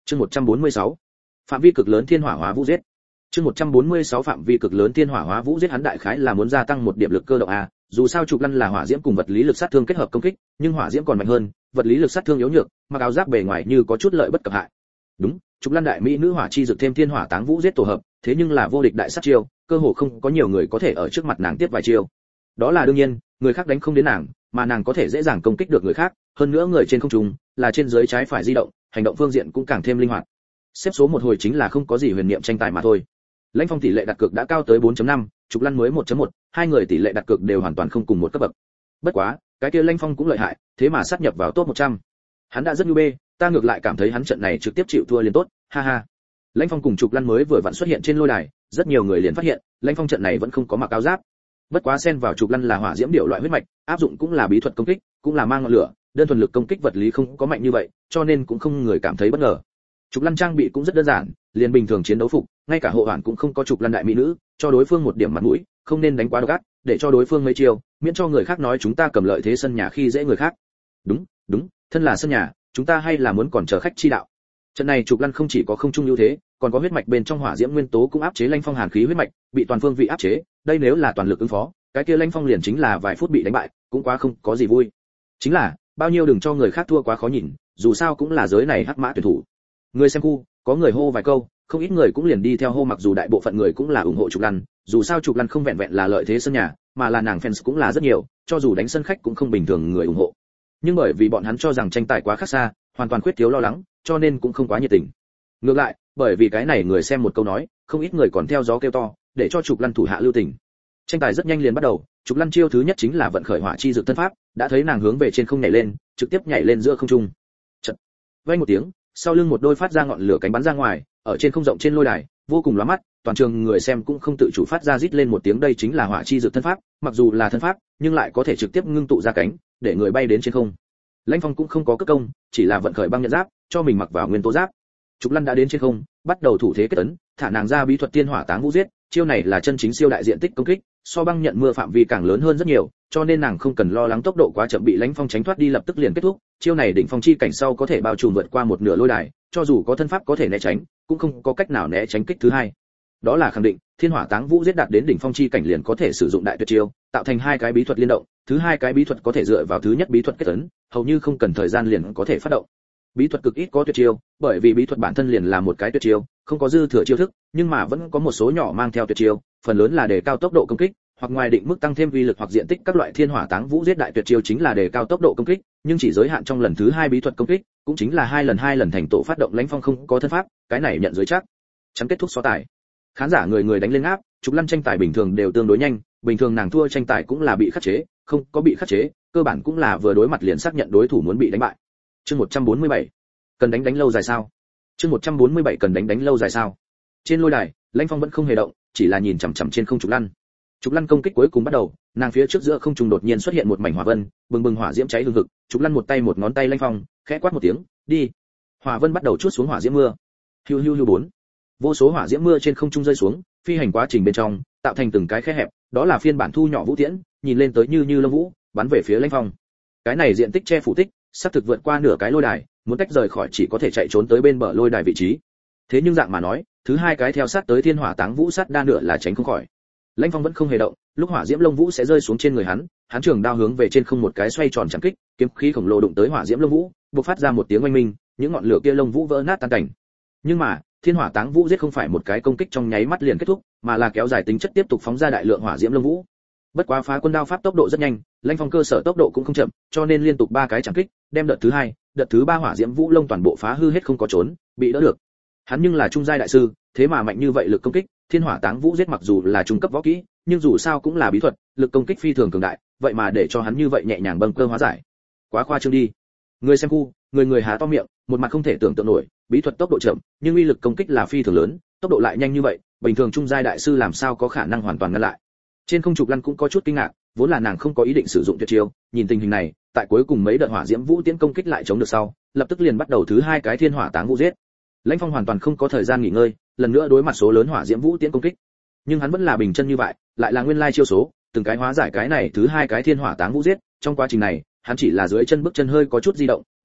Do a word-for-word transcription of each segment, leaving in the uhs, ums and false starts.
Chương một trăm bốn mươi sáu. Phạm vi cực lớn thiên hỏa hóa vũ giết. Chương một trăm bốn mươi sáu phạm vi cực lớn thiên hỏa hóa vũ giết, hắn đại khái là muốn gia tăng một điểm lực cơ động a, dù sao trục lăn là hỏa diễm cùng vật lý lực sát thương kết hợp công kích, nhưng hỏa diễm còn mạnh hơn, vật lý lực sát thương yếu nhược, mặc áo giáp bề ngoài như có chút lợi bất cập hại. Đúng, trục lăn đại mỹ nữ hỏa chi dược thêm thiên hỏa táng vũ giết tổ hợp, thế nhưng là vô địch đại sát chiêu, cơ hồ không có nhiều người có thể ở trước mặt nàng tiếp vài chiêu. Đó là đương nhiên, người khác đánh không đến nàng, mà nàng có thể dễ dàng công kích được người khác, hơn nữa người trên không trung, là trên dưới trái phải di động, hành động phương diện cũng càng thêm linh hoạt. Xếp số một hồi chính là không có gì huyền niệm tranh tài mà thôi. Lãnh Phong tỷ lệ đặt cược đã cao tới bốn chấm năm, Trục Lăn mới một chấm một, hai người tỷ lệ đặt cược đều hoàn toàn không cùng một cấp bậc. Bất quá, cái kia Lãnh Phong cũng lợi hại, thế mà sát nhập vào top một trăm. Hắn đã rất nhu bê, ta ngược lại cảm thấy hắn trận này trực tiếp chịu thua liền tốt, ha ha. Lãnh Phong cùng Trục Lăn mới vừa vặn xuất hiện trên lôi đài, rất nhiều người liền phát hiện, Lãnh Phong trận này vẫn không có mặc áo giáp. Bất quá xen vào Trục Lăn là hỏa diễm điệu loại huyết mạch, áp dụng cũng là bí thuật công kích, cũng là mang ngọn lửa, đơn thuần lực công kích vật lý không có mạnh như vậy, cho nên cũng không người cảm thấy bất ngờ. Trục Lăn trang bị cũng rất đơn giản, liền bình thường chiến đấu phục, ngay cả hộ hoàn cũng không có Trục Lăn đại mỹ nữ, cho đối phương một điểm mặt mũi, không nên đánh quá độc ác, để cho đối phương mấy chiêu, miễn cho người khác nói chúng ta cầm lợi thế sân nhà khi dễ người khác. Đúng, đúng, thân là sân nhà, chúng ta hay là muốn còn chờ khách chi đạo. Trận này Trục Lăn không chỉ có không trung ưu thế, còn có huyết mạch bên trong hỏa diễm nguyên tố cũng áp chế Lãnh Phong hàn khí huyết mạch, bị toàn phương vị áp chế, đây nếu là toàn lực ứng phó, cái kia Lãnh Phong liền chính là vài phút bị đánh bại, cũng quá không có gì vui. Chính là, bao nhiêu đừng cho người khác thua quá khó nhìn, dù sao cũng là giới này hắc mã tuyển thủ. Người xem khu, có người hô vài câu, không ít người cũng liền đi theo hô, mặc dù đại bộ phận người cũng là ủng hộ Trục Lăn, dù sao Trục Lăn không vẹn vẹn là lợi thế sân nhà, mà là nàng fans cũng là rất nhiều, cho dù đánh sân khách cũng không bình thường người ủng hộ. Nhưng bởi vì bọn hắn cho rằng tranh tài quá khác xa, hoàn toàn khuyết thiếu lo lắng, cho nên cũng không quá nhiệt tình. Ngược lại, bởi vì cái này người xem một câu nói, không ít người còn theo gió kêu to, để cho Trục Lăn thủ hạ lưu tình. Tranh tài rất nhanh liền bắt đầu, Trục Lăn chiêu thứ nhất chính là vận khởi hỏa chi dược thân pháp, đã thấy nàng hướng về trên không nhảy lên, trực tiếp nhảy lên giữa không trung. Chợt, vang một tiếng, sau lưng một đôi phát ra ngọn lửa cánh bắn ra ngoài, ở trên không rộng trên lôi đài, vô cùng lóa mắt, toàn trường người xem cũng không tự chủ phát ra rít lên một tiếng, đây chính là hỏa chi dược thân pháp, mặc dù là thân pháp, nhưng lại có thể trực tiếp ngưng tụ ra cánh, để người bay đến trên không. Lãnh Phong cũng không có cất công, chỉ là vận khởi băng nhận giáp, cho mình mặc vào nguyên tố giáp. Trục Lăn đã đến trên không, bắt đầu thủ thế kết ấn, thả nàng ra bí thuật tiên hỏa táng vũ giết, chiêu này là chân chính siêu đại diện tích công kích, so băng nhận mưa phạm vi càng lớn hơn rất nhiều, cho nên nàng không cần lo lắng tốc độ quá chậm bị Lãnh Phong tránh thoát đi lập tức liền kết thúc, chiêu này đỉnh phong chi cảnh sau có thể bao trùm vượt qua một nửa lôi đài, cho dù có thân pháp có thể né tránh, cũng không có cách nào né tránh kích thứ hai. Đó là khẳng định, thiên hỏa táng vũ giết đạt đến đỉnh phong chi cảnh liền có thể sử dụng đại tuyệt chiêu, tạo thành hai cái bí thuật liên động, thứ hai cái bí thuật có thể dựa vào thứ nhất bí thuật kết ấn, hầu như không cần thời gian liền có thể phát động. Bí thuật cực ít có tuyệt chiêu, bởi vì bí thuật bản thân liền là một cái tuyệt chiêu, không có dư thừa chiêu thức, nhưng mà vẫn có một số nhỏ mang theo tuyệt chiêu, phần lớn là đề cao tốc độ công kích, hoặc ngoài định mức tăng thêm vi lực hoặc diện tích. Các loại thiên hỏa táng vũ giết đại tuyệt chiêu chính là đề cao tốc độ công kích, nhưng chỉ giới hạn trong lần thứ hai bí thuật công kích, cũng chính là hai lần hai lần thành tổ phát động. Lãnh Phong không có thân pháp, cái này nhận giới chắc chắn kết thúc so tài. Khán giả người người đánh lên áp, Trục Lăn tranh tài bình thường đều tương đối nhanh, bình thường nàng thua tranh tài cũng là bị khắc chế, không có bị khắc chế, cơ bản cũng là vừa đối mặt liền xác nhận đối thủ muốn bị đánh bại. Chương một trăm bốn mươi bảy, cần đánh đánh lâu dài sao? Chương một trăm bốn mươi bảy cần đánh đánh lâu dài sao? Trên lôi đài, Lãnh Phong vẫn không hề động, chỉ là nhìn chằm chằm trên không Trục Lăn. Trục Lăn công kích cuối cùng bắt đầu, nàng phía trước giữa không trung đột nhiên xuất hiện một mảnh hỏa vân, bừng bừng hỏa diễm cháy hừng hực, Trục Lăn một tay một ngón tay Lãnh Phong, khẽ quát một tiếng, đi. Hỏa vân bắt đầu chuốt xuống hỏa diễm mưa. Hiu hiu hiu bốn. Vô số hỏa diễm mưa trên không trung rơi xuống, phi hành quá trình bên trong, tạo thành từng cái khe hẹp, đó là phiên bản thu nhỏ vũ tiễn, nhìn lên tới như như lông vũ, bắn về phía Lãnh Phong. Cái này diện tích che phủ tích, sắp thực vượt qua nửa cái lôi đài, muốn tách rời khỏi chỉ có thể chạy trốn tới bên bờ lôi đài vị trí. Thế nhưng dạng mà nói, thứ hai cái theo sát tới thiên hỏa táng vũ sát đa nửa là tránh không khỏi. Lãnh Phong vẫn không hề động, lúc hỏa diễm lông vũ sẽ rơi xuống trên người hắn, hắn trường đao hướng về trên không một cái xoay tròn chạm kích, kiếm khí khổng lồ đụng tới hỏa diễm lông vũ, bộc phát ra một tiếng oanh minh, những ngọn lửa kia lông vũ vỡ nát tan cảnh. Nhưng mà, thiên hỏa táng vũ giết không phải một cái công kích trong nháy mắt liền kết thúc, mà là kéo dài tính chất tiếp tục phóng ra đại lượng hỏa diễm lông vũ. Bất quá phá quân đao pháp tốc độ rất nhanh, Lãnh Phong cơ sở tốc độ cũng không chậm, cho nên liên tục ba cái chạm kích, đem đợt thứ hai, đợt thứ ba hỏa diễm vũ lông toàn bộ phá hư hết không có trốn, bị đỡ được. Hắn nhưng là trung giai đại sư, thế mà mạnh như vậy lực công kích, thiên hỏa táng vũ giết mặc dù là trung cấp võ kỹ, nhưng dù sao cũng là bí thuật, lực công kích phi thường cường đại, vậy mà để cho hắn như vậy nhẹ nhàng bâng cơ hóa giải. Quá khoa trương đi. Người xem khu, người người há to miệng, một mặt không thể tưởng tượng nổi, bí thuật tốc độ chậm, nhưng uy lực công kích là phi thường lớn, tốc độ lại nhanh như vậy, bình thường trung giai đại sư làm sao có khả năng hoàn toàn ngăn lại. Trên không Trục Lăn cũng có chút kinh ngạc, vốn là nàng không có ý định sử dụng tuyệt chiêu, nhìn tình hình này, tại cuối cùng mấy đợt hỏa diễm vũ tiến công kích lại chống được sau, lập tức liền bắt đầu thứ hai cái thiên hỏa táng vũ giết. Lãnh Phong hoàn toàn không có thời gian nghỉ ngơi, lần nữa đối mặt số lớn hỏa diễm vũ tiến công kích. Nhưng hắn vẫn là bình chân như vậy, lại là nguyên lai chiêu số, từng cái hóa giải cái này thứ hai cái thiên hỏa táng vũ giết, trong quá trình này, hắn chỉ là dưới chân bước chân hơi có chút di động,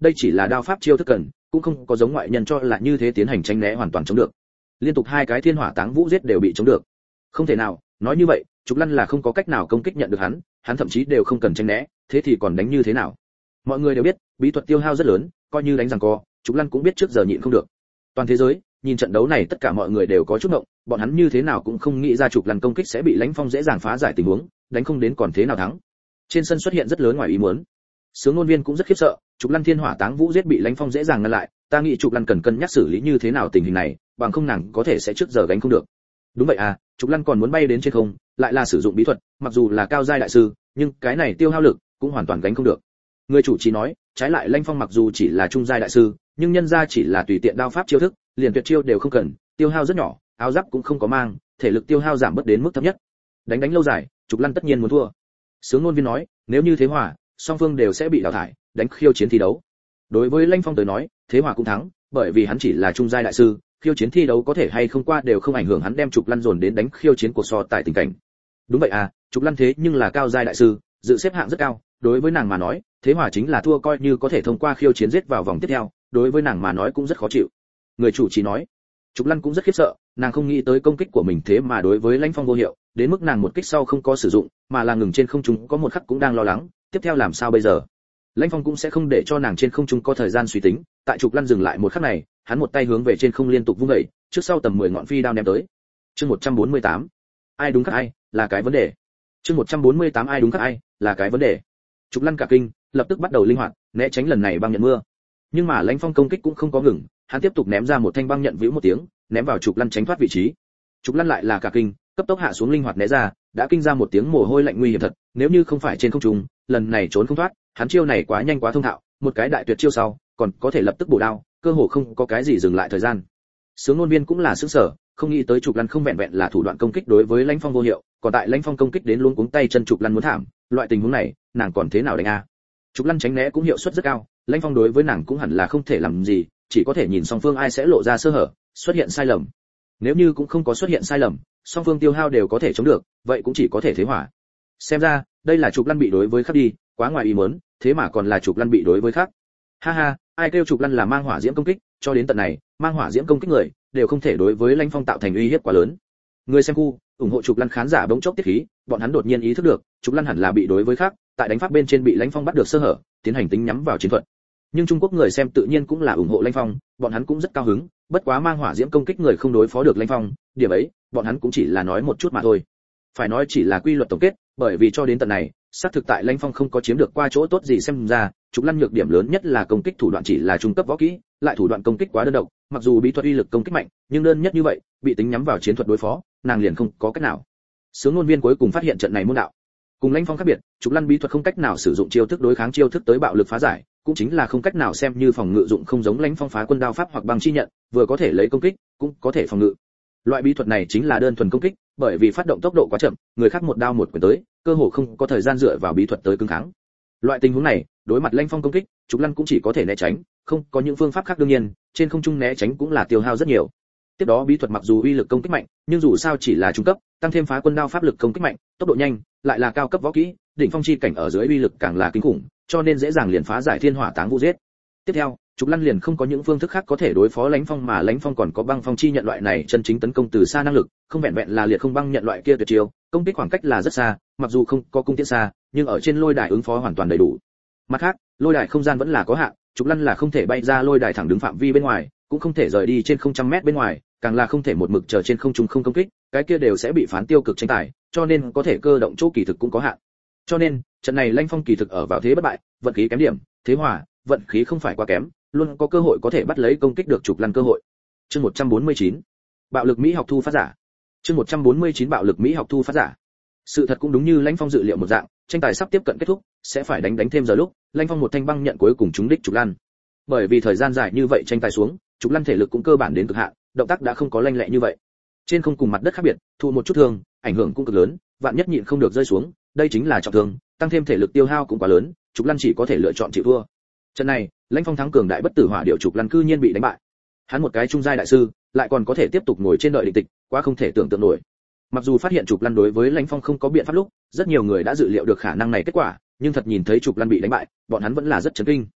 đây chỉ là đao pháp chiêu thức cần, cũng không có giống ngoại nhân cho là như thế tiến hành tránh né hoàn toàn chống được. Liên tục hai cái thiên hỏa táng vũ giết đều bị chống được. Không thể nào, nói như vậy, Trục Lăn là không có cách nào công kích nhận được hắn, hắn thậm chí đều không cần tránh né, thế thì còn đánh như thế nào? Mọi người đều biết, bí thuật tiêu hao rất lớn, coi như đánh giằng co, Trục Lăn cũng biết trước giờ nhịn không được. Toàn thế giới, nhìn trận đấu này tất cả mọi người đều có chút ngộng, bọn hắn như thế nào cũng không nghĩ ra Trục Lăn công kích sẽ bị Lãnh Phong dễ dàng phá giải tình huống, đánh không đến còn thế nào thắng. Trên sân xuất hiện rất lớn ngoài ý muốn. Sướng ngôn viên cũng rất khiếp sợ, Trục Lăn thiên hỏa táng vũ giết bị Lãnh Phong dễ dàng ngăn lại, ta nghĩ Trục Lăn cần cân nhắc xử lý như thế nào tình hình này, bằng không nàng có thể sẽ trước giờ gánh không được. Đúng vậy à, Trục Lăn còn muốn bay đến trên không, lại là sử dụng bí thuật, mặc dù là cao giai đại sư, nhưng cái này tiêu hao lực cũng hoàn toàn gánh không được. Người chủ trì nói, trái lại Lãnh Phong mặc dù chỉ là trung giai đại sư, nhưng nhân ra chỉ là tùy tiện đao pháp chiêu thức, liền tuyệt chiêu đều không cần, tiêu hao rất nhỏ, áo giáp cũng không có mang, thể lực tiêu hao giảm bớt đến mức thấp nhất. Đánh đánh lâu dài, Trục Lăn tất nhiên muốn thua. Sướng ngôn viên nói, nếu như thế hòa, song phương đều sẽ bị đào thải, đánh khiêu chiến thi đấu. Đối với Lãnh Phong tới nói, thế hòa cũng thắng, bởi vì hắn chỉ là trung giai đại sư, khiêu chiến thi đấu có thể hay không qua đều không ảnh hưởng hắn đem Trục Lăn dồn đến đánh khiêu chiến cuộc so tại tình cảnh. Đúng vậy à, Trục Lăn thế nhưng là cao giai đại sư, dự xếp hạng rất cao, đối với nàng mà nói, thế hòa chính là thua coi như có thể thông qua khiêu chiến giết vào vòng tiếp theo, đối với nàng mà nói cũng rất khó chịu. Người chủ trì nói, Trục Lăn cũng rất khiếp sợ, nàng không nghĩ tới công kích của mình thế mà đối với Lãnh Phong vô hiệu, đến mức nàng một kích sau không có sử dụng, mà là ngừng trên không trung có một khắc cũng đang lo lắng, tiếp theo làm sao bây giờ? Lãnh Phong cũng sẽ không để cho nàng trên không trung có thời gian suy tính, tại Trục Lăn dừng lại một khắc này, hắn một tay hướng về trên không liên tục vung dậy, trước sau tầm mười ngọn phi đao ném tới. Chương một trăm bốn mươi tám, ai đúng khác ai, là cái vấn đề. Chương một trăm bốn mươi tám ai đúng khác ai, là cái vấn đề. Trục Lăn cả kinh, lập tức bắt đầu linh hoạt, né tránh lần này băng nhận mưa. Nhưng mà Lãnh Phong công kích cũng không có ngừng, hắn tiếp tục ném ra một thanh băng nhận vĩu một tiếng, ném vào Trục Lăn tránh thoát vị trí. Trục Lăn lại là cả kinh, cấp tốc hạ xuống linh hoạt né ra, đã kinh ra một tiếng mồ hôi lạnh nguy hiểm thật, nếu như không phải trên không trung, lần này trốn không thoát, hắn chiêu này quá nhanh quá thông thạo, một cái đại tuyệt chiêu sau, còn có thể lập tức bổ đao, cơ hồ không có cái gì dừng lại thời gian. Sướng ngôn viên cũng là sửng sở, không nghĩ tới Trục Lăn không vẹn vẹn là thủ đoạn công kích đối với Lãnh Phong vô hiệu, còn tại Lãnh Phong công kích đến luống cuống tay chân Trục Lăn muốn thảm, loại tình huống này, nàng còn thế nào đánh a? Trục Lăn tránh né cũng hiệu suất rất cao, Lãnh Phong đối với nàng cũng hẳn là không thể làm gì, chỉ có thể nhìn song phương ai sẽ lộ ra sơ hở, xuất hiện sai lầm. Nếu như cũng không có xuất hiện sai lầm, song phương tiêu hao đều có thể chống được, vậy cũng chỉ có thể thế hòa. Xem ra, đây là Trục Lăn bị đối với khác đi, quá ngoài ý muốn, thế mà còn là Trục Lăn bị đối với khác. Ha ha, ai kêu Trục Lăn là mang hỏa diễm công kích, cho đến tận này, mang hỏa diễm công kích người đều không thể đối với Lãnh Phong tạo thành uy hiếp quá lớn. Người xem khu, ủng hộ Trục Lăn khán giả bỗng chốc tiết khí, bọn hắn đột nhiên ý thức được, Trục Lăn hẳn là bị đối với khác, tại đánh pháp bên trên bị Lãnh Phong bắt được sơ hở, tiến hành tính nhắm vào chiến thuật. Nhưng Trung Quốc người xem tự nhiên cũng là ủng hộ Lãnh Phong, bọn hắn cũng rất cao hứng, bất quá mang hỏa diễm công kích người không đối phó được Lãnh Phong, điểm ấy, bọn hắn cũng chỉ là nói một chút mà thôi. Phải nói chỉ là quy luật tổng kết, bởi vì cho đến tận này, xác thực tại Lãnh Phong không có chiếm được qua chỗ tốt gì xem ra, Trục Lăn nhược điểm lớn nhất là công kích thủ đoạn chỉ là trung cấp võ kỹ, lại thủ đoạn công kích quá đơn độc, mặc dù bí thuật uy lực công kích mạnh, nhưng đơn nhất như vậy, bị tính nhắm vào chiến thuật đối phó, nàng liền không có cách nào. Sướng ngôn viên cuối cùng phát hiện trận này môn đạo. Cùng Lãnh Phong khác biệt, Trục Lăn bí thuật không cách nào sử dụng chiêu thức đối kháng chiêu thức tới bạo lực phá giải, cũng chính là không cách nào xem như phòng ngự dụng không giống Lãnh Phong phá quân đao pháp hoặc băng chi nhận, vừa có thể lấy công kích, cũng có thể phòng ngự. Loại bí thuật này chính là đơn thuần công kích, bởi vì phát động tốc độ quá chậm, người khác một đao một quyền tới, cơ hồ không có thời gian dựa vào bí thuật tới cứng kháng. Loại tình huống này, đối mặt Lãnh Phong công kích, Trục Lăn cũng chỉ có thể né tránh, không có những phương pháp khác đương nhiên, trên không trung né tránh cũng là tiêu hao rất nhiều. Tiếp đó bí thuật mặc dù uy lực công kích mạnh, nhưng dù sao chỉ là trung cấp, tăng thêm phá quân đao pháp lực công kích mạnh, tốc độ nhanh, lại là cao cấp võ kỹ, đỉnh phong chi cảnh ở dưới uy lực càng là kinh khủng, cho nên dễ dàng liền phá giải thiên hỏa táng vũ giết. Tiếp theo, Trục Lăn liền không có những phương thức khác có thể đối phó Lãnh Phong mà Lãnh Phong còn có băng phong chi nhận loại này chân chính tấn công từ xa năng lực, không vẹn vẹn là liệt không băng nhận loại kia tuyệt chiêu, công kích khoảng cách là rất xa, mặc dù không có cung tiễn xa, nhưng ở trên lôi đài ứng phó hoàn toàn đầy đủ. Mặt khác, lôi đài không gian vẫn là có hạn, Trục Lăn là không thể bay ra lôi đài thẳng đứng phạm vi bên ngoài, cũng không thể rời đi trên không trăm mét bên ngoài, càng là không thể một mực chờ trên không trung không công kích, cái kia đều sẽ bị phán tiêu cực tranh tài, cho nên có thể cơ động chỗ kỳ thực cũng có hạn. Cho nên, trận này Lãnh Phong kỳ thực ở vào thế bất bại, vận khí kém điểm, thế hòa, vận khí không phải quá kém, luôn có cơ hội có thể bắt lấy công kích được Trục Lăn cơ hội. Chương một trăm bốn mươi chín, bạo lực Mỹ học thu phát giả. Chương một trăm bốn mươi chín bạo lực Mỹ học thu phát giả. Sự thật cũng đúng như Lãnh Phong dự liệu một dạng, tranh tài sắp tiếp cận kết thúc, sẽ phải đánh đánh thêm giờ lúc, Lãnh Phong một thanh băng nhận cuối cùng trúng đích Trục Lăn. Bởi vì thời gian dài như vậy tranh tài xuống, Trục Lăn thể lực cũng cơ bản đến cực hạn, động tác đã không có lanh lẹ như vậy. Trên không cùng mặt đất khác biệt, thụ một chút thương, ảnh hưởng cũng cực lớn, vạn nhất nhịn không được rơi xuống, đây chính là trọng thương, tăng thêm thể lực tiêu hao cũng quá lớn, Trục Lăn chỉ có thể lựa chọn chịu thua. Trận này, Lãnh Phong thắng cường đại bất tử hỏa điệu Trục Lăn cư nhiên bị đánh bại. Hắn một cái trung giai đại sư, lại còn có thể tiếp tục ngồi trên đợi định tịch, quá không thể tưởng tượng nổi. Mặc dù phát hiện Trục Lăn đối với Lãnh Phong không có biện pháp lúc, rất nhiều người đã dự liệu được khả năng này kết quả, nhưng thật nhìn thấy Trục Lăn bị đánh bại, bọn hắn vẫn là rất chấn kinh.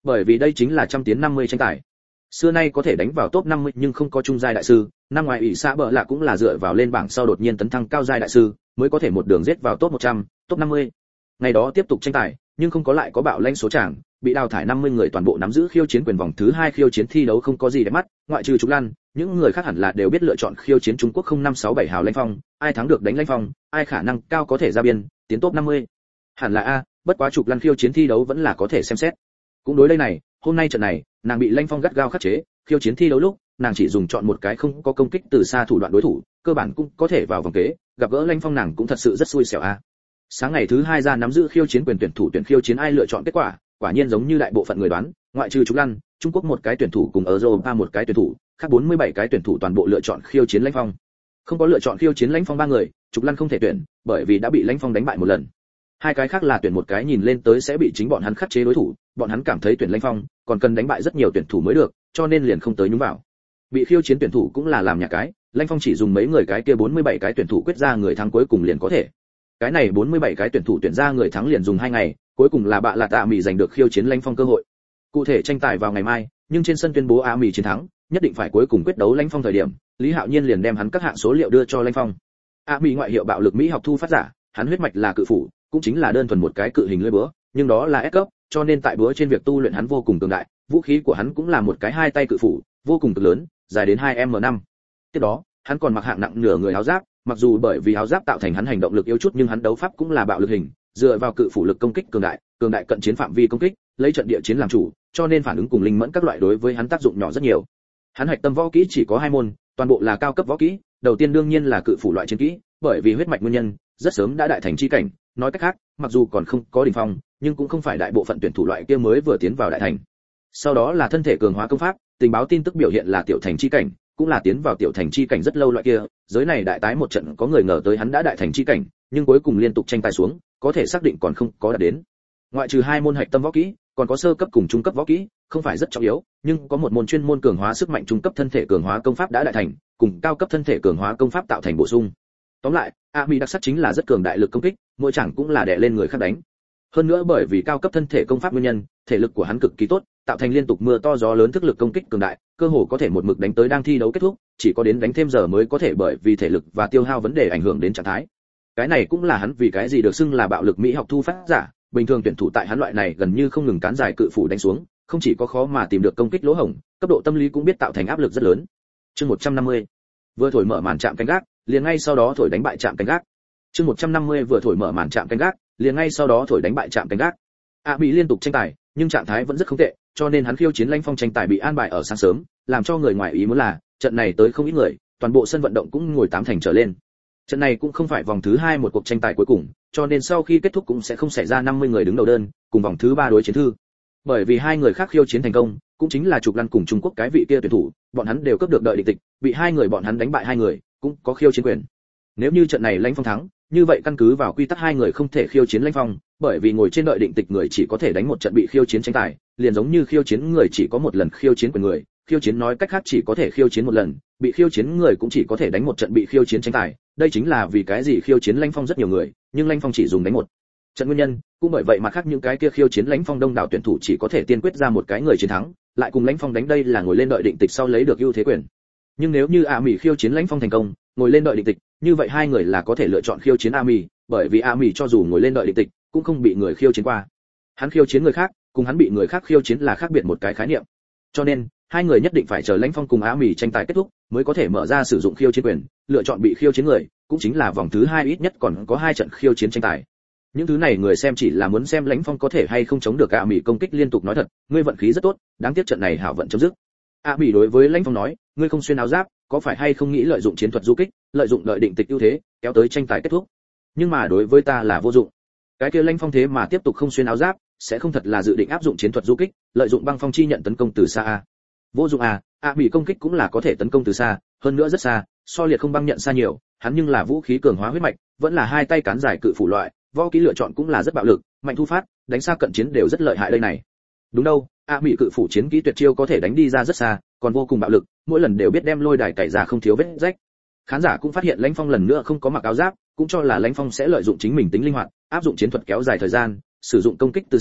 bởi vì đây chính là trăm tiến năm mươi tranh tài. Xưa nay có thể đánh vào top năm mươi nhưng không có trung giai đại sư, năm ngoài ủy xã bợ lạ cũng là dựa vào lên bảng sau đột nhiên tấn thăng cao giai đại sư, mới có thể một đường giết vào top một trăm, top năm mươi. Ngày đó tiếp tục tranh tài, nhưng không có lại có bạo lãnh số chàng, bị đào thải năm mươi người toàn bộ nắm giữ khiêu chiến quyền vòng thứ hai khiêu chiến thi đấu không có gì để mắt, ngoại trừ Trục Lăn, những người khác hẳn là đều biết lựa chọn khiêu chiến Trung Quốc không năm sáu bảy hào Lãnh Phong, ai thắng được đánh Lãnh Phong, ai khả năng cao có thể ra biên, tiến top năm mươi. Hẳn là a, bất quá Trục Lăn khiêu chiến thi đấu vẫn là có thể xem xét. Cũng đối đây này, hôm nay trận này, nàng bị Lãnh Phong gắt gao khắc chế, khiêu chiến thi đấu lúc, nàng chỉ dùng chọn một cái không có công kích từ xa thủ đoạn đối thủ, cơ bản cũng có thể vào vòng kế, gặp gỡ Lãnh Phong nàng cũng thật sự rất xui xẻo a. Sáng ngày thứ hai ra nắm giữ khiêu chiến quyền tuyển thủ tuyển khiêu chiến ai lựa chọn kết quả, quả nhiên giống như đại bộ phận người đoán, ngoại trừ Trục Lăn, Trung Quốc một cái tuyển thủ cùng Europa một cái tuyển thủ, khác bốn mươi bảy cái tuyển thủ toàn bộ lựa chọn khiêu chiến Lãnh Phong. Không có lựa chọn khiêu chiến Lãnh Phong ba người, Trục Lăn không thể tuyển, bởi vì đã bị Lãnh Phong đánh bại một lần. Hai cái khác là tuyển một cái nhìn lên tới sẽ bị chính bọn hắn khắc chế đối thủ, bọn hắn cảm thấy tuyển Lãnh Phong còn cần đánh bại rất nhiều tuyển thủ mới được, cho nên liền không tới nhúng vào. Bị khiêu chiến tuyển thủ cũng là làm nhà cái, Lãnh Phong chỉ dùng mấy người cái kia bốn mươi bảy cái tuyển thủ quyết ra người thắng cuối cùng liền có thể. Cái này bốn mươi bảy cái tuyển thủ tuyển ra người thắng liền dùng hai ngày, cuối cùng là bạ là tạ mì giành được khiêu chiến Lãnh Phong cơ hội. Cụ thể tranh tài vào ngày mai, nhưng trên sân tuyên bố a mì chiến thắng, nhất định phải cuối cùng quyết đấu Lãnh Phong thời điểm, Lý Hạo Nhiên liền đem hắn các hạng số liệu đưa cho Lãnh Phong. a mì ngoại hiệu bạo lực Mỹ học thu phát giả, hắn huyết mạch là cự phủ, cũng chính là đơn thuần một cái cự hình lưỡi búa, nhưng đó là S cấp, cho nên tại búa trên việc tu luyện hắn vô cùng cường đại, vũ khí của hắn cũng là một cái hai tay cự phủ, vô cùng cực lớn, dài đến hai em năm. Tiếp đó, hắn còn mặc hạng nặng nửa người áo giáp, mặc dù bởi vì áo giáp tạo thành hắn hành động lực yếu chút nhưng hắn đấu pháp cũng là bạo lực hình, dựa vào cự phủ lực công kích cường đại, cường đại cận chiến phạm vi công kích, lấy trận địa chiến làm chủ, cho nên phản ứng cùng linh mẫn các loại đối với hắn tác dụng nhỏ rất nhiều. Hắn hạch tâm võ kỹ chỉ có hai môn, toàn bộ là cao cấp võ kỹ, đầu tiên đương nhiên là cự phủ loại chiến kỹ, bởi vì huyết mạch nguyên nhân, rất sớm đã đại thành chi cảnh, nói cách khác, mặc dù còn không có đỉnh phong, nhưng cũng không phải đại bộ phận tuyển thủ loại kia mới vừa tiến vào đại thành. Sau đó là thân thể cường hóa công pháp, tình báo tin tức biểu hiện là tiểu thành chi cảnh, cũng là tiến vào tiểu thành chi cảnh rất lâu loại kia, giới này đại tái một trận có người ngờ tới hắn đã đại thành chi cảnh, nhưng cuối cùng liên tục tranh tài xuống, có thể xác định còn không có đạt đến. Ngoại trừ hai môn hạch tâm võ kỹ, còn có sơ cấp cùng trung cấp võ kỹ, không phải rất trọng yếu, nhưng có một môn chuyên môn cường hóa sức mạnh trung cấp thân thể cường hóa công pháp đã đại thành, cùng cao cấp thân thể cường hóa công pháp tạo thành bổ sung. Tóm lại, a mì đặc sắc chính là rất cường đại lực công kích, mỗi chẳng cũng là đè lên người khác đánh. Hơn nữa bởi vì cao cấp thân thể công pháp nguyên nhân, thể lực của hắn cực kỳ tốt, tạo thành liên tục mưa to gió lớn thức lực công kích cường đại, cơ hồ có thể một mực đánh tới đang thi đấu kết thúc, chỉ có đến đánh thêm giờ mới có thể bởi vì thể lực và tiêu hao vấn đề ảnh hưởng đến trạng thái. Cái này cũng là hắn vì cái gì được xưng là bạo lực Mỹ học thu phát giả, bình thường tuyển thủ tại hắn loại này gần như không ngừng cán dài cự phủ đánh xuống, không chỉ có khó mà tìm được công kích lỗ hổng, cấp độ tâm lý cũng biết tạo thành áp lực rất lớn. Chương một trăm năm mươi. Vừa thổi mở màn chạm canh gác, liền ngay sau đó thổi đánh bại chạm canh gác. Chương một trăm năm mươi vừa thổi mở màn chạm canh gác, liền ngay sau đó thổi đánh bại chạm canh gác. A bị liên tục tranh tài, nhưng trạng thái vẫn rất không tệ, cho nên hắn khiêu chiến Lãnh Phong tranh tài bị an bài ở sáng sớm, làm cho người ngoài ý muốn là, trận này tới không ít người, toàn bộ sân vận động cũng ngồi tám thành trở lên. Trận này cũng không phải vòng thứ hai một cuộc tranh tài cuối cùng, cho nên sau khi kết thúc cũng sẽ không xảy ra năm mươi người đứng đầu đơn, cùng vòng thứ ba đối chiến thư. Bởi vì hai người khác khiêu chiến thành công, cũng chính là Trục Lăn cùng Trung Quốc cái vị kia tuyển thủ, bọn hắn đều cấp được đợi định tịch, bị hai người bọn hắn đánh bại hai người, cũng có khiêu chiến quyền. Nếu như trận này Lãnh Phong thắng, như vậy căn cứ vào quy tắc hai người không thể khiêu chiến Lãnh Phong, bởi vì ngồi trên đợi định tịch người chỉ có thể đánh một trận bị khiêu chiến tranh tài, liền giống như khiêu chiến người chỉ có một lần khiêu chiến quyền người, khiêu chiến nói cách khác chỉ có thể khiêu chiến một lần, bị khiêu chiến người cũng chỉ có thể đánh một trận bị khiêu chiến tranh tài, đây chính là vì cái gì khiêu chiến Lãnh Phong rất nhiều người, nhưng Lãnh Phong chỉ dùng đánh một trận nguyên nhân, cũng bởi vậy mà khác những cái kia khiêu chiến Lãnh Phong đông đảo tuyển thủ chỉ có thể tiên quyết ra một cái người chiến thắng, lại cùng Lãnh Phong đánh đây là ngồi lên đợi định tịch sau lấy được ưu thế quyền. Nhưng nếu như A Mỹ khiêu chiến Lãnh Phong thành công, ngồi lên đợi định tịch, như vậy hai người là có thể lựa chọn khiêu chiến A Mỹ, bởi vì A Mỹ cho dù ngồi lên đợi định tịch, cũng không bị người khiêu chiến qua. Hắn khiêu chiến người khác, cùng hắn bị người khác khiêu chiến là khác biệt một cái khái niệm. Cho nên, hai người nhất định phải chờ Lãnh Phong cùng A Mỹ tranh tài kết thúc, mới có thể mở ra sử dụng khiêu chiến quyền, lựa chọn bị khiêu chiến người, cũng chính là vòng thứ hai ít nhất còn có hai trận khiêu chiến tranh tài. Những thứ này người xem chỉ là muốn xem Lãnh Phong có thể hay không chống được A Mỹ công kích liên tục nói thật, ngươi vận khí rất tốt, đáng tiếc trận này hảo vận chấm dứt. A Mỹ đối với Lãnh Phong nói, ngươi không xuyên áo giáp, có phải hay không nghĩ lợi dụng chiến thuật du kích, lợi dụng đợi định tịch ưu thế, kéo tới tranh tài kết thúc. Nhưng mà đối với ta là vô dụng. Cái kia Lãnh Phong thế mà tiếp tục không xuyên áo giáp, sẽ không thật là dự định áp dụng chiến thuật du kích, lợi dụng băng phong chi nhận tấn công từ xa a. Vô dụng à, A Mỹ công kích cũng là có thể tấn công từ xa, hơn nữa rất xa, so liệt không băng nhận xa nhiều, hắn nhưng là vũ khí cường hóa huyết mạch, vẫn là hai tay cán dài cự phủ loại, võ kỹ lựa chọn cũng là rất bạo lực, mạnh thu phát, đánh xa cận chiến đều rất lợi hại đây này. Đúng đâu, A Mỹ cự phủ chiến kỹ tuyệt chiêu có thể đánh đi ra rất xa, còn vô cùng bạo lực, mỗi lần đều biết đem lôi đài cày ra không thiếu vết rách. Khán giả cũng phát hiện Lãnh Phong lần nữa không có mặc áo giáp, cũng cho là Lãnh Phong sẽ lợi dụng chính mình tính linh hoạt, áp dụng chiến thuật kéo dài thời gian, sử dụng công kích từ xa,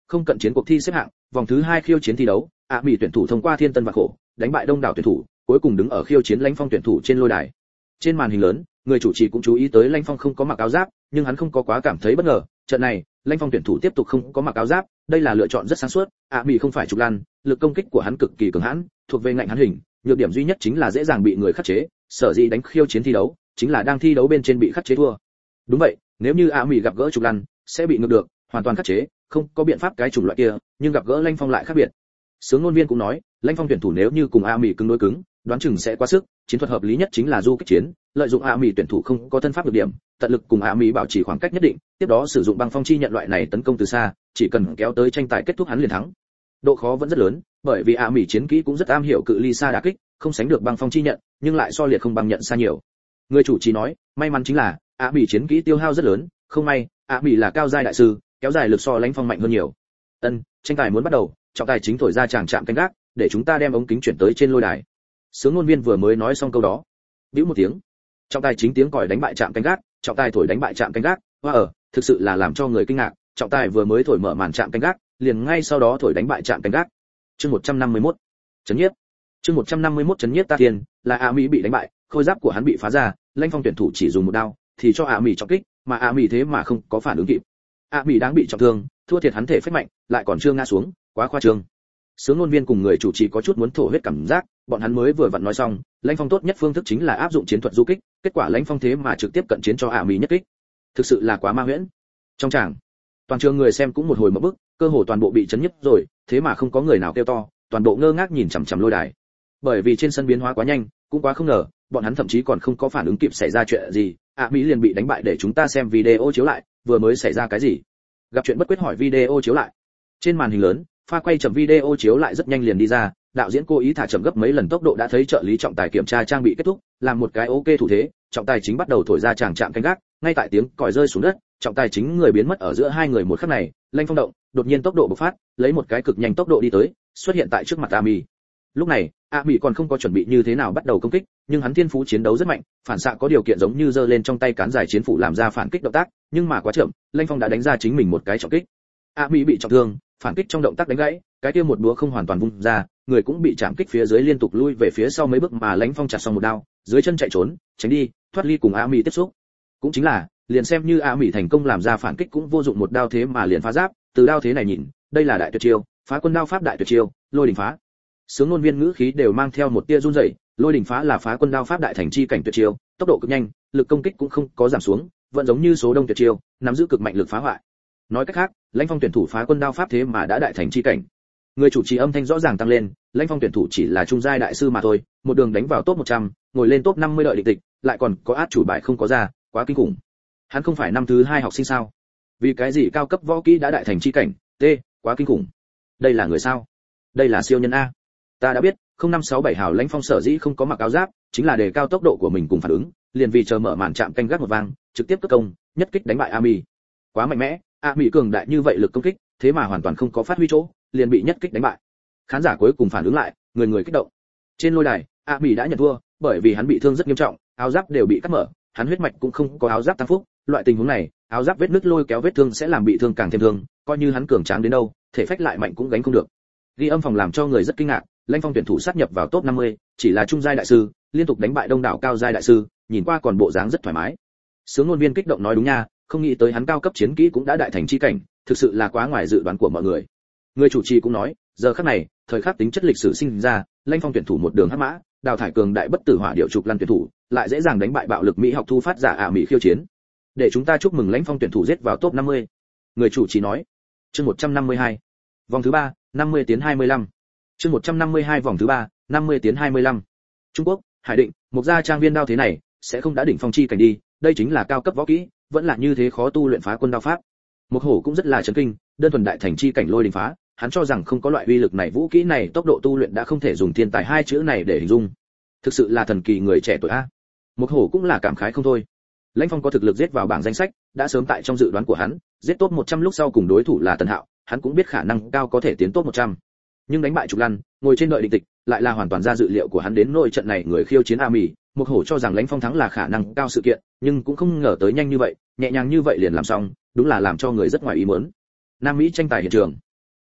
không cận chiến cuộc thi xếp hạng, vòng thứ hai khiêu chiến thi đấu, ạ mỹ tuyển thủ thông qua thiên tân và khổ, đánh bại đông đảo tuyển thủ, cuối cùng đứng ở khiêu chiến Lãnh Phong tuyển thủ trên lôi đài. Trên màn hình lớn, người chủ trì cũng chú ý tới Lãnh Phong không có mặc áo giáp, nhưng hắn không có quá cảm thấy bất ngờ, trận này, Lãnh Phong tuyển thủ tiếp tục không có mặc áo giáp, đây là lựa chọn rất sáng suốt, ạ mỹ không phải trục lăn, lực công kích của hắn cực kỳ cường hãn, thuộc về ngạnh hắn hình, nhược điểm duy nhất chính là dễ dàng bị người khắc chế, sở dĩ đánh khiêu chiến thi đấu, chính là đang thi đấu bên trên bị khắc chế thua. Đúng vậy, nếu như ạ mỹ gặp gỡ trục lăn, sẽ bị ngược được, hoàn toàn khắc chế, không có biện pháp cái chủng loại kia, nhưng gặp gỡ Lãnh Phong lại khác biệt. Sướng ngôn viên cũng nói, Lãnh Phong tuyển thủ nếu như cùng A Mỹ cứng đối cứng, đoán chừng sẽ quá sức, chiến thuật hợp lý nhất chính là du kích chiến, lợi dụng A Mỹ tuyển thủ không có thân pháp được điểm, tận lực cùng A Mỹ bảo trì khoảng cách nhất định, tiếp đó sử dụng băng phong chi nhận loại này tấn công từ xa, chỉ cần kéo tới tranh tài kết thúc hắn liền thắng. Độ khó vẫn rất lớn, bởi vì A Mỹ chiến kỹ cũng rất am hiểu cự ly xa đả kích, không sánh được băng phong chi nhận, nhưng lại so liệt không băng nhận xa nhiều. Người chủ trì nói, may mắn chính là A Mỹ chiến kỹ tiêu hao rất lớn, không may, A Mỹ là cao giai đại sư, kéo dài lực so Lãnh Phong mạnh hơn nhiều. Ân, tranh tài muốn bắt đầu, trọng tài chính thổi ra chàng chạm canh gác, để chúng ta đem ống kính chuyển tới trên lôi đài. Sướng ngôn viên vừa mới nói xong câu đó, bĩu một tiếng. Trọng tài chính tiếng còi đánh bại chạm canh gác, trọng tài thổi đánh bại chạm canh gác, hoa ở, thực sự là làm cho người kinh ngạc, trọng tài vừa mới thổi mở màn chạm canh gác, liền ngay sau đó thổi đánh bại chạm canh gác. Chương một trăm năm mươi mốt, chấn nhiếp. Chương một trăm năm mươi mốt chấn nhiếp ta thiên, là A Mỹ bị đánh bại, khôi giáp của hắn bị phá ra, Lãnh Phong tuyển thủ chỉ dùng một đao, thì cho A Mỹ trọng kích, mà A Mỹ thế mà không có phản ứng kịp. A Mỹ đáng bị trọng thương, thua thiệt hắn thể phách mạnh, lại còn chưa ngã xuống, quá khoa trương. Sướng ngôn viên cùng người chủ trì có chút muốn thổ huyết cảm giác, bọn hắn mới vừa vặn nói xong, Lãnh Phong tốt nhất phương thức chính là áp dụng chiến thuật du kích, kết quả Lãnh Phong thế mà trực tiếp cận chiến cho A Mỹ nhất kích. Thực sự là quá ma huyễn. Trong tràng, toàn trường người xem cũng một hồi mở bức, cơ hồ toàn bộ bị chấn nhức rồi, thế mà không có người nào kêu to, toàn bộ ngơ ngác nhìn chằm chằm lôi đài. Bởi vì trên sân biến hóa quá nhanh, cũng quá không ngờ, bọn hắn thậm chí còn không có phản ứng kịp xảy ra chuyện gì, A Mỹ liền bị đánh bại để chúng ta xem video chiếu lại, vừa mới xảy ra cái gì? Gặp chuyện bất quyết hỏi video chiếu lại. Trên màn hình lớn, pha quay chậm video chiếu lại rất nhanh liền đi ra, đạo diễn cố ý thả chậm gấp mấy lần tốc độ đã thấy trợ lý trọng tài kiểm tra trang bị kết thúc, làm một cái ok thủ thế, trọng tài chính bắt đầu thổi ra chàng chạm canh gác, ngay tại tiếng còi rơi xuống đất, trọng tài chính người biến mất ở giữa hai người một khắc này, Lãnh Phong động, đột nhiên tốc độ bộc phát, lấy một cái cực nhanh tốc độ đi tới, xuất hiện tại trước mặt A Mỹ. Lúc này, A Mỹ còn không có chuẩn bị như thế nào bắt đầu công kích, nhưng hắn thiên phú chiến đấu rất mạnh, phản xạ có điều kiện giống như giơ lên trong tay cán dài chiến phủ làm ra phản kích động tác, nhưng mà quá chậm, Lãnh Phong đã đánh ra chính mình một cái trọng kích. A Mỹ bị trọng thương, phản kích trong động tác đánh gãy, cái kia một búa không hoàn toàn vung ra, người cũng bị chạm kích phía dưới liên tục lui về phía sau mấy bước mà Lãnh Phong chặt xong một đao, dưới chân chạy trốn, tránh đi, thoát ly cùng A Mỹ tiếp xúc. Cũng chính là, liền xem như A Mỹ thành công làm ra phản kích cũng vô dụng một đao thế mà liền phá giáp, từ đao thế này nhìn, đây là đại tuyệt chiêu, phá quân đao pháp đại tuyệt chiêu, lôi đỉnh phá. Sướng ngôn viên ngữ khí đều mang theo một tia run rẩy, lôi đỉnh phá là phá quân đao pháp đại thành chi cảnh tuyệt chiêu, tốc độ cực nhanh, lực công kích cũng không có giảm xuống, vẫn giống như số đông tuyệt chiêu, nắm giữ cực mạnh lực phá hoại. Nói cách khác, Lãnh Phong tuyển thủ phá quân đao pháp thế mà đã đại thành chi cảnh. Người chủ trì âm thanh rõ ràng tăng lên, Lãnh Phong tuyển thủ chỉ là trung giai đại sư mà thôi, một đường đánh vào top một trăm, ngồi lên top năm mươi đợi định tịch, lại còn có át chủ bài không có ra, quá kinh khủng. Hắn không phải năm thứ hai học sinh sao? Vì cái gì cao cấp võ kỹ đã đại thành chi cảnh? T, quá kinh khủng. Đây là người sao? Đây là siêu nhân a. Ta đã biết, không năm sáu bảy hào Lãnh Phong sở dĩ không có mặc áo giáp, chính là để cao tốc độ của mình cùng phản ứng, liền vì chờ mở màn chạm canh gác một vang, trực tiếp cất công, nhất kích đánh bại A Mỹ. Quá mạnh mẽ, A Mỹ cường đại như vậy lực công kích, thế mà hoàn toàn không có phát huy chỗ, liền bị nhất kích đánh bại. Khán giả cuối cùng phản ứng lại, người người kích động. Trên lôi đài, A Mỹ đã nhận thua, bởi vì hắn bị thương rất nghiêm trọng, áo giáp đều bị cắt mở, hắn huyết mạch cũng không có áo giáp tăng phúc, loại tình huống này, áo giáp vết nứt lôi kéo vết thương sẽ làm bị thương càng thêm thương, coi như hắn cường tráng đến đâu, thể phách lại mạnh cũng gánh không được. Ghi âm phòng làm cho người rất kinh ngạc, Lãnh Phong tuyển thủ sát nhập vào top năm mươi, chỉ là trung giai đại sư, liên tục đánh bại đông đảo cao giai đại sư, nhìn qua còn bộ dáng rất thoải mái. Sướng ngôn viên kích động nói đúng nha, không nghĩ tới hắn cao cấp chiến kỹ cũng đã đại thành chi cảnh, thực sự là quá ngoài dự đoán của mọi người. Người chủ trì cũng nói, giờ khắc này, thời khắc tính chất lịch sử sinh ra, Lãnh Phong tuyển thủ một đường hắc mã, đào thải cường đại bất tử hỏa điệu trục lăn tuyển thủ, lại dễ dàng đánh bại bạo lực mỹ học thu phát giả ả mỹ khiêu chiến. Để chúng ta chúc mừng Lãnh Phong tuyển thủ giết vào top năm mươi. Người chủ trì nói. Chương một trăm năm mươi hai. Vòng thứ ba, năm mươi tiến hai mươi lăm. Chương một trăm năm mươi hai vòng thứ ba, năm mươi tiến hai mươi lăm. Trung Quốc, Hải Định, một gia trang viên đao thế này, sẽ không đã đỉnh phong chi cảnh đi, đây chính là cao cấp võ kỹ, vẫn là như thế khó tu luyện phá quân đao pháp. Một hổ cũng rất là chấn kinh, đơn thuần đại thành chi cảnh lôi đình phá, hắn cho rằng không có loại uy lực này vũ kỹ này tốc độ tu luyện đã không thể dùng thiên tài hai chữ này để hình dung. Thực sự là thần kỳ người trẻ tuổi a. Một hổ cũng là cảm khái không thôi. Lãnh Phong có thực lực giết vào bảng danh sách, đã sớm tại trong dự đoán của hắn, giết top một trăm lúc sau cùng đối thủ là Tần Hạo, hắn cũng biết khả năng cao có thể tiến top một trăm. Nhưng đánh bại Trục Lăn, ngồi trên đợi định tịch, lại là hoàn toàn ra dự liệu của hắn đến nội trận này người khiêu chiến A Mỹ, một hổ cho rằng Lãnh Phong thắng là khả năng cao sự kiện, nhưng cũng không ngờ tới nhanh như vậy, nhẹ nhàng như vậy liền làm xong, đúng là làm cho người rất ngoài ý muốn. Nam Mỹ tranh tài hiện trường.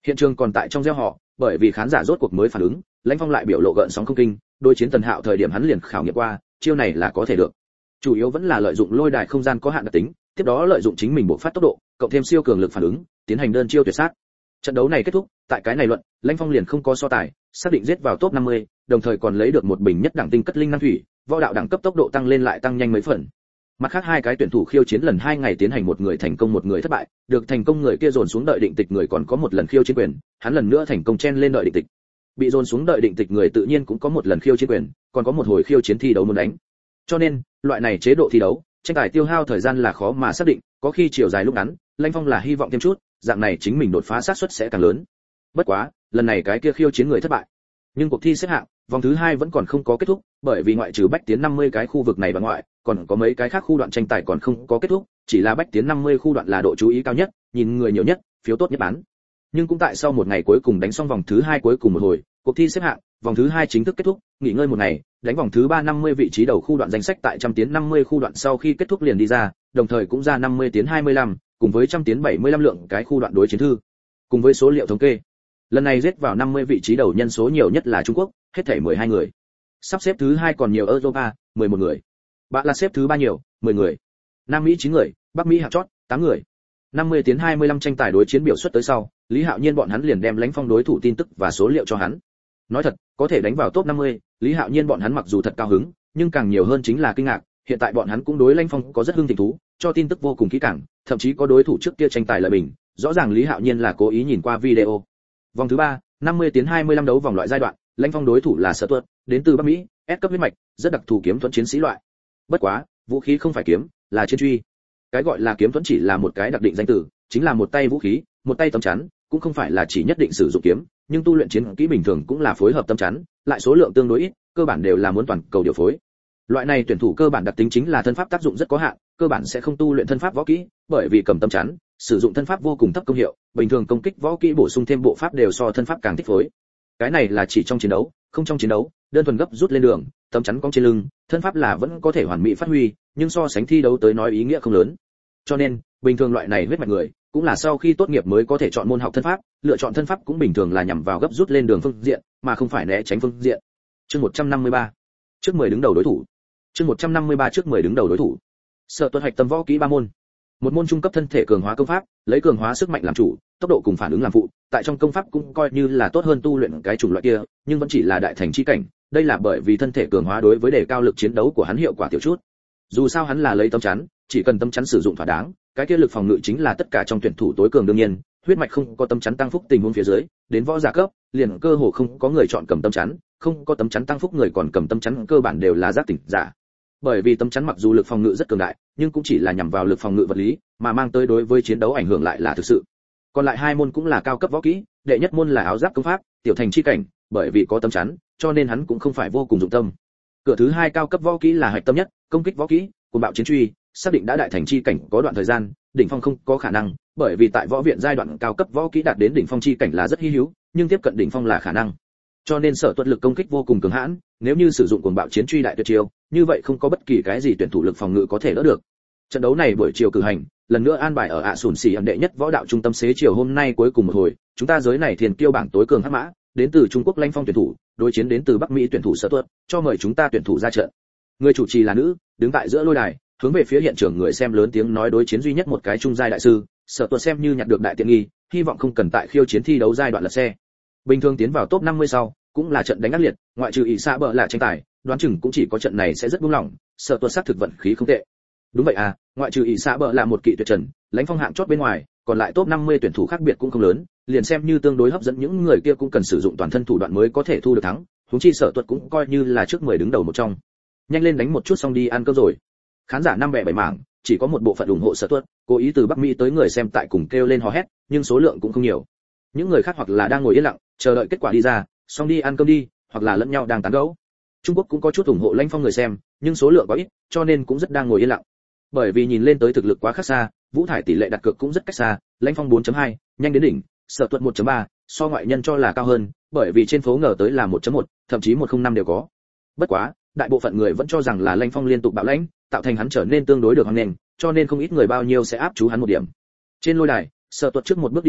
Hiện trường còn tại trong gieo họ, bởi vì khán giả rốt cuộc mới phản ứng, Lãnh Phong lại biểu lộ gợn sóng không kinh, đối chiến Tần Hạo thời điểm hắn liền khảo nghiệm qua, chiêu này là có thể được. Chủ yếu vẫn là lợi dụng lôi đài không gian có hạn đặc tính, tiếp đó lợi dụng chính mình bộc phát tốc độ, cộng thêm siêu cường lực phản ứng, tiến hành đơn chiêu tuyệt sát. Trận đấu này kết thúc, tại cái này luận, Lãnh Phong liền không có so tài, xác định giết vào top năm mươi, đồng thời còn lấy được một bình nhất đẳng tinh cất linh năng thủy, võ đạo đẳng cấp tốc độ tăng lên lại tăng nhanh mấy phần. Mặt khác hai cái tuyển thủ khiêu chiến lần hai ngày tiến hành một người thành công một người thất bại, được thành công người kia dồn xuống đợi định tịch người còn có một lần khiêu chiến quyền, hắn lần nữa thành công chen lên đợi định tịch. Bị dồn xuống đợi định tịch người tự nhiên cũng có một lần khiêu chiến quyền, còn có một hồi khiêu chiến thi đấu muốn đánh. Cho nên, loại này chế độ thi đấu, tranh tài tiêu hao thời gian là khó mà xác định, có khi chiều dài lúc ngắn, Lãnh Phong là hy vọng thêm chút, dạng này chính mình đột phá xác suất sẽ càng lớn. Bất quá, lần này cái kia khiêu chiến người thất bại. Nhưng cuộc thi xếp hạng, vòng thứ hai vẫn còn không có kết thúc, bởi vì ngoại trừ bách tiến năm mươi cái khu vực này và ngoại, còn có mấy cái khác khu đoạn tranh tài còn không có kết thúc, chỉ là bách tiến năm mươi khu đoạn là độ chú ý cao nhất, nhìn người nhiều nhất, phiếu tốt nhất bán. Nhưng cũng tại sau một ngày cuối cùng đánh xong vòng thứ hai cuối cùng một hồi, cuộc thi xếp hạng, vòng thứ hai chính thức kết thúc, nghỉ ngơi một ngày, đánh vòng thứ ba năm mươi vị trí đầu khu đoạn danh sách tại trăm tiến năm mươi khu đoạn sau khi kết thúc liền đi ra, đồng thời cũng ra năm mươi tiến hai mươi lăm, cùng với trăm tiến bảy mươi lăm lượng cái khu đoạn đối chiến thư. Cùng với số liệu thống kê, lần này giết vào năm mươi vị trí đầu nhân số nhiều nhất là Trung Quốc, hết thảy mười hai người. Sắp xếp thứ hai còn nhiều Europa, mười một người. Bạn là xếp thứ ba nhiều, mười người. Nam Mỹ chín người, Bắc Mỹ hạng chót, tám người. năm mươi tiến hai mươi lăm tranh tài đối chiến biểu xuất tới sau, Lý Hạo Nhiên bọn hắn liền đem Lãnh Phong đối thủ tin tức và số liệu cho hắn. Nói thật, có thể đánh vào top năm mươi, Lý Hạo Nhiên bọn hắn mặc dù thật cao hứng, nhưng càng nhiều hơn chính là kinh ngạc, hiện tại bọn hắn cũng đối Lãnh Phong có rất hưng thịnh thú, cho tin tức vô cùng kỹ càng, thậm chí có đối thủ trước kia tranh tài lợi bình, rõ ràng Lý Hạo Nhiên là cố ý nhìn qua video. Vòng thứ ba, năm mươi tiến hai mươi lăm đấu vòng loại giai đoạn, Lãnh Phong đối thủ là Sở Tuật, đến từ Bắc Mỹ, S cấp huyết mạch, rất đặc thù kiếm thuẫn chiến sĩ loại. Bất quá, vũ khí không phải kiếm, là chiến truy. Cái gọi là kiếm thuẫn chỉ là một cái đặc định danh từ, chính là một tay vũ khí, một tay tấm chắn, cũng không phải là chỉ nhất định sử dụng kiếm, nhưng tu luyện chiến kỹ bình thường cũng là phối hợp tấm chắn, lại số lượng tương đối ít, cơ bản đều là muốn toàn cầu điều phối. Loại này tuyển thủ cơ bản đặc tính chính là thân pháp tác dụng rất có hạn, cơ bản sẽ không tu luyện thân pháp võ kỹ, bởi vì cầm tấm chắn, sử dụng thân pháp vô cùng thấp công hiệu, bình thường công kích võ kỹ bổ sung thêm bộ pháp đều so thân pháp càng thích phối. Cái này là chỉ trong chiến đấu, không trong chiến đấu, đơn thuần gấp rút lên đường, tấm chắn cong trên lưng, thân pháp là vẫn có thể hoàn mỹ phát huy, nhưng so sánh thi đấu tới nói ý nghĩa không lớn. Cho nên, bình thường loại này huyết mạch người, cũng là sau khi tốt nghiệp mới có thể chọn môn học thân pháp, lựa chọn thân pháp cũng bình thường là nhằm vào gấp rút lên đường phương diện, mà không phải né tránh phương diện. Chương một trăm năm mươi ba, trước mười đứng đầu đối thủ. Chương một trăm năm mươi ba trước mười đứng đầu đối thủ. Sở Tuật hạch tâm võ kỹ ba môn. Một môn trung cấp thân thể cường hóa công pháp, lấy cường hóa sức mạnh làm chủ, tốc độ cùng phản ứng làm phụ, tại trong công pháp cũng coi như là tốt hơn tu luyện cái chủng loại kia, nhưng vẫn chỉ là đại thành chi cảnh, đây là bởi vì thân thể cường hóa đối với đề cao lực chiến đấu của hắn hiệu quả tiểu chút. Dù sao hắn là lấy tấm chắn, chỉ cần tấm chắn sử dụng thỏa đáng, cái kia lực phòng ngự chính là tất cả trong tuyển thủ tối cường đương nhiên, huyết mạch không có tấm chắn tăng phúc tình huống phía dưới, đến võ giả cấp, liền cơ hồ không có người chọn cầm tấm chắn, không có tấm chắn tăng phúc người còn cầm tấm chắn cơ bản đều là giác tỉnh giả. Bởi vì tấm chắn mặc dù lực phòng ngự rất cường đại, nhưng cũng chỉ là nhằm vào lực phòng ngự vật lý, mà mang tới đối với chiến đấu ảnh hưởng lại là thực sự. Còn lại hai môn cũng là cao cấp võ kỹ, đệ nhất môn là áo giáp công pháp, tiểu thành chi cảnh, bởi vì có tấm chắn, cho nên hắn cũng không phải vô cùng dụng tâm. Cửa thứ hai cao cấp võ kỹ là hạch tâm nhất, công kích võ kỹ, cuồng bạo chiến truy, xác định đã đại thành chi cảnh có đoạn thời gian, đỉnh phong không có khả năng, bởi vì tại võ viện giai đoạn cao cấp võ kỹ đạt đến đỉnh phong chi cảnh là rất hi hữu, nhưng tiếp cận đỉnh phong là khả năng. Cho nên Sở Tuật lực công kích vô cùng cường hãn, nếu như sử dụng cuồng bạo chiến truy đại tuyệt chiêu, như vậy không có bất kỳ cái gì tuyển thủ lực phòng ngự có thể đỡ được. Trận đấu này buổi chiều cử hành, lần nữa an bài ở ạ sủn xỉ ẩn đệ nhất võ đạo trung tâm xế chiều hôm nay cuối cùng một hồi, chúng ta giới này thiền kiêu bảng tối cường hắc mã, đến từ Trung Quốc Lãnh Phong tuyển thủ, đối chiến đến từ Bắc Mỹ tuyển thủ Sở Tuật, cho mời chúng ta tuyển thủ ra trận. Người chủ trì là nữ, đứng tại giữa lôi đài, hướng về phía hiện trường người xem lớn tiếng nói đối chiến duy nhất một cái trung giai đại sư, Sở Tuật xem như nhặt được đại tiện nghi, hy vọng không cần tại khiêu chiến thi đấu giai đoạn lật xe. Bình thường tiến vào top năm mươi sau, cũng là trận đánh ác liệt, ngoại trừ ỷ xạ bợ là tranh tài, đoán chừng cũng chỉ có trận này sẽ rất buông lỏng, Sở Tuật sát thực vận khí không tệ. Đúng vậy à, ngoại trừ ỷ xạ bợ là một kỵ tuyệt trần, Lãnh Phong hạng chót bên ngoài, còn lại top năm mươi tuyển thủ khác biệt cũng không lớn, liền xem như tương đối hấp dẫn những người kia cũng cần sử dụng toàn thân thủ đoạn mới có thể thu được thắng, huống chi Sở Tuật cũng coi như là trước mười đứng đầu một trong. Nhanh lên đánh một chút xong đi ăn cơm rồi. Khán giả năm bẻ bảy mảng, chỉ có một bộ phận ủng hộ Sở Tuật, cố ý từ Bắc Mỹ tới người xem tại cùng kêu lên hò hét, nhưng số lượng cũng không nhiều. Những người khác hoặc là đang ngồi yên lặng, chờ đợi kết quả đi ra, xong đi ăn cơm đi, hoặc là lẫn nhau đang tán gẫu. Trung Quốc cũng có chút ủng hộ Lãnh Phong người xem, nhưng số lượng quá ít, cho nên cũng rất đang ngồi yên lặng. Bởi vì nhìn lên tới thực lực quá khác xa, Vũ Thải tỷ lệ đặt cược cũng rất cách xa, Lãnh Phong bốn chấm hai, nhanh đến đỉnh, Sở Tuật một chấm ba, so ngoại nhân cho là cao hơn, bởi vì trên phố ngờ tới là một chấm một, thậm chí một không năm đều có. Bất quá, đại bộ phận người vẫn cho rằng là Lãnh Phong liên tục bạo lãnh, tạo thành hắn trở nên tương đối được hoan nghênh, cho nên không ít người bao nhiêu sẽ áp chú hắn một điểm. Trên lôi đài, Sở Tuật trước một bước đi ra,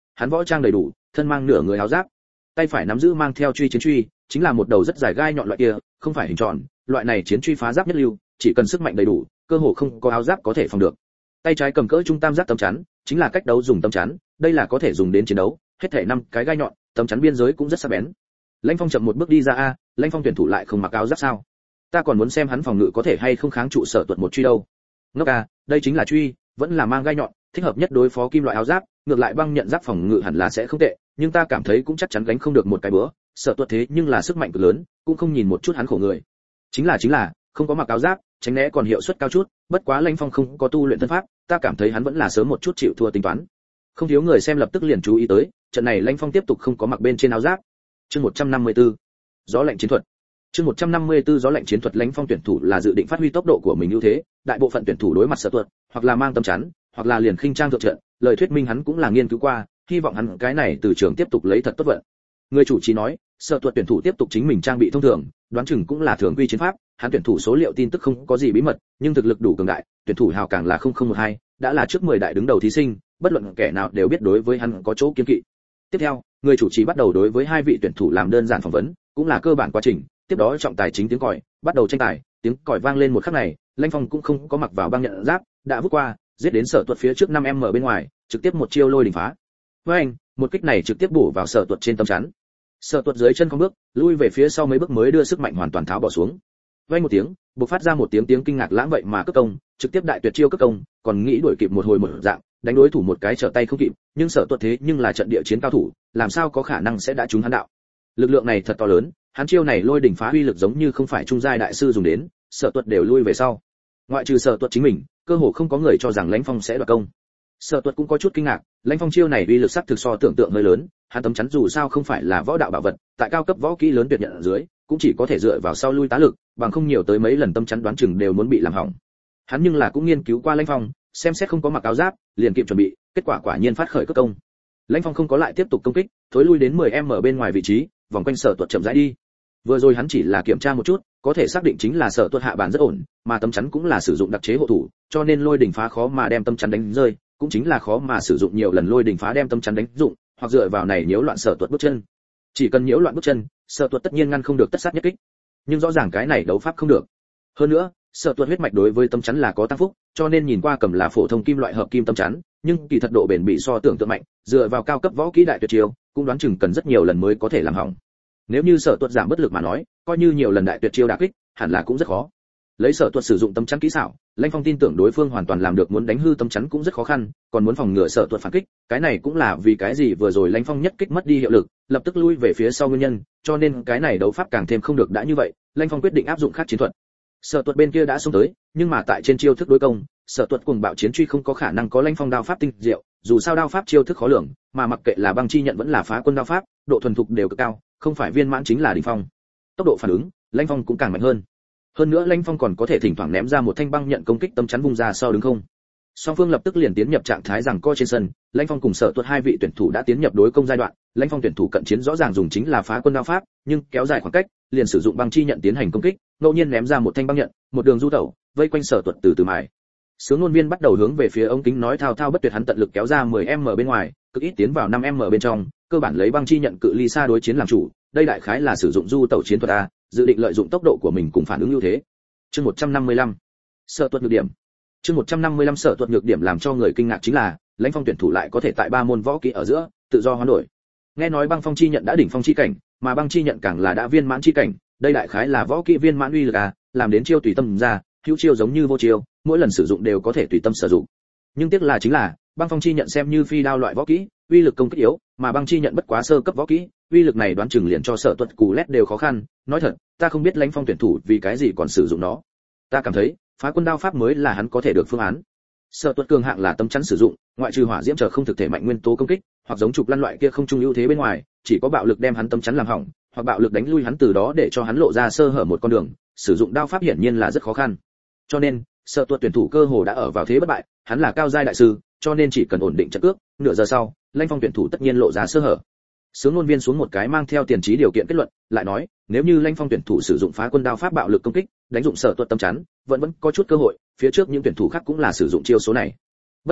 hắn võ trang đầy đủ, thân mang nửa người áo giáp, tay phải nắm giữ mang theo truy chiến truy, chính là một đầu rất dài gai nhọn loại kia, không phải hình tròn, loại này chiến truy phá giáp nhất lưu, chỉ cần sức mạnh đầy đủ, cơ hồ không có áo giáp có thể phòng được. Tay trái cầm cỡ trung tam giác tấm chắn, chính là cách đấu dùng tấm chắn, đây là có thể dùng đến chiến đấu, hết thảy năm cái gai nhọn, tấm chắn biên giới cũng rất sắc bén. Lãnh Phong chậm một bước đi ra a, Lãnh Phong tuyển thủ lại không mặc áo giáp sao? Ta còn muốn xem hắn phòng ngự có thể hay không kháng trụ Sở Tuật một truy đâu. Ngốc a, đây chính là truy, vẫn là mang gai nhọn, thích hợp nhất đối phó kim loại áo giáp, ngược lại băng nhận giáp phòng ngự hẳn là sẽ không tệ, nhưng ta cảm thấy cũng chắc chắn gánh không được một cái bữa. Sở Tuật thế nhưng là sức mạnh cực lớn, cũng không nhìn một chút hắn khổ người. Chính là chính là, không có mặc áo giáp, tránh né còn hiệu suất cao chút, bất quá Lãnh Phong không có tu luyện thân pháp, ta cảm thấy hắn vẫn là sớm một chút chịu thua tính toán. Không thiếu người xem lập tức liền chú ý tới, trận này Lãnh Phong tiếp tục không có mặc bên trên áo giáp. Chương một trăm năm mươi tư, gió lạnh chiến thuật. Chương một trăm năm mươi tư gió lạnh chiến thuật. Lãnh Phong tuyển thủ là dự định phát huy tốc độ của mình ưu thế, đại bộ phận tuyển thủ đối mặt Sở Tuật, hoặc là mang tấm chắn, hoặc là liền khinh trang thượng trận, lời thuyết minh hắn cũng là nghiên cứu qua, hy vọng hắn cái này từ trường tiếp tục lấy thật tốt vận. Người chủ trì nói, Sở Tuật tuyển thủ tiếp tục chính mình trang bị thông thường, đoán chừng cũng là thường quy chiến pháp, hắn tuyển thủ số liệu tin tức không có gì bí mật, nhưng thực lực đủ cường đại, tuyển thủ hào càng là không không một hai, đã là trước mười đại đứng đầu thí sinh, bất luận kẻ nào đều biết đối với hắn có chỗ kiêng kỵ. Tiếp theo, người chủ trì bắt đầu đối với hai vị tuyển thủ làm đơn giản phỏng vấn, cũng là cơ bản quá trình, tiếp đó trọng tài chính tiếng còi, bắt đầu tranh tài, tiếng còi vang lên một khắc này, Lãnh Phong cũng không có mặc vào băng nhận giáp, đã vút qua, giết đến Sở Tuật phía trước năm em bên ngoài, trực tiếp một chiêu lôi đỉnh phá. Với anh, một kích này trực tiếp bổ vào Sở Tuật trên tấm chắn. Sở Tuật dưới chân không bước, lui về phía sau mấy bước mới đưa sức mạnh hoàn toàn tháo bỏ xuống. Vang một tiếng, bộc phát ra một tiếng tiếng kinh ngạc lãng vậy mà cất công, trực tiếp đại tuyệt chiêu cất công, còn nghĩ đuổi kịp một hồi một dạng, đánh đối thủ một cái trở tay không kịp, nhưng Sở Tuật thế nhưng là trận địa chiến cao thủ, làm sao có khả năng sẽ đã trúng hắn đạo. Lực lượng này thật to lớn, hắn chiêu này lôi đỉnh phá uy lực giống như không phải trung giai đại sư dùng đến, Sở Tuật đều lui về sau. Ngoại trừ Sở Tuật chính mình, cơ hồ không có người cho rằng Lãnh Phong sẽ đoạt công. Sở Tuật cũng có chút kinh ngạc, Lãnh Phong chiêu này uy lực sắc thực so tưởng tượng hơi lớn, hắn tấm chắn dù sao không phải là võ đạo bảo vật, tại cao cấp võ kỹ lớn tuyệt nhận ở dưới, cũng chỉ có thể dựa vào sau lui tá lực, bằng không nhiều tới mấy lần tấm chắn đoán chừng đều muốn bị làm hỏng. Hắn nhưng là cũng nghiên cứu qua Lãnh Phong, xem xét không có mặc áo giáp, liền kịp chuẩn bị, kết quả quả nhiên phát khởi cất công. Lãnh Phong không có lại tiếp tục công kích, thối lui đến mười em bên ngoài vị trí, vòng quanh Sở Tuật chậm rãi đi. Vừa rồi hắn chỉ là kiểm tra một chút, có thể xác định chính là Sở Tuật hạ bàn rất ổn, mà tấm chắn cũng là sử dụng đặc chế hộ thủ, cho nên lôi đỉnh phá khó mà đem tấm chắn đánh rơi, cũng chính là khó mà sử dụng nhiều lần lôi đỉnh phá đem tấm chắn đánh dụng, hoặc dựa vào này nhiễu loạn Sở Tuật bước chân. Chỉ cần nhiễu loạn bước chân, Sở Tuật tất nhiên ngăn không được tất sát nhất kích. Nhưng rõ ràng cái này đấu pháp không được. Hơn nữa, Sở Tuật huyết mạch đối với tấm chắn là có tăng phúc, cho nên nhìn qua cầm là phổ thông kim loại hợp kim tấm chắn, nhưng kỳ thật độ bền bỉ so tưởng tượng mạnh, dựa vào cao cấp võ kỹ đại tuyệt chiêu, cũng đoán chừng cần rất nhiều lần mới có thể làm hỏng. Nếu như Sở Tuật giảm bất lực mà nói, coi như nhiều lần đại tuyệt chiêu đả kích, hẳn là cũng rất khó. Lấy Sở Tuật sử dụng tấm chắn kỹ xảo, Lãnh Phong tin tưởng đối phương hoàn toàn làm được, muốn đánh hư tấm chắn cũng rất khó khăn, còn muốn phòng ngừa Sở Tuật phản kích, cái này cũng là vì cái gì vừa rồi Lãnh Phong nhất kích mất đi hiệu lực, lập tức lui về phía sau nguyên nhân, cho nên cái này đấu pháp càng thêm không được đã như vậy, Lãnh Phong quyết định áp dụng khác chiến thuật. Sở Tuật bên kia đã xông tới, nhưng mà tại trên chiêu thức đối công, Sở Tuật cuồng bạo chiến truy không có khả năng có Lãnh Phong đao pháp tinh diệu, dù sao đao pháp chiêu thức khó lường, mà mặc kệ là băng chi nhận vẫn là phá quân đao pháp, độ thuần thục đều cực cao, không phải viên mãn chính là đỉnh phong. Tốc độ phản ứng, Lãnh Phong cũng càng mạnh hơn. Hơn nữa Lãnh Phong còn có thể thỉnh thoảng ném ra một thanh băng nhận công kích tấm chắn vùng ra sau đứng không. Song phương lập tức liền tiến nhập trạng thái rằng co trên sân, Lãnh Phong cùng Sở Tuật hai vị tuyển thủ đã tiến nhập đối công giai đoạn, Lãnh Phong tuyển thủ cận chiến rõ ràng dùng chính là phá quân đao pháp, nhưng kéo dài khoảng cách, liền sử dụng băng chi nhận tiến hành công kích, ngẫu nhiên ném ra một thanh băng nhận, một đường du tẩu, vây quanh Sở Tuật từ từ mài. Sướng ngôn viên bắt đầu hướng về phía ống kính nói thao thao bất tuyệt, hắn tận lực kéo ra mười em bên ngoài, cực ít tiến vào năm em bên trong, cơ bản lấy băng chi nhận cự ly xa đối chiến làm chủ, đây đại khái là sử dụng du tẩu chiến thuật a, dự định lợi dụng tốc độ của mình cùng phản ứng ưu thế. Chương một trăm năm mươi lăm, Sở Tuật nhược điểm. Chương một trăm năm mươi lăm Sở Tuật nhược điểm. Làm cho người kinh ngạc chính là, Lãnh Phong tuyển thủ lại có thể tại ba môn võ kỹ ở giữa tự do hoán đổi. Nghe nói băng phong chi nhận đã đỉnh phong chi cảnh, mà băng chi nhận càng là đã viên mãn chi cảnh, đây đại khái là võ kỹ viên mãn uy lực à, làm đến chiêu tùy tâm ra, hữu chiêu giống như vô chiêu, mỗi lần sử dụng đều có thể tùy tâm sử dụng. Nhưng tiếc là chính là, băng phong chi nhận xem như phi đao loại võ kỹ, uy lực công kích yếu, mà băng chi nhận bất quá sơ cấp võ kỹ, uy lực này đoán chừng liền cho Sở Tuật cù lét đều khó khăn, nói thật, ta không biết Lãnh Phong tuyển thủ vì cái gì còn sử dụng nó. Ta cảm thấy, phá quân đao pháp mới là hắn có thể được phương án. Sở Tuật cường hạng là tấm chắn sử dụng, ngoại trừ hỏa diễm chờ không thực thể mạnh nguyên tố công kích, hoặc giống trục lăn loại kia không trung ưu thế bên ngoài, chỉ có bạo lực đem hắn tấm chắn làm hỏng, hoặc bạo lực đánh lui hắn, từ đó để cho hắn lộ ra sơ hở một con đường, sử dụng đao pháp hiển nhiên là rất khó khăn. Cho nên, Sở Tuật tuyển thủ cơ hồ đã ở vào thế bất bại, hắn là cao giai đại sư, cho nên chỉ cần ổn định trận cước, nửa giờ sau, Lãnh Phong tuyển thủ tất nhiên lộ ra sơ hở. Sướng ngôn viên xuống một cái mang theo tiền trí điều kiện kết luận, lại nói, nếu như Lãnh Phong tuyển thủ sử dụng phá quân đao pháp bạo lực công kích, đánh dụng Sở Tuật tấm chắn, vẫn vẫn có chút cơ hội, phía trước những tuyển thủ khác cũng là sử dụng chiêu số này. Bất quá,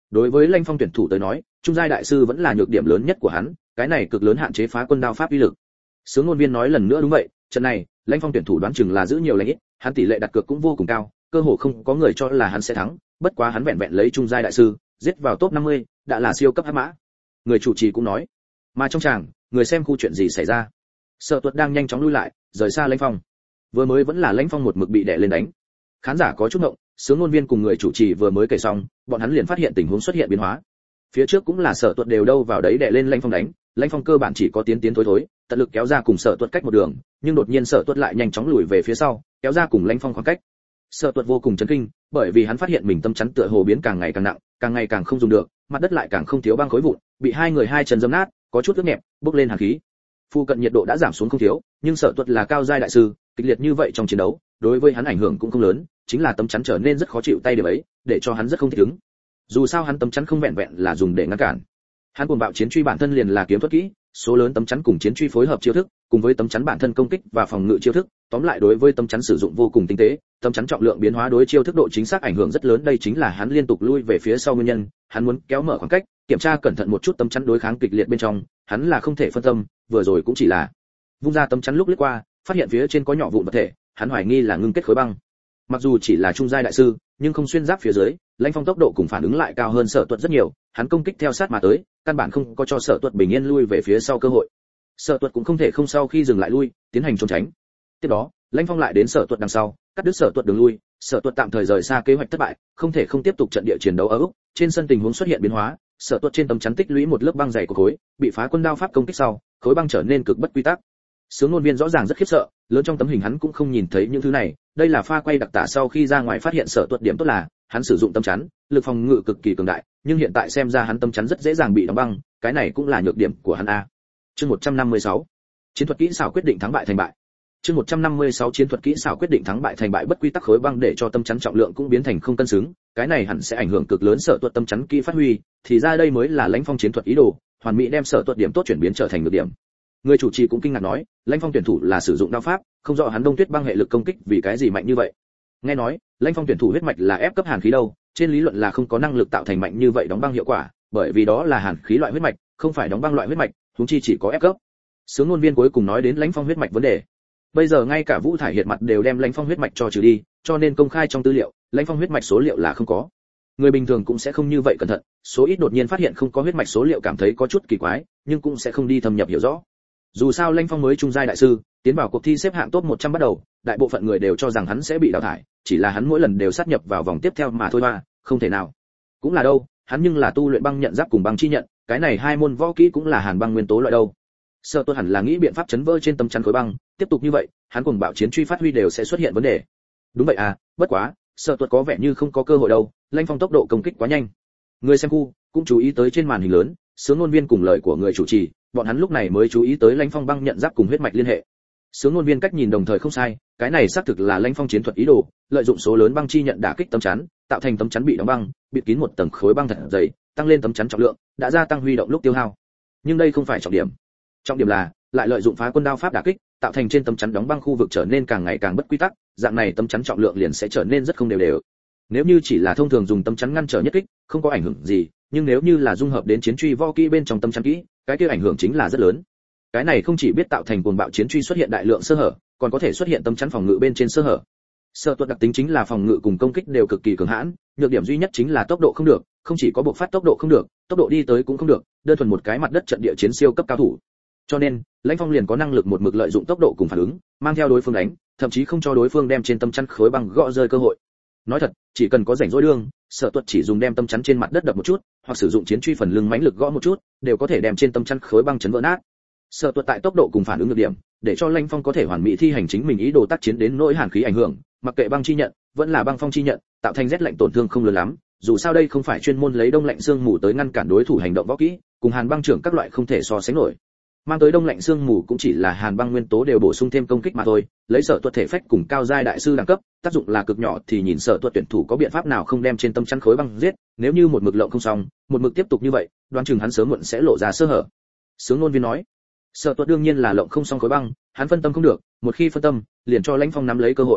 đối với Lãnh Phong tuyển thủ tới nói, trung giai đại sư vẫn là nhược điểm lớn nhất của hắn, cái này cực lớn hạn chế phá quân đao pháp uy lực. Sướng ngôn viên nói lần nữa đúng vậy, trận này, Lãnh Phong tuyển thủ đoán chừng là giữ nhiều lãnh ít, hắn tỷ lệ đặt cược cũng vô cùng cao, cơ hồ không có người cho là hắn sẽ thắng, bất quá hắn vẹn vẹn lấy trung giai đại sư, giết vào top năm mươi, đã là siêu cấp hắc mã. Người chủ trì cũng nói. Mà trong tràng, người xem khu chuyện gì xảy ra? Sở Tuật đang nhanh chóng lui lại, rời xa Lãnh Phong. Vừa mới vẫn là Lãnh Phong một mực bị đè lên đánh. Khán giả có chút ngộng, sướng ngôn viên cùng người chủ trì vừa mới kể xong, bọn hắn liền phát hiện tình huống xuất hiện biến hóa. Phía trước cũng là Sở Tuật đều đâu vào đấy đè lên Lãnh Phong đánh, Lãnh Phong cơ bản chỉ có tiến tiến thối thối, tận lực kéo ra cùng Sở Tuật cách một đường, nhưng đột nhiên Sở Tuật lại nhanh chóng lùi về phía sau, kéo ra cùng Lãnh Phong khoảng cách. Sở Tuật vô cùng chấn kinh, bởi vì hắn phát hiện mình tâm chắn tựa hồ biến càng ngày càng nặng, càng ngày càng không dùng được, mặt đất lại càng không thiếu băng khối vụn, bị hai người hai chân giẫm nát, có chút ướt nhẹp, bốc lên hàn khí. Phu cận nhiệt độ đã giảm xuống không thiếu, nhưng Sở Tuật là cao giai đại sư, kịch liệt như vậy trong chiến đấu, đối với hắn ảnh hưởng cũng không lớn, chính là tấm chắn trở nên rất khó chịu tay điểm ấy, để cho hắn rất không thích ứng. Dù sao hắn tấm chắn không vẹn vẹn là dùng để ngăn cản. Hắn cuồng bạo chiến truy bản thân liền là kiếm thuật kỹ, số lớn tấm chắn cùng chiến truy phối hợp chiêu thức, cùng với tấm chắn bản thân công kích và phòng ngự chiêu thức, tóm lại đối với tấm chắn sử dụng vô cùng tinh tế, tấm chắn trọng lượng biến hóa đối chiêu thức độ chính xác ảnh hưởng rất lớn, đây chính là hắn liên tục lui về phía sau nguyên nhân, hắn muốn kéo mở khoảng cách, kiểm tra cẩn thận một chút tấm chắn đối kháng kịch liệt bên trong, hắn là không thể phân tâm, vừa rồi cũng chỉ là vung ra tấm chắn lúc lướt qua, phát hiện phía trên có nhỏ vụn vật thể, hắn hoài nghi là ngưng kết khối băng. Mặc dù chỉ là trung giai đại sư, nhưng không xuyên giáp phía dưới, Lãnh Phong tốc độ cùng phản ứng lại cao hơn Sở Tuật rất nhiều, hắn công kích theo sát mà tới, căn bản không có cho Sở Tuật bình yên lui về phía sau cơ hội. Sở Tuật cũng không thể không sau khi dừng lại lui, tiến hành trốn tránh. Tiếp đó, Lãnh Phong lại đến Sở Tuật đằng sau, cắt đứt Sở Tuật đường lui, Sở Tuật tạm thời rời xa kế hoạch thất bại, không thể không tiếp tục trận địa chiến đấu ở Úc, trên sân tình huống xuất hiện biến hóa, Sở Tuật trên tấm chắn tích lũy một lớp băng dày của khối, bị phá quân đao pháp công kích sau, khối băng trở nên cực bất quy tắc. Sướng ngôn viên rõ ràng rất khiếp sợ, lớn trong tấm hình hắn cũng không nhìn thấy những thứ này, đây là pha quay đặc tả sau khi ra ngoài phát hiện Sở Tuật điểm tốt là, hắn sử dụng tấm chắn, lực phòng ngự cực kỳ cường đại, nhưng hiện tại xem ra hắn tấm chắn rất dễ dàng bị đóng băng, cái này cũng là nhược điểm của hắn a. Chương một trăm năm mươi sáu. Chiến thuật kỹ xảo quyết định thắng bại thành bại. Chương một trăm năm mươi sáu chiến thuật kỹ xảo quyết định thắng bại thành bại bất quy tắc khối băng để cho tâm chắn trọng lượng cũng biến thành không cân xứng, cái này hẳn sẽ ảnh hưởng cực lớn Sở Tuật tâm chắn kỹ phát huy, thì ra đây mới là Lãnh Phong chiến thuật ý đồ, hoàn mỹ đem Sở Tuật điểm tốt chuyển biến trở thành nhược điểm. Người chủ trì cũng kinh ngạc nói, Lãnh Phong tuyển thủ là sử dụng đao pháp, không rõ hắn đông tuyết băng hệ lực công kích vì cái gì mạnh như vậy. Nghe nói, Lãnh Phong tuyển thủ huyết mạch là ép cấp hàn khí đâu, trên lý luận là không có năng lực tạo thành mạnh như vậy đóng băng hiệu quả, bởi vì đó là hàn khí loại huyết mạch, không phải đóng băng loại huyết mạch, huống chi chỉ có ép cấp. Sướng ngôn viên cuối cùng nói đến Lãnh Phong huyết mạch vấn đề. Bây giờ ngay cả Vũ Thải Hiệt mặt đều đem Lãnh Phong huyết mạch cho trừ đi, cho nên công khai trong tư liệu, Lãnh Phong huyết mạch số liệu là không có. Người bình thường cũng sẽ không như vậy cẩn thận, số ít đột nhiên phát hiện không có huyết mạch số liệu cảm thấy có chút kỳ quái, nhưng cũng sẽ không đi thâm nhập hiểu rõ. Dù sao Lãnh Phong mới trung giai đại sư, tiến vào cuộc thi xếp hạng top một trăm bắt đầu, đại bộ phận người đều cho rằng hắn sẽ bị đào thải, chỉ là hắn mỗi lần đều sát nhập vào vòng tiếp theo mà thôi mà, không thể nào. Cũng là đâu, hắn nhưng là tu luyện băng nhận giáp cùng băng chi nhận, cái này hai môn võ kỹ cũng là hàn băng nguyên tố loại đâu. Sở Tuật hẳn là nghĩ biện pháp chấn vỡ trên tấm chắn khối băng, tiếp tục như vậy, hắn cùng bạo chiến truy phát huy đều sẽ xuất hiện vấn đề. Đúng vậy à, bất quá, Sở Tuật có vẻ như không có cơ hội đâu, Lãnh Phong tốc độ công kích quá nhanh. Người xem khu cũng chú ý tới trên màn hình lớn, sướng ngôn viên cùng lời của người chủ trì, bọn hắn lúc này mới chú ý tới Lãnh Phong băng nhận giáp cùng huyết mạch liên hệ. Sướng ngôn viên cách nhìn đồng thời không sai, cái này xác thực là Lãnh Phong chiến thuật ý đồ, lợi dụng số lớn băng chi nhận đả kích tấm chắn, tạo thành tấm chắn bị đóng băng, bịt kín một tầng khối băng thật dày, tăng lên tấm chắn trọng lượng, đã gia tăng huy động lúc tiêu hao. Nhưng đây không phải trọng điểm. Trọng điểm là lại lợi dụng phá quân đao pháp đả kích, tạo thành trên tấm chắn đóng băng khu vực trở nên càng ngày càng bất quy tắc, dạng này tấm chắn trọng lượng liền sẽ trở nên rất không đều đều. Nếu như chỉ là thông thường dùng tấm chắn ngăn trở nhất kích, không có ảnh hưởng gì, nhưng nếu như là dung hợp đến chiến truy võ kỹ bên trong tấm chắn kỹ, cái kia ảnh hưởng chính là rất lớn. Cái này không chỉ biết tạo thành cuồng bạo chiến truy xuất hiện đại lượng sơ hở, còn có thể xuất hiện tấm chắn phòng ngự bên trên sơ hở. Sở Tuật đặc tính chính là phòng ngự cùng công kích đều cực kỳ cường hãn, nhược điểm duy nhất chính là tốc độ không được, không chỉ có bộc phát tốc độ không được, tốc độ đi tới cũng không được, đơn thuần một cái mặt đất trận địa chiến siêu cấp cao thủ. Cho nên, Lãnh Phong liền có năng lực một mực lợi dụng tốc độ cùng phản ứng, mang theo đối phương đánh, thậm chí không cho đối phương đem trên tấm chắn khối băng gõ rơi cơ hội. Nói thật, chỉ cần có rảnh rỗi đường, Sở Tuật chỉ dùng đem tấm chắn trên mặt đất đập một chút, hoặc sử dụng chiến truy phần lưng mãnh lực gõ một chút, đều có thể đem trên tấm chắn khối băng chấn vỡ nát. Sở Tuật tại tốc độ cùng phản ứng nhược điểm, để cho Lãnh Phong có thể hoàn mỹ thi hành chính mình ý đồ tác chiến đến nỗi hàn khí ảnh hưởng, mặc kệ băng chi nhận, vẫn là băng phong chi nhận, tạo thành rét lạnh tổn thương không lớn lắm, dù sao đây không phải chuyên môn lấy đông lạnh xương mù tới ngăn cản đối thủ hành động võ kỹ, cùng hàn băng trưởng các loại không thể so sánh nổi. Mang tới đông lạnh xương mù cũng chỉ là hàn băng nguyên tố đều bổ sung thêm công kích mà thôi, lấy Sở Tuật thể phách cùng cao giai đại sư đẳng cấp, tác dụng là cực nhỏ, thì nhìn Sở Tuật tuyển thủ có biện pháp nào không đem trên tấm chắn khối băng giết, nếu như một mực lộng không xong, một mực tiếp tục như vậy, đoán chừng hắn sớm muộn sẽ lộ ra sơ hở. Sướng ngôn viên nói, Sở Tuật đương nhiên là lộng không xong khối băng, hắn phân tâm không được, một khi phân tâm, liền cho Lãnh Phong nắm lấy cơ hội.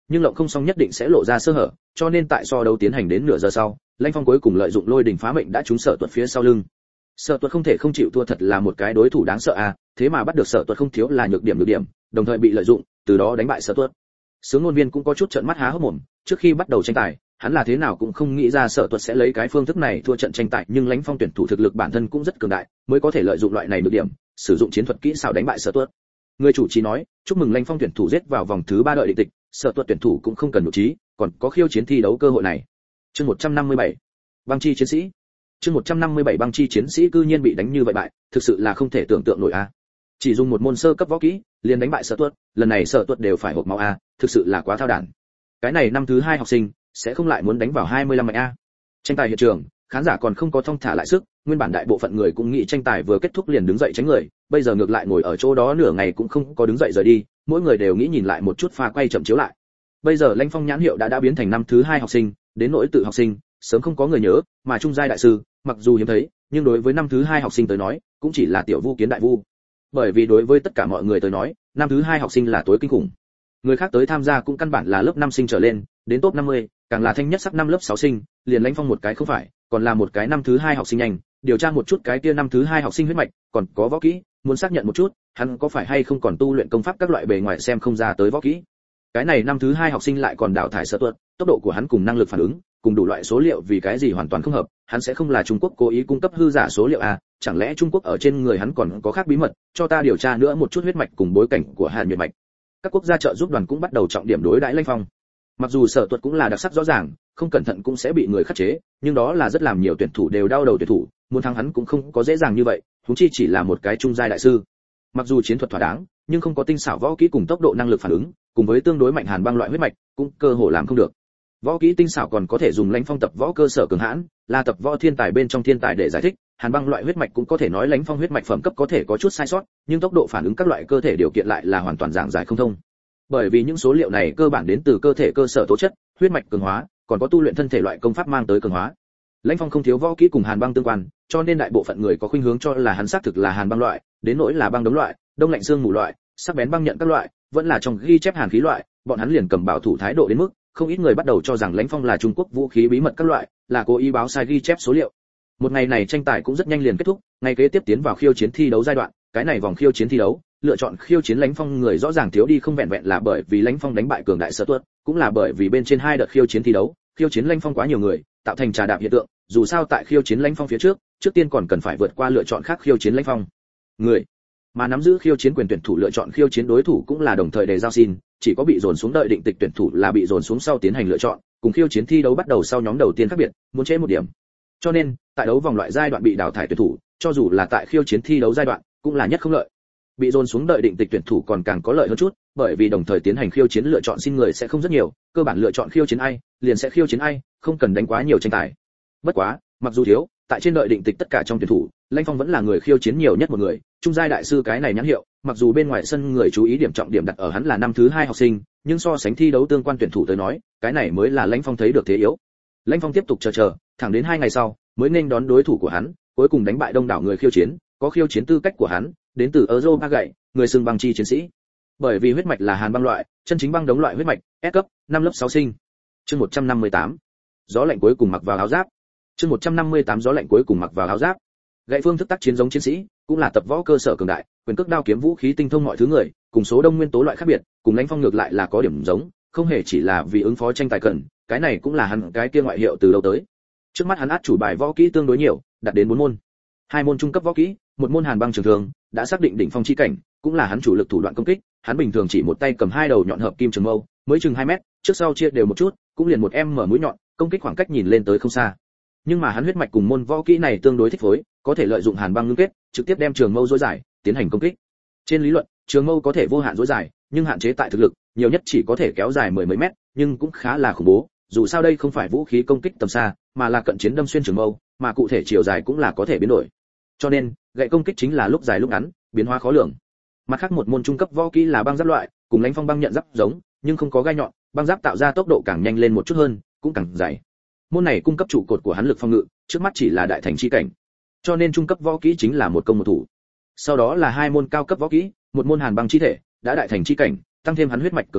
nhưng lộng không xong nhất định sẽ lộ ra sơ hở, cho nên tại so đấu tiến hành đến nửa giờ sau, Lãnh Phong cuối cùng lợi dụng lôi đỉnh phá mệnh đã trúng Sở Tuật phía sau lưng. Sở Tuật không thể không chịu thua, thật là một cái đối thủ đáng sợ à, thế mà bắt được Sở Tuật không thiếu là nhược điểm nhược điểm, đồng thời bị lợi dụng, từ đó đánh bại Sở Tuật. Sướng ngôn viên cũng có chút trợn mắt há hốc mồm, trước khi bắt đầu tranh tài, hắn là thế nào cũng không nghĩ ra Sở Tuật sẽ lấy cái phương thức này thua trận tranh tài, nhưng Lãnh Phong tuyển thủ thực lực bản thân cũng rất cường đại, mới có thể lợi dụng loại này nhược điểm, sử dụng chiến thuật kỹ xảo đánh bại Sở Tuật. Người chủ trì nói, chúc mừng Lãnh Phong tuyển thủ giết vào vòng thứ ba đợi định tịch, Sở Tuật tuyển thủ cũng không cần nhục trí, còn có khiêu chiến thi đấu cơ hội này. Chương một trăm năm mươi bảy, băng chi chiến sĩ. Chương một trăm năm mươi bảy băng chi chiến sĩ cư nhiên bị đánh như vậy bại, thực sự là không thể tưởng tượng nổi a. Chỉ dùng một môn sơ cấp võ kỹ, liền đánh bại Sở Tuật, lần này Sở Tuật đều phải hộc máu a, thực sự là quá thao đản. Cái này năm thứ hai học sinh sẽ không lại muốn đánh vào hai mươi lăm mạnh a. Tranh tài hiện trường, khán giả còn không có thong thả lại sức, nguyên bản đại bộ phận người cũng nghĩ tranh tài vừa kết thúc liền đứng dậy tránh người, bây giờ ngược lại ngồi ở chỗ đó nửa ngày cũng không có đứng dậy rời đi, mỗi người đều nghĩ nhìn lại một chút pha quay chậm chiếu lại. Bây giờ Lãnh Phong nhãn hiệu đã đã biến thành năm thứ hai học sinh, đến nỗi tự học sinh, sớm không có người nhớ, mà trung giai đại sư, mặc dù hiếm thấy, nhưng đối với năm thứ hai học sinh tới nói, cũng chỉ là tiểu vu kiến đại vu. Bởi vì đối với tất cả mọi người tới nói, năm thứ hai học sinh là tối kinh khủng. Người khác tới tham gia cũng căn bản là lớp năm sinh trở lên, đến top năm mươi, càng là thanh nhất sắc năm lớp sáu sinh, liền Lãnh Phong một cái không phải, còn là một cái năm thứ hai học sinh nhanh, điều tra một chút cái kia năm thứ hai học sinh huyết mạch, còn có võ kỹ, muốn xác nhận một chút, hắn có phải hay không còn tu luyện công pháp các loại bề ngoài xem không ra tới võ kỹ. Cái này năm thứ hai học sinh lại còn đào thải Sở Tuật, tốc độ của hắn cùng năng lực phản ứng, cùng đủ loại số liệu vì cái gì hoàn toàn không hợp, hắn sẽ không là Trung Quốc cố ý cung cấp hư giả số liệu à, chẳng lẽ Trung Quốc ở trên người hắn còn có khác bí mật, cho ta điều tra nữa một chút huyết mạch cùng bối cảnh của Hàn Nhuyễn mạch. Các quốc gia trợ giúp đoàn cũng bắt đầu trọng điểm đối đãi Lãnh Phong. Mặc dù Sở Tuật cũng là đặc sắc rõ ràng, không cẩn thận cũng sẽ bị người khắc chế, nhưng đó là rất làm nhiều tuyển thủ đều đau đầu tuyển thủ, muốn thắng hắn cũng không có dễ dàng như vậy, huống chi chỉ là một cái trung giai đại sư. Mặc dù chiến thuật thỏa đáng, nhưng không có tinh xảo võ kỹ cùng tốc độ năng lực phản ứng, cùng với tương đối mạnh Hàn băng loại huyết mạch, cũng cơ hội làm không được. Võ kỹ tinh xảo còn có thể dùng Lãnh Phong tập võ cơ sở cường hãn, là tập võ thiên tài bên trong thiên tài để giải thích, Hàn băng loại huyết mạch cũng có thể nói Lãnh Phong huyết mạch phẩm cấp có thể có chút sai sót, nhưng tốc độ phản ứng các loại cơ thể điều kiện lại là hoàn toàn giảng giải không thông. Bởi vì những số liệu này cơ bản đến từ cơ thể cơ sở tố chất, huyết mạch cường hóa, còn có tu luyện thân thể loại công pháp mang tới cường hóa. Lãnh Phong không thiếu võ kỹ cùng Hàn băng tương quan, cho nên đại bộ phận người có khuynh hướng cho là hắn xác thực là Hàn băng loại, đến nỗi là băng đống loại, đông lạnh xương mù loại, sắc bén băng nhận các loại, vẫn là trong ghi chép hàn khí loại, bọn hắn liền cầm bảo thủ thái độ đến mức, không ít người bắt đầu cho rằng Lãnh Phong là Trung Quốc vũ khí bí mật các loại, là cố ý báo sai ghi chép số liệu. Một ngày này tranh tài cũng rất nhanh liền kết thúc, ngày kế tiếp tiến vào khiêu chiến thi đấu giai đoạn, cái này vòng khiêu chiến thi đấu, lựa chọn khiêu chiến Lãnh Phong người rõ ràng thiếu đi không vẹn vẹn là bởi vì Lãnh Phong đánh bại cường đại Sở Tuật, cũng là bởi vì bên trên hai đợt khiêu chiến thi đấu, khiêu chiến Lãnh Phong quá nhiều người, tạo thành trà đạp hiện tượng, dù sao tại khiêu chiến Lãnh Phong phía trước, trước tiên còn cần phải vượt qua lựa chọn khác khiêu chiến Lãnh Phong. Người mà nắm giữ khiêu chiến quyền tuyển thủ lựa chọn khiêu chiến đối thủ cũng là đồng thời đề giao xin, chỉ có bị dồn xuống đợi định tịch tuyển thủ là bị dồn xuống sau tiến hành lựa chọn, cùng khiêu chiến thi đấu bắt đầu sau nhóm đầu tiên khác biệt, muốn chế một điểm. Cho nên, tại đấu vòng loại giai đoạn bị đào thải tuyển thủ, cho dù là tại khiêu chiến thi đấu giai đoạn, cũng là nhất không lợi. Bị dồn xuống đợi định tịch tuyển thủ còn càng có lợi hơn chút, bởi vì đồng thời tiến hành khiêu chiến lựa chọn xin người sẽ không rất nhiều, cơ bản lựa chọn khiêu chiến ai, liền sẽ khiêu chiến ai, không cần đánh quá nhiều tranh tài. Bất quá, mặc dù thiếu, tại trên đợi định tịch tất cả trong tuyển thủ, Lãnh Phong vẫn là người khiêu chiến nhiều nhất một người, trung giai đại sư cái này nhãn hiệu, mặc dù bên ngoài sân người chú ý điểm trọng điểm đặt ở hắn là năm thứ hai học sinh, nhưng so sánh thi đấu tương quan tuyển thủ tới nói, cái này mới là Lãnh Phong thấy được thế yếu. Lãnh Phong tiếp tục chờ chờ, thẳng đến hai ngày sau, mới nên đón đối thủ của hắn, cuối cùng đánh bại đông đảo người khiêu chiến, có khiêu chiến tư cách của hắn, đến từ Europa gậy, người xưng băng chi chiến sĩ. Bởi vì huyết mạch là Hàn băng loại, chân chính băng đống loại huyết mạch, S cấp, năm lớp sáu sinh. Chương một trăm năm mươi tám. Gió lạnh cuối cùng mặc vào áo giáp. Chương một trăm năm mươi tám gió lạnh cuối cùng mặc vào áo giáp. Gậy phương thức tác chiến giống chiến sĩ, cũng là tập võ cơ sở cường đại, quyền cước đao kiếm vũ khí tinh thông mọi thứ người, cùng số đông nguyên tố loại khác biệt, cùng Lãnh Phong ngược lại là có điểm giống, không hề chỉ là vì ứng phó tranh tài cần, cái này cũng là hắn cái kia ngoại hiệu từ đầu tới. Trước mắt hắn át chủ bài võ kỹ tương đối nhiều, đạt đến bốn môn. Hai môn trung cấp võ kỹ, một môn Hàn băng trường thường, đã xác định đỉnh phong chi cảnh, cũng là hắn chủ lực thủ đoạn công kích, hắn bình thường chỉ một tay cầm hai đầu nhọn hợp kim trường mâu, mới chừng hai mét, trước sau chia đều một chút, cũng liền một em mở mũi nhọn, công kích khoảng cách nhìn lên tới không xa. Nhưng mà hắn huyết mạch cùng môn võ kỹ này tương đối thích phối, có thể lợi dụng Hàn băng ngưng kết, trực tiếp đem trường mâu dối dài, tiến hành công kích. Trên lý luận, trường mâu có thể vô hạn dối dài, nhưng hạn chế tại thực lực, nhiều nhất chỉ có thể kéo dài mười mấy mét, nhưng cũng khá là khủng bố, dù sao đây không phải vũ khí công kích tầm xa, mà là cận chiến đâm xuyên trường mâu, mà cụ thể chiều dài cũng là có thể biến đổi. Cho nên, gậy công kích chính là lúc dài lúc ngắn, biến hóa khó lường. Mặt khác một môn trung cấp võ kỹ là băng giáp loại, cùng Lãnh Phong băng nhận giáp giống, nhưng không có gai nhọn, băng giáp tạo ra tốc độ càng nhanh lên một chút hơn, cũng càng dày. Môn này cung cấp trụ cột của hắn lực phòng ngự, trước mắt chỉ là đại thành chi cảnh. Cho nên trung cấp võ kỹ chính là một công một thủ. Sau đó là hai môn cao cấp võ kỹ, một môn Hàn băng chi thể, đã đại thành chi cảnh, tăng thêm hắn huyết mạch cường độ,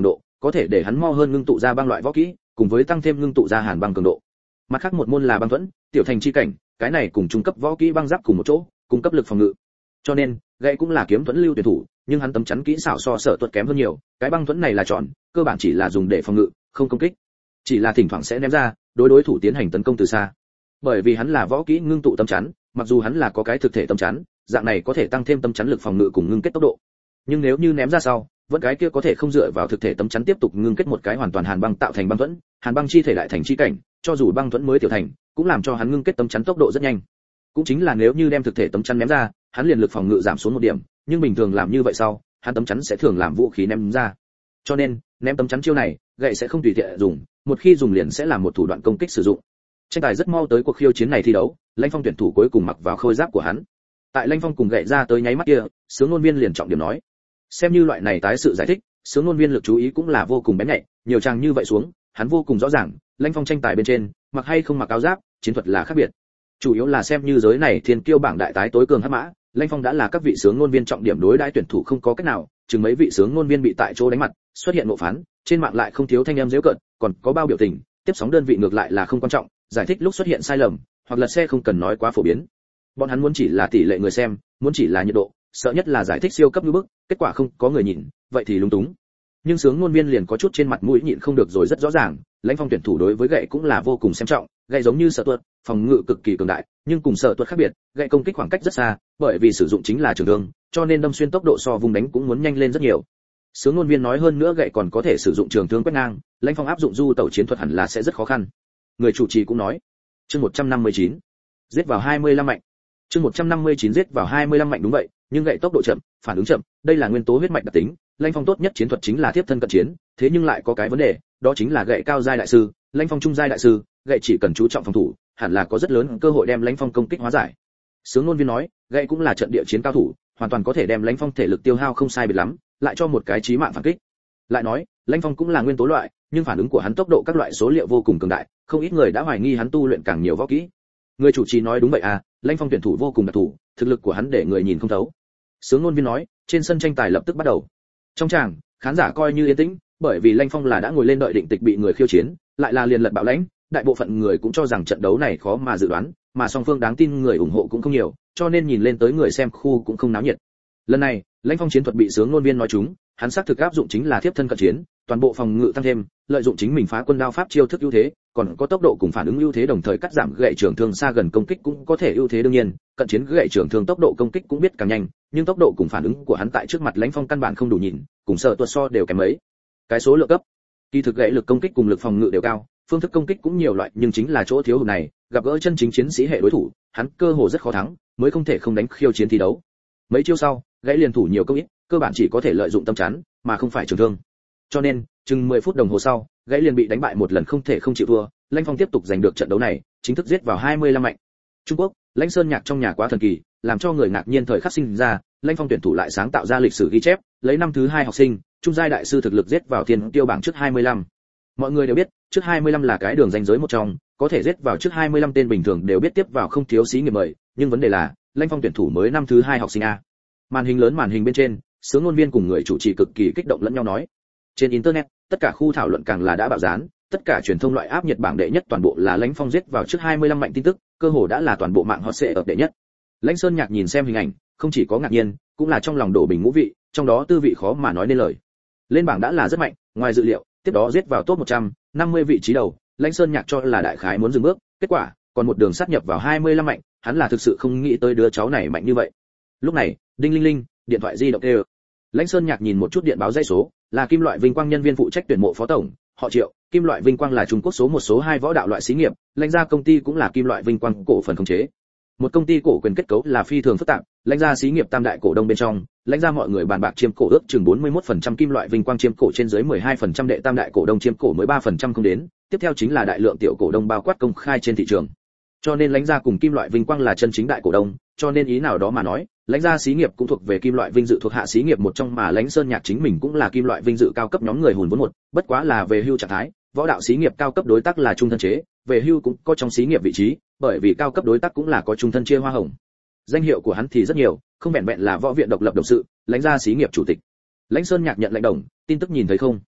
có thể để hắn mo hơn ngưng tụ ra băng loại võ kỹ, cùng với tăng thêm ngưng tụ ra hàn băng cường độ. Mặt khác một môn là băng thuẫn, tiểu thành chi cảnh, cái này cùng trung cấp võ kỹ băng giáp cùng một chỗ, cung cấp lực phòng ngự. Cho nên, gậy cũng là kiếm thuẫn lưu tuyển thủ, nhưng hắn tấm chắn kỹ xảo so Sở Tuật kém hơn nhiều, cái băng thuẫn này là tròn, cơ bản chỉ là dùng để phòng ngự, không công kích. Chỉ là thỉnh thoảng sẽ ném ra, đối đối thủ tiến hành tấn công từ xa. Bởi vì hắn là võ kỹ ngưng tụ tấm chắn, mặc dù hắn là có cái thực thể tấm chắn, dạng này có thể tăng thêm tấm chắn lực phòng ngự cùng ngưng kết tốc độ. Nhưng nếu như ném ra sau, vẫn cái kia có thể không dựa vào thực thể tấm chắn tiếp tục ngưng kết một cái hoàn toàn hàn băng tạo thành băng thuẫn, hàn băng chi thể đại thành chi cảnh, cho dù băng thuẫn mới tiểu thành, cũng làm cho hắn ngưng kết tấm chắn tốc độ rất nhanh. Cũng chính là nếu như đem thực thể tấm chắn ném ra, hắn liền lực phòng ngự giảm xuống một điểm, nhưng bình thường làm như vậy sau, hắn tấm chắn sẽ thường làm vũ khí ném ra. Cho nên, ném tấm chắn chiêu này, gậy sẽ không tùy tiện dùng, một khi dùng liền sẽ làm một thủ đoạn công kích sử dụng. Tranh tài rất mau tới cuộc khiêu chiến này thi đấu, Lãnh Phong tuyển thủ cuối cùng mặc vào khôi giáp của hắn. Tại Lãnh Phong cùng gậy ra tới nháy mắt kia, Sướng Ngôn Viên liền trọng điểm nói, xem như loại này tái sự giải thích, Sướng Ngôn Viên lực chú ý cũng là vô cùng bén nhạy, nhiều trang như vậy xuống, hắn vô cùng rõ ràng, Lãnh Phong tranh tài bên trên, mặc hay không mặc áo giáp, chiến thuật là khác biệt. Chủ yếu là xem như giới này thiên kiêu bảng đại tái tối cường hắc mã, Lãnh Phong đã là các vị sướng ngôn viên trọng điểm đối đãi tuyển thủ không có cách nào, chừng mấy vị sướng ngôn viên bị tại chỗ đánh mặt, xuất hiện ngộ phán, trên mạng lại không thiếu thanh em giễu cợt, còn có bao biểu tình, tiếp sóng đơn vị ngược lại là không quan trọng, giải thích lúc xuất hiện sai lầm, hoặc là xe không cần nói quá phổ biến. Bọn hắn muốn chỉ là tỷ lệ người xem, muốn chỉ là nhiệt độ, sợ nhất là giải thích siêu cấp như bức, kết quả không có người nhìn, vậy thì lúng túng. Nhưng sướng ngôn viên liền có chút trên mặt mũi nhịn không được rồi rất rõ ràng, Lãnh Phong tuyển thủ đối với gậy cũng là vô cùng xem trọng, gậy giống như Sở Tuật, phòng ngự cực kỳ cường đại, nhưng cùng Sở Tuật khác biệt, gậy công kích khoảng cách rất xa, bởi vì sử dụng chính là trường thương, cho nên đâm xuyên tốc độ so vùng đánh cũng muốn nhanh lên rất nhiều. Sướng ngôn viên nói hơn nữa gậy còn có thể sử dụng trường thương quét ngang, Lãnh Phong áp dụng du tẩu chiến thuật hẳn là sẽ rất khó khăn. Người chủ trì cũng nói, chương một trăm năm mươi chín, giết vào hai mươi lăm mạnh. Chương một trăm năm mươi chín giết vào hai mươi lăm mạnh đúng vậy, nhưng gậy tốc độ chậm, phản ứng chậm, đây là nguyên tố huyết mạch đặc tính, Lãnh Phong tốt nhất chiến thuật chính là tiếp thân cận chiến, thế nhưng lại có cái vấn đề, đó chính là gậy cao giai đại sư, Lãnh Phong trung giai đại sư, gậy chỉ cần chú trọng phòng thủ, hẳn là có rất lớn cơ hội đem Lãnh Phong công kích hóa giải. Sướng ngôn viên nói, gậy cũng là trận địa chiến cao thủ, hoàn toàn có thể đem Lãnh Phong thể lực tiêu hao không sai biệt lắm, lại cho một cái chí mạng phản kích. Lại nói, Lãnh Phong cũng là nguyên tố loại, nhưng phản ứng của hắn tốc độ các loại số liệu vô cùng cường đại, không ít người đã hoài nghi hắn tu luyện càng nhiều võ kỹ. Người chủ trì nói đúng vậy à, Lãnh Phong tuyển thủ vô cùng đặc thù, thực lực của hắn để người nhìn không thấu. Sướng ngôn viên nói, trên sân tranh tài lập tức bắt đầu. Trong tràng, khán giả coi như yên tĩnh, bởi vì Lãnh Phong là đã ngồi lên đợi định tịch bị người khiêu chiến, lại là liền lật bạo lãnh, đại bộ phận người cũng cho rằng trận đấu này khó mà dự đoán, mà song phương đáng tin người ủng hộ cũng không nhiều, cho nên nhìn lên tới người xem khu cũng không náo nhiệt. Lần này, Lãnh Phong chiến thuật bị sướng ngôn viên nói trúng, hắn xác thực áp dụng chính là tiếp thân cận chiến, toàn bộ phòng ngự tăng thêm, lợi dụng chính mình phá quân đao pháp chiêu thức ưu thế, còn có tốc độ cùng phản ứng ưu thế đồng thời cắt giảm gậy trường thương xa gần công kích cũng có thể ưu thế đương nhiên, cận chiến gậy trường thương tốc độ công kích cũng biết càng nhanh, nhưng tốc độ cùng phản ứng của hắn tại trước mặt Lãnh Phong căn bản không đủ nhìn, cùng Sở Tuật so đều kém mấy. Cái số lượng cấp, kỳ thực gậy lực công kích cùng lực phòng ngự đều cao, phương thức công kích cũng nhiều loại, nhưng chính là chỗ thiếu hụt này, gặp gỡ chân chính chiến sĩ hệ đối thủ, hắn cơ hồ rất khó thắng, mới không thể không đánh khiêu chiến thi đấu. Mấy chiêu sau, gãy liền thủ nhiều công ít, cơ bản chỉ có thể lợi dụng tâm chắn, mà không phải trường thương. Cho nên, chừng mười phút đồng hồ sau, gãy liền bị đánh bại một lần không thể không chịu thua, Lãnh Phong tiếp tục giành được trận đấu này, chính thức giết vào hai mươi lăm mạnh. Trung Quốc, Lãnh Sơn Nhạc trong nhà quá thần kỳ, làm cho người ngạc nhiên thời khắc sinh ra, Lãnh Phong tuyển thủ lại sáng tạo ra lịch sử ghi chép, lấy năm thứ hai học sinh, trung giai đại sư thực lực giết vào thiên tiêu bảng trước hai mươi lăm. Mọi người đều biết, trước hai mươi lăm là cái đường ranh giới một trong, có thể giết vào trước hai mươi lăm tên bình thường đều biết tiếp vào không thiếu xí nghiệp mời, nhưng vấn đề là, Lãnh Phong tuyển thủ mới năm thứ hai học sinh a. Màn hình lớn màn hình bên trên, sướng ngôn viên cùng người chủ trì cực kỳ kích động lẫn nhau nói. Trên internet, tất cả khu thảo luận càng là đã bạo dán, tất cả truyền thông loại áp nhiệt bảng đệ nhất toàn bộ là Lãnh Phong giết vào trước hai mươi lăm mạnh tin tức, cơ hồ đã là toàn bộ mạng hot sẽ ở đệ nhất. Lãnh Sơn Nhạc nhìn xem hình ảnh, không chỉ có ngạc nhiên, cũng là trong lòng đổ bình ngũ vị, trong đó tư vị khó mà nói nên lời. Lên bảng đã là rất mạnh, ngoài dự liệu, tiếp đó giết vào top một trăm năm mươi vị trí đầu, Lãnh Sơn Nhạc cho là đại khái muốn dừng bước, kết quả, còn một đường sát nhập vào hai mươi lăm mạnh, hắn là thực sự không nghĩ tới đứa cháu này mạnh như vậy. Lúc này, đinh linh linh, điện thoại di động kêu. Lãnh Sơn Nhạc nhìn một chút điện báo dãy số, là Kim Loại Vinh Quang nhân viên phụ trách tuyển mộ phó tổng, họ Triệu, Kim Loại Vinh Quang là Trung Quốc số một số hai võ đạo loại xí nghiệp, Lãnh gia công ty cũng là Kim Loại Vinh Quang cổ phần khống chế. Một công ty cổ quyền kết cấu là phi thường phức tạp, Lãnh gia xí nghiệp tam đại cổ đông bên trong, Lãnh gia mọi người bàn bạc chiếm cổ ước chừng bốn mươi mốt phần trăm, Kim Loại Vinh Quang chiếm cổ trên dưới mười hai phần trăm, đệ tam đại cổ đông chiếm cổ mới ba phần trăm không đến, tiếp theo chính là đại lượng tiểu cổ đông bao quát công khai trên thị trường. Cho nên Lãnh gia cùng Kim Loại Vinh Quang là chân chính đại cổ đông, cho nên ý nào đó mà nói, Lãnh gia xí nghiệp cũng thuộc về Kim Loại Vinh dự thuộc hạ xí nghiệp một trong, mà Lãnh Sơn Nhạc chính mình cũng là Kim Loại Vinh dự cao cấp nhóm người hùn vốn một, bất quá là về hưu trạng thái, võ đạo xí nghiệp cao cấp đối tác là trung thân chế, về hưu cũng có trong xí nghiệp vị trí, bởi vì cao cấp đối tác cũng là có trung thân chia hoa hồng. Danh hiệu của hắn thì rất nhiều, không vẹn vẹn là võ viện độc lập đồng sự, Lãnh gia xí nghiệp chủ tịch. Lãnh Sơn Nhạc nhận lệnh đồng, tin tức nhìn thấy không?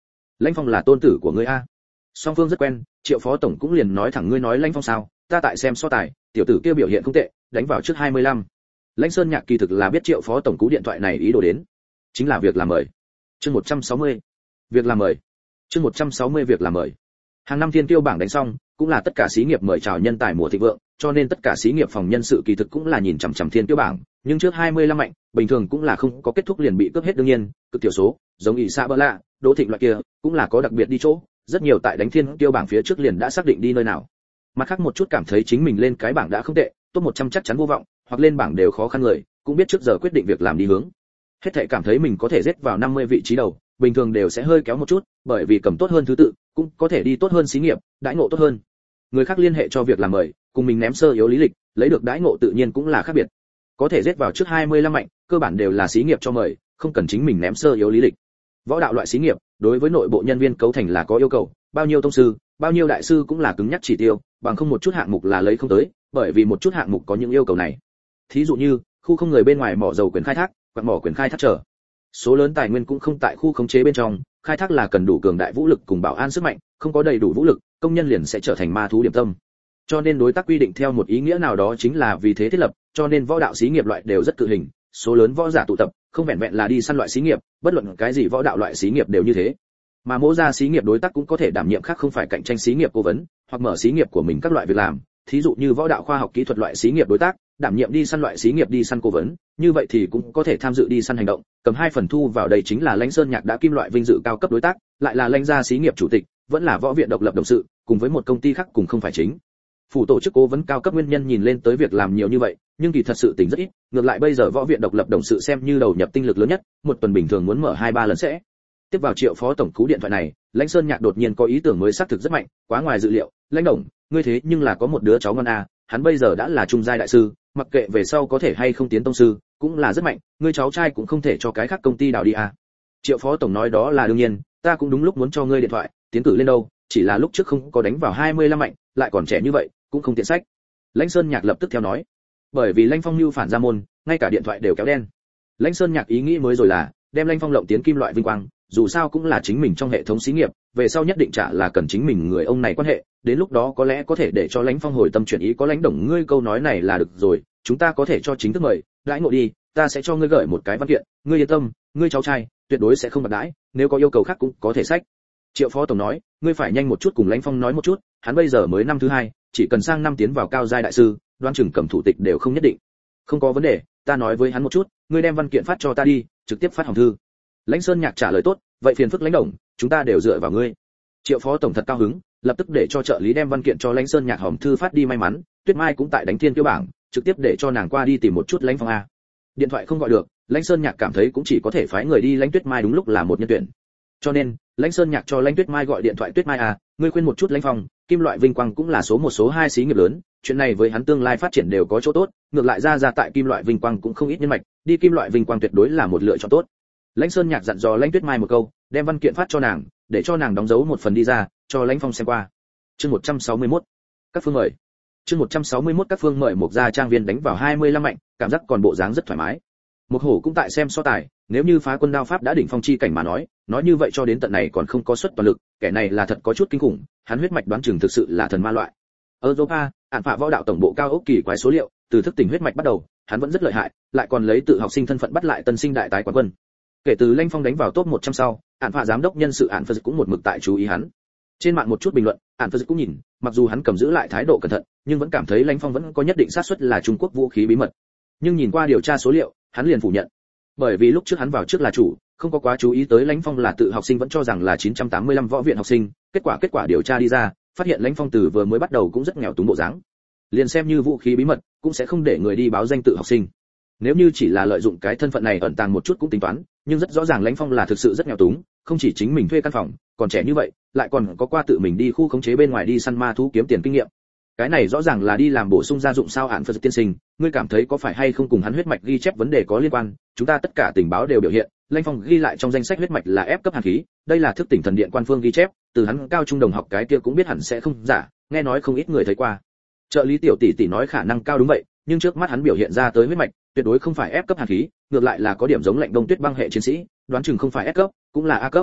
Lãnh Phong là tôn tử của ngươi a? Song phương rất quen, Triệu phó tổng cũng liền nói thẳng, ngươi nói Lãnh Phong sao? Ta tại xem so tài, tiểu tử kia biểu hiện không tệ, đánh vào trước hai mươi lăm. Lãnh Sơn Nhạc kỳ thực là biết Triệu phó tổng cú điện thoại này ý đồ đến, chính là việc làm mời. Chương một trăm sáu mươi. Việc làm mời. Chương một trăm sáu mươi việc làm mời. Hàng năm thiên tiêu bảng đánh xong, cũng là tất cả xí nghiệp mời chào nhân tài mùa thịnh vượng, cho nên tất cả xí nghiệp phòng nhân sự kỳ thực cũng là nhìn chằm chằm thiên tiêu bảng, nhưng trước hai mươi lăm mạnh, bình thường cũng là không có kết thúc liền bị cướp hết đương nhiên, cực tiểu số, giống ỷ Sa Bơ Lạ, Đỗ Thịnh loại kia, cũng là có đặc biệt đi chỗ, rất nhiều tại đánh thiên tiêu bảng phía trước liền đã xác định đi nơi nào. Mặt khác một chút cảm thấy chính mình lên cái bảng đã không tệ, top một trăm chắc chắn vô vọng, hoặc lên bảng đều khó khăn người, cũng biết trước giờ quyết định việc làm đi hướng. Hết thảy cảm thấy mình có thể giết vào năm mươi vị trí đầu, bình thường đều sẽ hơi kéo một chút, bởi vì cầm tốt hơn thứ tự, cũng có thể đi tốt hơn xí nghiệp, đãi ngộ tốt hơn. Người khác liên hệ cho việc làm mời, cùng mình ném sơ yếu lý lịch, lấy được đãi ngộ tự nhiên cũng là khác biệt. Có thể giết vào trước hai mươi lăm mạnh, cơ bản đều là xí nghiệp cho mời, không cần chính mình ném sơ yếu lý lịch. Võ đạo loại xí nghiệp, đối với nội bộ nhân viên cấu thành là có yêu cầu, bao nhiêu tông sư, bao nhiêu đại sư cũng là cứng nhắc chỉ tiêu, bằng không một chút hạng mục là lấy không tới, bởi vì một chút hạng mục có những yêu cầu này. Thí dụ như, khu không người bên ngoài mỏ dầu quyền khai thác, quặng mỏ quyền khai thác trở. Số lớn tài nguyên cũng không tại khu khống chế bên trong, khai thác là cần đủ cường đại vũ lực cùng bảo an sức mạnh, không có đầy đủ vũ lực, công nhân liền sẽ trở thành ma thú điểm tâm. Cho nên đối tác quy định theo một ý nghĩa nào đó chính là vì thế thiết lập, cho nên võ đạo xí nghiệp loại đều rất cự hình, số lớn võ giả tụ tập, không vẹn vẹn là đi săn loại xí nghiệp, bất luận cái gì võ đạo loại xí nghiệp đều như thế. Mà mỗi gia xí nghiệp đối tác cũng có thể đảm nhiệm khác không phải cạnh tranh xí nghiệp cố vấn, hoặc mở xí nghiệp của mình các loại việc làm, thí dụ như võ đạo khoa học kỹ thuật loại xí nghiệp đối tác, đảm nhiệm đi săn loại xí nghiệp đi săn cố vấn, như vậy thì cũng có thể tham dự đi săn hành động, cầm hai phần thu vào đây chính là Lãnh Sơn Nhạc đã kim loại vinh dự cao cấp đối tác, lại là Lãnh gia xí nghiệp chủ tịch, vẫn là võ viện độc lập đồng sự, cùng với một công ty khác cùng không phải chính phủ tổ chức cố vấn cao cấp nguyên nhân nhìn lên tới việc làm nhiều như vậy, nhưng kỳ thật sự tình rất ít, ngược lại bây giờ võ viện độc lập đồng sự xem như đầu nhập tinh lực lớn nhất, một tuần bình thường muốn mở hai ba lần sẽ. Tiếp vào Triệu phó tổng cú điện thoại này, Lãnh Sơn Nhạc đột nhiên có ý tưởng mới xác thực rất mạnh, quá ngoài dự liệu, Lãnh đồng, ngươi thế nhưng là có một đứa cháu ngon a, hắn bây giờ đã là trung giai đại sư, mặc kệ về sau có thể hay không tiến tông sư, cũng là rất mạnh, ngươi cháu trai cũng không thể cho cái khác công ty đào đi a. Triệu phó tổng nói đó là đương nhiên, ta cũng đúng lúc muốn cho ngươi điện thoại, tiến cử lên đâu, chỉ là lúc trước không có đánh vào hai mươi lăm mạnh, lại còn trẻ như vậy, cũng không tiện sách. Lãnh Sơn Nhạc lập tức theo nói, bởi vì Lãnh Phong lưu phản ra môn, ngay cả điện thoại đều kéo đen. Lãnh Sơn Nhạc ý nghĩ mới rồi là đem Lãnh Phong lộng tiến kim loại vinh quang, dù sao cũng là chính mình trong hệ thống xí nghiệp, về sau nhất định trả là cần chính mình người ông này quan hệ, đến lúc đó có lẽ có thể để cho Lãnh Phong hồi tâm chuyển ý, có Lãnh đồng ngươi câu nói này là được rồi, chúng ta có thể cho chính thức mời, đãi ngộ đi, ta sẽ cho ngươi gửi một cái văn kiện, ngươi yên tâm, ngươi cháu trai tuyệt đối sẽ không bạc đãi, nếu có yêu cầu khác cũng có thể sách. Triệu phó tổng nói, ngươi phải nhanh một chút cùng Lãnh Phong nói một chút, hắn bây giờ mới năm thứ hai, chỉ cần sang năm tiến vào cao giai đại sư, đoán chừng cầm thủ tịch đều không nhất định. Không có vấn đề, ta nói với hắn một chút, ngươi đem văn kiện phát cho ta đi, trực tiếp phát hòm thư. Lãnh Sơn Nhạc trả lời tốt, vậy phiền phức Lãnh đồng, chúng ta đều dựa vào ngươi. Triệu phó tổng thật cao hứng, lập tức để cho trợ lý đem văn kiện cho Lãnh Sơn Nhạc hòm thư phát đi may mắn, Tuyết Mai cũng tại đánh thiên tiêu bảng, trực tiếp để cho nàng qua đi tìm một chút Lãnh Phong a. Điện thoại không gọi được, Lãnh Sơn Nhạc cảm thấy cũng chỉ có thể phái người đi Lãnh Tuyết Mai đúng lúc là một nhân tuyển. Cho nên, Lãnh Sơn Nhạc cho Lãnh Tuyết Mai gọi điện thoại, Tuyết Mai à, ngươi khuyên một chút Lãnh Phong, kim loại vinh quang cũng là số một số hai xí nghiệp lớn, chuyện này với hắn tương lai phát triển đều có chỗ tốt, ngược lại ra ra tại kim loại vinh quang cũng không ít nhân mạch, đi kim loại vinh quang tuyệt đối là một lựa chọn tốt. Lãnh Sơn Nhạc dặn dò Lãnh Tuyết Mai một câu, đem văn kiện phát cho nàng, để cho nàng đóng dấu một phần đi ra, cho Lãnh Phong xem qua. Chương một trăm sáu mươi mốt, các phương mời. Chương một trăm sáu mươi mốt các phương mời một gia trang viên đánh vào hai mươi lăm mạnh, cảm giác còn bộ dáng rất thoải mái. Một hổ cũng tại xem so tài, nếu như phá quân đao pháp đã đỉnh phong chi cảnh mà nói, nói như vậy cho đến tận này còn không có xuất toàn lực, kẻ này là thật có chút kinh khủng, hắn huyết mạch đoán chừng thực sự là thần ma loại. Europa, án phạ võ đạo tổng bộ cao ốc kỳ quái số liệu, từ thức tỉnh huyết mạch bắt đầu, hắn vẫn rất lợi hại, lại còn lấy tự học sinh thân phận bắt lại tân sinh đại tái quán quân. Kể từ Lãnh Phong đánh vào top một trăm sau, án phạ giám đốc nhân sự án phật cũng một mực tại chú ý hắn. Trên mạng một chút bình luận, án phật cũng nhìn, mặc dù hắn cầm giữ lại thái độ cẩn thận, nhưng vẫn cảm thấy Lãnh Phong vẫn có nhất định xác suất là Trung Quốc vũ khí bí mật. Nhưng nhìn qua điều tra số liệu, hắn liền phủ nhận. Bởi vì lúc trước hắn vào trước là chủ, không có quá chú ý tới Lãnh Phong là tự học sinh, vẫn cho rằng là chín trăm tám mươi lăm võ viện học sinh, kết quả kết quả điều tra đi ra, phát hiện Lãnh Phong từ vừa mới bắt đầu cũng rất nghèo túng bộ dáng. Liền xem như vũ khí bí mật, cũng sẽ không để người đi báo danh tự học sinh. Nếu như chỉ là lợi dụng cái thân phận này ẩn tàng một chút cũng tính toán, nhưng rất rõ ràng Lãnh Phong là thực sự rất nghèo túng, không chỉ chính mình thuê căn phòng, còn trẻ như vậy, lại còn có qua tự mình đi khu khống chế bên ngoài đi săn ma thú kiếm tiền kinh nghiệm. Cái này rõ ràng là đi làm bổ sung gia dụng sao? Án Phật tiên sinh, ngươi cảm thấy có phải hay không cùng hắn huyết mạch ghi chép vấn đề có liên quan? Chúng ta tất cả tình báo đều biểu hiện, Lãnh Phong ghi lại trong danh sách huyết mạch là ép cấp hàn khí, đây là thức tỉnh thần điện quan phương ghi chép, từ hắn cao trung đồng học cái kia cũng biết hẳn sẽ không giả, nghe nói không ít người thấy qua. Trợ lý tiểu tỷ tỷ nói khả năng cao đúng vậy, nhưng trước mắt hắn biểu hiện ra tới huyết mạch, tuyệt đối không phải ép cấp hàn khí, ngược lại là có điểm giống lạnh đông tuyết băng hệ chiến sĩ, đoán chừng không phải S cấp, cũng là A cấp.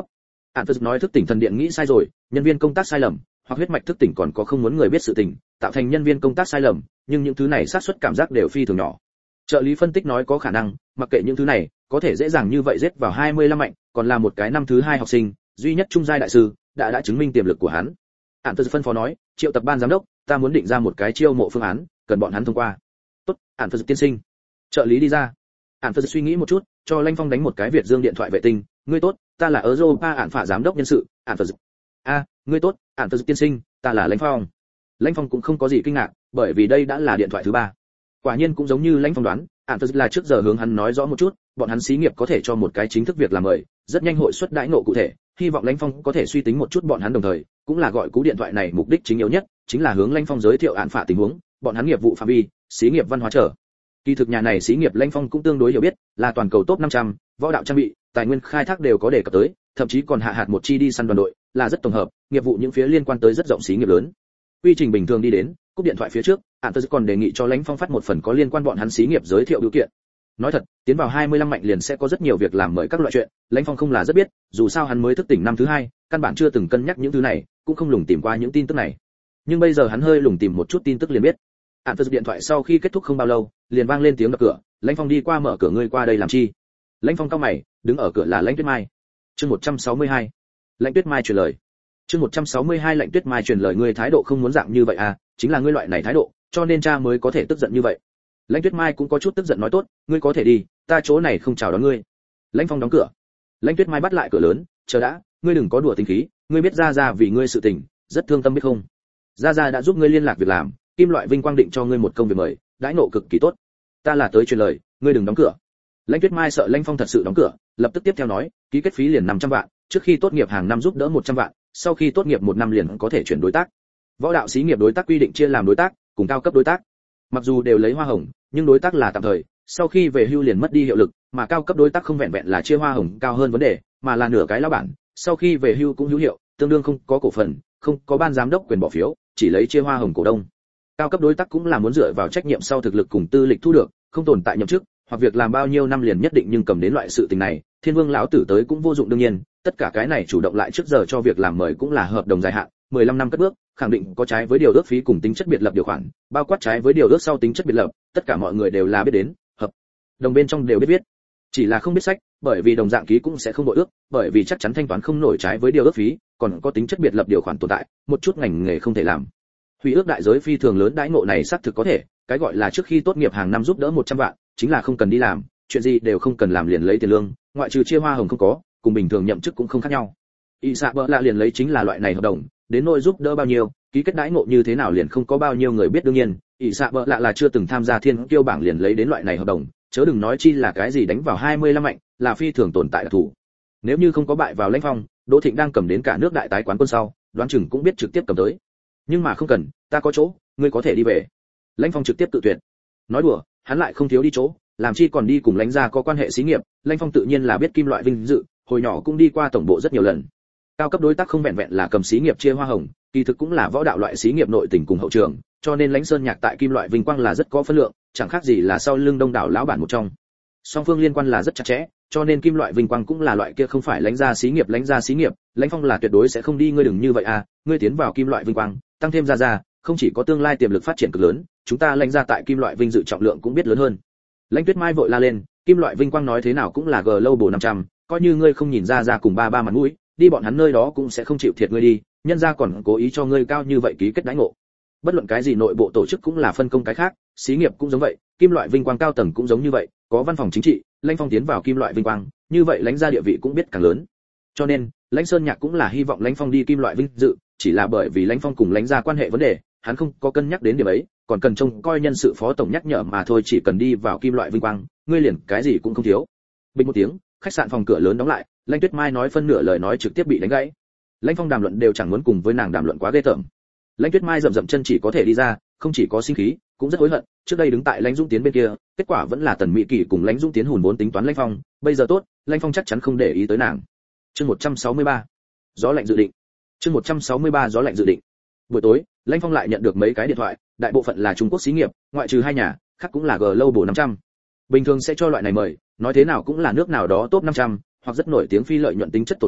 Ản Phật nói thức tỉnh thần điện nghĩ sai rồi, nhân viên công tác sai lầm, hoặc huyết mạch thức tỉnh còn có không muốn người biết sự tình, tạo thành nhân viên công tác sai lầm, nhưng những thứ này xác suất cảm giác đều phi thường nhỏ. Trợ lý phân tích nói có khả năng, mặc kệ những thứ này, có thể dễ dàng như vậy giết vào hai mươi lăm mạnh, còn là một cái năm thứ hai học sinh, duy nhất trung giai đại sư, đã đã chứng minh tiềm lực của hắn. Ản Phật phân phó nói, triệu tập ban giám đốc, ta muốn định ra một cái chiêu mộ phương án, cần bọn hắn thông qua. Tốt, Ản Phật tiên sinh. Trợ lý đi ra. Ản Phật suy nghĩ một chút, cho Lãnh Phong đánh một cái Việt Dương điện thoại vệ tinh, ngươi tốt, ta là Europa Ản Phạ giám đốc nhân sự, Ản Phật. A, ngươi tốt, Ản Phật tiên sinh, ta là Lãnh Phong. Lãnh Phong cũng không có gì kinh ngạc, bởi vì đây đã là điện thoại thứ ba. Quả nhiên cũng giống như Lãnh Phong đoán, Ản Phật là trước giờ hướng hắn nói rõ một chút, bọn hắn xí nghiệp có thể cho một cái chính thức việc làm mời, rất nhanh hội suất đãi ngộ cụ thể, hy vọng Lãnh Phong có thể suy tính một chút bọn hắn đồng thời, cũng là gọi cú điện thoại này mục đích chính yếu nhất, chính là hướng Lãnh Phong giới thiệu Ản Phạ tình huống, bọn hắn nghiệp vụ phạm vi, xí nghiệp văn hóa trở. Kỳ thực nhà này xí nghiệp Lãnh Phong cũng tương đối hiểu biết, là toàn cầu top năm trăm, võ đạo trang bị, tài nguyên khai thác đều có đề cập tới, thậm chí còn hạ hạt một chi đi săn đoàn đội, là rất tổng hợp, nghiệp vụ những phía liên quan tới rất rộng xí nghiệp lớn. Quy trình bình thường đi đến, cúp điện thoại phía trước, Ản Phật còn đề nghị cho Lãnh Phong phát một phần có liên quan bọn hắn xí nghiệp giới thiệu điều kiện. Nói thật, tiến vào hai mươi lăm mạnh liền sẽ có rất nhiều việc làm mời các loại chuyện, Lãnh Phong không là rất biết, dù sao hắn mới thức tỉnh năm thứ hai, căn bản chưa từng cân nhắc những thứ này, cũng không lùng tìm qua những tin tức này. Nhưng bây giờ hắn hơi lùng tìm một chút tin tức liền biết. Ản Phật điện thoại sau khi kết thúc không bao lâu, liền vang lên tiếng đập cửa, Lãnh Phong đi qua mở cửa, ngươi qua đây làm chi? Lãnh Phong cau mày, đứng ở cửa là Lãnh Tuyết Mai. Chương một trăm sáu mươi hai. Lãnh Tuyết Mai truyền lời. Chương một trăm sáu mươi hai Lãnh Tuyết Mai truyền lời, ngươi thái độ không muốn dạng như vậy à, chính là ngươi loại này thái độ, cho nên cha mới có thể tức giận như vậy. Lãnh Tuyết Mai cũng có chút tức giận nói tốt, ngươi có thể đi, ta chỗ này không chào đón ngươi. Lãnh Phong đóng cửa. Lãnh Tuyết Mai bắt lại cửa lớn, chờ đã, ngươi đừng có đùa tính khí, ngươi biết ra ra vì ngươi sự tình, rất thương tâm biết không? Ra ra đã giúp ngươi liên lạc việc làm, Kim Loại Vinh Quang định cho ngươi một công việc mời, đãi ngộ cực kỳ tốt. Ta là tới truyền lời, ngươi đừng đóng cửa. Lãnh Tuyết Mai sợ Lãnh Phong thật sự đóng cửa, lập tức tiếp theo nói, ký kết phí liền năm trăm vạn, trước khi tốt nghiệp hàng năm giúp đỡ một trăm vạn, sau khi tốt nghiệp một năm liền có thể chuyển đối tác. Võ đạo xí nghiệp đối tác quy định chia làm đối tác cùng cao cấp đối tác. Mặc dù đều lấy hoa hồng, nhưng đối tác là tạm thời, sau khi về hưu liền mất đi hiệu lực, mà cao cấp đối tác không vẹn vẹn là chia hoa hồng cao hơn vấn đề, mà là nửa cái lão bản, sau khi về hưu cũng hữu hiệu, tương đương không có cổ phần, không có ban giám đốc quyền bỏ phiếu, chỉ lấy chia hoa hồng cổ đông. Cao cấp đối tác cũng là muốn dựa vào trách nhiệm sau thực lực cùng tư lịch thu được, không tồn tại nhậm chức, hoặc việc làm bao nhiêu năm liền nhất định nhưng cầm đến loại sự tình này, Thiên Vương lão tử tới cũng vô dụng đương nhiên, tất cả cái này chủ động lại trước giờ cho việc làm mời cũng là hợp đồng dài hạn, mười lăm năm cất bước, khẳng định có trái với điều ước phí cùng tính chất biệt lập điều khoản, bao quát trái với điều ước sau tính chất biệt lập, tất cả mọi người đều là biết đến, hợp đồng bên trong đều biết viết, chỉ là không biết sách, bởi vì đồng dạng ký cũng sẽ không đội ước, bởi vì chắc chắn thanh toán không nổi trái với điều ước phí, còn có tính chất biệt lập điều khoản tồn tại, một chút ngành nghề không thể làm. Hủy ước đại giới phi thường lớn, đãi ngộ này xác thực có thể, cái gọi là trước khi tốt nghiệp hàng năm giúp đỡ một trăm vạn, chính là không cần đi làm, chuyện gì đều không cần làm liền lấy tiền lương, ngoại trừ chia hoa hồng không có, cùng bình thường nhậm chức cũng không khác nhau. Y Sạ Bỡ Lạ liền lấy chính là loại này hợp đồng, đến nỗi giúp đỡ bao nhiêu, ký kết đãi ngộ như thế nào liền không có bao nhiêu người biết đương nhiên, Y Sạ Bỡ Lạ là chưa từng tham gia Thiên Kiêu bảng liền lấy đến loại này hợp đồng, chớ đừng nói chi là cái gì đánh vào hai mươi lăm mạnh, là phi thường tồn tại đặc thủ. Nếu như không có bại vào Lãnh Phong, Đỗ Thịnh đang cầm đến cả nước đại tái quán quân sau, đoán chừng cũng biết trực tiếp cầm tới. Nhưng mà không cần, ta có chỗ, ngươi có thể đi về. Lãnh Phong trực tiếp tự tuyệt. Nói đùa, hắn lại không thiếu đi chỗ, làm chi còn đi cùng Lãnh gia có quan hệ xí nghiệp, Lãnh Phong tự nhiên là biết Kim Loại vinh dự, hồi nhỏ cũng đi qua tổng bộ rất nhiều lần. Cao cấp đối tác không vẹn vẹn là cầm xí nghiệp chia hoa hồng, kỳ thực cũng là võ đạo loại xí nghiệp nội tình cùng hậu trường, cho nên Lãnh Sơn Nhạc tại Kim Loại Vinh Quang là rất có phân lượng, chẳng khác gì là sau lưng đông đảo lão bản một trong. Song phương liên quan là rất chặt chẽ, cho nên Kim Loại Vinh Quang cũng là loại kia không phải Lãnh gia xí nghiệp, Lãnh gia xí nghiệp, Lãnh Phong là tuyệt đối sẽ không đi, ngươi đừng như vậy à, ngươi tiến vào Kim Loại Vinh Quang, tăng thêm ra ra, không chỉ có tương lai tiềm lực phát triển cực lớn, chúng ta Lãnh gia tại Kim Loại Vinh dự trọng lượng cũng biết lớn hơn. Lãnh Tuyết Mai vội la lên, Kim Loại Vinh Quang nói thế nào cũng là Global năm trăm, coi như ngươi không nhìn ra ra cùng ba ba mặt mũi, đi bọn hắn nơi đó cũng sẽ không chịu thiệt ngươi đi, nhân gia còn cố ý cho ngươi cao như vậy ký kết đãi ngộ. Bất luận cái gì nội bộ tổ chức cũng là phân công cái khác, xí nghiệp cũng giống vậy, Kim Loại Vinh Quang cao tầng cũng giống như vậy, có văn phòng chính trị, Lãnh Phong tiến vào Kim Loại Vinh Quang, như vậy Lãnh gia địa vị cũng biết càng lớn. Cho nên, Lãnh Sơn Nhạc cũng là hy vọng Lãnh Phong đi Kim Loại Vinh dự, chỉ là bởi vì Lãnh Phong cùng Lãnh gia quan hệ vấn đề, hắn không có cân nhắc đến điểm ấy, còn cần trông coi nhân sự phó tổng nhắc nhở mà thôi, chỉ cần đi vào Kim Loại Vinh Quang, ngươi liền cái gì cũng không thiếu. Bình một tiếng, khách sạn phòng cửa lớn đóng lại, Lãnh Tuyết Mai nói phân nửa lời nói trực tiếp bị đánh gãy. Lãnh Phong đàm luận đều chẳng muốn cùng với nàng đàm luận quá ghê tởm. Lãnh Tuyết Mai dậm dậm chân chỉ có thể đi ra, không chỉ có sinh khí, cũng rất hối hận, trước đây đứng tại Lãnh Dũng Tiến bên kia, kết quả vẫn là Tần Mỹ Kỳ cùng Lãnh Dũng Tiến hùn vốn tính toán Lãnh Phong, bây giờ tốt, Lãnh Phong chắc chắn không để ý tới nàng. Chương một trăm sáu mươi ba. Gió lạnh dự định. Chương một trăm sáu mươi ba gió lạnh dự định. Buổi tối, Lãnh Phong lại nhận được mấy cái điện thoại, đại bộ phận là Trung Quốc xí nghiệp, ngoại trừ hai nhà, khác cũng là Global năm trăm. Bình thường sẽ cho loại này mời, nói thế nào cũng là nước nào đó top năm trăm, hoặc rất nổi tiếng phi lợi nhuận tính chất tổ chức,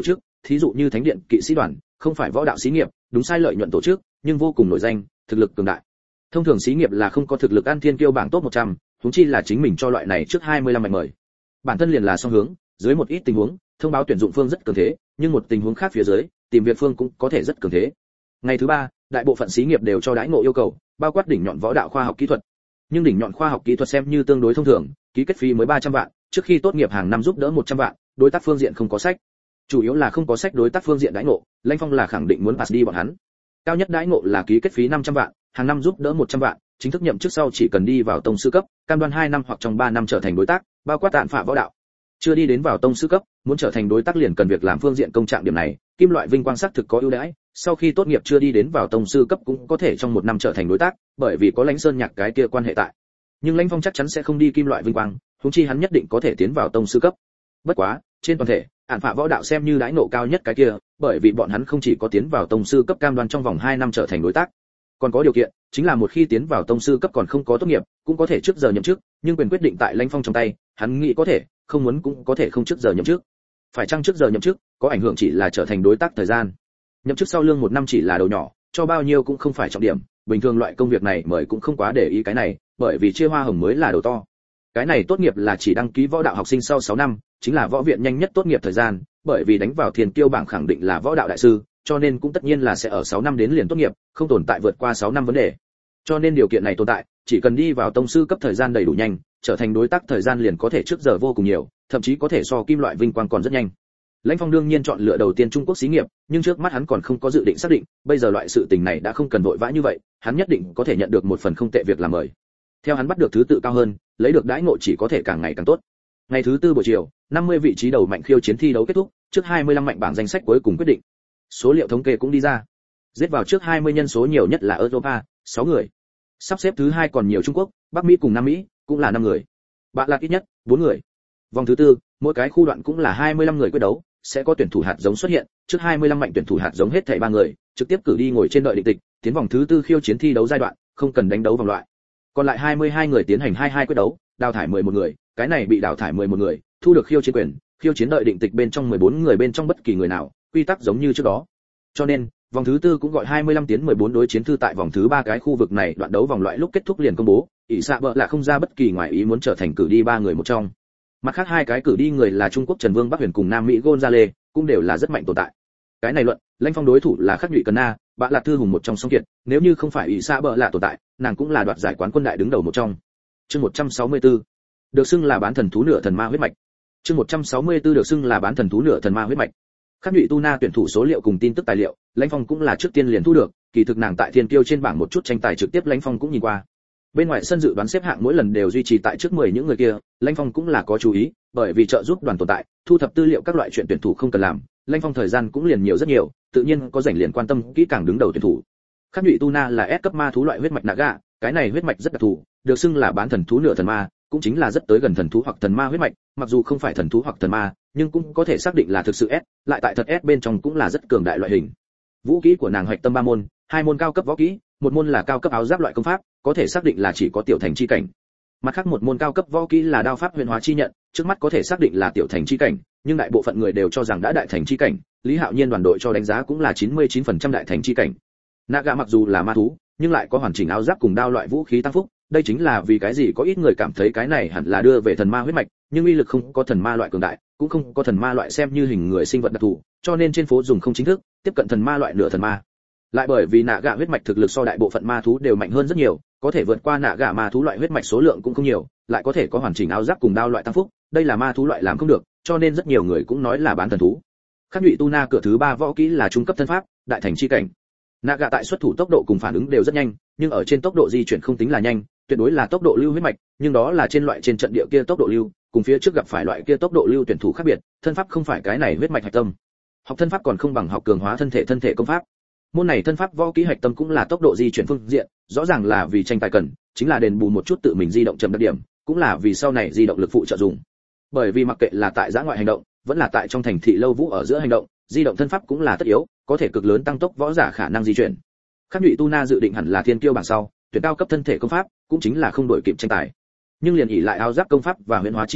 thí dụ như thánh điện kỵ sĩ đoàn, không phải võ đạo xí nghiệp, đúng sai lợi nhuận tổ chức, nhưng vô cùng nổi danh, thực lực cường đại. Thông thường xí nghiệp là không có thực lực ăn thiên kiêu bảng top một trăm, huống chi là chính mình cho loại này trước hai mươi lăm mạnh mời. Bản thân liền là song hướng, dưới một ít tình huống, thông báo tuyển dụng phương rất cường thế, nhưng một tình huống khác phía dưới, tìm việc phương cũng có thể rất cường thế. Ngày thứ ba, đại bộ phận xí nghiệp đều cho đãi ngộ yêu cầu, bao quát đỉnh nhọn võ đạo khoa học kỹ thuật. Nhưng đỉnh nhọn khoa học kỹ thuật xem như tương đối thông thường, ký kết phí mới ba trăm vạn, trước khi tốt nghiệp hàng năm giúp đỡ một trăm vạn, đối tác phương diện không có sách. Chủ yếu là không có sách đối tác phương diện đãi ngộ, Lãnh Phong là khẳng định muốn pass đi bọn hắn. Cao nhất đãi ngộ là ký kết phí năm trăm vạn, hàng năm giúp đỡ một trăm vạn, chính thức nhậm chức sau chỉ cần đi vào tông sư cấp, cam đoan hai năm hoặc trong ba năm trở thành đối tác, bao quát tạn phạ võ đạo. Chưa đi đến vào tông sư cấp, muốn trở thành đối tác liền cần việc làm phương diện công trạng điểm này, kim loại vinh quang sắc thực có ưu đãi, sau khi tốt nghiệp chưa đi đến vào tông sư cấp cũng có thể trong một năm trở thành đối tác, bởi vì có Lãnh Sơn Nhạc cái kia quan hệ tại. Nhưng Lãnh Phong chắc chắn sẽ không đi kim loại vinh quang, huống chi hắn nhất định có thể tiến vào tông sư cấp. Bất quá, trên toàn thể, ản phạ võ đạo xem như đãi ngộ cao nhất cái kia, bởi vì bọn hắn không chỉ có tiến vào tông sư cấp cam đoan trong vòng hai năm trở thành đối tác, còn có điều kiện, chính là một khi tiến vào tông sư cấp còn không có tốt nghiệp, cũng có thể trước giờ nhậm chức, nhưng quyền quyết định tại Lãnh Phong trong tay, hắn nghĩ có thể, không muốn cũng có thể không trước giờ nhậm chức. Phải chăng trước giờ nhậm chức, có ảnh hưởng chỉ là trở thành đối tác thời gian. Nhậm chức sau lương một năm chỉ là đầu nhỏ, cho bao nhiêu cũng không phải trọng điểm, bình thường loại công việc này mời cũng không quá để ý cái này, bởi vì chia hoa hồng mới là đầu to. Cái này tốt nghiệp là chỉ đăng ký võ đạo học sinh sau sáu năm, chính là võ viện nhanh nhất tốt nghiệp thời gian, bởi vì đánh vào thiền kiêu bảng khẳng định là võ đạo đại sư, cho nên cũng tất nhiên là sẽ ở sáu năm đến liền tốt nghiệp, không tồn tại vượt qua sáu năm vấn đề. Cho nên điều kiện này tồn tại, chỉ cần đi vào tông sư cấp thời gian đầy đủ nhanh, trở thành đối tác thời gian liền có thể trước giờ vô cùng nhiều, thậm chí có thể so kim loại vinh quang còn rất nhanh. Lãnh Phong đương nhiên chọn lựa đầu tiên Trung Quốc xí nghiệp, nhưng trước mắt hắn còn không có dự định xác định, bây giờ loại sự tình này đã không cần vội vã như vậy, hắn nhất định có thể nhận được một phần không tệ việc làm mời. Theo hắn bắt được thứ tự cao hơn, lấy được đãi ngộ chỉ có thể càng ngày càng tốt. Ngày thứ tư buổi chiều, năm mươi vị trí đầu mạnh khiêu chiến thi đấu kết thúc, trước hai mươi lăm mạnh bảng danh sách cuối cùng quyết định. Số liệu thống kê cũng đi ra. Giết vào trước hai mươi nhân số nhiều nhất là Europa, sáu người. Sắp xếp thứ hai còn nhiều Trung Quốc, Bắc Mỹ cùng Nam Mỹ, cũng là năm người. Bạn là ít nhất bốn người. Vòng thứ tư, mỗi cái khu đoạn cũng là hai mươi lăm người quyết đấu, sẽ có tuyển thủ hạt giống xuất hiện, trước hai mươi lăm mạnh tuyển thủ hạt giống hết thảy ba người, trực tiếp cử đi ngồi trên đợi định tịch, tiến vòng thứ tư khiêu chiến thi đấu giai đoạn, không cần đánh đấu vòng loại. Còn lại hai mươi hai người tiến hành hai hai quyết đấu, đào thải mười một người, cái này bị đào thải mười một người, thu được khiêu chiến quyền, khiêu chiến đợi định tịch bên trong mười bốn người bên trong bất kỳ người nào, quy tắc giống như trước đó. Cho nên, vòng thứ tư cũng gọi hai mươi lăm tiến mười bốn đối chiến thư tại vòng thứ ba cái khu vực này đoạn đấu vòng loại lúc kết thúc liền công bố, ỷ xạ bợ là không ra bất kỳ ngoài ý muốn trở thành cử đi ba người một trong. Mặt khác hai cái cử đi người là Trung Quốc Trần Vương Bắc Huyền cùng Nam Mỹ Gonzale, cũng đều là rất mạnh tồn tại. Cái này luận, Lãnh Phong đối thủ là Khắc Nhụy Cần Na, bạn là Thư Hùng một trong song kiệt, nếu như không phải ỷ xạ bợ là tồn tại, nàng cũng là đoạt giải quán quân đại đứng đầu một trong. Chương một trăm sáu mươi tư, được xưng là bán thần thú nửa thần ma huyết mạch. Chương một trăm sáu mươi tư được xưng là bán thần thú nửa thần ma huyết mạch. Khắc Nhụy Tu Na tuyển thủ số liệu cùng tin tức tài liệu, Lãnh Phong cũng là trước tiên liền thu được, kỳ thực nàng tại thiên kiêu trên bảng một chút tranh tài trực tiếp Lãnh Phong cũng nhìn qua. Bên ngoài sân dự đoán xếp hạng mỗi lần đều duy trì tại trước mười những người kia, Lãnh Phong cũng là có chú ý, bởi vì trợ giúp đoàn tồn tại, thu thập tư liệu các loại chuyện tuyển thủ không cần làm, Lãnh Phong thời gian cũng liền nhiều rất nhiều, tự nhiên có rảnh liền quan tâm kỹ càng đứng đầu tuyển thủ. Khắc Nhụy Tu Na là S cấp ma thú loại huyết mạch Naga, cái này huyết mạch rất đặc thù, được xưng là bán thần thú nửa thần ma, cũng chính là rất tới gần thần thú hoặc thần ma huyết mạch, mặc dù không phải thần thú hoặc thần ma, nhưng cũng có thể xác định là thực sự S, lại tại thật S bên trong cũng là rất cường đại loại hình. Vũ kỹ của nàng hoạch tâm ba môn, hai môn cao cấp võ kỹ, một môn là cao cấp áo giáp loại công pháp, có thể xác định là chỉ có tiểu thành chi cảnh. Mặt khác một môn cao cấp võ kỹ là đao pháp huyền hóa chi nhận, trước mắt có thể xác định là tiểu thành chi cảnh, nhưng đại bộ phận người đều cho rằng đã đại thành chi cảnh, Lý Hạo Nhiên đoàn đội cho đánh giá cũng là chín mươi chín phần trăm đại thành chi cảnh. Naga mặc dù là ma thú, nhưng lại có hoàn chỉnh áo giáp cùng đao loại vũ khí tăng phúc, đây chính là vì cái gì có ít người cảm thấy cái này hẳn là đưa về thần ma huyết mạch, nhưng uy lực không có thần ma loại cường đại, cũng không có thần ma loại xem như hình người sinh vật đặc thù, cho nên trên phố dùng không chính thức, tiếp cận thần ma loại nửa thần ma. Lại bởi vì Naga huyết mạch thực lực so đại bộ phận ma thú đều mạnh hơn rất nhiều, có thể vượt qua Naga ma thú loại huyết mạch số lượng cũng không nhiều, lại có thể có hoàn chỉnh áo giáp cùng đao loại tăng phúc, đây là ma thú loại làm không được, cho nên rất nhiều người cũng nói là bán thần thú. Khắc Nhụy Tu Na cửa thứ ba võ kỹ là trung cấp thân pháp, đại thành chi cảnh. Naga tại xuất thủ tốc độ cùng phản ứng đều rất nhanh, nhưng ở trên tốc độ di chuyển không tính là nhanh, tuyệt đối là tốc độ lưu huyết mạch, nhưng đó là trên loại trên trận địa kia tốc độ lưu, cùng phía trước gặp phải loại kia tốc độ lưu tuyển thủ khác biệt, thân pháp không phải cái này huyết mạch hạch tâm. Học thân pháp còn không bằng học cường hóa thân thể thân thể công pháp. Môn này thân pháp võ kỹ hạch tâm cũng là tốc độ di chuyển phương diện, rõ ràng là vì tranh tài cần, chính là đền bù một chút tự mình di động chậm đặc điểm, cũng là vì sau này di động lực phụ trợ dùng. Bởi vì mặc kệ là tại giã ngoại hành động, vẫn là tại trong thành thị lâu vũ ở giữa hành động, di động thân pháp cũng là tất yếu, có thể cực lớn tăng tốc võ giả khả năng di chuyển. Khắc Nhụy Tu Na dự định hẳn là thiên kiêu bảng sau, tuyển cao cấp thân thể công pháp, cũng chính là không đổi kịp tranh tài. Nhưng liền ỷ lại áo giáp công pháp và huyền hóa chi nhận,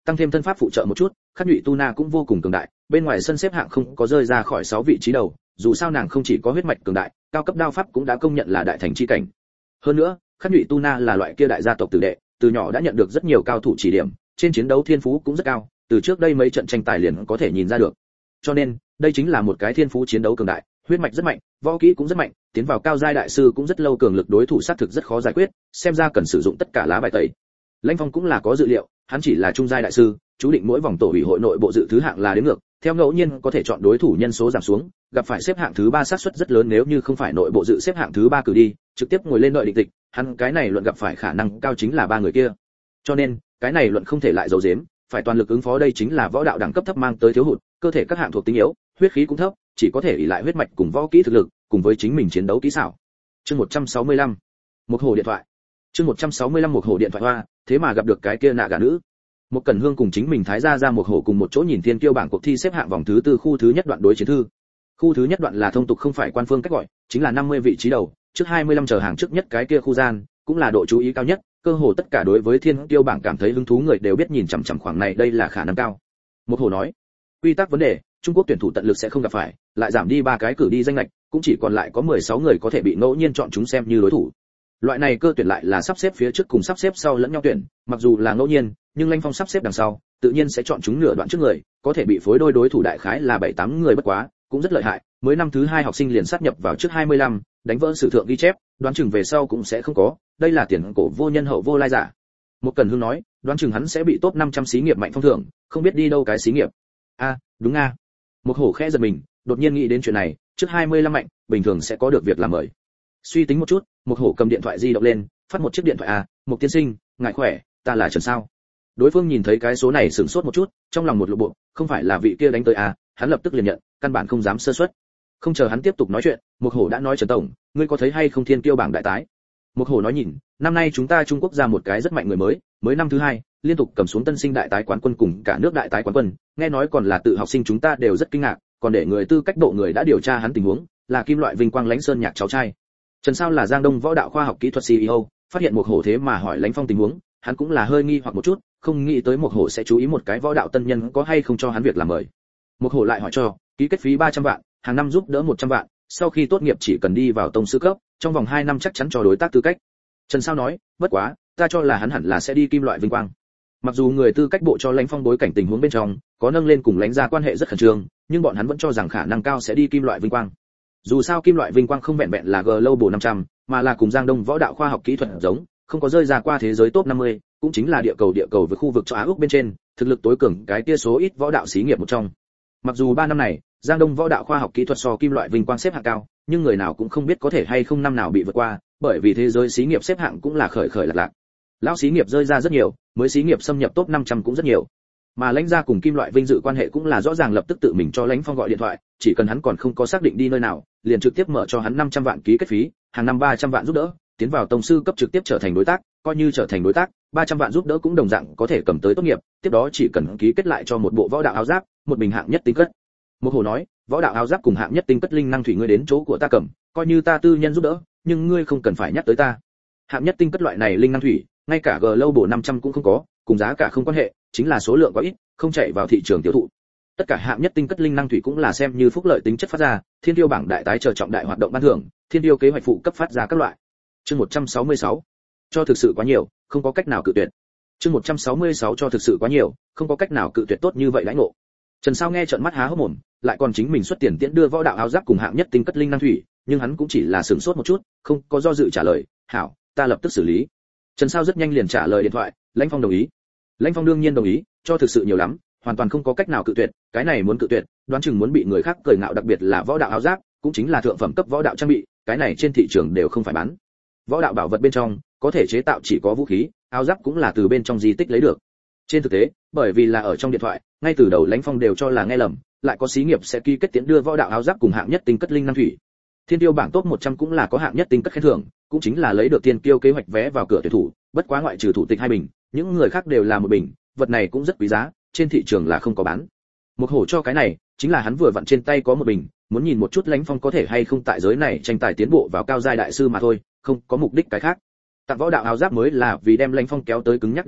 tăng thêm thân pháp phụ trợ một chút, Khắc Nhụy Tu Na cũng vô cùng cường đại, bên ngoài sân xếp hạng không có rơi ra khỏi sáu vị trí đầu, dù sao nàng không chỉ có huyết mạch cường đại, cao cấp đao pháp cũng đã công nhận là đại thành chi cảnh. Hơn nữa, Khắc Nhụy Tu Na là loại kia đại gia tộc tử đệ, từ nhỏ đã nhận được rất nhiều cao thủ chỉ điểm, trên chiến đấu thiên phú cũng rất cao, từ trước đây mấy trận tranh tài liền có thể nhìn ra được. Cho nên, đây chính là một cái thiên phú chiến đấu cường đại, huyết mạch rất mạnh, võ kỹ cũng rất mạnh, tiến vào cao giai đại sư cũng rất lâu, cường lực đối thủ sát thực rất khó giải quyết, xem ra cần sử dụng tất cả lá bài tẩy. Lãnh Phong cũng là có dự liệu, hắn chỉ là trung giai đại sư, chú định mỗi vòng tổ ủy hội nội bộ dự thứ hạng là đến ngược, theo ngẫu nhiên có thể chọn đối thủ nhân số giảm xuống, gặp phải xếp hạng thứ ba xác suất rất lớn, nếu như không phải nội bộ dự xếp hạng thứ ba cử đi, trực tiếp ngồi lên đợi định tịch, hắn cái này luận gặp phải khả năng cao chính là ba người kia. Cho nên, cái này luận không thể lại giấu giếm, phải toàn lực ứng phó, đây chính là võ đạo đẳng cấp thấp mang tới thiếu hụt, cơ thể các hạng thuộc tính yếu, huyết khí cũng thấp, chỉ có thể ỷ lại huyết mạch cùng võ kỹ thực lực, cùng với chính mình chiến đấu kỹ xảo. Chương một trăm sáu mươi lăm, một hồ điện thoại. Chương một trăm sáu mươi lăm một hồ điện thoại hoa, thế mà gặp được cái kia nạ gà nữ. Một Cẩn Hương cùng chính mình thái gia ra một hồ cùng một chỗ nhìn thiên kiêu bảng cuộc thi xếp hạng vòng thứ tư khu thứ nhất đoạn đối chiến thư. Khu thứ nhất đoạn là thông tục không phải quan phương cách gọi, chính là năm mươi vị trí đầu, trước hai mươi lăm chờ hàng trước nhất cái kia khu gian, cũng là độ chú ý cao nhất, cơ hồ tất cả đối với thiên kiêu bảng cảm thấy hứng thú người đều biết nhìn chằm chằm khoảng này, đây là khả năng cao. Một hồ nói, quy tắc vấn đề, Trung Quốc tuyển thủ tận lực sẽ không gặp phải, lại giảm đi ba cái cử đi danh lệch, cũng chỉ còn lại có mười sáu người có thể bị ngẫu nhiên chọn chúng xem như đối thủ. Loại này cơ tuyển lại là sắp xếp phía trước cùng sắp xếp sau lẫn nhau tuyển, mặc dù là ngẫu nhiên, nhưng Lãnh Phong sắp xếp đằng sau, tự nhiên sẽ chọn chúng nửa đoạn trước người, có thể bị phối đôi đối thủ đại khái là bảy tám người bất quá, cũng rất lợi hại, mới năm thứ hai học sinh liền sát nhập vào trước hai mươi lăm, đánh vỡ sử thượng ghi chép, đoán chừng về sau cũng sẽ không có, đây là tiền cổ vô nhân hậu vô lai giả. Một Cần Hương nói, đoán chừng hắn sẽ bị top năm trăm xí nghiệp mạnh phong thưởng, không biết đi đâu cái xí nghiệp. A, à, đúng a. À. Một hổ khẽ giật mình, đột nhiên nghĩ đến chuyện này, trước hai mươi lăm mạnh, bình thường sẽ có được việc làm mời. Suy tính một chút, một hổ cầm điện thoại di động lên, phát một chiếc điện thoại. A, Mục tiên sinh, ngài khỏe, ta là Trần sao. Đối phương nhìn thấy cái số này sửng sốt một chút, trong lòng một lộ bộ, không phải là vị kia đánh tới à, hắn lập tức liền nhận, căn bản không dám sơ suất. Không chờ hắn tiếp tục nói chuyện, một hổ đã nói, Trần tổng, ngươi có thấy hay không thiên kiêu bảng đại tái? Một hổ nói, nhìn, năm nay chúng ta Trung Quốc ra một cái rất mạnh người mới, mới năm thứ hai, liên tục cầm xuống tân sinh đại tái quán quân cùng cả nước đại tái quán quân, nghe nói còn là tự học sinh, chúng ta đều rất kinh ngạc, còn để người tư cách độ người đã điều tra hắn tình huống, là kim loại vinh quang Lãnh Sơn Nhạc cháu trai. Trần sao là Giang Đông Võ Đạo Khoa học Kỹ thuật xê e ô, phát hiện một hổ thế mà hỏi Lãnh Phong tình huống, hắn cũng là hơi nghi hoặc một chút, không nghĩ tới một hổ sẽ chú ý một cái võ đạo tân nhân có hay không cho hắn việc làm mời. Một hổ lại hỏi cho, ký kết phí ba trăm vạn, hàng năm giúp đỡ một trăm vạn, sau khi tốt nghiệp chỉ cần đi vào tông sư cấp, trong vòng hai năm chắc chắn cho đối tác tư cách. Trần sao nói, bất quá, ta cho là hắn hẳn là sẽ đi kim loại vinh quang. Mặc dù người tư cách bộ cho Lãnh Phong bối cảnh tình huống bên trong có nâng lên cùng Lãnh gia quan hệ rất khẩn trương, nhưng bọn hắn vẫn cho rằng khả năng cao sẽ đi kim loại vinh quang. Dù sao kim loại vinh quang không vẹn vẹn là Global năm trăm, mà là cùng Giang Đông Võ Đạo Khoa học Kỹ thuật giống, không có rơi ra qua thế giới top năm mươi, cũng chính là địa cầu địa cầu với khu vực châu Á Úc bên trên, thực lực tối cường cái kia số ít võ đạo xí nghiệp một trong. Mặc dù ba năm này, Giang Đông Võ Đạo Khoa học Kỹ thuật so kim loại vinh quang xếp hạng cao, nhưng người nào cũng không biết có thể hay không năm nào bị vượt qua, bởi vì thế giới xí nghiệp xếp hạng cũng là khởi khởi lạc lạc. Lão xí nghiệp rơi ra rất nhiều, mới xí nghiệp xâm nhập top năm trăm cũng rất nhiều. Mà Lãnh gia cùng kim loại vinh dự quan hệ cũng là rõ ràng, lập tức tự mình cho Lãnh Phong gọi điện thoại, chỉ cần hắn còn không có xác định đi nơi nào, liền trực tiếp mở cho hắn năm trăm vạn ký kết phí, hàng năm ba trăm vạn giúp đỡ, tiến vào tông sư cấp trực tiếp trở thành đối tác, coi như trở thành đối tác, ba trăm vạn giúp đỡ cũng đồng dạng có thể cầm tới tốt nghiệp, tiếp đó chỉ cần ký kết lại cho một bộ võ đạo áo giáp, một bình hạng nhất tinh cất. Một hồ nói, võ đạo áo giáp cùng hạng nhất tinh cất linh năng thủy ngươi đến chỗ của ta cầm, coi như ta tư nhân giúp đỡ, nhưng ngươi không cần phải nhắc tới ta. Hạng nhất tinh cất loại này linh năng thủy, ngay cả Global năm trăm cũng không có, cùng giá cả không quan hệ, chính là số lượng quá ít, không chạy vào thị trường tiêu thụ. Tất cả hạng nhất tinh cất linh năng thủy cũng là xem như phúc lợi tính chất phát ra, thiên tiêu bảng đại tái chờ trọng đại hoạt động ban thưởng, thiên tiêu kế hoạch phụ cấp phát ra các loại. Chương một trăm sáu mươi sáu, cho thực sự quá nhiều, không có cách nào cự tuyệt. Chương một trăm sáu mươi sáu cho thực sự quá nhiều, không có cách nào cự tuyệt tốt như vậy lãnh ngộ. Trần Sao nghe trợn mắt há hốc mồm, lại còn chính mình xuất tiền tiễn đưa võ đạo áo giáp cùng hạng nhất tinh cất linh năng thủy, nhưng hắn cũng chỉ là sửng sốt một chút, không có do dự trả lời, "Hảo, ta lập tức xử lý." Trần Sao rất nhanh liền trả lời điện thoại, Lãnh Phong đồng ý. Lãnh Phong đương nhiên đồng ý, cho thực sự nhiều lắm, hoàn toàn không có cách nào cự tuyệt, cái này muốn cự tuyệt, đoán chừng muốn bị người khác cười ngạo, đặc biệt là võ đạo áo giáp, cũng chính là thượng phẩm cấp võ đạo trang bị, cái này trên thị trường đều không phải bán. Võ đạo bảo vật bên trong, có thể chế tạo chỉ có vũ khí, áo giáp cũng là từ bên trong di tích lấy được. Trên thực tế, bởi vì là ở trong điện thoại, ngay từ đầu Lãnh Phong đều cho là nghe lầm, lại có xí nghiệp sẽ ký kết tiễn đưa võ đạo áo giáp cùng hạng nhất tinh cất linh năng thủy. Thiên tiêu bảng top một trăm cũng là có hạng nhất tinh cất khen thưởng, cũng chính là lấy được tiên kiêu kế hoạch vé vào cửa tuyển thủ, bất quá ngoại trừ thủ tịch hai bình, những người khác đều là một bình, vật này cũng rất quý giá, trên thị trường là không có bán. Một hổ cho cái này, chính là hắn vừa vặn trên tay có một bình, muốn nhìn một chút Lãnh Phong có thể hay không tại giới này tranh tài tiến bộ vào cao giai đại sư mà thôi, không có mục đích cái khác. Tặng võ đạo áo giáp mới là vì đem Lãnh Phong kéo tới cứng nhắc điều kiện,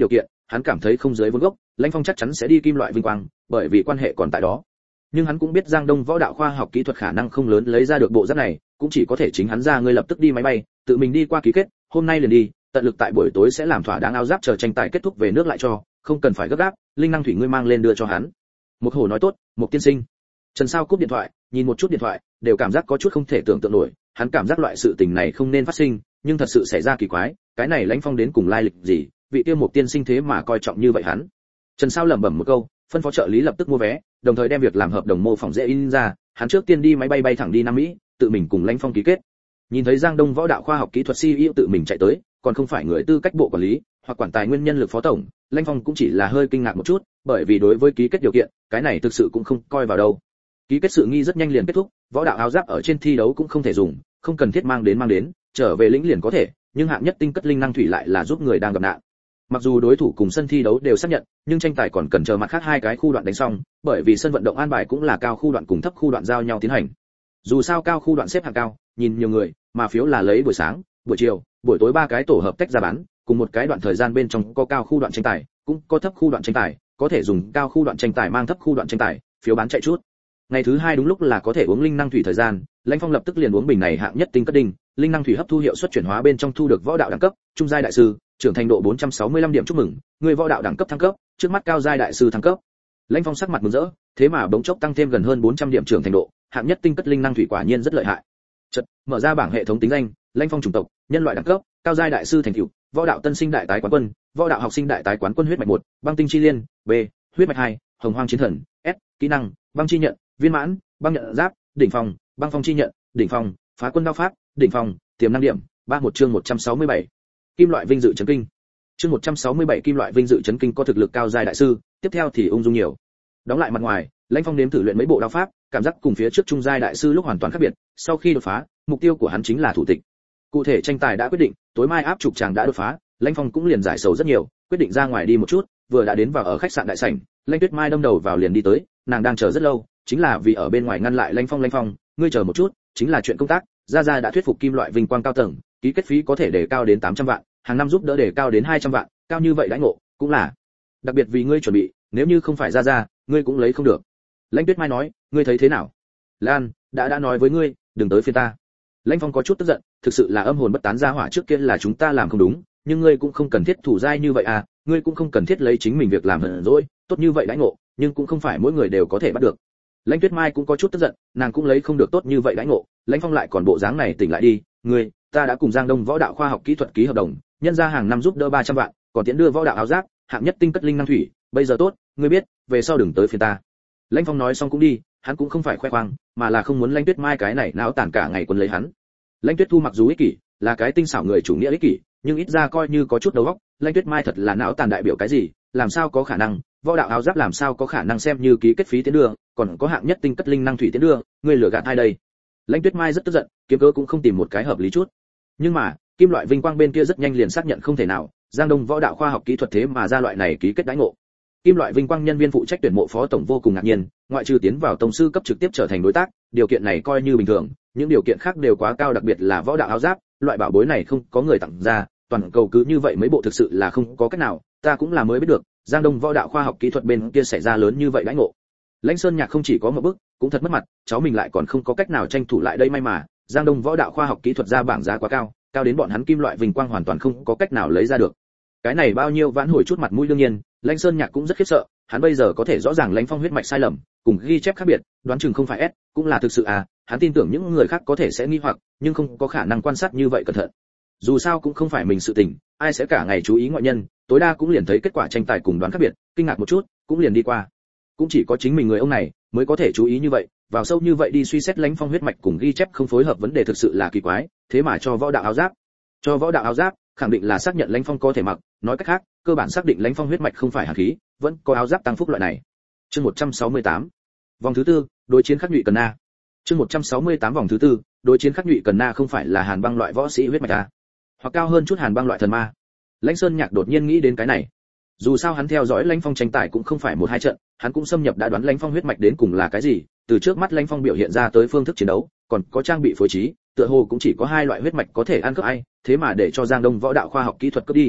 hắn cảm thấy không dưới vốn gốc, Lãnh Phong chắc chắn sẽ đi kim loại vinh quang, bởi vì quan hệ còn tại đó. Nhưng hắn cũng biết Giang Đông Võ Đạo Khoa học Kỹ thuật khả năng không lớn lấy ra được bộ giáp này, cũng chỉ có thể chính hắn ra người lập tức đi máy bay, tự mình đi qua ký kết, hôm nay liền đi, tận lực tại buổi tối sẽ làm thỏa đáng áo giáp chờ tranh tài kết thúc về nước lại cho, không cần phải gấp gáp, linh năng thủy ngươi mang lên đưa cho hắn. Một Hổ nói tốt, một tiên sinh. Trần Sao cúp điện thoại, nhìn một chút điện thoại, đều cảm giác có chút không thể tưởng tượng nổi, hắn cảm giác loại sự tình này không nên phát sinh, nhưng thật sự xảy ra kỳ quái, cái này Lãnh Phong đến cùng lai lịch gì, vị kia một tiên sinh thế mà coi trọng như vậy hắn. Trần Sao lẩm bẩm một câu, phân phó trợ lý lập tức mua vé, đồng thời đem việc làm hợp đồng mô phỏng dễ in ra, hắn trước tiên đi máy bay bay thẳng đi Nam Mỹ, tự mình cùng Lãnh Phong ký kết. Nhìn thấy Giang Đông Võ Đạo Khoa học Kỹ thuật xê e ô tự mình chạy tới, còn không phải người tư cách bộ quản lý hoặc quản tài nguyên nhân lực phó tổng, Lãnh Phong cũng chỉ là hơi kinh ngạc một chút, bởi vì đối với ký kết điều kiện, cái này thực sự cũng không coi vào đâu. Ký kết sự nghi rất nhanh liền kết thúc, võ đạo áo giáp ở trên thi đấu cũng không thể dùng, không cần thiết mang đến mang đến, trở về lĩnh liền có thể, nhưng hạng nhất tinh cất linh năng thủy lại là giúp người đang gặp nạn. Mặc dù đối thủ cùng sân thi đấu đều xác nhận, nhưng tranh tài còn cần chờ mặt khác hai cái khu đoạn đánh xong, bởi vì sân vận động an bài cũng là cao khu đoạn cùng thấp khu đoạn giao nhau tiến hành. Dù sao cao khu đoạn xếp hạng cao, nhìn nhiều người, mà phiếu là lấy buổi sáng, buổi chiều, buổi tối ba cái tổ hợp tách ra bán, cùng một cái đoạn thời gian bên trong có cao khu đoạn tranh tài, cũng có thấp khu đoạn tranh tài, có thể dùng cao khu đoạn tranh tài mang thấp khu đoạn tranh tài, phiếu bán chạy chút. Ngày thứ hai đúng lúc là có thể uống linh năng thủy thời gian, Lãnh Phong lập tức liền uống bình này hạng nhất tinh cất đinh, linh năng thủy hấp thu hiệu suất chuyển hóa bên trong thu được võ đạo đẳng cấp, trung giai đại sư, trưởng thành độ bốn trăm sáu mươi lăm điểm chúc mừng, người võ đạo đẳng cấp thăng cấp, trước mắt cao giai đại sư thăng cấp. Lãnh Phong sắc mặt mừng rỡ, thế mà bỗng chốc tăng thêm gần hơn bốn trăm điểm trưởng thành độ, hạng nhất tinh cất linh năng thủy quả nhiên rất lợi hại. Chợt, mở ra bảng hệ thống tính danh, Lãnh Phong chủng tộc, nhân loại đẳng cấp, cao giai đại sư thành tựu, võ đạo tân sinh đại tái quán quân, võ đạo học sinh đại tái quán quân huyết mạch một, băng tinh chi liên, B, huyết mạch hai, hồng hoang chiến thần, S, kỹ năng, băng chi nhận, viên mãn, băng nhận giáp, đỉnh phong, băng phong chi nhận, đỉnh phong, phá quân đao pháp, đỉnh phong, tiềm năng điểm, ba một chương một trăm sáu mươi bảy. Kim loại vinh dự chấn kinh. Chương một trăm sáu mươi bảy kim loại vinh dự chấn kinh có thực lực cao giai đại sư, tiếp theo thì ung dung nhiều. Đóng lại mặt ngoài, Lãnh Phong nếm thử luyện mấy bộ đao pháp, cảm giác cùng phía trước trung giai đại sư lúc hoàn toàn khác biệt, sau khi đột phá, mục tiêu của hắn chính là thủ tịch. Cụ thể tranh tài đã quyết định, tối mai áp trục chàng đã đột phá, Lãnh Phong cũng liền giải sầu rất nhiều, quyết định ra ngoài đi một chút, vừa đã đến vào ở khách sạn đại sảnh, Lãnh Tuyết Mai đâm đầu vào liền đi tới, nàng đang chờ rất lâu, chính là vì ở bên ngoài ngăn lại Lãnh Phong. Lãnh Phong, ngươi chờ một chút, chính là chuyện công tác, gia gia đã thuyết phục kim loại vinh quang cao tầng, ký kết phí có thể đề cao đến tám trăm vạn, hàng năm giúp đỡ đề cao đến hai trăm vạn, cao như vậy đãi ngộ, cũng là đặc biệt vì ngươi chuẩn bị, nếu như không phải gia gia, ngươi cũng lấy không được. Lãnh Tuyết Mai nói, ngươi thấy thế nào? Lan, đã đã nói với ngươi, đừng tới phiên ta. Lãnh Phong có chút tức giận, thực sự là âm hồn bất tán gia hỏa trước kia là chúng ta làm không đúng, nhưng ngươi cũng không cần thiết thủ dai như vậy à, ngươi cũng không cần thiết lấy chính mình việc làm hận rồi, tốt như vậy đãi ngộ, nhưng cũng không phải mỗi người đều có thể bắt được. Lãnh Tuyết Mai cũng có chút tức giận, nàng cũng lấy không được tốt như vậy đãi ngộ, Lãnh Phong lại còn bộ dáng này tỉnh lại đi, ngươi, ta đã cùng Giang Đông Võ Đạo Khoa học Kỹ thuật ký hợp đồng, nhân ra hàng năm giúp đỡ ba trăm vạn, còn tiễn đưa võ đạo áo giáp, hạng nhất tinh cất linh năng thủy, bây giờ tốt, ngươi biết, về sau đừng tới phiền ta. Lãnh Phong nói xong cũng đi, hắn cũng không phải khoe khoang, mà là không muốn Lãnh Tuyết Mai cái này não tàn cả ngày quấn lấy hắn. Lãnh Tuyết Thu mặc dù ích kỷ, là cái tinh xảo người chủ nghĩa ích kỷ, nhưng ít ra coi như có chút đầu óc, Lãnh Tuyết Mai thật là não tàn đại biểu cái gì, làm sao có khả năng, võ đạo áo giáp làm sao có khả năng xem như ký kết phí tiến đưa, còn có hạng nhất tinh cất linh năng thủy tiến đưa, ngươi lừa gạt ai đây? Lãnh Tuyết Mai rất tức giận, kiếm cớ cũng không tìm một cái hợp lý chút. Nhưng mà, kim loại vinh quang bên kia rất nhanh liền xác nhận không thể nào, Giang Đông Võ Đạo Khoa học Kỹ thuật thế mà ra loại này ký kết đãi ngộ. Kim loại vinh quang nhân viên phụ trách tuyển mộ phó tổng vô cùng ngạc nhiên, ngoại trừ tiến vào tổng sư cấp trực tiếp trở thành đối tác, điều kiện này coi như bình thường, những điều kiện khác đều quá cao, đặc biệt là võ đạo áo giáp, loại bảo bối này không có người tặng ra, toàn cầu cứ như vậy mấy bộ thực sự là không có cách nào, ta cũng là mới biết được, Giang Đông Võ Đạo Khoa học Kỹ thuật bên kia xảy ra lớn như vậy đãi ngộ. Lãnh Sơn Nhạc không chỉ có một bức, cũng thật mất mặt, cháu mình lại còn không có cách nào tranh thủ lại đây, may mà Giang Đông Võ Đạo Khoa học Kỹ thuật ra bảng giá quá cao, cao đến bọn hắn kim loại vinh quang hoàn toàn không có cách nào lấy ra được. Cái này bao nhiêu vãn hồi chút mặt mũi, đương nhiên, Lãnh Sơn Nhạc cũng rất khiếp sợ, hắn bây giờ có thể rõ ràng Lãnh Phong huyết mạch sai lầm, cùng ghi chép khác biệt, đoán chừng không phải S, cũng là thực sự à, hắn tin tưởng những người khác có thể sẽ nghi hoặc, nhưng không có khả năng quan sát như vậy cẩn thận. Dù sao cũng không phải mình sự tình, ai sẽ cả ngày chú ý ngoại nhân, tối đa cũng liền thấy kết quả tranh tài cùng đoán khác biệt, kinh ngạc một chút, cũng liền đi qua. Cũng chỉ có chính mình người ông này mới có thể chú ý như vậy, vào sâu như vậy đi suy xét Lãnh Phong huyết mạch cùng ghi chép không phối hợp vấn đề thực sự là kỳ quái, thế mà cho võ đạo áo giáp. Cho võ đạo áo giáp, khẳng định là xác nhận Lãnh Phong có thể mặc, nói cách khác, cơ bản xác định Lãnh Phong huyết mạch không phải hàn khí, vẫn có áo giáp tăng phúc loại này. Chương một trăm sáu mươi tám. Vòng thứ tư, đối chiến khắc nhụy cần na. Chương một trăm sáu mươi tám vòng thứ tư, đối chiến khắc nhụy cần na không phải là hàn băng loại võ sĩ huyết mạch à? Hoặc cao hơn chút hàn băng loại thần ma. Lãnh Sơn Nhạc đột nhiên nghĩ đến cái này. Dù sao hắn theo dõi Lãnh Phong tranh tài cũng không phải một hai trận, hắn cũng xâm nhập đã đoán Lãnh Phong huyết mạch đến cùng là cái gì, từ trước mắt Lãnh Phong biểu hiện ra tới phương thức chiến đấu, còn có trang bị phối trí, tựa hồ cũng chỉ có hai loại huyết mạch có thể ăn cướp ai, thế mà để cho Giang Đông Võ Đạo Khoa học Kỹ thuật cướp đi.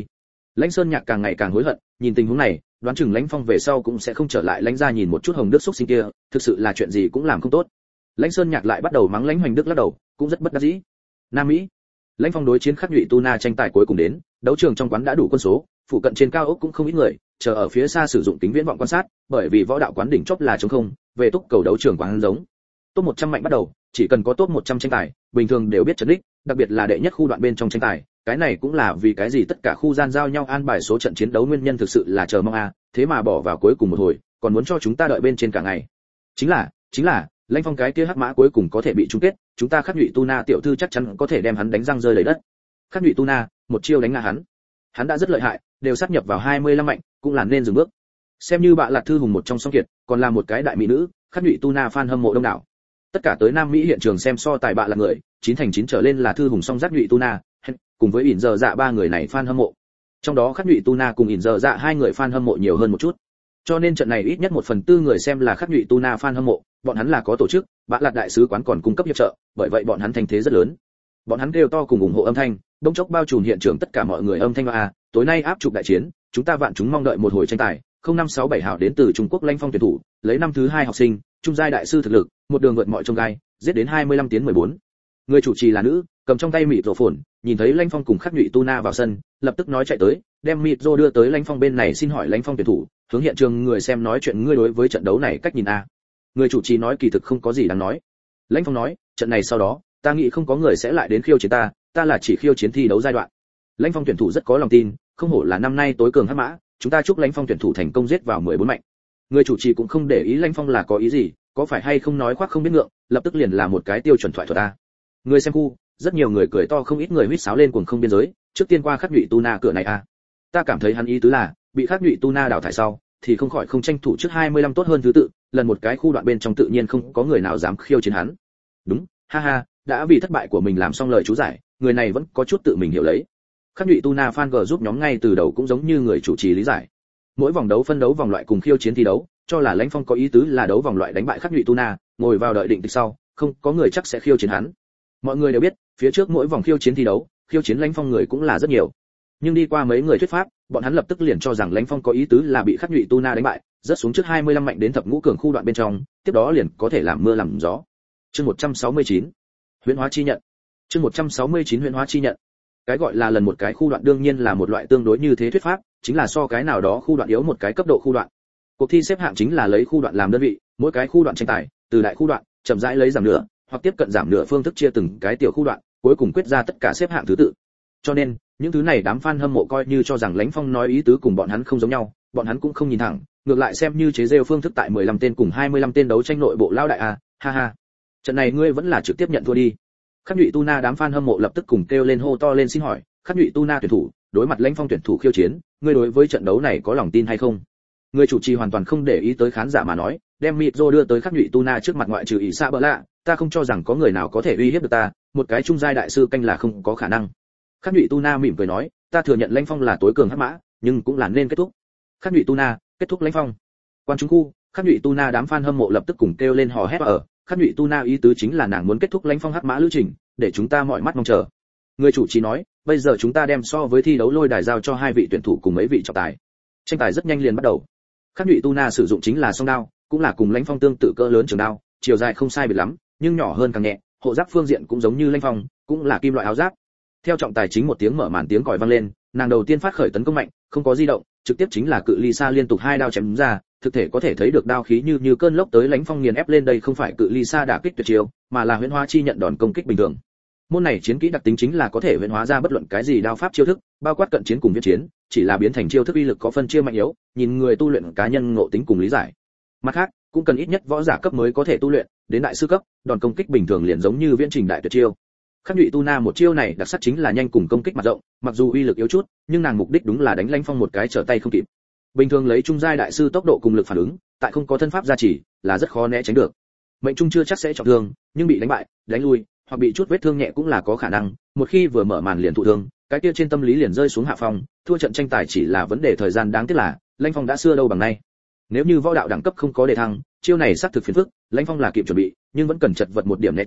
Lãnh Sơn Nhạc càng ngày càng hối hận, nhìn tình huống này, đoán chừng Lãnh Phong về sau cũng sẽ không trở lại Lãnh gia nhìn một chút Hồng Đức xúc sinh kia, thực sự là chuyện gì cũng làm không tốt. Lãnh Sơn Nhạc lại bắt đầu mắng Lãnh Hoành Đức lắc đầu, cũng rất bất đắc dĩ. Nam Mỹ, Lãnh Phong đối chiến Khắc Nhụy Tu Na tranh tài cuối cùng đến, đấu trường trong quán đã đủ quân số, phụ cận trên cao ốc cũng không ít người, chờ ở phía xa sử dụng kính viễn vọng quan sát, bởi vì võ đạo quán đỉnh chóp là trống không, về túc cầu đấu trường quán giống. Top một trăm mạnh bắt đầu, chỉ cần có top một trăm tranh tài, bình thường đều biết trận đích, đặc biệt là đệ nhất khu đoạn bên trong tranh tài, cái này cũng là vì cái gì tất cả khu gian giao nhau an bài số trận chiến đấu nguyên nhân thực sự là chờ mong a, thế mà bỏ vào cuối cùng một hồi, còn muốn cho chúng ta đợi bên trên cả ngày. Chính là, chính là, Lãnh Phong cái kia hắc mã cuối cùng có thể bị chung kết, chúng ta Khắc Nhụy Tu Na tiểu thư chắc chắn có thể đem hắn đánh răng rơi đầy đất. Khắc Nhụy Tu Na, một chiêu đánh ngã hắn. Hắn đã rất lợi hại, đều sát nhập vào hai mươi lăm mạnh, cũng là nên dừng bước. Xem như bạ Lạt Thư Hùng một trong song kiệt, còn là một cái đại mỹ nữ, Khắc Nhụy Tu Na fan hâm mộ đông đảo. Tất cả tới Nam Mỹ hiện trường xem so tài bạ là người, chín thành chín trở lên là Thư Hùng song giác Nhụy Tu Na, cùng với ỉn giờ dạ ba người này fan hâm mộ. Trong đó Khắc Nhụy Tu Na cùng ỉn giờ dạ hai người fan hâm mộ nhiều hơn một chút. Cho nên trận này ít nhất một phần tư người xem là Khắc Nhụy Tu Na fan hâm mộ, bọn hắn là có tổ chức, bạ Lạt đại sứ quán còn cung cấp hiệp trợ, bởi vậy bọn hắn thành thế rất lớn. Bọn hắn kêu to cùng ủng hộ âm thanh, bỗng chốc bao trùm hiện trường tất cả mọi người âm thanh a, tối nay áp trục đại chiến, chúng ta vạn chúng mong đợi một hồi tranh tài, không năm sáu bảy hảo đến từ Trung Quốc Lãnh Phong tuyển thủ, lấy năm thứ hai học sinh, trung giai đại sư thực lực, một đường vượt mọi chông gai, giết đến hai mươi lăm tiến mười bốn. Người chủ trì là nữ, cầm trong tay mịt rổ phồn, nhìn thấy Lãnh Phong cùng Khắc Nhụy Tu Na vào sân, lập tức nói chạy tới, đem mịt rổ đưa tới Lãnh Phong bên này xin hỏi Lãnh Phong tuyển thủ, hướng hiện trường người xem nói chuyện ngươi đối với trận đấu này cách nhìn a. Người chủ trì nói kỳ thực không có gì đáng nói. Lãnh Phong nói, trận này sau đó, ta nghĩ không có người sẽ lại đến khiêu chiến ta, ta là chỉ khiêu chiến thi đấu giai đoạn. Lãnh Phong tuyển thủ rất có lòng tin, không hổ là năm nay tối cường hắc mã, chúng ta chúc Lãnh Phong tuyển thủ thành công giết vào mười bốn mạnh. Người chủ trì cũng không để ý Lãnh Phong là có ý gì, có phải hay không nói khoác không biết ngượng, lập tức liền là một cái tiêu chuẩn thoại thuật ta. Người xem khu, rất nhiều người cười to không ít người huýt sáo lên cuồng không biên giới, trước tiên qua Khắc Nhụy Tu Na cửa này a. Ta cảm thấy hắn ý tứ là, bị Khắc Nhụy Tu Na đào thải sau, thì không khỏi không tranh thủ trước hai mươi lăm tốt hơn thứ tự, lần một cái khu đoạn bên trong tự nhiên không có người nào dám khiêu chiến hắn. Đúng, ha ha, đã vì thất bại của mình làm xong lời chú giải, người này vẫn có chút tự mình hiểu lấy. Khắc Nhụy Tu Na fan G giúp nhóm ngay từ đầu cũng giống như người chủ trì lý giải. Mỗi vòng đấu phân đấu vòng loại cùng khiêu chiến thi đấu, cho là Lãnh Phong có ý tứ là đấu vòng loại đánh bại Khắc Nhụy Tu Na, ngồi vào đợi định tịch sau, không có người chắc sẽ khiêu chiến hắn. Mọi người đều biết, phía trước mỗi vòng khiêu chiến thi đấu, khiêu chiến Lãnh Phong người cũng là rất nhiều. Nhưng đi qua mấy người thuyết pháp, bọn hắn lập tức liền cho rằng Lãnh Phong có ý tứ là bị Khắc Nhụy Tu Na đánh bại, rất xuống trước hai mươi lăm mạnh đến thập ngũ cường khu đoạn bên trong, tiếp đó liền có thể làm mưa làm gió. Chương một trăm sáu mươi chín, Huyễn hóa chi nhận. Chương một trăm sáu mươi chín Huyễn hóa chi nhận. Cái gọi là lần một cái khu đoạn đương nhiên là một loại tương đối như thế thuyết pháp, chính là so cái nào đó khu đoạn yếu một cái cấp độ khu đoạn. Cuộc thi xếp hạng chính là lấy khu đoạn làm đơn vị, mỗi cái khu đoạn tranh tài, từ đại khu đoạn, chậm rãi lấy giảm nửa, hoặc tiếp cận giảm nửa phương thức chia từng cái tiểu khu đoạn, cuối cùng quyết ra tất cả xếp hạng thứ tự. Cho nên, những thứ này đám fan hâm mộ coi như cho rằng Lãnh Phong nói ý tứ cùng bọn hắn không giống nhau, bọn hắn cũng không nhìn thẳng, ngược lại xem như chế giễu phương thức tại mười lăm tên cùng hai mươi lăm tên đấu tranh nội bộ lao đại a, ha ha. Trận này ngươi vẫn là trực tiếp nhận thua đi. Khắc Nhụy Tu Na đám fan hâm mộ lập tức cùng kêu lên hô to lên xin hỏi, Khắc Nhụy Tu Na tuyển thủ, đối mặt Lãnh Phong tuyển thủ khiêu chiến, ngươi đối với trận đấu này có lòng tin hay không? Người chủ trì hoàn toàn không để ý tới khán giả mà nói, đem micro đưa tới Khắc Nhụy Tu Na trước mặt ngoại trừ ỷ xa bỡ lạ, ta không cho rằng có người nào có thể uy hiếp được ta, một cái trung giai đại sư canh là không có khả năng. Khắc Nhụy Tu Na mỉm cười nói, ta thừa nhận Lãnh Phong là tối cường hắc mã, nhưng cũng là nên kết thúc. Khắc Nhụy Tu Na, kết thúc Lãnh Phong. Quan chúng khu, Khắc Nhụy Tu Na đám fan hâm mộ lập tức cùng kêu lên hò hét ở, Khắc Nhụy Tu Na ý tứ chính là nàng muốn kết thúc Lãnh Phong hắc mã lữ trình, để chúng ta mọi mắt mong chờ. Người chủ trì nói, bây giờ chúng ta đem so với thi đấu lôi đài giao cho hai vị tuyển thủ cùng mấy vị trọng tài. Tranh tài rất nhanh liền bắt đầu. Khắc Nhụy Tu Na sử dụng chính là song đao, cũng là cùng Lãnh Phong tương tự cỡ lớn trường đao, chiều dài không sai biệt lắm, nhưng nhỏ hơn càng nhẹ, hộ giáp phương diện cũng giống như Lãnh Phong, cũng là kim loại áo giáp. Theo trọng tài chính một tiếng mở màn tiếng còi vang lên, nàng đầu tiên phát khởi tấn công mạnh, không có di động, trực tiếp chính là cự ly xa liên tục hai đao chém ra, thực thể có thể thấy được đao khí như như cơn lốc tới Lãnh Phong nghiền ép lên đây không phải cự ly xa đả kích tuyệt chiêu, mà là huyễn hóa chi nhận đòn công kích bình thường. Môn này chiến kỹ đặc tính chính là có thể huyễn hóa ra bất luận cái gì đao pháp chiêu thức, bao quát cận chiến cùng viễn chiến, chỉ là biến thành chiêu thức uy lực có phân chia mạnh yếu, nhìn người tu luyện cá nhân ngộ tính cùng lý giải. Mặt khác, cũng cần ít nhất võ giả cấp mới có thể tu luyện, đến đại sư cấp, đòn công kích bình thường liền giống như viễn trình đại tuyệt chiêu. Khắc Nhụy Tu Na một chiêu này đặc sắc chính là nhanh cùng công kích mặt rộng, mặc dù uy lực yếu chút, nhưng nàng mục đích đúng là đánh Lãnh Phong một cái trở tay không kịp. Bình thường lấy trung giai đại sư tốc độ cùng lực phản ứng, tại không có thân pháp gia trì, là rất khó né tránh được. Mệnh trung chưa chắc sẽ trọng thương, nhưng bị đánh bại, đánh lui, hoặc bị chút vết thương nhẹ cũng là có khả năng, một khi vừa mở màn liền thụ thương, cái kia trên tâm lý liền rơi xuống hạ phong, thua trận tranh tài chỉ là vấn đề thời gian, đáng tiếc là, Lãnh Phong đã xưa đâu bằng nay. Nếu như võ đạo đẳng cấp không có đề thăng, chiêu này xác thực phiền phức, Lãnh Phong là kịp chuẩn bị, nhưng vẫn cần chật vật một điểm né tránh,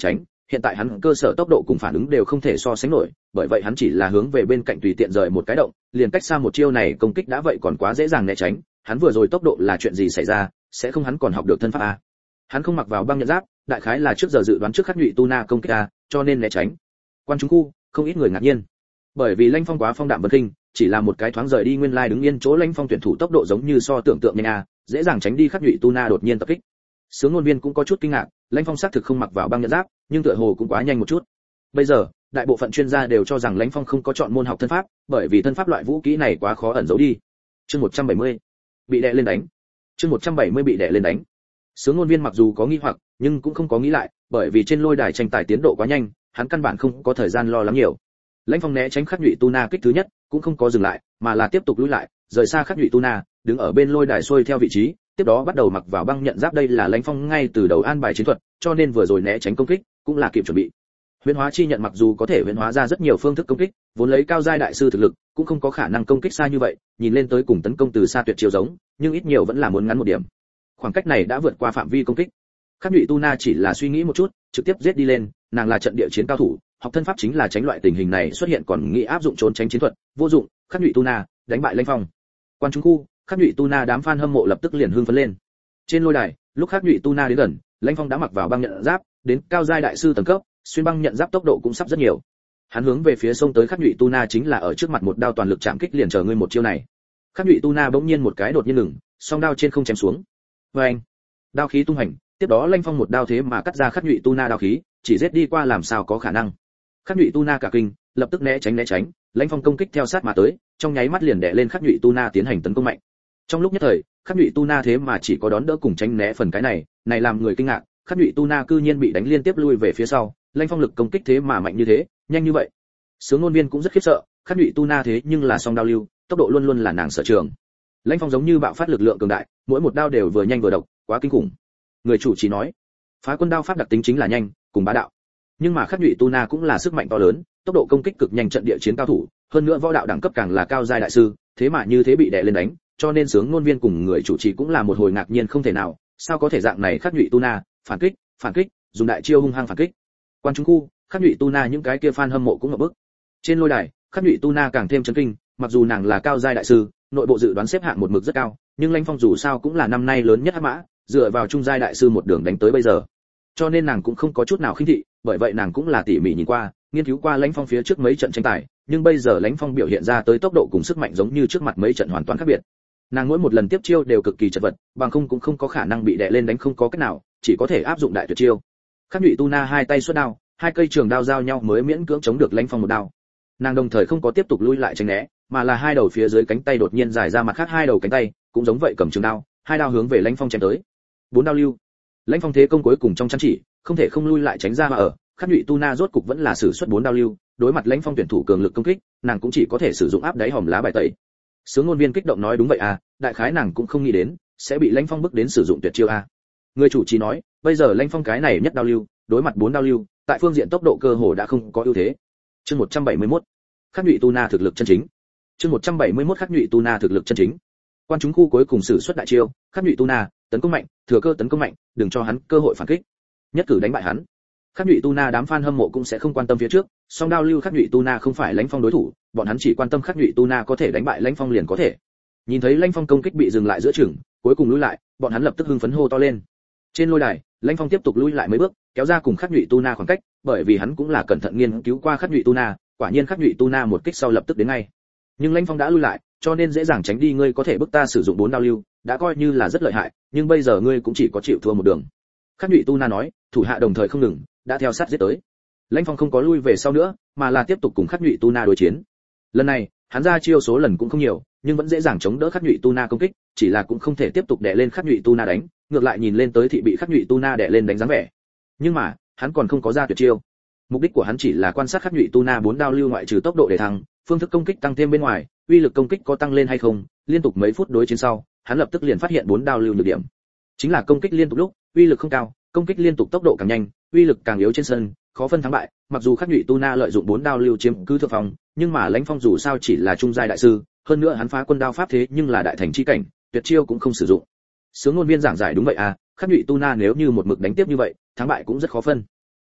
hiện tại hắn cơ sở tốc độ cùng phản ứng đều không thể so sánh nổi, bởi vậy hắn chỉ là hướng về bên cạnh tùy tiện rời một cái động, liền cách xa một chiêu này công kích đã vậy còn quá dễ dàng né tránh, hắn vừa rồi tốc độ là chuyện gì xảy ra, sẽ không hắn còn học được thân pháp a. Hắn không mặc vào băng nhận giáp, đại khái là trước giờ dự đoán trước Khắc Nhụy Tu Na công kích a, cho nên né tránh. Quan chúng khu, không ít người ngạc nhiên. Bởi vì Lãnh Phong quá phong đạm vân kinh, chỉ là một cái thoáng rời đi nguyên lai đứng yên chỗ Lãnh Phong tuyển thủ tốc độ giống như so tưởng tượng nhanh a, dễ dàng tránh đi Khắc Nhụy Tu Na đột nhiên tập kích. Sướng ngôn viên cũng có chút kinh ngạc, Lãnh Phong xác thực không mặc vào băng nhận giáp, nhưng tựa hồ cũng quá nhanh một chút. Bây giờ, đại bộ phận chuyên gia đều cho rằng Lãnh Phong không có chọn môn học thân pháp, bởi vì thân pháp loại vũ kỹ này quá khó ẩn giấu đi. Chương một trăm bảy mươi, bị đè lên đánh. Chương một trăm bảy mươi bị đè lên đánh. Sướng ngôn viên mặc dù có nghi hoặc, nhưng cũng không có nghĩ lại, bởi vì trên lôi đài tranh tài tiến độ quá nhanh, hắn căn bản không có thời gian lo lắng nhiều. Lãnh Phong né tránh Khắc Nhụy Tu Na kích thứ nhất, cũng không có dừng lại, mà là tiếp tục lùi lại, rời xa Khắc Nhụy Tu Na, đứng ở bên lôi đài xuôi theo vị trí, tiếp đó bắt đầu mặc vào băng nhận giáp. Đây là Lãnh Phong ngay từ đầu an bài chiến thuật, cho nên vừa rồi né tránh công kích cũng là kịp chuẩn bị. Huyễn hóa chi nhận mặc dù có thể huyễn hóa ra rất nhiều phương thức công kích, vốn lấy cao giai đại sư thực lực, cũng không có khả năng công kích xa như vậy, nhìn lên tới cùng tấn công từ xa tuyệt chiêu giống, nhưng ít nhiều vẫn là muốn ngắn một điểm. Khoảng cách này đã vượt qua phạm vi công kích. Khắc Nhụy Tu Na chỉ là suy nghĩ một chút, trực tiếp giết đi lên, nàng là trận địa chiến cao thủ, học thân pháp chính là tránh loại tình hình này xuất hiện, còn nghĩ áp dụng trốn tránh chiến thuật, vô dụng. Khắc Nhụy Tu Na đánh bại Lãnh Phong. Quan chúng khu, Khắc Nhụy Tu Na đám fan hâm mộ lập tức liền hưng phấn lên. Trên lôi đài, lúc Khắc Nhụy Tu Na đến gần, Lãnh Phong đã mặc vào băng nhận giáp, đến cao giai đại sư tầng cấp, xuyên băng nhận giáp tốc độ cũng sắp rất nhiều. Hắn hướng về phía sông tới Khắc Nhụy Tu Na chính là ở trước mặt một đao toàn lực chạm kích liền chờ ngươi một chiêu này. Khắc Nhụy Tu Na bỗng nhiên một cái đột nhiên ngừng, song đao trên không chém xuống. Oeng! Đao khí tung hành, tiếp đó Lãnh Phong một đao thế mà cắt ra Khắc Nhụy Tu Na đao khí, chỉ giết đi qua làm sao có khả năng. Khắc Nhụy Tu Na cả kinh, lập tức né tránh né tránh, Lãnh Phong công kích theo sát mà tới, trong nháy mắt liền đè lên Khắc Nhụy Tu Na tiến hành tấn công mạnh. Trong lúc nhất thời, Khắc Nhụy Tu Na thế mà chỉ có đón đỡ cùng tránh né phần cái này, này làm người kinh ngạc, Khắc Nhụy Tu Na cư nhiên bị đánh liên tiếp lui về phía sau, Lãnh Phong lực công kích thế mà mạnh như thế, nhanh như vậy. Sướng ngôn viên cũng rất khiếp sợ, Khắc Nhụy Tu Na thế nhưng là song đao lưu, tốc độ luôn luôn là nàng sở trường. Lãnh Phong giống như bạo phát lực lượng cường đại, mỗi một đao đều vừa nhanh vừa độc, quá kinh khủng. Người chủ chỉ nói, phá quân đao pháp đặc tính chính là nhanh, cùng bá đạo. Nhưng mà Khắc Nhụy Tu Na cũng là sức mạnh to lớn, tốc độ công kích cực nhanh, trận địa chiến cao thủ, hơn nữa võ đạo đẳng cấp càng là cao giai đại sư, thế mà như thế bị đè lên đánh, cho nên sướng ngôn viên cùng người chủ trì cũng là một hồi ngạc nhiên không thể nào, sao có thể dạng này. Khắc Nhụy Tu Na phản kích, phản kích, dùng đại chiêu hung hăng phản kích. Quan chúng khu, Khắc Nhụy Tu Na những cái kia fan hâm mộ cũng ngập bức. Trên lôi đài, Khắc Nhụy Tu Na càng thêm chấn kinh, mặc dù nàng là cao giai đại sư, nội bộ dự đoán xếp hạng một mực rất cao, nhưng Lãnh Phong dù sao cũng là năm nay lớn nhất hắc mã, dựa vào trung giai đại sư một đường đánh tới bây giờ, cho nên nàng cũng không có chút nào khinh thị, bởi vậy nàng cũng là tỉ mỉ nhìn qua, nghiên cứu qua Lãnh Phong phía trước mấy trận tranh tài, nhưng bây giờ Lãnh Phong biểu hiện ra tới tốc độ cùng sức mạnh giống như trước mặt mấy trận hoàn toàn khác biệt. Nàng mỗi một lần tiếp chiêu đều cực kỳ chật vật, bằng không cũng không có khả năng bị đè lên đánh, không có cách nào, chỉ có thể áp dụng đại tuyệt chiêu. Khắc Nhụy Tu Na hai tay xuất đao, hai cây trường đao giao nhau mới miễn cưỡng chống được Lãnh Phong một đao. Nàng đồng thời không có tiếp tục lui lại tránh né, mà là hai đầu phía dưới cánh tay đột nhiên giải ra, mặt khác hai đầu cánh tay cũng giống vậy cầm trường đao, hai đao hướng về Lãnh Phong chém tới. Bốn đao lưu. Lãnh Phong thế công cuối cùng trong chăn chỉ, không thể không lui lại tránh ra mà ở, Khắc Nhụy Tu Na rốt cục vẫn là sử xuất bốn đao lưu, đối mặt Lãnh Phong tuyển thủ cường lực công kích, nàng cũng chỉ có thể sử dụng áp đáy hòm lá bài tẩy. Sướng ngôn viên kích động nói đúng vậy à, đại khái nàng cũng không nghĩ đến sẽ bị Lãnh Phong bức đến sử dụng tuyệt chiêu a. Người chủ trì nói, bây giờ Lãnh Phong cái này nhất đao lưu, đối mặt bốn đao lưu, tại phương diện tốc độ cơ hồ đã không có ưu thế. Chương một trăm bảy mươi mốt, Khắc Nhụy Tu Na thực lực chân chính. Chương một trăm bảy mươi mốt Khắc Nhụy Tu Na thực lực chân chính. Quan chúng khu cuối cùng sử xuất đại chiêu, Khắc Nhụy Tu Na tấn công mạnh, thừa cơ tấn công mạnh, đừng cho hắn cơ hội phản kích, nhất cử đánh bại hắn. Khắc Nhụy Tu Na đám fan hâm mộ cũng sẽ không quan tâm phía trước, song đao lưu Khắc Nhụy Tu Na không phải Lãnh Phong đối thủ, bọn hắn chỉ quan tâm Khắc Nhụy Tu Na có thể đánh bại Lãnh Phong liền có thể. Nhìn thấy Lãnh Phong công kích bị dừng lại giữa chừng, cuối cùng lùi lại, bọn hắn lập tức hưng phấn hô to lên. Trên lôi đài, Lãnh Phong tiếp tục lùi lại mấy bước, kéo ra cùng Khắc Nhụy Tu Na khoảng cách, bởi vì hắn cũng là cẩn thận nghiên cứu qua Khắc Nhụy Tu Na, quả nhiên Khắc Nhụy Tu Na một kích sau lập tức đến ngay. Nhưng Lãnh Phong đã lùi lại, cho nên dễ dàng tránh đi, ngươi có thể bức ta sử dụng bốn đao lưu, đã coi như là rất lợi hại, nhưng bây giờ ngươi cũng chỉ có chịu thua một đường. Khắc Nhụy Tu Na nói, thủ hạ đồng thời không ngừng, đã theo sát giết tới. Lãnh Phong không có lui về sau nữa, mà là tiếp tục cùng Khắc Nhụy Tu Na đối chiến. Lần này, hắn ra chiêu số lần cũng không nhiều, nhưng vẫn dễ dàng chống đỡ Khắc Nhụy Tu Na công kích, chỉ là cũng không thể tiếp tục đè lên Khắc Nhụy Tu Na đánh, ngược lại nhìn lên tới thị bị Khắc Nhụy Tu Na đè lên đánh dáng vẻ. Nhưng mà, hắn còn không có ra tuyệt chiêu. Mục đích của hắn chỉ là quan sát Khắc Nhụy Tu Na bốn đao lưu ngoại trừ tốc độ để thăng, phương thức công kích tăng thêm bên ngoài, uy lực công kích có tăng lên hay không, liên tục mấy phút đối chiến sau, hắn lập tức liền phát hiện bốn đao lưu nhược điểm. Chính là công kích liên tục lúc, uy lực không cao, công kích liên tục tốc độ càng nhanh, uy lực càng yếu trên sân, khó phân thắng bại. Mặc dù Khắc Nhụy Tu Na lợi dụng bốn đao lưu chiếm cứ thượng phòng, nhưng mà Lãnh Phong dù sao chỉ là trung giai đại sư, hơn nữa hắn phá quân đao pháp thế nhưng là đại thành chi cảnh, tuyệt chiêu cũng không sử dụng. Sướng ngôn viên giảng giải đúng vậy à, Khắc Nhụy Tu Na nếu như một mực đánh tiếp như vậy, thắng bại cũng rất khó phân.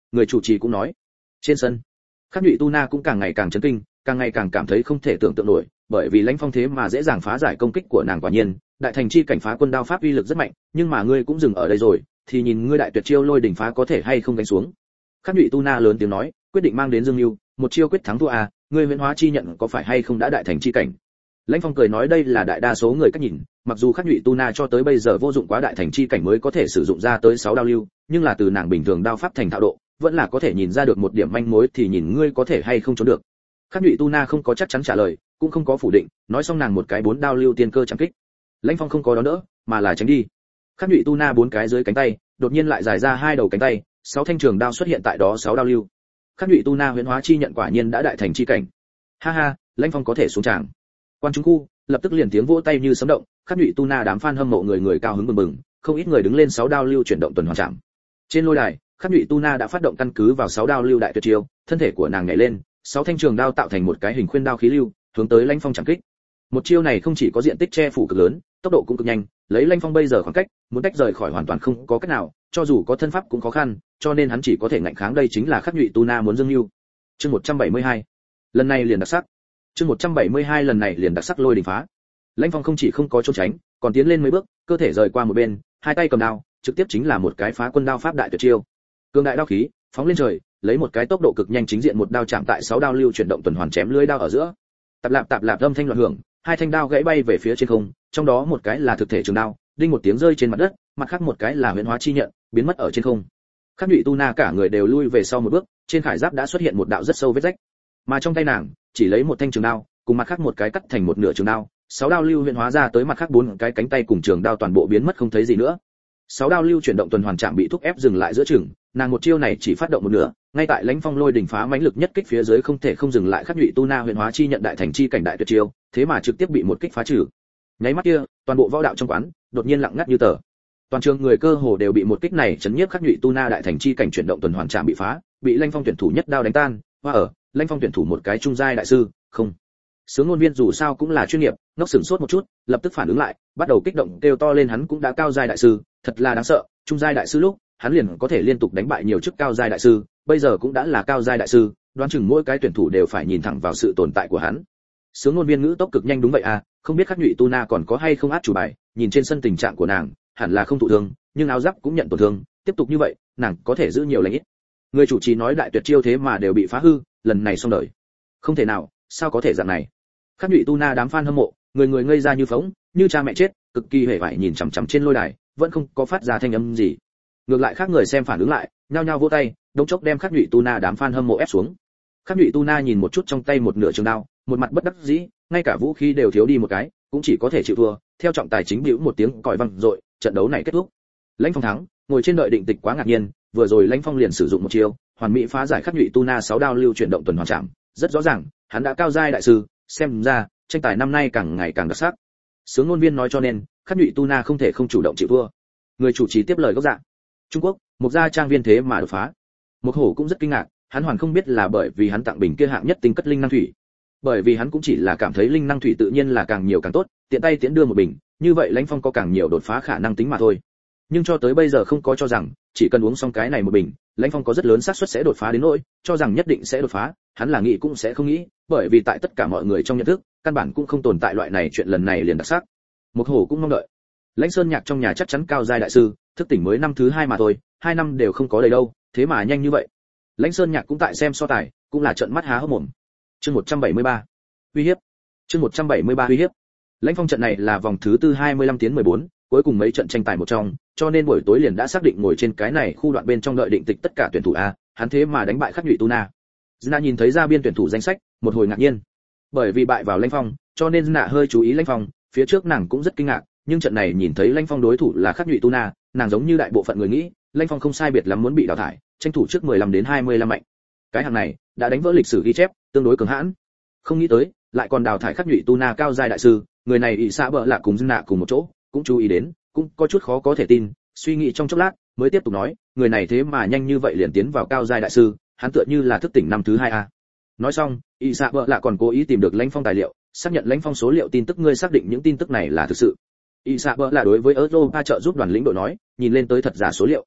người chủ trì cũng nói. Trên sân, Khắc Nhụy Tu Na cũng càng ngày càng chấn kinh, càng ngày càng cảm thấy không thể tưởng tượng nổi, bởi vì Lãnh Phong thế mà dễ dàng phá giải công kích của nàng. Quả nhiên, đại thành chi cảnh phá quân đao pháp uy lực rất mạnh, nhưng mà ngươi cũng dừng ở đây rồi, thì nhìn ngươi đại tuyệt chiêu lôi đỉnh phá có thể hay không đánh xuống. Khắc Nhụy Tu Na lớn tiếng nói, quyết định mang đến Dương Nưu, một chiêu quyết thắng thua à, ngươi huyễn hóa chi nhận có phải hay không đã đại thành chi cảnh. Lãnh Phong cười nói đây là đại đa số người cách nhìn, mặc dù Khắc Nhụy Tu Na cho tới bây giờ vô dụng quá đại thành chi cảnh mới có thể sử dụng ra tới sáu đao lưu, nhưng là từ nàng bình thường đao pháp thành thạo độ, vẫn là có thể nhìn ra được một điểm manh mối, thì nhìn ngươi có thể hay không trốn được. Khắc Nhụy Tu Na không có chắc chắn trả lời, cũng không có phủ định, nói xong nàng một cái bốn đao lưu tiên cơ chẳng kích. Lãnh Phong không có đón đỡ, mà là tránh đi. Khắc Nhụy Tu Na bốn cái dưới cánh tay, đột nhiên lại dài ra hai đầu cánh tay, sáu thanh trường đao xuất hiện tại đó sáu đao lưu. Khắc Nhụy Tu Na huyễn hóa chi nhận quả nhiên đã đại thành chi cảnh. Ha ha, Lãnh Phong có thể xuống tràng. Quan chúng khu lập tức liền tiếng vỗ tay như sấm động, Khắc Nhụy Tu Na đám fan hâm mộ người người cao hứng bừng bừng, không ít người đứng lên sáu đao lưu chuyển động tuần hoàn chạm. Trên lôi đài, Khắc Nhụy Tu Na đã phát động căn cứ vào sáu đao lưu đại tuyệt chiêu, thân thể của nàng nhảy lên, sáu thanh trường đao tạo thành một cái hình khuyên đao khí lưu, hướng tới Lãnh Phong chạm kích. Một chiêu này không chỉ có diện tích che phủ cực lớn, tốc độ cũng cực nhanh, lấy Lãnh Phong bây giờ khoảng cách, muốn tách rời khỏi hoàn toàn không có cách nào, cho dù có thân pháp cũng khó khăn, cho nên hắn chỉ có thể ngạnh kháng. Đây chính là Khắc Nhụy Tu Na muốn dương lưu. Chương một trăm bảy mươi hai. Lần này liền đặc sắc. Chương một trăm bảy mươi hai lần này liền đặc sắc lôi đỉnh phá. Lãnh Phong không chỉ không có trốn tránh, còn tiến lên mấy bước, cơ thể rời qua một bên, hai tay cầm đao, trực tiếp chính là một cái phá quân đao pháp đại tuyệt chiêu. Cương đại đao khí, phóng lên trời, lấy một cái tốc độ cực nhanh chính diện một đao chạm tại sáu đao lưu chuyển động tuần hoàn chém lưỡi đao ở giữa. Tạp lạp tạp lạp âm thanh loạn hưởng, hai thanh đao gãy bay về phía trên không, trong đó một cái là thực thể trường đao, đinh một tiếng rơi trên mặt đất, mặt khác một cái là huyễn hóa chi nhận, biến mất ở trên không. Khắc Nhụy Tu Na cả người đều lui về sau một bước, trên khải giáp đã xuất hiện một đạo rất sâu vết rách. Mà trong tay nàng, chỉ lấy một thanh trường đao, cùng mặt khác một cái cắt thành một nửa trường đao, sáu đao lưu huyễn hóa ra tới mặt khác bốn cái cánh tay cùng trường đao toàn bộ biến mất không thấy gì nữa. Sáu đao lưu chuyển động tuần hoàn chạm bị thúc ép dừng lại giữa chừng, nàng một chiêu này chỉ phát động một nửa, ngay tại Lãnh Phong lôi đỉnh phá mãnh lực nhất kích phía dưới không thể không dừng lại. Khắc Nhụy Tu Na huyễn hóa chi nhận đại thành chi cảnh đại tuyệt chiêu, thế mà trực tiếp bị một kích phá trừ. Nháy mắt kia, toàn bộ võ đạo trong quán đột nhiên lặng ngắt như tờ. Toàn trường người cơ hồ đều bị một kích này chấn nhiếp. Khắc Nhụy Tu Na đại thành chi cảnh chuyển động tuần hoàn chạm bị phá, bị Lãnh Phong tuyển thủ nhất đao đánh tan. Hoa ở, Lãnh Phong tuyển thủ một cái trung giai đại sư, không. Sướng ngôn viên dù sao cũng là chuyên nghiệp, ngốc sửng sốt một chút, lập tức phản ứng lại, bắt đầu kích động kêu to lên hắn cũng đã cao giai đại sư, thật là đáng sợ, trung giai đại sư lúc, hắn liền có thể liên tục đánh bại nhiều chức cao giai đại sư, bây giờ cũng đã là cao giai đại sư, đoán chừng mỗi cái tuyển thủ đều phải nhìn thẳng vào sự tồn tại của hắn. Sướng ngôn viên ngữ tốc cực nhanh đúng vậy à, không biết Khắc Nhụy Tu Na còn có hay không át chủ bài, nhìn trên sân tình trạng của nàng, hẳn là không thụ thương, nhưng áo giáp cũng nhận tổn thương, tiếp tục như vậy, nàng có thể giữ nhiều lành ít. Người chủ trì nói đại tuyệt chiêu thế mà đều bị phá hư, lần này xong đời. Không thể nào, sao có thể dạng này? Khắc Nhụy Tu Na đám fan hâm mộ, người người ngây ra như phỗng, như cha mẹ chết, cực kỳ hề vải nhìn chằm chằm trên lôi đài, vẫn không có phát ra thanh âm gì. Ngược lại khác người xem phản ứng lại, nhao nhao vỗ tay, đống chốc đem Khắc Nhụy Tu Na đám fan hâm mộ ép xuống. Khắc Nhụy Tu Na nhìn một chút trong tay một nửa trường đao, một mặt bất đắc dĩ, ngay cả vũ khí đều thiếu đi một cái, cũng chỉ có thể chịu thua. Theo trọng tài chính bĩu một tiếng còi vang dội, trận đấu này kết thúc. Lãnh Phong thắng, ngồi trên đợi định tịch quá ngạc nhiên, vừa rồi Lãnh Phong liền sử dụng một chiêu, hoàn mỹ phá giải Khắc Nhụy Tu Na sáu đao lưu chuyển động tuần hoàn chạm, rất rõ ràng, hắn đã cao giai đại sư, xem ra tranh tài năm nay càng ngày càng đặc sắc. Sướng ngôn viên nói cho nên, Khắc Nhụy Tu Na không thể không chủ động chịu thua. Người chủ trì tiếp lời gốc dạng. Trung Quốc, một gia trang viên thế mà đột phá. Một hổ cũng rất kinh ngạc, hắn hoàn không biết là bởi vì hắn tặng bình kia hạng nhất tinh cất linh năng thủy. Bởi vì hắn cũng chỉ là cảm thấy linh năng thủy tự nhiên là càng nhiều càng tốt, tiện tay tiễn đưa một bình, như vậy Lãnh Phong có càng nhiều đột phá khả năng tính mà thôi. Nhưng cho tới bây giờ không có cho rằng, chỉ cần uống xong cái này một bình, Lãnh Phong có rất lớn xác suất sẽ đột phá đến nỗi, cho rằng nhất định sẽ đột phá, hắn là nghĩ cũng sẽ không nghĩ, bởi vì tại tất cả mọi người trong nhận thức, căn bản cũng không tồn tại loại này chuyện lần này liền đặc sắc. Một hổ cũng mong đợi. Lãnh Sơn Nhạc trong nhà chắc chắn cao giai đại sư, thức tỉnh mới năm thứ hai mà thôi, hai năm đều không có đầy đâu, thế mà nhanh như vậy. Lãnh Sơn Nhạc cũng tại xem so tài, cũng là trợn mắt há hốc mồm. Chương một trăm bảy mươi ba. Uy hiếp. Chương một trăm bảy mươi ba uy hiếp. Lãnh Phong trận này là vòng thứ tư hai mươi lăm tiến mười bốn, cuối cùng mấy trận tranh tài một trong, cho nên buổi tối liền đã xác định ngồi trên cái này khu đoạn bên trong đợi định tịch tất cả tuyển thủ a, hắn thế mà đánh bại Khắc Nhụy Tu Na. Zna nhìn thấy ra biên tuyển thủ danh sách, một hồi ngạc nhiên. Bởi vì bại vào Lãnh Phong, cho nên Zna hơi chú ý Lãnh Phong, phía trước nàng cũng rất kinh ngạc, nhưng trận này nhìn thấy Lãnh Phong đối thủ là Khắc Nhụy Tu Na, nàng giống như đại bộ phận người nghĩ, Lãnh Phong không sai biệt lắm muốn bị đào thải, tranh thủ trước mười lăm đến hai mươi lăm mạnh. Cái hàng này đã đánh vỡ lịch sử ghi chép, tương đối cường hãn. Không nghĩ tới, lại còn đào thải Khắc Nhụy Tu Na cao giai đại sư, người này ỷ xã bợ lạ cùng Zna cùng một chỗ, cũng chú ý đến, cũng có chút khó có thể tin, suy nghĩ trong chốc lát, mới tiếp tục nói, người này thế mà nhanh như vậy liền tiến vào cao giai đại sư, hắn tựa như là thức tỉnh năm thứ hai a. Nói xong, ỷ xã bợ lạ còn cố ý tìm được Lãnh Phong tài liệu, xác nhận Lãnh Phong số liệu tin tức, ngươi xác định những tin tức này là thực sự. ỷ xã bợ lạ đối với Europa trợ giúp đoàn lĩnh đội nói, nhìn lên tới thật giả số liệu.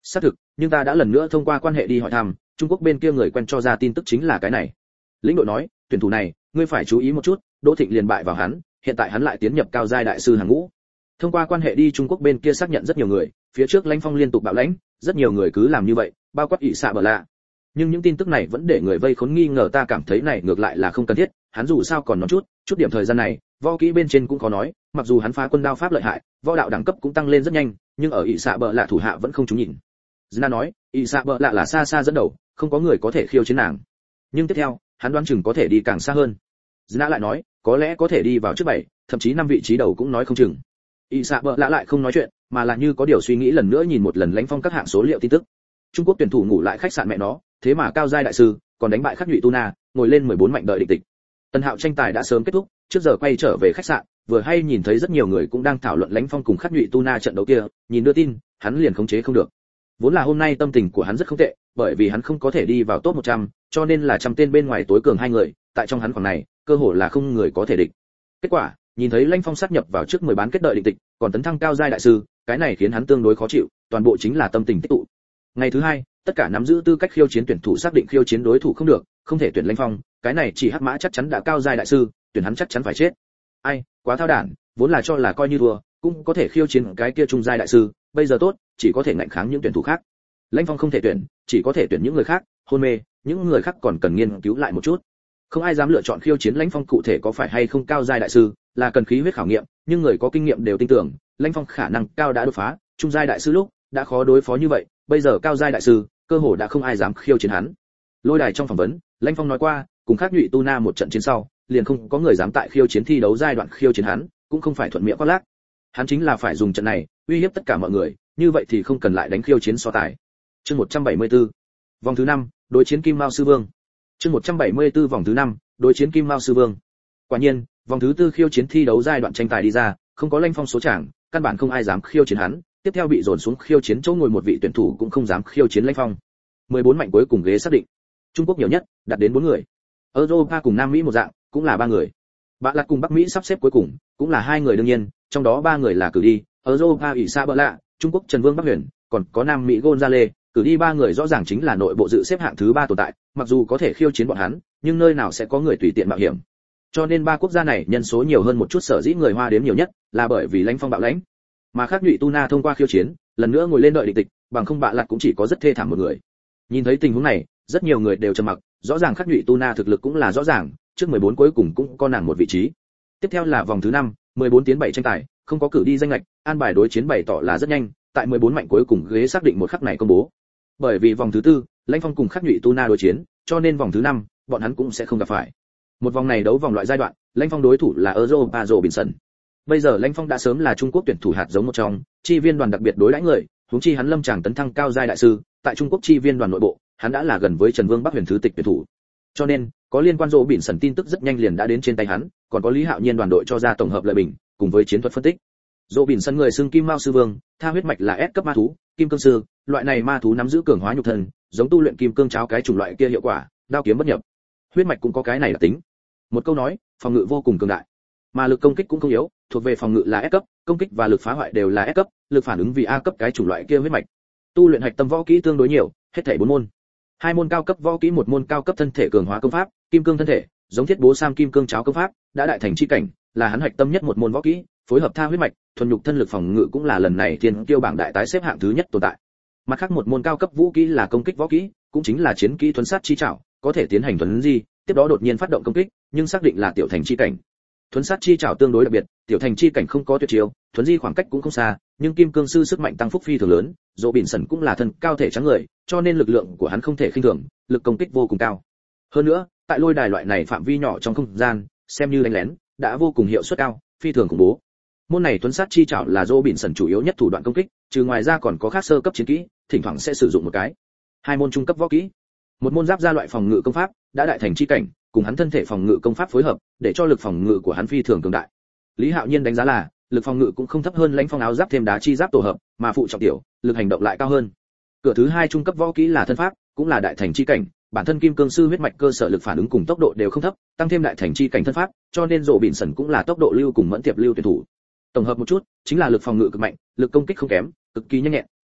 Xác thực, nhưng ta đã lần nữa thông qua quan hệ đi hỏi thăm, Trung Quốc bên kia người quen cho ra tin tức chính là cái này. Lĩnh đội nói, tuyển thủ này, ngươi phải chú ý một chút, Đỗ Thịnh liền bại vào hắn, hiện tại hắn lại tiến nhập cao giai đại sư hàng ngũ. Thông qua quan hệ đi Trung Quốc bên kia xác nhận rất nhiều người, phía trước Lãnh Phong liên tục bạo lãnh, rất nhiều người cứ làm như vậy, bao quát ỷ xạ bờ lạ. Nhưng những tin tức này vẫn để người vây khốn nghi ngờ, ta cảm thấy này ngược lại là không cần thiết, hắn dù sao còn nói chút, chút điểm thời gian này, võ kỹ bên trên cũng có nói, mặc dù hắn phá quân đao pháp lợi hại, võ đạo đẳng cấp cũng tăng lên rất nhanh, nhưng ở ỷ xạ bờ lạ thủ hạ vẫn không trúng nhìn. Zna nói, ỷ xạ bờ lạ là xa xa dẫn đầu, không có người có thể khiêu chiến nàng. Nhưng tiếp theo, hắn đoán chừng có thể đi càng xa hơn. Zna lại nói, có lẽ có thể đi vào trước bảy, thậm chí năm vị trí đầu cũng nói không chừng. ỷ xạ bờ lạ lại không nói chuyện, mà là như có điều suy nghĩ lần nữa nhìn một lần Lãnh Phong các hạng số liệu tin tức. Trung Quốc tuyển thủ ngủ lại khách sạn mẹ nó, thế mà cao giai đại sư còn đánh bại Khắc Nhụy Tu Na, ngồi lên mười bốn mạnh đợi định tịch. Tân Hạo tranh tài đã sớm kết thúc, trước giờ quay trở về khách sạn, vừa hay nhìn thấy rất nhiều người cũng đang thảo luận Lãnh Phong cùng Khắc Nhụy Tu Na trận đấu kia, nhìn đưa tin, hắn liền khống chế không được. Vốn là hôm nay tâm tình của hắn rất không tệ, bởi vì hắn không có thể đi vào top một trăm, cho nên là trăm tên bên ngoài tối cường hai người, tại trong hắn khoảng này, cơ hội là không người có thể địch. Kết quả, nhìn thấy Lãnh Phong sát nhập vào trước mười bán kết đợi định tịch, còn tấn thăng cao giai đại sư, cái này khiến hắn tương đối khó chịu, toàn bộ chính là tâm tình tích tụ. Ngày thứ hai, tất cả nắm giữ tư cách khiêu chiến tuyển thủ xác định khiêu chiến đối thủ không được, không thể tuyển Lãnh Phong, cái này chỉ hắc mã chắc chắn đã cao giai đại sư, tuyển hắn chắc chắn phải chết. Ai, quá thao đản, vốn là cho là coi như thua, cũng có thể khiêu chiến cái kia trung giai đại sư, bây giờ tốt, chỉ có thể ngạnh kháng những tuyển thủ khác. Lãnh Phong không thể tuyển, chỉ có thể tuyển những người khác, hôn mê, những người khác còn cần nghiên cứu lại một chút. Không ai dám lựa chọn khiêu chiến Lãnh Phong, cụ thể có phải hay không cao giai đại sư, là cần khí huyết khảo nghiệm, nhưng người có kinh nghiệm đều tin tưởng, Lãnh Phong khả năng cao đã đột phá, trung giai đại sư lúc đã khó đối phó như vậy, bây giờ cao giai đại sư, cơ hồ đã không ai dám khiêu chiến hắn. Lôi đài trong phỏng vấn, Lãnh Phong nói qua, cùng Khắc Nhụy Tu Na một trận chiến sau, liền không có người dám tại khiêu chiến thi đấu giai đoạn khiêu chiến hắn, cũng không phải thuận miệng khoác lác. Hắn chính là phải dùng trận này uy hiếp tất cả mọi người, như vậy thì không cần lại đánh khiêu chiến so tài. Chương một trăm bảy mươi tư, vòng thứ năm, đối chiến Kim Mao Sư Vương. Chương một trăm bảy mươi tư vòng thứ năm, đối chiến Kim Mao Sư Vương. Quả nhiên, vòng thứ tư khiêu chiến thi đấu giai đoạn tranh tài đi ra, không có Lãnh Phong số chàng, căn bản không ai dám khiêu chiến hắn, tiếp theo bị dồn xuống khiêu chiến chỗ ngồi một vị tuyển thủ cũng không dám khiêu chiến Lãnh Phong. mười bốn mạnh cuối cùng ghế xác định. Trung Quốc nhiều nhất, đạt đến bốn người. Europa cùng Nam Mỹ một dạng, cũng là ba người. Bạn Lạc cùng Bắc Mỹ sắp xếp cuối cùng, cũng là hai người đương nhiên, trong đó ba người là cử đi, Europa ỷ Sa Bờ Lạ, Trung Quốc Trần Vương Bắc Huyền, còn có Nam Mỹ Gonzale, cử đi ba người rõ ràng chính là nội bộ dự xếp hạng thứ ba tồn tại, mặc dù có thể khiêu chiến bọn hắn, nhưng nơi nào sẽ có người tùy tiện mạo hiểm. Cho nên ba quốc gia này nhân số nhiều hơn một chút, sở dĩ người Hoa đếm nhiều nhất, là bởi vì Lãnh Phong bạo lãnh. Mà Khắc Nhụy Tu Na thông qua khiêu chiến, lần nữa ngồi lên đợi định tịch, bằng không Bạn Lạc cũng chỉ có rất thê thảm một người. Nhìn thấy tình huống này, rất nhiều người đều trầm mặc, rõ ràng Khắc Nhụy Tu Na thực lực cũng là rõ ràng, trước mười bốn cuối cùng cũng có nàng một vị trí. Tiếp theo là vòng thứ năm, mười bốn tiến bảy tranh tài, không có cử đi danh lệch, an bài đối chiến bày tỏ là rất nhanh, tại mười bốn mạnh cuối cùng ghế xác định một khắc này công bố. Bởi vì vòng thứ tư, Lãnh Phong cùng Khắc Nhụy Tu Na đối chiến, cho nên vòng thứ năm, bọn hắn cũng sẽ không gặp phải. Một vòng này đấu vòng loại giai đoạn, Lãnh Phong đối thủ là Europa Robinson. Bây giờ Lãnh Phong đã sớm là Trung Quốc tuyển thủ hạt giống một trong, chi viên đoàn đặc biệt đối đãi người, huống chi hắn lâm chàng tấn thăng cao giai đại sư, tại Trung Quốc chi viên đoàn nội bộ, hắn đã là gần với Trần Vương Bắc Huyền thứ tịch tuyển thủ. Cho nên, có liên quan Robinson tin tức rất nhanh liền đã đến trên tay hắn, còn có Lý Hạo Nhiên đoàn đội cho ra tổng hợp lợi bình, cùng với chiến thuật phân tích. Robinson người xưng Kim Mao Sư Vương, tha huyết mạch là S cấp ma thú, kim cương sư, loại này ma thú nắm giữ cường hóa nhục thân, giống tu luyện kim cương cháo cái chủng loại kia hiệu quả, đao kiếm bất nhập. Huyết mạch cũng có cái này là tính. Một câu nói, phòng ngự vô cùng cường đại, mà lực công kích cũng không yếu, thuộc về phòng ngự là S cấp, công kích và lực phá hoại đều là S cấp, lực phản ứng vì A cấp cái chủng loại kia huyết mạch. Tu luyện hạch tâm võ kỹ tương đối nhiều, hết thảy bốn môn. Hai môn cao cấp võ kỹ, một môn cao cấp thân thể cường hóa công pháp, kim cương thân thể, giống thiết bố sam kim cương cháo công pháp, đã đại thành chi cảnh, là hắn hạch tâm nhất một môn võ kỹ, phối hợp tha huyết mạch, thuần nhục thân lực phòng ngự cũng là lần này thiên tiêu bảng đại tái xếp hạng thứ nhất tồn tại. Mặt khác một môn cao cấp vũ kỹ là công kích võ kỹ, cũng chính là chiến kỹ thuấn sát chi trảo, có thể tiến hành thuấn di, tiếp đó đột nhiên phát động công kích, nhưng xác định là tiểu thành chi cảnh. Thuấn sát chi trảo tương đối đặc biệt, tiểu thành chi cảnh không có tuyệt chiêu, thuấn di khoảng cách cũng không xa, nhưng kim cương sư sức mạnh tăng phúc phi thường lớn, Dỗ Bỉn Sẩn cũng là thân cao thể trắng người, cho nên lực lượng của hắn không thể khinh thường, lực công kích vô cùng cao. Hơn nữa, tại lôi đài loại này phạm vi nhỏ trong không gian, xem như đánh lén, đã vô cùng hiệu suất cao, phi thường khủng bố. Môn này thuấn sát chi trảo là Dỗ Bỉn Sẩn chủ yếu nhất thủ đoạn công kích, trừ ngoài ra còn có khác sơ cấp chiến kỹ, thỉnh thoảng sẽ sử dụng một cái. Hai môn trung cấp võ kỹ, một môn giáp gia loại phòng ngự công pháp, đã đại thành chi cảnh, cùng hắn thân thể phòng ngự công pháp phối hợp, để cho lực phòng ngự của hắn phi thường cường đại. Lý Hạo Nhiên đánh giá là, lực phòng ngự cũng không thấp hơn Lãnh Phong áo giáp thêm đá chi giáp tổ hợp, mà phụ trọng tiểu, lực hành động lại cao hơn. Cửa thứ hai trung cấp võ kỹ là thân pháp, cũng là đại thành chi cảnh, bản thân kim cương sư huyết mạch cơ sở lực phản ứng cùng tốc độ đều không thấp, tăng thêm đại thành chi cảnh thân pháp, cho nên Dỗ Bỉn Sẩn cũng là tốc độ lưu cùng mẫn tiệp lưu tuyển thủ. Tổng hợp một chút, chính là lực phòng ngự cực mạnh, lực công kích không kém, cực kỳ nhanh nhẹn,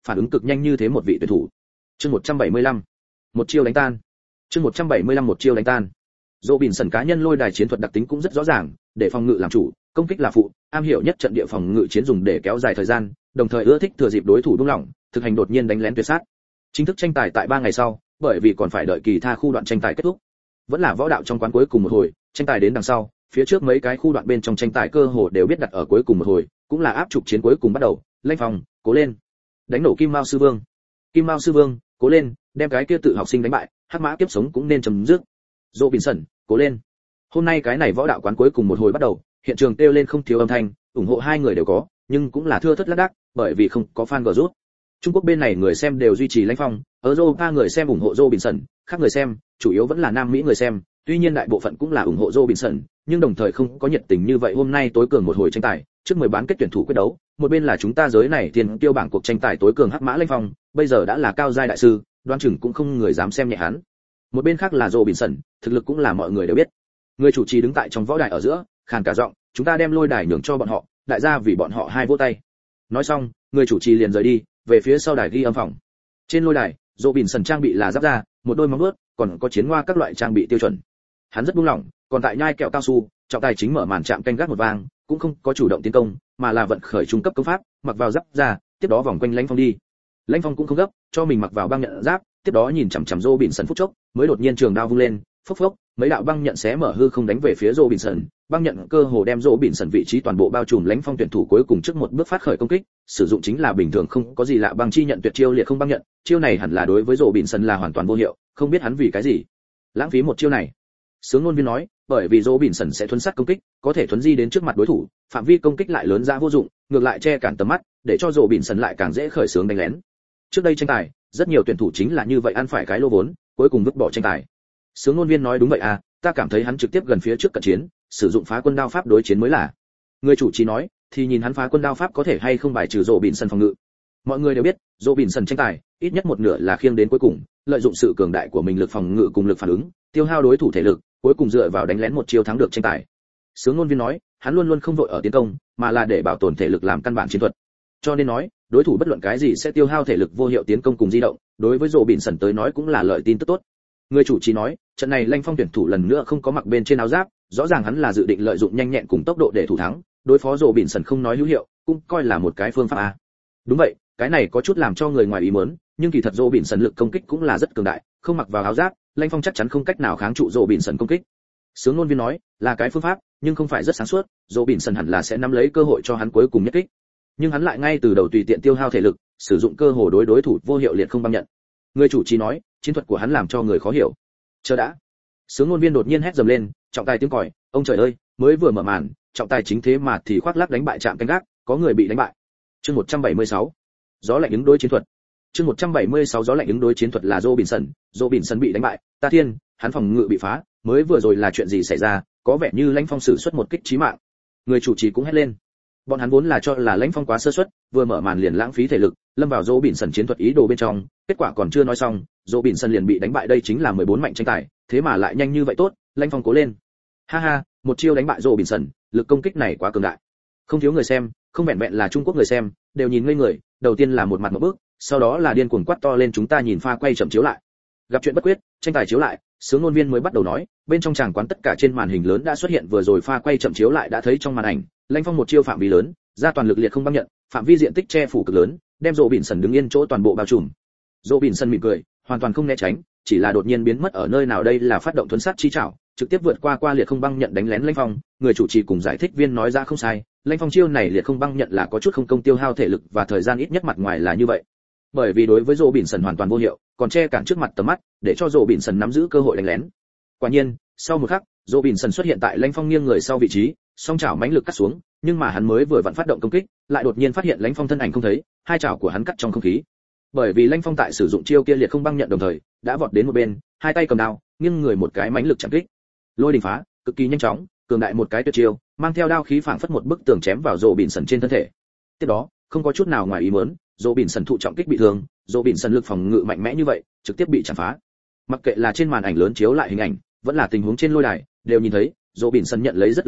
phản ứng cực nhanh như thế một vị tuyển thủ. Chương một trăm bảy mươi lăm, một chiêu đánh tan. Chương một trăm bảy mươi lăm một chiêu đánh tan. Robinson cá nhân lôi đài chiến thuật đặc tính cũng rất rõ ràng, để phòng ngự làm chủ, công kích là phụ, am hiểu nhất trận địa phòng ngự chiến dùng để kéo dài thời gian, đồng thời ưa thích thừa dịp đối thủ buông lỏng, thực hành đột nhiên đánh lén tuyệt sát. Chính thức tranh tài tại ba ngày sau, bởi vì còn phải đợi kỳ tha khu đoạn tranh tài kết thúc. Vẫn là võ đạo trong quán cuối cùng một hồi, tranh tài đến đằng sau, phía trước mấy cái khu đoạn bên trong tranh tài cơ hồ đều biết đặt ở cuối cùng một hồi, cũng là áp trục chiến cuối cùng bắt đầu. Lanh Phong, cố lên. Đánh nổ Kim Mao sư vương. Kim Mao sư vương, cố lên, đem cái kia tự học sinh đánh bại, hắc mã kiếp sống cũng nên chấm dứt. Robinson, cố lên. Hôm nay cái này võ đạo quán cuối cùng một hồi bắt đầu, hiện trường kêu lên không thiếu âm thanh, ủng hộ hai người đều có, nhưng cũng là thưa thớt lác đác, bởi vì không có fan gờ rút. Trung Quốc bên này người xem đều duy trì Lãnh Phong, ở Europa người xem ủng hộ Robinson, khác người xem, chủ yếu vẫn là Nam Mỹ người xem, tuy nhiên đại bộ phận cũng là ủng hộ Robinson, nhưng đồng thời không có nhiệt tình như vậy. Hôm nay tối cường một hồi tranh tài, trước mười bán kết tuyển thủ quyết đấu, một bên là chúng ta giới này tiền tiêu bảng cuộc tranh tài tối cường hắc mã Lãnh Phong, bây giờ đã là cao giai đại sư, đoán chừng cũng không người dám xem nhẹ hắn. Một bên khác là Robinson, thực lực cũng là mọi người đều biết. Người chủ trì đứng tại trong võ đài ở giữa, khàn cả giọng, chúng ta đem lôi đài nhường cho bọn họ, đại gia vì bọn họ hai vỗ tay. Nói xong, người chủ trì liền rời đi, về phía sau đài ghi âm phòng. Trên lôi đài, Robinson trang bị là giáp da, một đôi móng vuốt, còn có chiến hoa các loại trang bị tiêu chuẩn. Hắn rất buông lỏng, còn tại nhai kẹo cao su, trọng tài chính mở màn chạm canh gác một vang, cũng không có chủ động tiến công, mà là vận khởi trung cấp công pháp, mặc vào giáp da, tiếp đó vòng quanh Lãnh Phong đi. Lãnh Phong cũng không gấp, cho mình mặc vào băng nhận giáp, tiếp đó nhìn chằm chằm Robinson phút chốc, mới đột nhiên trường đao vung lên, phốc phốc, mấy đạo băng nhận xé mở hư không đánh về phía Robinson, băng nhận cơ hồ đem Robinson vị trí toàn bộ bao trùm. Lãnh Phong tuyển thủ cuối cùng trước một bước phát khởi công kích, sử dụng chính là bình thường không có gì lạ băng chi nhận tuyệt chiêu liệt không băng nhận, chiêu này hẳn là đối với Robinson là hoàn toàn vô hiệu, không biết hắn vì cái gì lãng phí một chiêu này. Sướng ngôn viên nói, bởi vì Robinson sẽ thuấn sát công kích, có thể thuấn di đến trước mặt đối thủ, phạm vi công kích lại lớn ra vô dụng, ngược lại che cản tầm mắt, để cho Robinson lại càng dễ khởi xướng đánh lén. Trước đây tranh tài, rất nhiều tuyển thủ chính là như vậy ăn phải cái lô vốn, cuối cùng vứt bỏ tranh tài. Sướng ngôn viên nói đúng vậy à, ta cảm thấy hắn trực tiếp gần phía trước cận chiến, sử dụng phá quân đao pháp đối chiến mới là. Người chủ trì nói, thì nhìn hắn phá quân đao pháp có thể hay không bài trừ Robinson phòng ngự. Mọi người đều biết, Robinson tranh tài, ít nhất một nửa là khiêng đến cuối cùng, lợi dụng sự cường đại của mình lực phòng ngự cùng lực phản ứng, tiêu hao đối thủ thể lực, cuối cùng dựa vào đánh lén một chiêu thắng được tranh tài. Sướng ngôn viên nói, hắn luôn luôn không vội ở tiến công, mà là để bảo tồn thể lực làm căn bản chiến thuật. Cho nên nói, đối thủ bất luận cái gì sẽ tiêu hao thể lực vô hiệu tiến công cùng di động, đối với Robinson tới nói cũng là lợi tin tức tốt. Người chủ trì nói, trận này Lãnh Phong tuyển thủ lần nữa không có mặc bên trên áo giáp, rõ ràng hắn là dự định lợi dụng nhanh nhẹn cùng tốc độ để thủ thắng, đối phó Robinson không nói hữu hiệu, cũng coi là một cái phương pháp a. Đúng vậy, cái này có chút làm cho người ngoài ý muốn, nhưng kỳ thật Robinson lực công kích cũng là rất cường đại, không mặc vào áo giáp, Lãnh Phong chắc chắn không cách nào kháng trụ Robinson công kích. Sướng ngôn viên nói, là cái phương pháp, nhưng không phải rất sáng suốt, Robinson hẳn là sẽ nắm lấy cơ hội cho hắn cuối cùng nhất kích. Nhưng hắn lại ngay từ đầu tùy tiện tiêu hao thể lực, sử dụng cơ hội đối đối thủ vô hiệu liệt không băng nhận. Người chủ trì nói, chiến thuật của hắn làm cho người khó hiểu. Chờ đã. Sướng ngôn viên đột nhiên hét dầm lên, trọng tài tiếng còi, ông trời ơi, mới vừa mở màn, trọng tài chính thế mà thì khoác lác đánh bại trạm canh gác, có người bị đánh bại. Chương một trăm bảy mươi sáu, gió lạnh ứng đối chiến thuật. Chương một trăm bảy mươi sáu gió lạnh ứng đối chiến thuật là Robinson, Robinson bị đánh bại, ta thiên, hắn phòng ngự bị phá, mới vừa rồi là chuyện gì xảy ra, có vẻ như Lãnh Phong sử xuất một kích chí mạng. Người chủ trì cũng hét lên. Bọn hắn vốn là cho là Lãnh Phong quá sơ suất, vừa mở màn liền lãng phí thể lực, lâm vào Robinson chiến thuật ý đồ bên trong, kết quả còn chưa nói xong, Robinson liền bị đánh bại. Đây chính là mười bốn mạnh tranh tài, thế mà lại nhanh như vậy tốt, Lãnh Phong cố lên. Ha ha, một chiêu đánh bại Robinson, lực công kích này quá cường đại. Không thiếu người xem, không vẹn vẹn là Trung Quốc người xem, đều nhìn ngây người, đầu tiên là một mặt một bước, sau đó là điên cuồng quát to lên. Chúng ta nhìn pha quay chậm chiếu lại. Gặp chuyện bất quyết, tranh tài chiếu lại, sướng ngôn viên mới bắt đầu nói, bên trong tràng quán tất cả trên màn hình lớn đã xuất hiện vừa rồi pha quay chậm chiếu lại đã thấy trong màn ảnh, Lãnh Phong một chiêu phạm vi lớn, ra toàn lực liệt không băng nhận, phạm vi diện tích che phủ cực lớn, đem Robinson đứng yên chỗ toàn bộ bao trùm. Robinson mỉm cười, hoàn toàn không né tránh, chỉ là đột nhiên biến mất ở nơi nào. Đây là phát động thuấn sát chi trảo, trực tiếp vượt qua qua liệt không băng nhận đánh lén Lãnh Phong. Người chủ trì cùng giải thích viên nói ra không sai, Lãnh Phong chiêu này liệt không băng nhận là có chút không công tiêu hao thể lực và thời gian, ít nhất mặt ngoài là như vậy. Bởi vì đối với Robinson hoàn toàn vô hiệu, còn che cản trước mặt tầm mắt, để cho Robinson nắm giữ cơ hội đánh lén. Quả nhiên, sau một khắc, Robinson xuất hiện tại Lãnh Phong nghiêng người sau vị trí, song chảo mãnh lực cắt xuống, nhưng mà hắn mới vừa vặn phát động công kích, lại đột nhiên phát hiện Lãnh Phong thân ảnh không thấy, hai chảo của hắn cắt trong không khí. Bởi vì Lãnh Phong tại sử dụng chiêu kia liệt không băng nhận đồng thời, đã vọt đến một bên, hai tay cầm đao, nghiêng người một cái mãnh lực chạm kích. Lôi đình phá, cực kỳ nhanh chóng, cường đại một cái tuyệt chiêu, mang theo đao khí phảng phất một bức tường chém vào Robinson trên thân thể. Tiếp đó, không có chút nào ngoài ý muốn, Robinson thụ trọng kích bị thương, Robinson lực phòng ngự mạnh mẽ như vậy, trực tiếp bị chạm phá. Mặc kệ là trên màn ảnh lớn chiếu lại hình ảnh, vẫn là tình huống trên lôi đài, đều nhìn thấy, Robinson nhận lấy rất lớn thương,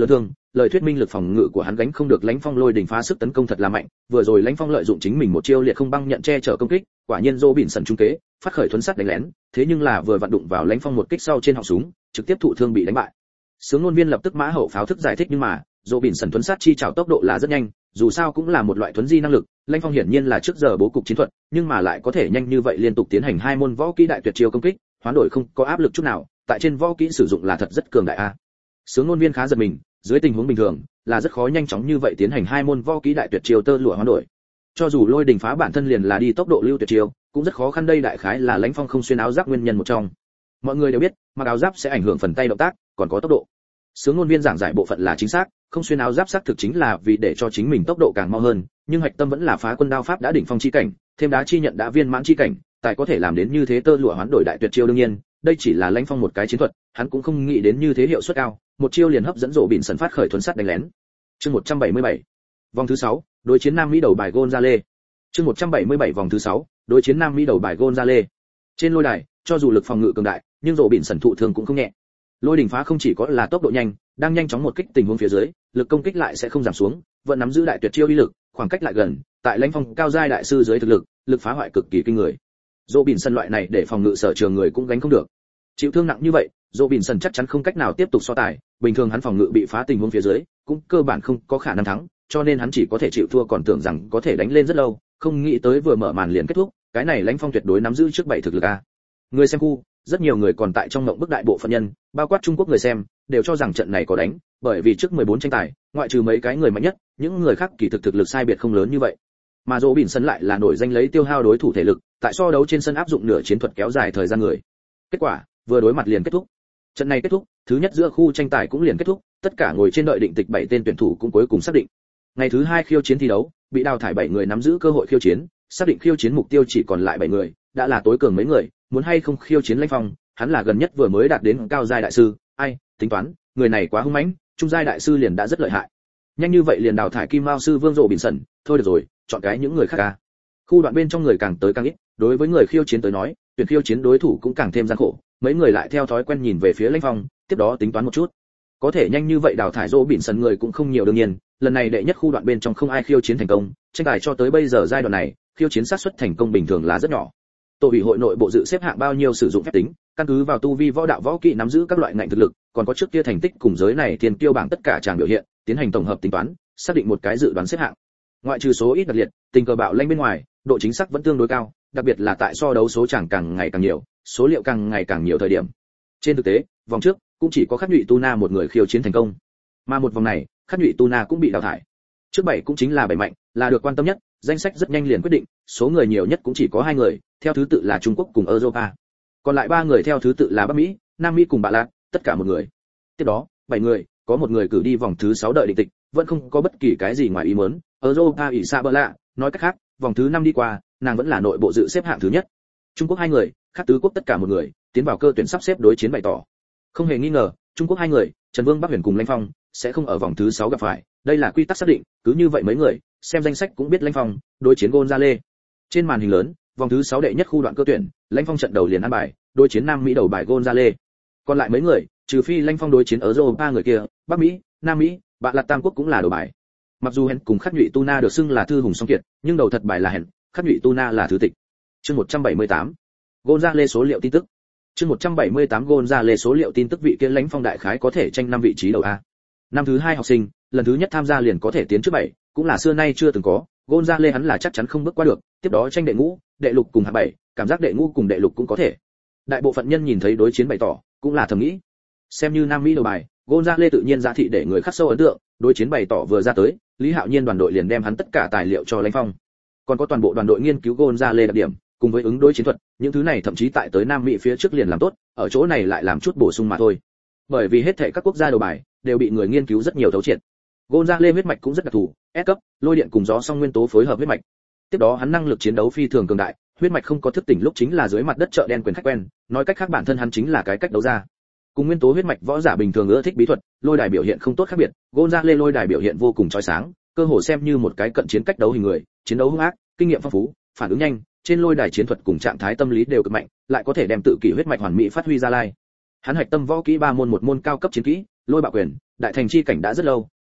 lời thuyết minh lực phòng ngự của hắn gánh không được Lãnh Phong lôi đỉnh phá sức tấn công thật là mạnh, vừa rồi Lãnh Phong lợi dụng chính mình một chiêu liệt không băng nhận che chở công kích, quả nhiên Robinson trung kế, phát khởi thuấn sát đánh lén, thế nhưng là vừa vặn đụng vào Lãnh Phong một kích sau trên họng súng, trực tiếp thụ thương bị đánh bại. Sướng ngôn viên lập tức mã hậu pháo thức giải thích nhưng mà, Robinson thuấn sát chi trảo tốc độ là rất nhanh, dù sao cũng là một loại thuấn di năng lực, Lãnh Phong hiển nhiên là trước giờ bố cục chiến thuật, nhưng mà lại có thể nhanh như vậy liên tục tiến hành hai môn võ kỹ đại tuyệt chiêu công kích, hoán đổi không có áp lực chút nào, tại trên võ kỹ sử dụng là thật rất cường đại a. Sướng ngôn viên khá giật mình, dưới tình huống bình thường là rất khó nhanh chóng như vậy tiến hành hai môn võ kỹ đại tuyệt chiêu tơ lụa hoán đổi. Cho dù lôi đỉnh phá bản thân liền là đi tốc độ lưu tuyệt chiêu, cũng rất khó khăn đây đại khái là Lãnh Phong không xuyên áo giáp nguyên nhân một trong. Mọi người đều biết, mặc áo giáp sẽ ảnh hưởng phần tay động tác, còn có tốc độ. Sướng ngôn viên giảng giải bộ phận là chính xác, không xuyên áo giáp xác thực chính là vì để cho chính mình tốc độ càng mau hơn, nhưng hạch tâm vẫn là phá quân đao pháp đã đỉnh phong chi cảnh, thêm đá chi nhận đã viên mãn chi cảnh, tại có thể làm đến như thế tơ lụa hoán đổi đại tuyệt chiêu đương nhiên, đây chỉ là Lãnh Phong một cái chiến thuật, hắn cũng không nghĩ đến như thế hiệu suất cao, một chiêu liền hấp dẫn rộ bỉn sần phát khởi thuấn sát đánh lén. Chương một trăm bảy mươi bảy, vòng thứ sáu, đối chiến Nam Mỹ đầu bài Gonzale. Chương một trăm bảy mươi bảy vòng thứ sáu, đối chiến Nam Mỹ đầu bài Gonzale. Trên lôi đài, cho dù lực phòng ngự cường đại, nhưng rộ bỉn sần thụ thương cũng không nhẹ. Lôi đỉnh phá không chỉ có là tốc độ nhanh, đang nhanh chóng một kích tình huống phía dưới, lực công kích lại sẽ không giảm xuống, vẫn nắm giữ đại tuyệt chiêu uy lực, khoảng cách lại gần, tại Lãnh Phong cao giai đại sư dưới thực lực, lực phá hoại cực kỳ kinh người. Robinson loại này để phòng ngự sở trường người cũng gánh không được. Chịu thương nặng như vậy, Robinson chắc chắn không cách nào tiếp tục so tài, bình thường hắn phòng ngự bị phá tình huống phía dưới, cũng cơ bản không có khả năng thắng, cho nên hắn chỉ có thể chịu thua còn tưởng rằng có thể đánh lên rất lâu, không nghĩ tới vừa mở màn liền kết thúc, cái này Lãnh Phong tuyệt đối nắm giữ trước bảy thực lực a. Người xem khu, rất nhiều người còn tại trong ngộng bức đại bộ phận nhân, bao quát Trung Quốc người xem, đều cho rằng trận này có đánh, bởi vì trước mười bốn tranh tài, ngoại trừ mấy cái người mạnh nhất, những người khác kỳ thực thực lực sai biệt không lớn như vậy. Mà Robinson lại là nổi danh lấy tiêu hao đối thủ thể lực, tại so đấu trên sân áp dụng nửa chiến thuật kéo dài thời gian người. Kết quả, vừa đối mặt liền kết thúc. Trận này kết thúc, thứ nhất giữa khu tranh tài cũng liền kết thúc, tất cả ngồi trên đợi định tịch bảy tên tuyển thủ cũng cuối cùng xác định. Ngày thứ hai khiêu chiến thi đấu, bị đào thải bảy người nắm giữ cơ hội khiêu chiến, xác định khiêu chiến mục tiêu chỉ còn lại bảy người, đã là tối cường mấy người, muốn hay không khiêu chiến Lãnh Phong, hắn là gần nhất vừa mới đạt đến cao giai đại sư, ai, tính toán, người này quá hung mãnh, trung giai đại sư liền đã rất lợi hại. Nhanh như vậy liền đào thải Kim Mao sư Vương Rộ Bỉn Sẩn, thôi được rồi, chọn cái những người khác ca. Khu đoạn bên trong người càng tới càng ít, đối với người khiêu chiến tới nói, tuyển khiêu chiến đối thủ cũng càng thêm gian khổ, mấy người lại theo thói quen nhìn về phía Lãnh Phong, tiếp đó tính toán một chút. Có thể nhanh như vậy đào thải Rộ Bỉn Sẩn người cũng không nhiều đương nhiên, lần này đệ nhất khu đoạn bên trong không ai khiêu chiến thành công, tranh tài cho tới bây giờ giai đoạn này, khiêu chiến xác suất thành công bình thường là rất nhỏ. Tổ ủy hội nội bộ dự xếp hạng bao nhiêu sử dụng phép tính, căn cứ vào tu vi võ đạo võ kỹ nắm giữ các loại ngành thực lực, còn có trước kia thành tích cùng giới này tiền tiêu bảng tất cả tràng biểu hiện, tiến hành tổng hợp tính toán, xác định một cái dự đoán xếp hạng. Ngoại trừ số ít đặc liệt, tình cờ bạo lanh bên ngoài, độ chính xác vẫn tương đối cao, đặc biệt là tại so đấu số chàng càng ngày càng nhiều, số liệu càng ngày càng nhiều thời điểm. Trên thực tế, vòng trước cũng chỉ có Khắc Nhụy Tu Na một người khiêu chiến thành công, mà một vòng này, Khắc Nhụy Tu Na cũng bị đào thải. Trước bảy cũng chính là bảy mạnh, là được quan tâm nhất, danh sách rất nhanh liền quyết định, số người nhiều nhất cũng chỉ có hai người, theo thứ tự là Trung Quốc cùng Europa. Còn lại ba người theo thứ tự là Bắc Mỹ, Nam Mỹ cùng Bạ Lạc, tất cả một người. Tiếp đó, bảy người, có một người cử đi vòng thứ sáu đợi định tịch, vẫn không có bất kỳ cái gì ngoài ý muốn. Europa Isabella, nói cách khác, vòng thứ năm đi qua, nàng vẫn là nội bộ dự xếp hạng thứ nhất. Trung Quốc hai người, khác tứ quốc tất cả một người, tiến vào cơ tuyển sắp xếp đối chiến bày tỏ. Không hề nghi ngờ, Trung Quốc hai người, Trần Vương Bắc Huyền cùng Lãnh Phong, sẽ không ở vòng thứ sáu gặp phải, đây là quy tắc xác định, cứ như vậy mấy người, xem danh sách cũng biết Lãnh Phong đối chiến Gonzale. Trên màn hình lớn, vòng thứ sáu đệ nhất khu đoạn cơ tuyển, Lãnh Phong trận đầu liền ăn bài, đối chiến Nam Mỹ đầu bài Gonzale. Còn lại mấy người, trừ phi Lãnh Phong đối chiến ở Europa người kia, Bắc Mỹ, Nam Mỹ, Bạn Lạc Tam quốc cũng là đầu bài. Mặc dù Hèn cùng Khắc Nhụy Tu Na được xưng là thư hùng song kiệt, nhưng đầu thật bài là Hèn, Khắc Nhụy Tu Na là thứ tịch. Chương một trăm bảy mươi tám, Gonzale số liệu tin tức. Chương một trăm bảy mươi tám Gonzale số liệu tin tức vị kia Lãnh Phong đại khái có thể tranh năm vị trí đầu a. Năm thứ hai học sinh, lần thứ nhất tham gia liền có thể tiến trước bảy, cũng là xưa nay chưa từng có, Gonzale hắn là chắc chắn không bước qua được, tiếp đó tranh đệ ngũ, đệ lục cùng hạng bảy, cảm giác đệ ngũ cùng đệ lục cũng có thể. Đại bộ phận nhân nhìn thấy đối chiến bày tỏ, cũng là thầm nghĩ. Xem như Nam Mỹ đầu bài, Gonzale tự nhiên giá thị để người khắc sâu ấn tượng, đối chiến bày tỏ vừa ra tới, Lý Hạo Nhiên đoàn đội liền đem hắn tất cả tài liệu cho Lãnh Phong. Còn có toàn bộ đoàn đội nghiên cứu Gonzale đặc điểm, cùng với ứng đối chiến thuật, những thứ này thậm chí tại tới Nam Mỹ phía trước liền làm tốt, ở chỗ này lại làm chút bổ sung mà thôi. Bởi vì hết thảy các quốc gia đầu bài đều bị người nghiên cứu rất nhiều thấu triệt. Gonzale huyết mạch cũng rất đặc thù, S cấp, lôi điện cùng gió song nguyên tố phối hợp huyết mạch. Tiếp đó hắn năng lực chiến đấu phi thường cường đại, huyết mạch không có thức tỉnh lúc chính là dưới mặt đất chợ đen quyền khách quen, nói cách khác bản thân hắn chính là cái cách đấu ra. Cùng nguyên tố huyết mạch võ giả bình thường ưa thích bí thuật, lôi đài biểu hiện không tốt khác biệt, Gonzale lôi đài biểu hiện vô cùng chói sáng, cơ hồ xem như một cái cận chiến cách đấu hình người, chiến đấu hung ác, kinh nghiệm phong phú, phản ứng nhanh, trên lôi đài chiến thuật cùng trạng thái tâm lý đều cực mạnh, lại có thể đem tự kỷ huyết mạch hoàn mỹ phát huy ra lai. Hắn hạch tâm võ kỹ ba môn một môn cao cấp chiến kỹ, lôi bạo quyền, đại thành chi cảnh đã rất lâu,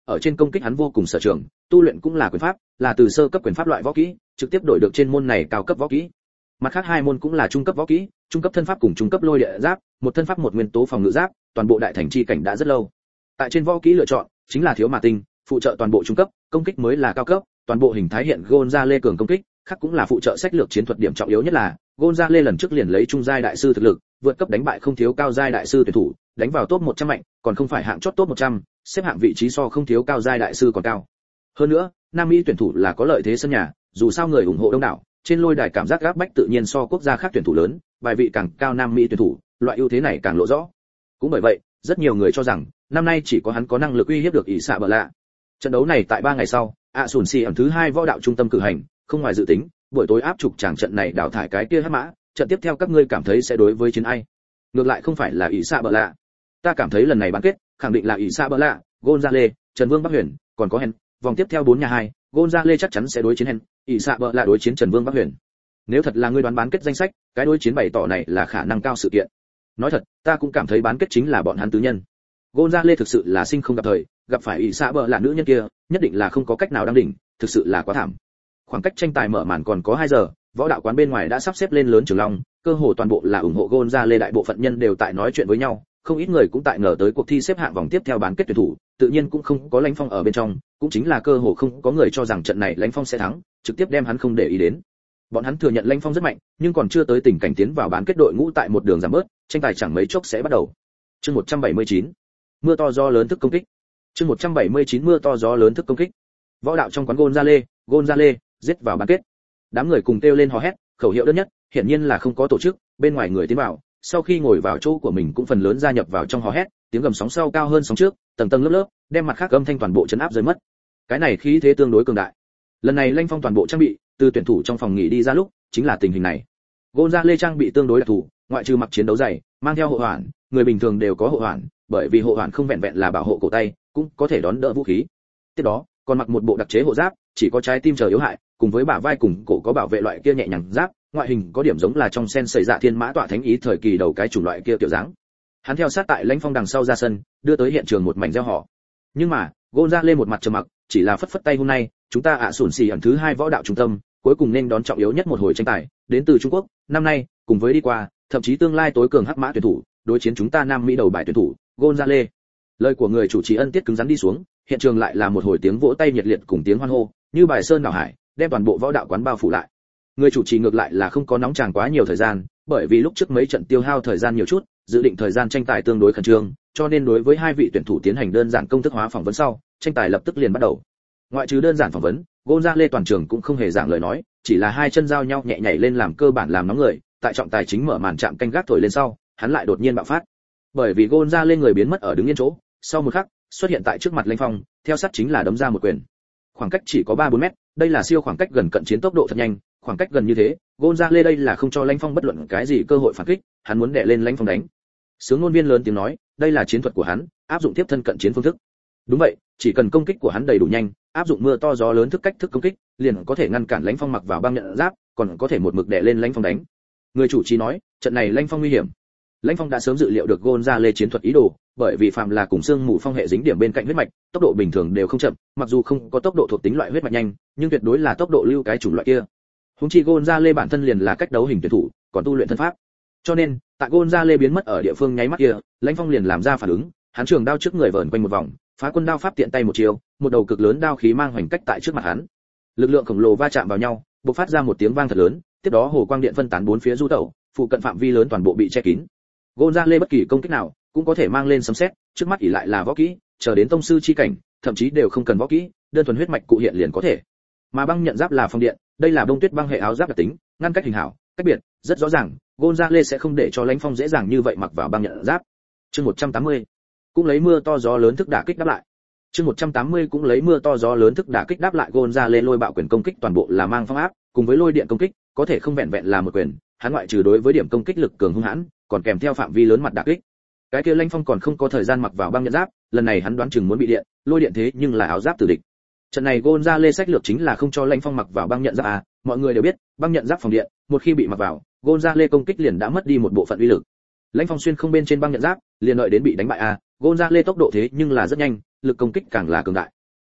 ở trên công kích hắn vô cùng sở trường, tu luyện cũng là quyền pháp, là từ sơ cấp quyền pháp loại võ kỹ, trực tiếp đổi được trên môn này cao cấp võ kỹ. Mặt khác hai môn cũng là trung cấp võ kỹ, trung cấp thân pháp cùng trung cấp lôi địa giáp, một thân pháp một nguyên tố phòng ngự giáp, toàn bộ đại thành chi cảnh đã rất lâu. Tại trên võ kỹ lựa chọn, chính là thiếu mà tinh, phụ trợ toàn bộ trung cấp, công kích mới là cao cấp, toàn bộ hình thái hiện Gonzale cường công kích, khác cũng là phụ trợ sách lược chiến thuật, điểm trọng yếu nhất là Gonzale lần trước liền lấy trung giai đại sư thực lực, vượt cấp đánh bại không thiếu cao giai đại sư tuyển thủ, đánh vào top một trăm mạnh, còn không phải hạng chót top một trăm, xếp hạng vị trí so không thiếu cao giai đại sư còn cao. Hơn nữa, Nam Mỹ tuyển thủ là có lợi thế sân nhà, dù sao người ủng hộ đông đảo, trên lôi đài cảm giác gáp bách tự nhiên so quốc gia khác tuyển thủ lớn, bài vị càng cao Nam Mỹ tuyển thủ, loại ưu thế này càng lộ rõ. Cũng bởi vậy, rất nhiều người cho rằng năm nay chỉ có hắn có năng lực uy hiếp được ỷ xạ bờ lạ. Trận đấu này tại ba ngày sau, ạ sùn xì ẩn thứ hai võ đạo trung tâm cử hành, không ngoài dự tính, buổi tối áp trục tràng trận này đào thải cái kia hắc mã, trận tiếp theo các ngươi cảm thấy sẽ đối với chiến ai? Ngược lại không phải là ỷ xạ bờ lạ. Ta cảm thấy lần này bán kết, khẳng định là ỷ xạ bờ lạ, Gonzale, Trần Vương Bắc Huyền, còn có Hen, vòng tiếp theo bốn nhà hai, Gonzale chắc chắn sẽ đối chiến Hen, ỷ xạ bờ lạ đối chiến Trần Vương Bắc Huyền. Nếu thật là ngươi đoán bán kết danh sách, cái đối chiến bày tỏ này là khả năng cao sự kiện. Nói thật, ta cũng cảm thấy bán kết chính là bọn hắn tứ nhân. Gonzale thực sự là sinh không gặp thời, gặp phải ỷ xạ bờ lạ nữ nhân kia, nhất định là không có cách nào đăng đỉnh, thực sự là quá thảm. Khoảng cách tranh tài mở màn còn có hai giờ, võ đạo quán bên ngoài đã sắp xếp lên lớn trường long, cơ hồ toàn bộ là ủng hộ Gonzale, đại bộ phận nhân đều tại nói chuyện với nhau, không ít người cũng tại ngờ tới cuộc thi xếp hạng vòng tiếp theo bán kết tuyển thủ, tự nhiên cũng không có Lãnh Phong ở bên trong, cũng chính là cơ hồ không có người cho rằng trận này Lãnh Phong sẽ thắng, trực tiếp đem hắn không để ý đến. Bọn hắn thừa nhận Lãnh Phong rất mạnh, nhưng còn chưa tới tình cảnh tiến vào bán kết đội ngũ tại một đường giảm bớt, tranh tài chẳng mấy chốc sẽ bắt đầu. Chương một trăm bảy mươi chín, mưa to gió lớn thức công kích. Chương một trăm bảy mươi chín mưa to gió lớn thức công kích. Võ đạo trong quán Gonzale, Gonzale giết vào bán kết. Đám người cùng kêu lên hò hét, khẩu hiệu đơn nhất, hiển nhiên là không có tổ chức, bên ngoài người tiến vào, sau khi ngồi vào chỗ của mình cũng phần lớn gia nhập vào trong hò hét, tiếng gầm sóng sau cao hơn sóng trước, tầng tầng lớp lớp, đem mặt khác âm thanh toàn bộ chấn áp rơi mất. Cái này khí thế tương đối cường đại. Lần này Lãnh Phong toàn bộ trang bị, từ tuyển thủ trong phòng nghỉ đi ra lúc, chính là tình hình này. Gonzale trang bị tương đối đặc thù, ngoại trừ mặc chiến đấu giày, mang theo hộ hoàn, người bình thường đều có hộ hoàn, bởi vì hộ hoàn không vẹn vẹn là bảo hộ cổ tay, cũng có thể đón đỡ vũ khí. Tiếp đó, còn mặc một bộ đặc chế hộ giáp, chỉ có trái tim chờ yếu hại, cùng với bả vai cùng cổ có bảo vệ loại kia nhẹ nhàng giáp, ngoại hình có điểm giống là trong sen sợi dạ thiên mã tọa thánh ý thời kỳ đầu cái chủng loại kia kiểu dáng. Hắn theo sát tại Lãnh Phong đằng sau ra sân, đưa tới hiện trường một mảnh reo hò. Nhưng mà, Gonzale một mặt trầm mặc, chỉ là phất phất tay, hôm nay, chúng ta ạ sủn xì ẩn thứ hai võ đạo trung tâm, cuối cùng nên đón trọng yếu nhất một hồi tranh tài, đến từ Trung Quốc, năm nay, cùng với đi qua, thậm chí tương lai tối cường hắc mã tuyển thủ, đối chiến chúng ta Nam Mỹ đầu bài tuyển thủ, Gonzale. Lời của người chủ trì ân tiết cứng rắn đi xuống, hiện trường lại là một hồi tiếng vỗ tay nhiệt liệt cùng tiếng hoan hô, như bài sơn đảo hải, đem toàn bộ võ đạo quán bao phủ lại. Người chủ trì ngược lại là không có nóng tràng quá nhiều thời gian, bởi vì lúc trước mấy trận tiêu hao thời gian nhiều chút, dự định thời gian tranh tài tương đối khẩn trương, cho nên đối với hai vị tuyển thủ tiến hành đơn giản công thức hóa phỏng vấn sau, tranh tài lập tức liền bắt đầu. Ngoại trừ đơn giản phỏng vấn, Gonzale toàn trường cũng không hề giảng lời nói, chỉ là hai chân giao nhau nhẹ nhảy lên làm cơ bản làm nóng người, tại trọng tài chính mở màn chạm canh gác thổi lên sau, hắn lại đột nhiên bạo phát. Bởi vì Gonzale người biến mất ở đứng yên chỗ, sau một khắc, xuất hiện tại trước mặt Lãnh Phong, theo sát chính là đấm ra một quyền. Khoảng cách chỉ có ba bốn mét, đây là siêu khoảng cách gần cận chiến tốc độ thật nhanh, khoảng cách gần như thế, Gonzale đây là không cho Lãnh Phong bất luận cái gì cơ hội phản kích, hắn muốn đè lên Lãnh Phong đánh. Sướng ngôn viên lớn tiếng nói, đây là chiến thuật của hắn, áp dụng tiếp thân cận chiến phương thức. Đúng vậy, chỉ cần công kích của hắn đầy đủ nhanh, áp dụng mưa to gió lớn thức cách thức công kích, liền có thể ngăn cản Lãnh Phong mặc vào băng nhận giáp, còn có thể một mực đè lên Lãnh Phong đánh. Người chủ trì nói, trận này Lãnh Phong nguy hiểm. Lãnh Phong đã sớm dự liệu được Gonzale chiến thuật ý đồ, bởi vì phạm là cùng xương mù phong hệ dính điểm bên cạnh huyết mạch, tốc độ bình thường đều không chậm, mặc dù không có tốc độ thuộc tính loại huyết mạch nhanh, nhưng tuyệt đối là tốc độ lưu cái chủng loại kia. Huống chi Gonzale bản thân liền là cách đấu hình tuyển thủ, còn tu luyện thân pháp. Cho nên, tại Gonzale biến mất ở địa phương nháy mắt kia, Lãnh Phong liền làm ra phản ứng, hắn trường đao trước người vờn quanh một vòng, phá quân đao pháp tiện tay một chiều, một đầu cực lớn đao khí mang hoành cách tại trước mặt hắn. Lực lượng khổng lồ va chạm vào nhau, bộc phát ra một tiếng vang thật lớn, tiếp đó hồ quang điện phân tán bốn phía du tẩu, phụ cận phạm vi lớn toàn bộ bị che kín. Gonzale bất kỳ công kích nào cũng có thể mang lên sấm sét, trước mắt ỷ lại là võ kỹ, chờ đến tông sư chi cảnh, thậm chí đều không cần võ kỹ, đơn thuần huyết mạch cụ hiện liền có thể. Mà băng nhận giáp là phong điện, đây là bông tuyết băng hệ áo giáp đặc tính, ngăn cách hình hảo, cách biệt, rất rõ ràng, Gonzale sẽ không để cho Lãnh Phong dễ dàng như vậy mặc vào băng nhận giáp. Chương một trăm tám mươi, cũng lấy mưa to gió lớn thức đả kích đáp lại. Chương một trăm tám mươi cũng lấy mưa to gió lớn thức đả kích đáp lại, Gonzale lôi bạo quyền công kích toàn bộ là mang phong áp, cùng với lôi điện công kích, có thể không vẹn vẹn là một quyền, hắn ngoại trừ đối với điểm công kích lực cường hung hãn, còn kèm theo phạm vi lớn mặt đả kích. Cái kia Lãnh Phong còn không có thời gian mặc vào băng nhận giáp, lần này hắn đoán chừng muốn bị điện, lôi điện thế nhưng là áo giáp tử địch. Trận này Gonzale sách lược chính là không cho Lãnh Phong mặc vào băng nhận giáp à, mọi người đều biết, băng nhận giáp phòng điện, một khi bị mặc vào, Gonzale công kích liền đã mất đi một bộ phận uy lực. Lãnh Phong xuyên không bên trên băng nhận giáp, liền đợi đến bị đánh bại à, Gonzale tốc độ thế nhưng là rất nhanh, lực công kích càng là cường đại,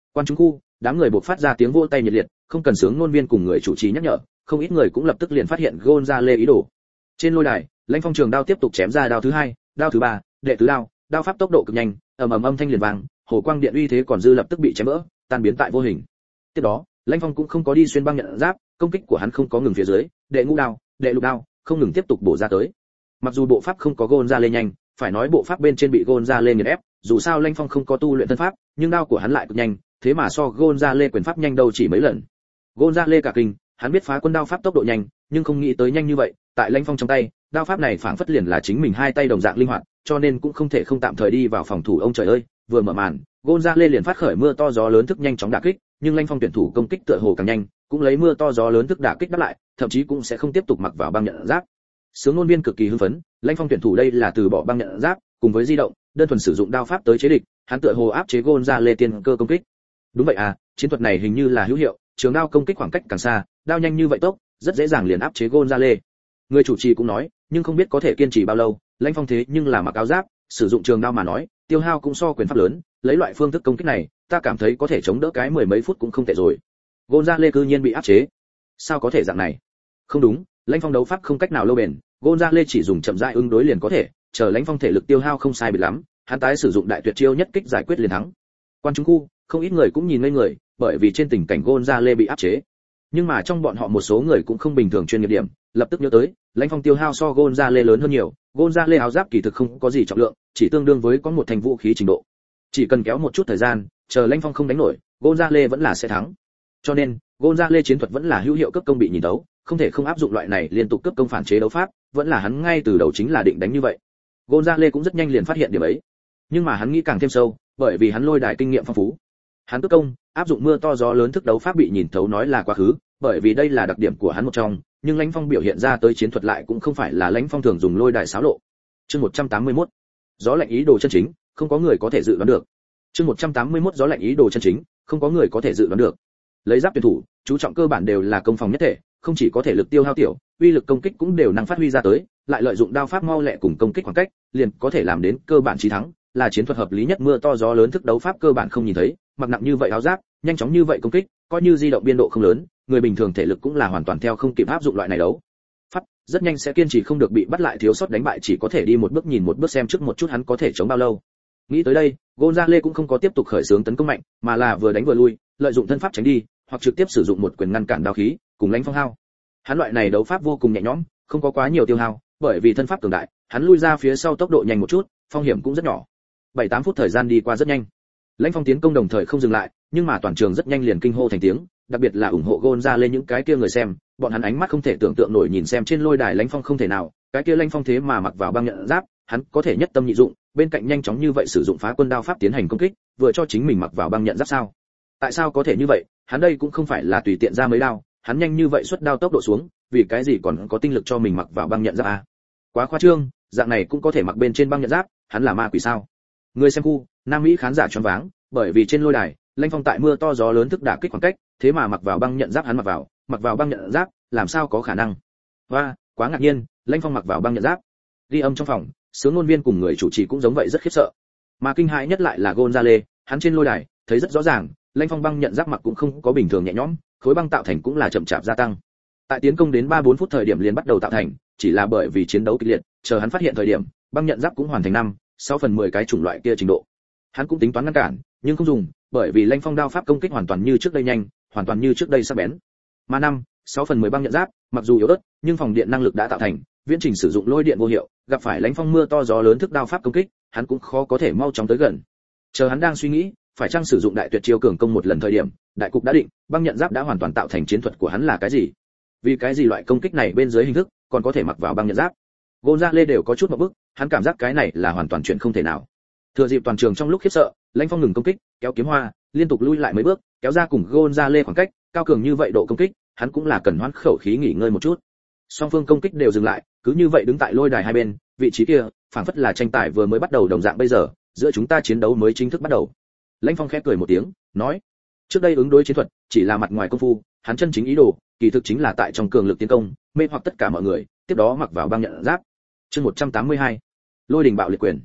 Quan chúng khu, đám người buộc phát ra tiếng vỗ tay nhiệt liệt, không cần sướng ngôn viên cùng người chủ trì nhắc nhở, không ít người cũng lập tức liền phát hiện Gonzale ý đồ. Trên lôi đài, Lãnh Phong trường đao tiếp tục chém ra đao thứ hai, đao thứ ba, đệ tứ đao, đao pháp tốc độ cực nhanh, ầm ầm âm thanh liền vang, hồ quang điện uy thế còn dư lập tức bị chém vỡ, tan biến tại vô hình. Tiếp đó, Lãnh Phong cũng không có đi xuyên băng nhận giáp, công kích của hắn không có ngừng phía dưới, đệ ngũ đao, đệ lục đao, không ngừng tiếp tục bổ ra tới. Mặc dù bộ pháp không có Gonzale nhanh, phải nói bộ pháp bên trên bị Gonzale nghiền ép, dù sao Lãnh Phong không có tu luyện thân pháp, nhưng đao của hắn lại cực nhanh, thế mà so Gonzale quyền pháp nhanh đâu chỉ mấy lần. Gonzale cả kinh, hắn biết phá quân đao pháp tốc độ nhanh, nhưng không nghĩ tới nhanh như vậy, tại Lãnh Phong trong tay, đao pháp này phảng phất liền là chính mình hai tay đồng dạng linh hoạt, cho nên cũng không thể không tạm thời đi vào phòng thủ. Ông trời ơi, vừa mở màn, Gonzale liền phát khởi mưa to gió lớn thức nhanh chóng đả kích, nhưng Lãnh Phong tuyển thủ công kích tựa hồ càng nhanh, cũng lấy mưa to gió lớn thức đả kích đáp lại, thậm chí cũng sẽ không tiếp tục mặc vào băng nhận giáp. Sướng ngôn viên cực kỳ hưng phấn, Lãnh Phong tuyển thủ đây là từ bỏ băng nhận giáp, cùng với di động, đơn thuần sử dụng đao pháp tới chế địch, hắn tựa hồ áp chế Gonzale tiên cơ công kích. Đúng vậy à, chiến thuật này hình như là hữu hiệu, trường đao công kích khoảng cách càng xa, đao nhanh như vậy tốc, rất dễ dàng liền áp chế Gonzale. Người chủ trì cũng nói, nhưng không biết có thể kiên trì bao lâu, Lãnh Phong thế nhưng là mặc áo giáp, sử dụng trường đao mà nói, tiêu hao cũng so quyền pháp lớn, lấy loại phương thức công kích này, ta cảm thấy có thể chống đỡ cái mười mấy phút cũng không tệ rồi. Gonzale cư nhiên bị áp chế. Sao có thể dạng này? Không đúng, Lãnh Phong đấu pháp không cách nào lâu bền, Gonzale chỉ dùng chậm rãi ứng đối liền có thể, chờ Lãnh Phong thể lực tiêu hao không sai biệt lắm, hắn tái sử dụng đại tuyệt chiêu nhất kích giải quyết liền thắng. Quan chúng khu, không ít người cũng nhìn ngây người, bởi vì trên tình cảnh Gonzale bị áp chế. Nhưng mà trong bọn họ một số người cũng không bình thường chuyên nghiệp điểm, lập tức nhớ tới, Lãnh Phong tiêu hao so Gonzale lớn hơn nhiều, Gonzale áo giáp kỳ thực không có gì trọng lượng, chỉ tương đương với có một thành vũ khí trình độ. Chỉ cần kéo một chút thời gian, chờ Lãnh Phong không đánh nổi, Gonzale vẫn là sẽ thắng. Cho nên, Gonzale chiến thuật vẫn là hữu hiệu cấp công bị nhìn đấu, không thể không áp dụng loại này liên tục cấp công phản chế đấu pháp, vẫn là hắn ngay từ đầu chính là định đánh như vậy. Gonzale cũng rất nhanh liền phát hiện điểm ấy. Nhưng mà hắn nghĩ càng thêm sâu, bởi vì hắn lôi đài kinh nghiệm phong phú. Hắn cấp công, áp dụng mưa to gió lớn thức đấu pháp bị nhìn thấu nói là quá khứ, bởi vì đây là đặc điểm của hắn một trong, nhưng Lãnh Phong biểu hiện ra tới chiến thuật lại cũng không phải là Lãnh Phong thường dùng lôi đài xáo lộ. Chương một trăm tám mươi mốt. Gió lạnh ý đồ chân chính, không có người có thể dự đoán được. Chương một trăm tám mươi mốt gió lạnh ý đồ chân chính, không có người có thể dự đoán được. Lấy giáp tuyển thủ, chú trọng cơ bản đều là công phòng nhất thể, không chỉ có thể lực tiêu hao tiểu, uy lực công kích cũng đều năng phát huy ra tới, lại lợi dụng đao pháp mau lẹ cùng công kích khoảng cách, liền có thể làm đến cơ bản chí thắng, là chiến thuật hợp lý nhất. Mưa to gió lớn thức đấu pháp cơ bản không nhìn thấy, mặc nặng như vậy áo giáp, nhanh chóng như vậy công kích, coi như di động biên độ không lớn, người bình thường thể lực cũng là hoàn toàn theo không kịp áp dụng loại này đấu pháp, rất nhanh sẽ kiên trì không được bị bắt lại thiếu sót đánh bại, chỉ có thể đi một bước nhìn một bước xem trước một chút hắn có thể chống bao lâu. Nghĩ tới đây, Gonzale cũng không có tiếp tục khởi xướng tấn công mạnh, mà là vừa đánh vừa lui, lợi dụng thân pháp tránh đi, hoặc trực tiếp sử dụng một quyền ngăn cản đao khí, cùng Lãnh Phong hao. Hắn loại này đấu pháp vô cùng nhẹ nhõm, không có quá nhiều tiêu hao, bởi vì thân pháp cường đại, hắn lui ra phía sau tốc độ nhanh một chút, phong hiểm cũng rất nhỏ. bảy tám phút thời gian đi qua rất nhanh. Lãnh Phong tiến công đồng thời không dừng lại, nhưng mà toàn trường rất nhanh liền kinh hô thành tiếng, đặc biệt là ủng hộ Gonzale những cái kia người xem, bọn hắn ánh mắt không thể tưởng tượng nổi nhìn xem trên lôi đài Lãnh Phong không thể nào, cái kia Lãnh Phong thế mà mặc vào băng nhận giáp, hắn có thể nhất tâm nhị dụng, bên cạnh nhanh chóng như vậy sử dụng phá quân đao pháp tiến hành công kích, vừa cho chính mình mặc vào băng nhận giáp sao? Tại sao có thể như vậy? Hắn đây cũng không phải là tùy tiện ra mấy đao, hắn nhanh như vậy xuất đao tốc độ xuống, vì cái gì còn có tinh lực cho mình mặc vào băng nhận giáp a? Quá khoa trương, dạng này cũng có thể mặc bên trên băng nhận giáp, hắn là ma quỷ sao? Người xem khu, Nam Mỹ khán giả choáng váng, bởi vì trên lôi đài, Lãnh Phong tại mưa to gió lớn thức đả kích khoảng cách, thế mà mặc vào băng nhận giáp hắn mặc vào, mặc vào băng nhận giáp, làm sao có khả năng? Và, quá ngạc nhiên, Lãnh Phong mặc vào băng nhận giáp. Ghi âm trong phòng, sướng ngôn viên cùng người chủ trì cũng giống vậy rất khiếp sợ. Mà kinh hãi nhất lại là Gonzale, hắn trên lôi đài, thấy rất rõ ràng, Lãnh Phong băng nhận giáp mặc cũng không có bình thường nhẹ nhõm, khối băng tạo thành cũng là chậm chạp gia tăng. Tại tiến công đến ba bốn phút thời điểm liền bắt đầu tạo thành, chỉ là bởi vì chiến đấu kịch liệt, chờ hắn phát hiện thời điểm, băng nhận giáp cũng hoàn thành năm, sáu phần mười cái chủng loại kia trình độ. Hắn cũng tính toán ngăn cản, nhưng không dùng, bởi vì Lãnh Phong đao pháp công kích hoàn toàn như trước đây nhanh, hoàn toàn như trước đây sắc bén. Mà năm, sáu phần mười băng nhận giáp, mặc dù yếu ớt, nhưng phòng điện năng lực đã tạo thành, viễn trình sử dụng lôi điện vô hiệu, gặp phải Lãnh Phong mưa to gió lớn thức đao pháp công kích, hắn cũng khó có thể mau chóng tới gần. Chờ hắn đang suy nghĩ, phải chăng sử dụng đại tuyệt chiêu cường công một lần thời điểm, đại cục đã định, băng nhận giáp đã hoàn toàn tạo thành chiến thuật của hắn là cái gì? Vì cái gì loại công kích này bên dưới hình thức còn có thể mặc vào băng nhận giáp? Gonzale đều có chút một bức, hắn cảm giác cái này là hoàn toàn chuyện không thể nào. Thừa dịp toàn trường trong lúc khiếp sợ, Lãnh Phong ngừng công kích, kéo kiếm hoa, liên tục lui lại mấy bước, kéo ra cùng Gonzale khoảng cách, cao cường như vậy độ công kích, hắn cũng là cần hoãn khẩu khí nghỉ ngơi một chút. Song phương công kích đều dừng lại, cứ như vậy đứng tại lôi đài hai bên, vị trí kia, phảng phất là tranh tài vừa mới bắt đầu đồng dạng bây giờ, giữa chúng ta chiến đấu mới chính thức bắt đầu. Lãnh Phong khẽ cười một tiếng, nói: "Trước đây ứng đối chiến thuật, chỉ là mặt ngoài công phu, hắn chân chính ý đồ, kỳ thực chính là tại trong cường lực tiến công, mê hoặc tất cả mọi người, tiếp đó mặc vào băng nhận giáp." Chương một trăm tám mươi hai. Lôi đình bạo liệt quyền.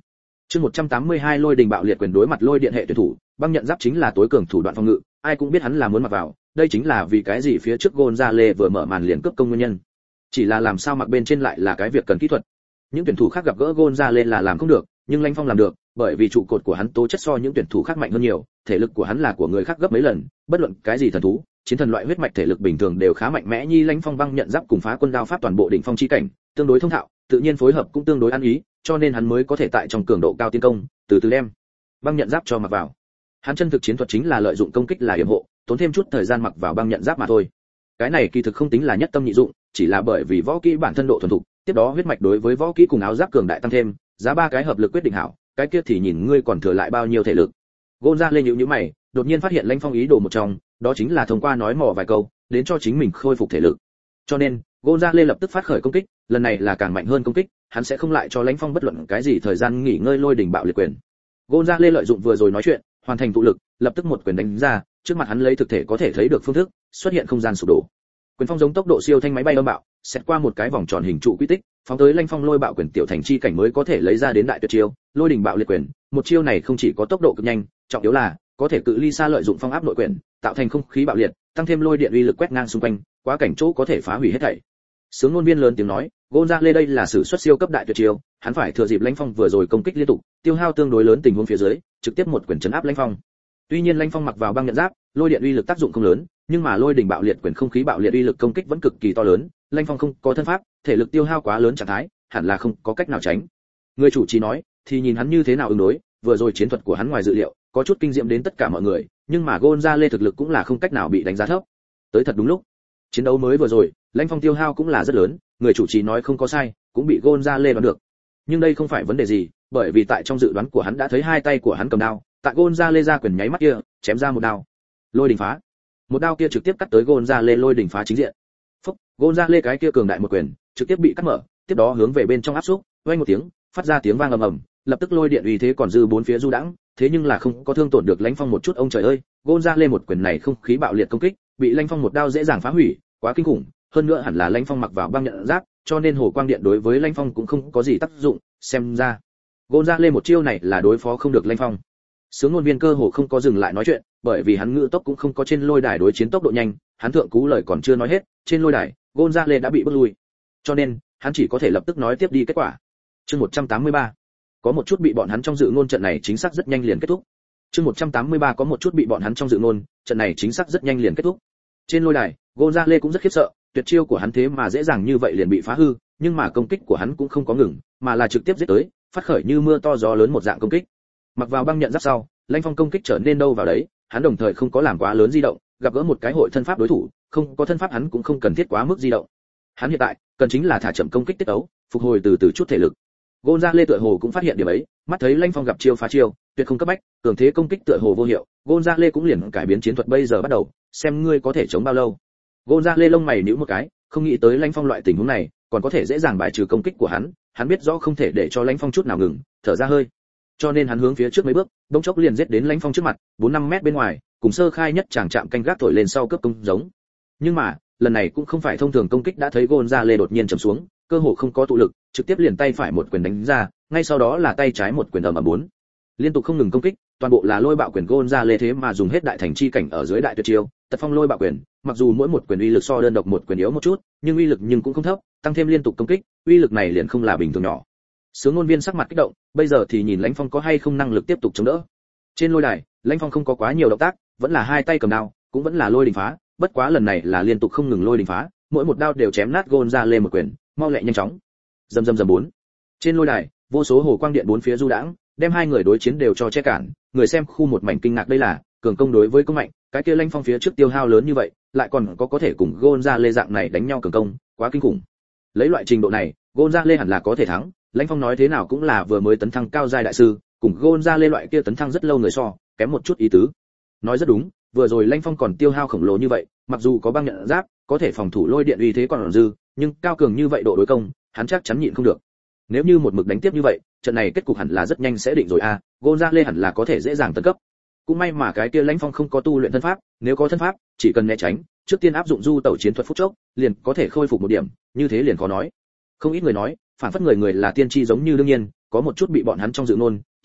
Chương một trăm tám mươi hai lôi đình bạo liệt quyền đối mặt lôi điện hệ tuyển thủ, băng nhận giáp chính là tối cường thủ đoạn phòng ngự, ai cũng biết hắn là muốn mặc vào, đây chính là vì cái gì phía trước Gonzale vừa mở màn liền cướp công nguyên nhân. Chỉ là làm sao mặc bên trên lại là cái việc cần kỹ thuật. Những tuyển thủ khác gặp gỡ Gonzale là làm không được, nhưng Lãnh Phong làm được, bởi vì trụ cột của hắn tố chất so những tuyển thủ khác mạnh hơn nhiều, thể lực của hắn là của người khác gấp mấy lần, bất luận cái gì thần thú, chiến thần loại huyết mạch thể lực bình thường đều khá mạnh mẽ, nhi Lãnh Phong băng nhận giáp cùng phá quân đao pháp toàn bộ đỉnh phong chi cảnh, tương đối thông thạo, tự nhiên phối hợp cũng tương đối ăn ý, cho nên hắn mới có thể tại trong cường độ cao tiến công, từ từ đem băng nhận giáp cho mặc vào. Hắn chân thực chiến thuật chính là lợi dụng công kích là yểm hộ, tốn thêm chút thời gian mặc vào băng nhận giáp mà thôi. Cái này kỳ thực không tính là nhất tâm nhị dụng, chỉ là bởi vì võ kỹ bản thân độ thuần thục, tiếp đó huyết mạch đối với võ kỹ cùng áo giáp cường đại tăng thêm, giá ba cái hợp lực quyết định hảo, cái kia thì nhìn ngươi còn thừa lại bao nhiêu thể lực. Gonza lên nhíu nhíu mày, đột nhiên phát hiện Lãnh Phong ý đồ một trong, đó chính là thông qua nói mò vài câu, đến cho chính mình khôi phục thể lực. Cho nên, Gonza lên lập tức phát khởi công kích, lần này là càng mạnh hơn công kích, hắn sẽ không lại cho Lãnh Phong bất luận cái gì thời gian nghỉ ngơi lôi đỉnh bạo liệt quyền. Gonza lên lợi dụng vừa rồi nói chuyện, hoàn thành tụ lực, lập tức một quyền đánh ra, trước mặt hắn lấy thực thể có thể thấy được phương thức, xuất hiện không gian sụp đổ. Quyền phong giống tốc độ siêu thanh máy bay âm bạo, xét qua một cái vòng tròn hình trụ quy tích, phóng tới Lãnh Phong lôi bạo quyền tiểu thành chi cảnh mới có thể lấy ra đến đại tuyệt chiêu, lôi đỉnh bạo liệt quyền. Một chiêu này không chỉ có tốc độ cực nhanh, trọng yếu là có thể cự ly xa lợi dụng phong áp nội quyền, tạo thành không khí bạo liệt, tăng thêm lôi điện uy lực quét ngang xung quanh, quá cảnh chỗ có thể phá hủy hết thảy. Sướng ngôn viên lớn tiếng nói, Gonzale đây là sử xuất siêu cấp đại tuyệt chiêu, hắn phải thừa dịp Lãnh Phong vừa rồi công kích liên tục, tiêu hao tương đối lớn tình huống phía dưới, trực tiếp một quyền chấn áp Lãnh Phong. Tuy nhiên Lãnh Phong mặc vào băng nhận giáp, lôi điện uy lực tác dụng không lớn, nhưng mà lôi đỉnh bạo liệt quyền không khí bạo liệt uy lực công kích vẫn cực kỳ to lớn, Lãnh Phong không có thân pháp, thể lực tiêu hao quá lớn trạng thái, hẳn là không có cách nào tránh. Người chủ trì nói, thì nhìn hắn như thế nào ứng đối, vừa rồi chiến thuật của hắn ngoài dự liệu, có chút kinh diệm đến tất cả mọi người, nhưng mà Gonzale thực lực cũng là không cách nào bị đánh giá thấp. Tới thật đúng lúc. Chiến đấu mới vừa rồi, Lãnh Phong tiêu hao cũng là rất lớn, người chủ trì nói không có sai, cũng bị Gonzale đoán được. Nhưng đây không phải vấn đề gì, bởi vì tại trong dự đoán của hắn đã thấy hai tay của hắn cầm đao, tại Gonzale ra quyền nháy mắt kia, chém ra một đao. Lôi đỉnh phá. Một đao kia trực tiếp cắt tới Gonzale lôi đỉnh phá chính diện. Phốc, Gonzale cái kia cường đại một quyền, trực tiếp bị cắt mở, tiếp đó hướng về bên trong áp xúc, vang một tiếng, phát ra tiếng vang ầm ầm, lập tức lôi điện uy thế còn dư bốn phía du đãng, thế nhưng là không có thương tổn được Lãnh Phong một chút. Ông trời ơi, Gonzale một quyền này không khí bạo liệt công kích, bị Lãnh Phong một đao dễ dàng phá hủy, quá kinh khủng, hơn nữa hẳn là Lãnh Phong mặc vào băng nhận giáp, cho nên hồ quang điện đối với Lãnh Phong cũng không có gì tác dụng, xem ra Gonzale một chiêu này là đối phó không được Lãnh Phong. Sướng ngôn viên cơ hồ không có dừng lại nói chuyện, bởi vì hắn ngữ tốc cũng không có trên lôi đài đối chiến tốc độ nhanh, hắn thượng cú lời còn chưa nói hết, trên lôi đài, Gonzale đã bị bước lui. Cho nên, hắn chỉ có thể lập tức nói tiếp đi kết quả. Chương một trăm tám mươi ba. Có một chút bị bọn hắn trong dự ngôn, trận này chính xác rất nhanh liền kết thúc. Chương một trăm tám mươi ba có một chút bị bọn hắn trong dự ngôn, trận này chính xác rất nhanh liền kết thúc. Trên lôi đài, Gonzale cũng rất khiếp sợ, tuyệt chiêu của hắn thế mà dễ dàng như vậy liền bị phá hư, nhưng mà công kích của hắn cũng không có ngừng, mà là trực tiếp giết tới, phát khởi như mưa to gió lớn một dạng công kích. Mặc vào băng nhận giáp sau, Lãnh Phong công kích trở nên đâu vào đấy, hắn đồng thời không có làm quá lớn di động, gặp gỡ một cái hội thân pháp đối thủ, không có thân pháp hắn cũng không cần thiết quá mức di động. Hắn hiện tại cần chính là thả chậm công kích tiết ấu, phục hồi từ từ chút thể lực. Gonzale tựa hồ cũng phát hiện điểm ấy, mắt thấy Lãnh Phong gặp chiêu phá chiêu, tuyệt không cấp bách, cường thế công kích tựa hồ vô hiệu, Gonzale cũng liền cải biến chiến thuật, bây giờ bắt đầu, xem ngươi có thể chống bao lâu. Gonzale lông mày nhíu một cái, không nghĩ tới Lãnh Phong loại tình huống này, còn có thể dễ dàng bài trừ công kích của hắn, hắn biết rõ không thể để cho Lãnh Phong chút nào ngừng, thở ra hơi. Cho nên hắn hướng phía trước mấy bước, đống chốc liền giết đến Lãnh Phong trước mặt, bốn năm mét bên ngoài, cùng sơ khai nhất chàng chạm canh gác thổi lên sau cướp công giống. Nhưng mà, lần này cũng không phải thông thường công kích, đã thấy Gonzale đột nhiên trầm xuống, cơ hồ không có tụ lực, trực tiếp liền tay phải một quyền đánh ra, ngay sau đó là tay trái một quyền ầm ầm bốn. Liên tục không ngừng công kích, toàn bộ là lôi bạo quyền. Gonzale thế mà dùng hết đại thành chi cảnh ở dưới đại tuyệt chiêu, tật phong lôi bạo quyền, mặc dù mỗi một quyền uy lực so đơn độc một quyền yếu một chút, nhưng uy lực nhưng cũng không thấp, tăng thêm liên tục công kích, uy lực này liền không là bình thường nhỏ. Sướng ngôn viên sắc mặt kích động, bây giờ thì nhìn Lãnh Phong có hay không năng lực tiếp tục chống đỡ. Trên lôi đài, Lãnh Phong không có quá nhiều động tác, vẫn là hai tay cầm đao, cũng vẫn là lôi đỉnh phá, bất quá lần này là liên tục không ngừng lôi đỉnh phá, mỗi một đao đều chém nát Gonzale một quyền, mau lẹ nhanh chóng. Rầm rầm rầm bốn. Trên lôi đài, vô số hồ quang điện bốn phía du đãng, đem hai người đối chiến đều cho che cản, người xem khu một mảnh kinh ngạc, đây là cường công đối với công mạnh, cái kia Lãnh Phong phía trước tiêu hao lớn như vậy, lại còn có có thể cùng Gonzale dạng này đánh nhau cường công, quá kinh khủng. Lấy loại trình độ này, Gonzale hẳn là có thể thắng, Lãnh Phong nói thế nào cũng là vừa mới tấn thăng cao giai đại sư, cùng Gonzale loại kia tấn thăng rất lâu người so, kém một chút ý tứ. Nói rất đúng, vừa rồi Lãnh Phong còn tiêu hao khổng lồ như vậy, mặc dù có băng nhận giáp, có thể phòng thủ lôi điện uy thế còn dư, nhưng cao cường như vậy độ đối công, hắn chắc chắn nhịn không được. Nếu như một mực đánh tiếp như vậy, trận này kết cục hẳn là rất nhanh sẽ định rồi a, à, Gonzale hẳn là có thể dễ dàng tấn cấp. Cũng may mà cái kia Lãnh Phong không có tu luyện thân pháp, nếu có thân pháp, chỉ cần né tránh, trước tiên áp dụng du tẩu chiến thuật phút chốc, liền có thể khôi phục một điểm, như thế liền khó nói. Không ít người nói, phản phất người người là tiên tri giống như đương nhiên, có một chút bị bọn hắn trong dự ngôn,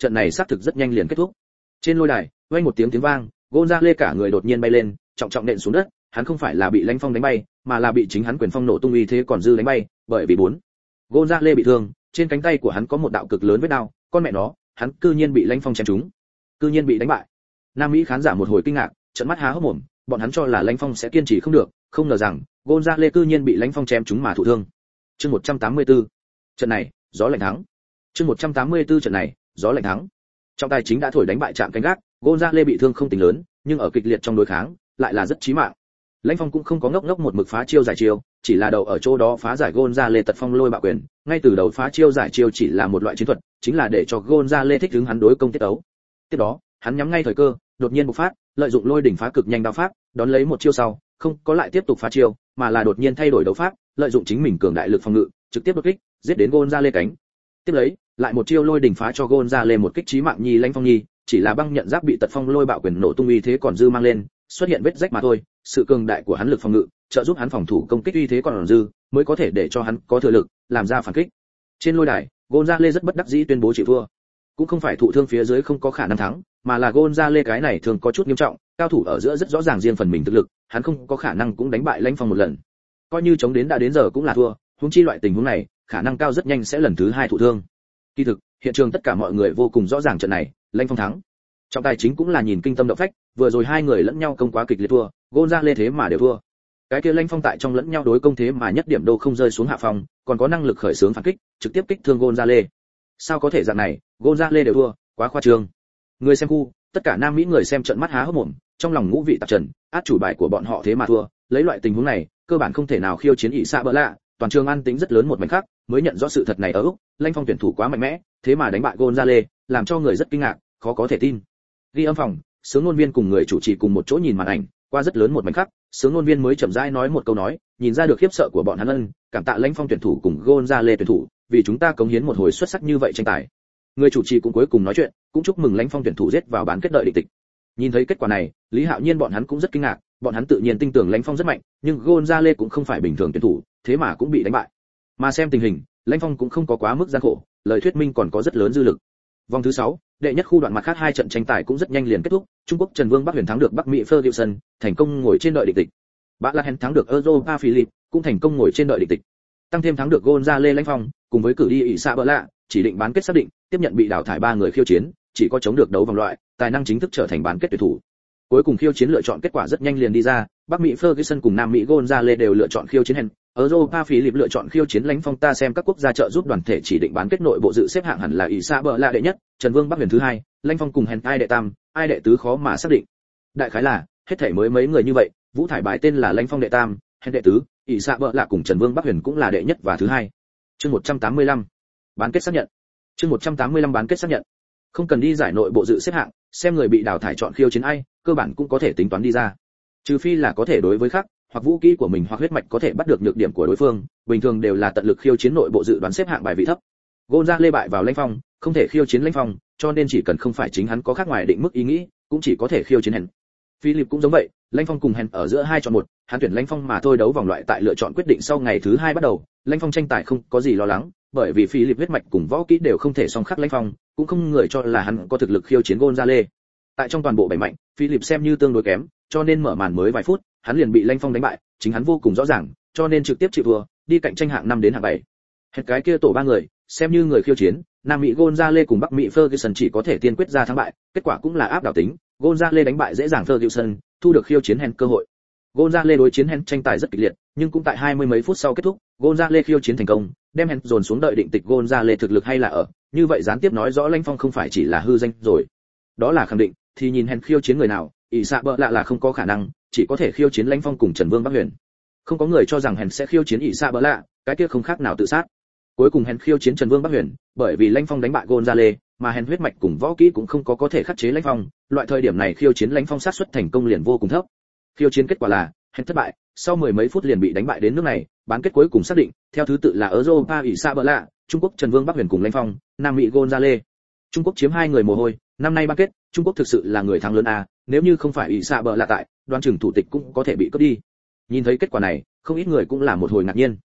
trận này xác thực rất nhanh liền kết thúc. Trên lôi đài, vang một tiếng tiếng vang, Gonzalez cả người đột nhiên bay lên, trọng trọng nện xuống đất, hắn không phải là bị lãnh phong đánh bay, mà là bị chính hắn quyền phong nổ tung uy thế còn dư đánh bay, bởi vì bốn. Gonzalez bị thương, trên cánh tay của hắn có một đạo cực lớn vết đao, con mẹ nó, hắn cư nhiên bị lãnh phong chém trúng, cư nhiên bị đánh bại. Nam Mỹ khán giả một hồi kinh ngạc, trợn mắt há hốc mồm, bọn hắn cho là lãnh phong sẽ kiên trì không được, không ngờ rằng Gonzalez cư nhiên bị lãnh phong chém trúng mà thụ thương. Chương một trăm tám mươi tư. Trận này, gió lạnh thắng. Chương một trăm tám mươi tư trận này, gió lạnh thắng. Trọng tài chính đã thổi đánh bại chạm cánh gác, Gonzalez bị thương không tính lớn, nhưng ở kịch liệt trong đối kháng, lại là rất chí mạng. Lãnh phong cũng không có ngốc ngốc một mực phá chiêu giải chiêu, chỉ là đầu ở chỗ đó phá giải Gonzalez tật phong lôi bạo quyền, ngay từ đầu phá chiêu giải chiêu chỉ là một loại chiến thuật, chính là để cho Gonzalez thích ứng hắn đối công tiết đấu. Tiếp đó, hắn nhắm ngay thời cơ, đột nhiên bộc phát, lợi dụng lôi đỉnh phá cực nhanh đao pháp, đón lấy một chiêu sau, không có lại tiếp tục phá chiêu, mà là đột nhiên thay đổi đấu pháp, lợi dụng chính mình cường đại lực phòng ngự, trực tiếp đột kích, giết đến Gonzalez cánh. Tiếp lấy, lại một chiêu lôi đỉnh phá cho Gonzalez một kích chí mạng nhi lãnh phong nhi, chỉ là băng nhận giáp bị tật phong lôi bạo quyền nổ tung uy thế còn dư mang lên, xuất hiện vết rách mà thôi, sự cường đại của hắn lực phòng ngự, trợ giúp hắn phòng thủ công kích uy thế còn dư, mới có thể để cho hắn có thừa lực làm ra phản kích. Trên lôi đài, Gonzalez rất bất đắc dĩ tuyên bố chịu thua. Cũng không phải thụ thương phía dưới không có khả năng thắng, mà là Gonzalez cái này thường có chút nghiêm trọng, cao thủ ở giữa rất rõ ràng riêng phần mình thực lực, hắn không có khả năng cũng đánh bại lãnh phong một lần. Coi như chống đến đã đến giờ cũng là thua, huống chi loại tình huống này, khả năng cao rất nhanh sẽ lần thứ hai thụ thương. Kỳ thực, hiện trường tất cả mọi người vô cùng rõ ràng trận này, lãnh phong thắng. Trọng tài chính cũng là nhìn kinh tâm động phách, vừa rồi hai người lẫn nhau công quá kịch liệt thua, Gonzalez thế mà đều thua. Cái kia lãnh phong tại trong lẫn nhau đối công thế mà nhất điểm đâu không rơi xuống hạ phòng, còn có năng lực khởi xướng phản kích, trực tiếp kích thương Gonzalez. Sao có thể dạng này, Gonzalez đều thua, quá khoa trương. Người xem khu, tất cả nam mỹ người xem trận mắt há hốc mồm, trong lòng ngũ vị tạp trần, át chủ bài của bọn họ thế mà thua, lấy loại tình huống này, cơ bản không thể nào khiêu chiến ỷ xạ bỡ lạ, toàn trường an tính rất lớn một mảnh khác, mới nhận rõ sự thật này ở Úc, lãnh phong tuyển thủ quá mạnh mẽ, thế mà đánh bại Gonzalez, làm cho người rất kinh ngạc, khó có thể tin. Ghi âm phòng, sướng ngôn viên cùng người chủ trì cùng một chỗ nhìn màn ảnh, qua rất lớn một mảnh khắc, sướng ngôn viên mới chậm rãi nói một câu nói, nhìn ra được khiếp sợ của bọn hắn ân, cảm tạ lãnh phong tuyển thủ cùng Gonzalez tuyển thủ, vì chúng ta cống hiến một hồi xuất sắc như vậy tranh tài. Người chủ trì cũng cuối cùng nói chuyện, cũng chúc mừng lãnh phong tuyển thủ giết vào bán kết đợi định tịch. Nhìn thấy kết quả này, Lý Hạo Nhiên bọn hắn cũng rất kinh ngạc, bọn hắn tự nhiên tin tưởng lãnh phong rất mạnh, nhưng Gonzalez cũng không phải bình thường tuyển thủ, thế mà cũng bị đánh bại. Mà xem tình hình, lãnh phong cũng không có quá mức gian khổ, lời thuyết minh còn có rất lớn dư lực. Vòng thứ sáu, đệ nhất khu đoạn mặt khác hai trận tranh tài cũng rất nhanh liền kết thúc, Trung Quốc Trần Vương Bắc Huyền thắng được Bắc Mỹ Ferguson, thành công ngồi trên đợi định tịch. Bã La Hèn thắng được Europa Philip, cũng thành công ngồi trên đợi định tịch. Tăng thêm thắng được Gonzalez lãnh phong, cùng với cử đi ỷ xạ bỡ lạ, chỉ định bán kết xác định, tiếp nhận bị đào thải ba người khiêu chiến, chỉ có chống được đấu vòng loại, tài năng chính thức trở thành bán kết tuyển thủ. Cuối cùng khiêu chiến lựa chọn kết quả rất nhanh liền đi ra, Bắc Mỹ Ferguson cùng Nam Mỹ Gonzalez đều lựa chọn khiêu chiến Hèn, Europa Philip lựa chọn khiêu chiến lãnh phong. Ta xem các quốc gia trợ giúp đoàn thể chỉ định bán kết nội bộ dự xếp hạng hẳn là ỷ xạ bỡ lạ đệ nhất, Trần Vương Bắc Huyền thứ hai, lãnh phong cùng Hèn ai đệ tam, ai đệ tứ khó mà xác định. Đại khái là, hết thảy mới mấy người như vậy, vũ thải bài tên là lãnh phong đệ tam, Hèn đệ tứ, ỷ xạ bỡ lạ cùng Trần Vương Bắc Huyền cũng là đệ nhất và thứ hai. Chương một trăm tám mươi lăm, bán kết xác nhận. Chương một trăm tám mươi lăm bán kết xác nhận. Không cần đi giải nội bộ dự xếp hạng, xem người bị đào thải chọn khiêu chiến ai, cơ bản cũng có thể tính toán đi ra. Trừ phi là có thể đối với khác, hoặc vũ khí của mình hoặc huyết mạch có thể bắt được nhược điểm của đối phương, bình thường đều là tận lực khiêu chiến nội bộ dự đoán xếp hạng bài vị thấp. Gonzalez bại vào lãnh phong, không thể khiêu chiến lãnh phong, cho nên chỉ cần không phải chính hắn có khác ngoài định mức ý nghĩ, cũng chỉ có thể khiêu chiến Hèn. Philip cũng giống vậy, lãnh phong cùng Hèn ở giữa hai chọn một, hắn tuyển lãnh phong mà thôi. Đấu vòng loại tại lựa chọn quyết định sau ngày thứ hai bắt đầu, lãnh phong tranh tài không có gì lo lắng, bởi vì Philip huyết mạch cùng võ kỹ đều không thể song khắc lãnh phong, cũng không người cho là hắn có thực lực khiêu chiến Gonzalez. Tại trong toàn bộ bảy mạnh, Philip xem như tương đối kém, cho nên mở màn mới vài phút, hắn liền bị lãnh phong đánh bại, chính hắn vô cùng rõ ràng, cho nên trực tiếp chịu thua, đi cạnh tranh hạng năm đến hạng bảy. Hết cái kia tổ ba người, xem như người khiêu chiến, Nam Mỹ Gonzalez cùng Bắc Mỹ Ferguson chỉ có thể tiên quyết ra thắng bại, kết quả cũng là áp đảo tính, Gonzalez đánh bại dễ dàng Ferguson, thu được khiêu chiến Hèn cơ hội. Gonzalez đối chiến Hèn tranh tài rất kịch liệt, nhưng cũng tại hai mươi mấy phút sau kết thúc, Gonzalez khiêu chiến thành công, đem Hèn dồn xuống đợi định tịch. Gonzalez thực lực hay là ở, như vậy gián tiếp nói rõ lãnh phong không phải chỉ là hư danh rồi. Đó là khẳng định, thì nhìn Hèn khiêu chiến người nào, ỷ xạ bỡ lạ là không có khả năng, chỉ có thể khiêu chiến lãnh phong cùng Trần Vương Bắc Huyền. Không có người cho rằng Hèn sẽ khiêu chiến ỷ xạ bỡ lạ, cái kia không khác nào tự sát. Cuối cùng Hèn khiêu chiến Trần Vương Bắc Huyền, bởi vì lãnh phong đánh bại Gonzalez, mà Hèn huyết mạch cùng võ kỹ cũng không có có thể khắc chế lãnh phong, loại thời điểm này khiêu chiến lãnh phong xác suất thành công liền vô cùng thấp. Khiêu chiến kết quả là Hèn thất bại, sau mười mấy phút liền bị đánh bại đến nước này, bán kết cuối cùng xác định, theo thứ tự là Europa ỷ xạ bỡ lạ, Trung Quốc Trần Vương Bắc Huyền cùng lãnh phong, Nam Mỹ Gonzalez. Trung Quốc chiếm hai người mồ hôi, năm nay bán kết, Trung Quốc thực sự là người thắng lớn a, nếu như không phải ỷ xạ bỡ lạ tại, đoán chừng thủ tịch cũng có thể bị cướp đi. Nhìn thấy kết quả này, không ít người cũng là một hồi ngạc nhiên.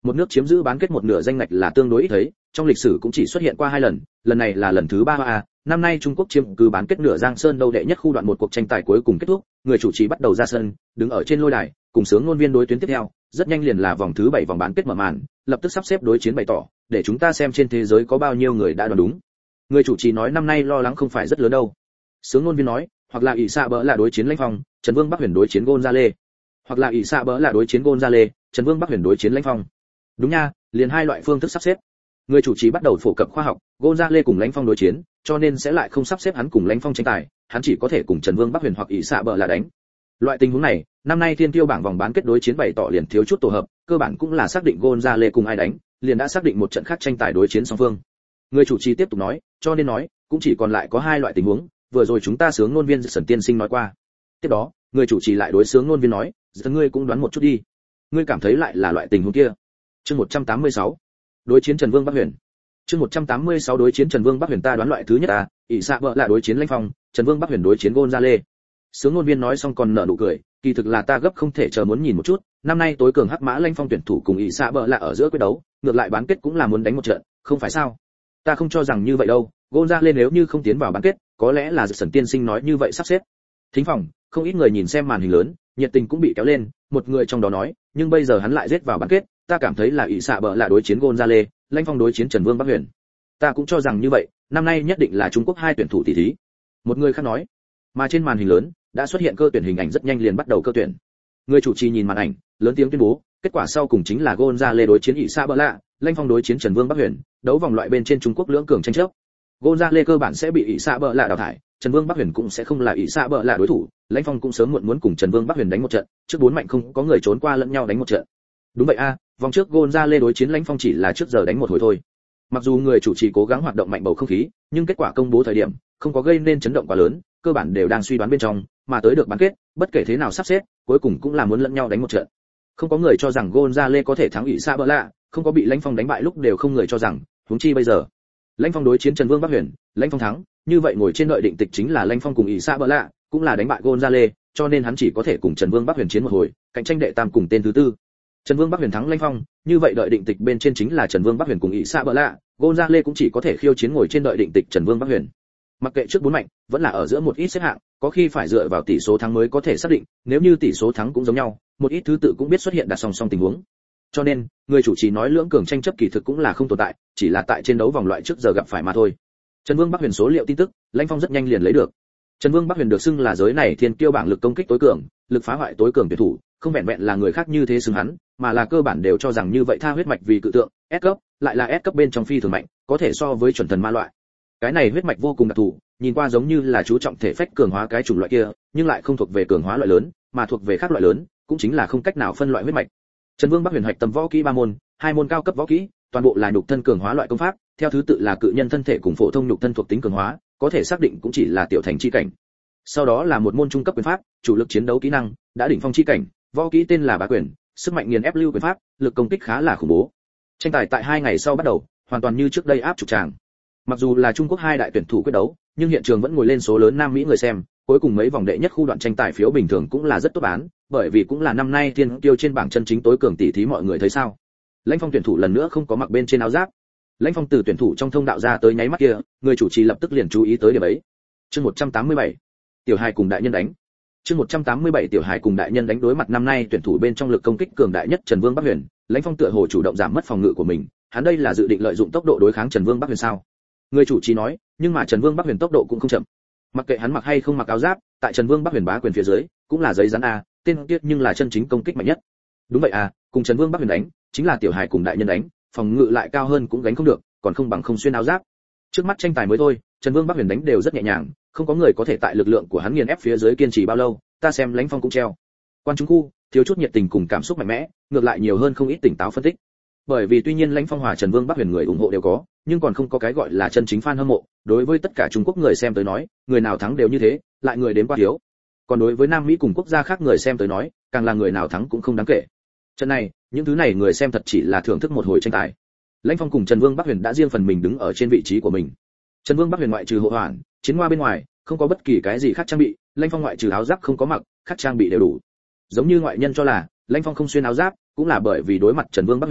Một nước chiếm giữ bán kết một nửa danh ngạch là tương đối ít thấy, trong lịch sử cũng chỉ xuất hiện qua hai lần, lần này là lần thứ ba a. Năm nay Trung Quốc chiếm cứ bán kết nửa Giang Sơn đâu đệ nhất khu đoạn một cuộc tranh tài cuối cùng kết thúc, người chủ trì bắt đầu ra sân, đứng ở trên lôi đài, cùng sướng ngôn viên đối tuyến tiếp theo, rất nhanh liền là vòng thứ bảy vòng bán kết mở màn, lập tức sắp xếp đối chiến bày tỏ, để chúng ta xem trên thế giới có bao nhiêu người đã đoán đúng. Người chủ trì nói năm nay lo lắng không phải rất lớn đâu. Sướng ngôn viên nói, hoặc là ỷ xạ bỡ là đối chiến Lãnh Phong, Trần Vương Bắc Huyền đối chiến Gonzale, hoặc là ỷ xạ bỡ là đối chiến Gonzale, Trần Vương Bắc Huyền đối chiến Lãnh Phong. Đúng nha, liền hai loại phương thức sắp xếp. Người chủ trì bắt đầu phổ cập khoa học, Gonzale cùng Lãnh Phong đối chiến, cho nên sẽ lại không sắp xếp hắn cùng Lãnh Phong tranh tài, hắn chỉ có thể cùng Trần Vương Bắc Huyền hoặc ỷ xạ bỡ là đánh. Loại tình huống này, năm nay Thiên Tiêu bảng vòng bán kết đối chiến bày tỏ liền thiếu chút tổ hợp, cơ bản cũng là xác định Gonzale cùng ai đánh, liền đã xác định một trận khác tranh tài đối chiến song phương. Người chủ trì tiếp tục nói, cho nên nói, cũng chỉ còn lại có hai loại tình huống, vừa rồi chúng ta sướng ngôn viên Sẩn Tiên Sinh nói qua. Tiếp đó, người chủ trì lại đối sướng ngôn viên nói, "Giờ ngươi cũng đoán một chút đi. Ngươi cảm thấy lại là loại tình huống kia." Chương một trăm tám mươi sáu. Đối chiến Trần Vương Bắc Huyền. Chương một trăm tám mươi sáu đối chiến Trần Vương Bắc Huyền ta đoán loại thứ nhất à, ỷ xạ bỡ là đối chiến Lãnh Phong, Trần Vương Bắc Huyền đối chiến Gonzale. Sướng ngôn viên nói xong còn nở nụ cười, kỳ thực là ta gấp không thể chờ muốn nhìn một chút, năm nay tối cường hắc mã Lãnh Phong tuyển thủ cùng ỷ xạ bỡ là ở giữa quyết đấu, ngược lại bán kết cũng là muốn đánh một trận, không phải sao? Ta không cho rằng như vậy đâu, Gonzale nếu như không tiến vào bán kết, có lẽ là Sẩn Tiên Sinh nói như vậy sắp xếp. Thính phòng, không ít người nhìn xem màn hình lớn, nhiệt tình cũng bị kéo lên, một người trong đó nói, nhưng bây giờ hắn lại giết vào bán kết, ta cảm thấy là ỷ xạ bỡ là đối chiến Gonzale, Lãnh Phong đối chiến Trần Vương Bắc Huyền. Ta cũng cho rằng như vậy, năm nay nhất định là Trung Quốc hai tuyển thủ tỷ thí. Một người khác nói, mà trên màn hình lớn đã xuất hiện cơ tuyển hình ảnh rất nhanh liền bắt đầu cơ tuyển. Người chủ trì nhìn màn ảnh, lớn tiếng tuyên bố, kết quả sau cùng chính là Gonzale đối chiến ỷ xạ bỡ là, Lãnh Phong đối chiến Trần Vương Bắc Huyền, đấu vòng loại bên trên Trung Quốc lưỡng cường tranh chấp. Gonzale cơ bản sẽ bị ỷ xạ bỡ là đào thải, Trần Vương Bắc Huyền cũng sẽ không là ỷ xạ bỡ là đối thủ, Lãnh Phong cũng sớm muộn muốn cùng Trần Vương Bắc Huyền đánh một trận, trước bốn mạnh không có người trốn qua lẫn nhau đánh một trận. Đúng vậy a, vòng trước Gonzale đối chiến Lãnh Phong chỉ là trước giờ đánh một hồi thôi. Mặc dù người chủ trì cố gắng hoạt động mạnh bầu không khí, nhưng kết quả công bố thời điểm không có gây nên chấn động quá lớn, cơ bản đều đang suy đoán bên trong, mà tới được bán kết, bất kể thế nào sắp xếp, cuối cùng cũng là muốn lẫn nhau đánh một trận. Không có người cho rằng Gonzale có thể thắng ỷ xạ bỡ là, không có bị Lãnh Phong đánh bại lúc đều không người cho rằng, huống chi bây giờ. Lãnh Phong đối chiến Trần Vương Bắc Huyền, Lãnh Phong thắng, như vậy ngồi trên đợi định tịch chính là Lãnh Phong cùng ỷ xạ bỡ là, cũng là đánh bại Gonzale, cho nên hắn chỉ có thể cùng Trần Vương Bắc Huyền chiến một hồi, cạnh tranh đệ tam cùng tên thứ tư. Trần Vương Bắc Huyền thắng Lãnh Phong, như vậy đợi định tịch bên trên chính là Trần Vương Bắc Huyền cùng ỷ xạ bỡ là, Gonzale cũng chỉ có thể khiêu chiến ngồi trên đợi định tịch Trần Vương Bắc Huyền. Mặc kệ trước bốn mạnh, vẫn là ở giữa một ít xếp hạng, có khi phải dựa vào tỷ số thắng mới có thể xác định, nếu như tỷ số thắng cũng giống nhau, một ít thứ tự cũng biết xuất hiện đặt song song tình huống. Cho nên, người chủ trì nói lưỡng cường tranh chấp kỳ thực cũng là không tồn tại, chỉ là tại trên đấu vòng loại trước giờ gặp phải mà thôi. Trần Vương Bắc Huyền số liệu tin tức, Lãnh Phong rất nhanh liền lấy được. Trần Vương Bắc Huyền được xưng là giới này thiên kiêu bảng lực công kích tối cường, lực phá hoại tối cường tuyển thủ, không vẹn vẹn là người khác như thế xưng hắn, mà là cơ bản đều cho rằng như vậy tha huyết mạch vì cự tượng, S cấp, lại là S cấp bên trong phi thường mạnh, có thể so với chuẩn thần ma loại. Cái này huyết mạch vô cùng đặc thù, nhìn qua giống như là chú trọng thể phách cường hóa cái chủng loại kia, nhưng lại không thuộc về cường hóa loại lớn, mà thuộc về khác loại lớn, cũng chính là không cách nào phân loại huyết mạch. Trần Vương Bắc Huyền hoạch tầm võ kỹ ba môn, hai môn cao cấp võ kỹ, toàn bộ là nhục thân cường hóa loại công pháp, theo thứ tự là cự nhân thân thể cùng phổ thông nhục thân thuộc tính cường hóa, có thể xác định cũng chỉ là tiểu thành chi cảnh. Sau đó là một môn trung cấp quyền pháp, chủ lực chiến đấu kỹ năng, đã đỉnh phong chi cảnh, võ kỹ tên là Bá Quyền, sức mạnh nghiền ép lưu quyền pháp, lực công kích khá là khủng bố. Tranh tài tại hai ngày sau bắt đầu, hoàn toàn như trước đây áp trục tràng. Mặc dù là Trung Quốc hai đại tuyển thủ quyết đấu, nhưng hiện trường vẫn ngồi lên số lớn nam mỹ người xem, cuối cùng mấy vòng đệ nhất khu đoạn tranh tài phiếu bình thường cũng là rất tốt bán, bởi vì cũng là năm nay thiên tiêu trên bảng chân chính tối cường tỷ thí mọi người thấy sao. Lãnh Phong tuyển thủ lần nữa không có mặc bên trên áo giáp. Lãnh Phong từ tuyển thủ trong thông đạo ra tới nháy mắt kia, người chủ trì lập tức liền chú ý tới điểm ấy. Chương một trăm tám mươi bảy, tiểu hài cùng đại nhân đánh. Chương một trăm tám mươi bảy tiểu hài cùng đại nhân đánh đối mặt năm nay tuyển thủ bên trong lực công kích cường đại nhất Trần Vương Bắc Huyền, Lãnh Phong tựa hồ chủ động giảm mất phòng ngự của mình, hắn đây là dự định lợi dụng tốc độ đối kháng Trần Vương Bắc Huyền sao? Người chủ trì nói, nhưng mà Trần Vương Bắc Huyền tốc độ cũng không chậm. Mặc kệ hắn mặc hay không mặc áo giáp, tại Trần Vương Bắc Huyền bá quyền phía dưới, cũng là giấy rắn a, tên tiết nhưng là chân chính công kích mạnh nhất. Đúng vậy à, cùng Trần Vương Bắc Huyền đánh, chính là tiểu hài cùng đại nhân đánh, phòng ngự lại cao hơn cũng gánh không được, còn không bằng không xuyên áo giáp. Trước mắt tranh tài mới thôi, Trần Vương Bắc Huyền đánh đều rất nhẹ nhàng, không có người có thể tại lực lượng của hắn nghiền ép phía dưới kiên trì bao lâu, ta xem Lãnh Phong cũng treo. Quan chúng khu, thiếu chút nhiệt tình cùng cảm xúc mạnh mẽ, ngược lại nhiều hơn không ít tỉnh táo phân tích. Bởi vì tuy nhiên Lãnh Phong hòa Trần Vương Bắc Huyền người ủng hộ đều có, nhưng còn không có cái gọi là chân chính fan hâm mộ, đối với tất cả Trung Quốc người xem tới nói, người nào thắng đều như thế, lại người đến quá thiếu. Còn đối với Nam Mỹ cùng quốc gia khác người xem tới nói, càng là người nào thắng cũng không đáng kể. Trận này, những thứ này người xem thật chỉ là thưởng thức một hồi tranh tài. Lãnh Phong cùng Trần Vương Bắc Huyền đã riêng phần mình đứng ở trên vị trí của mình. Trần Vương Bắc Huyền ngoại trừ hộ hoàn, chiến hoa bên ngoài, không có bất kỳ cái gì khác trang bị, Lãnh Phong ngoại trừ áo giáp không có mặc, khác trang bị đều đủ. Giống như ngoại nhân cho là, Lãnh Phong không xuyên áo giáp, cũng là bởi vì đối mặt Trần Vương Bắc Huyền,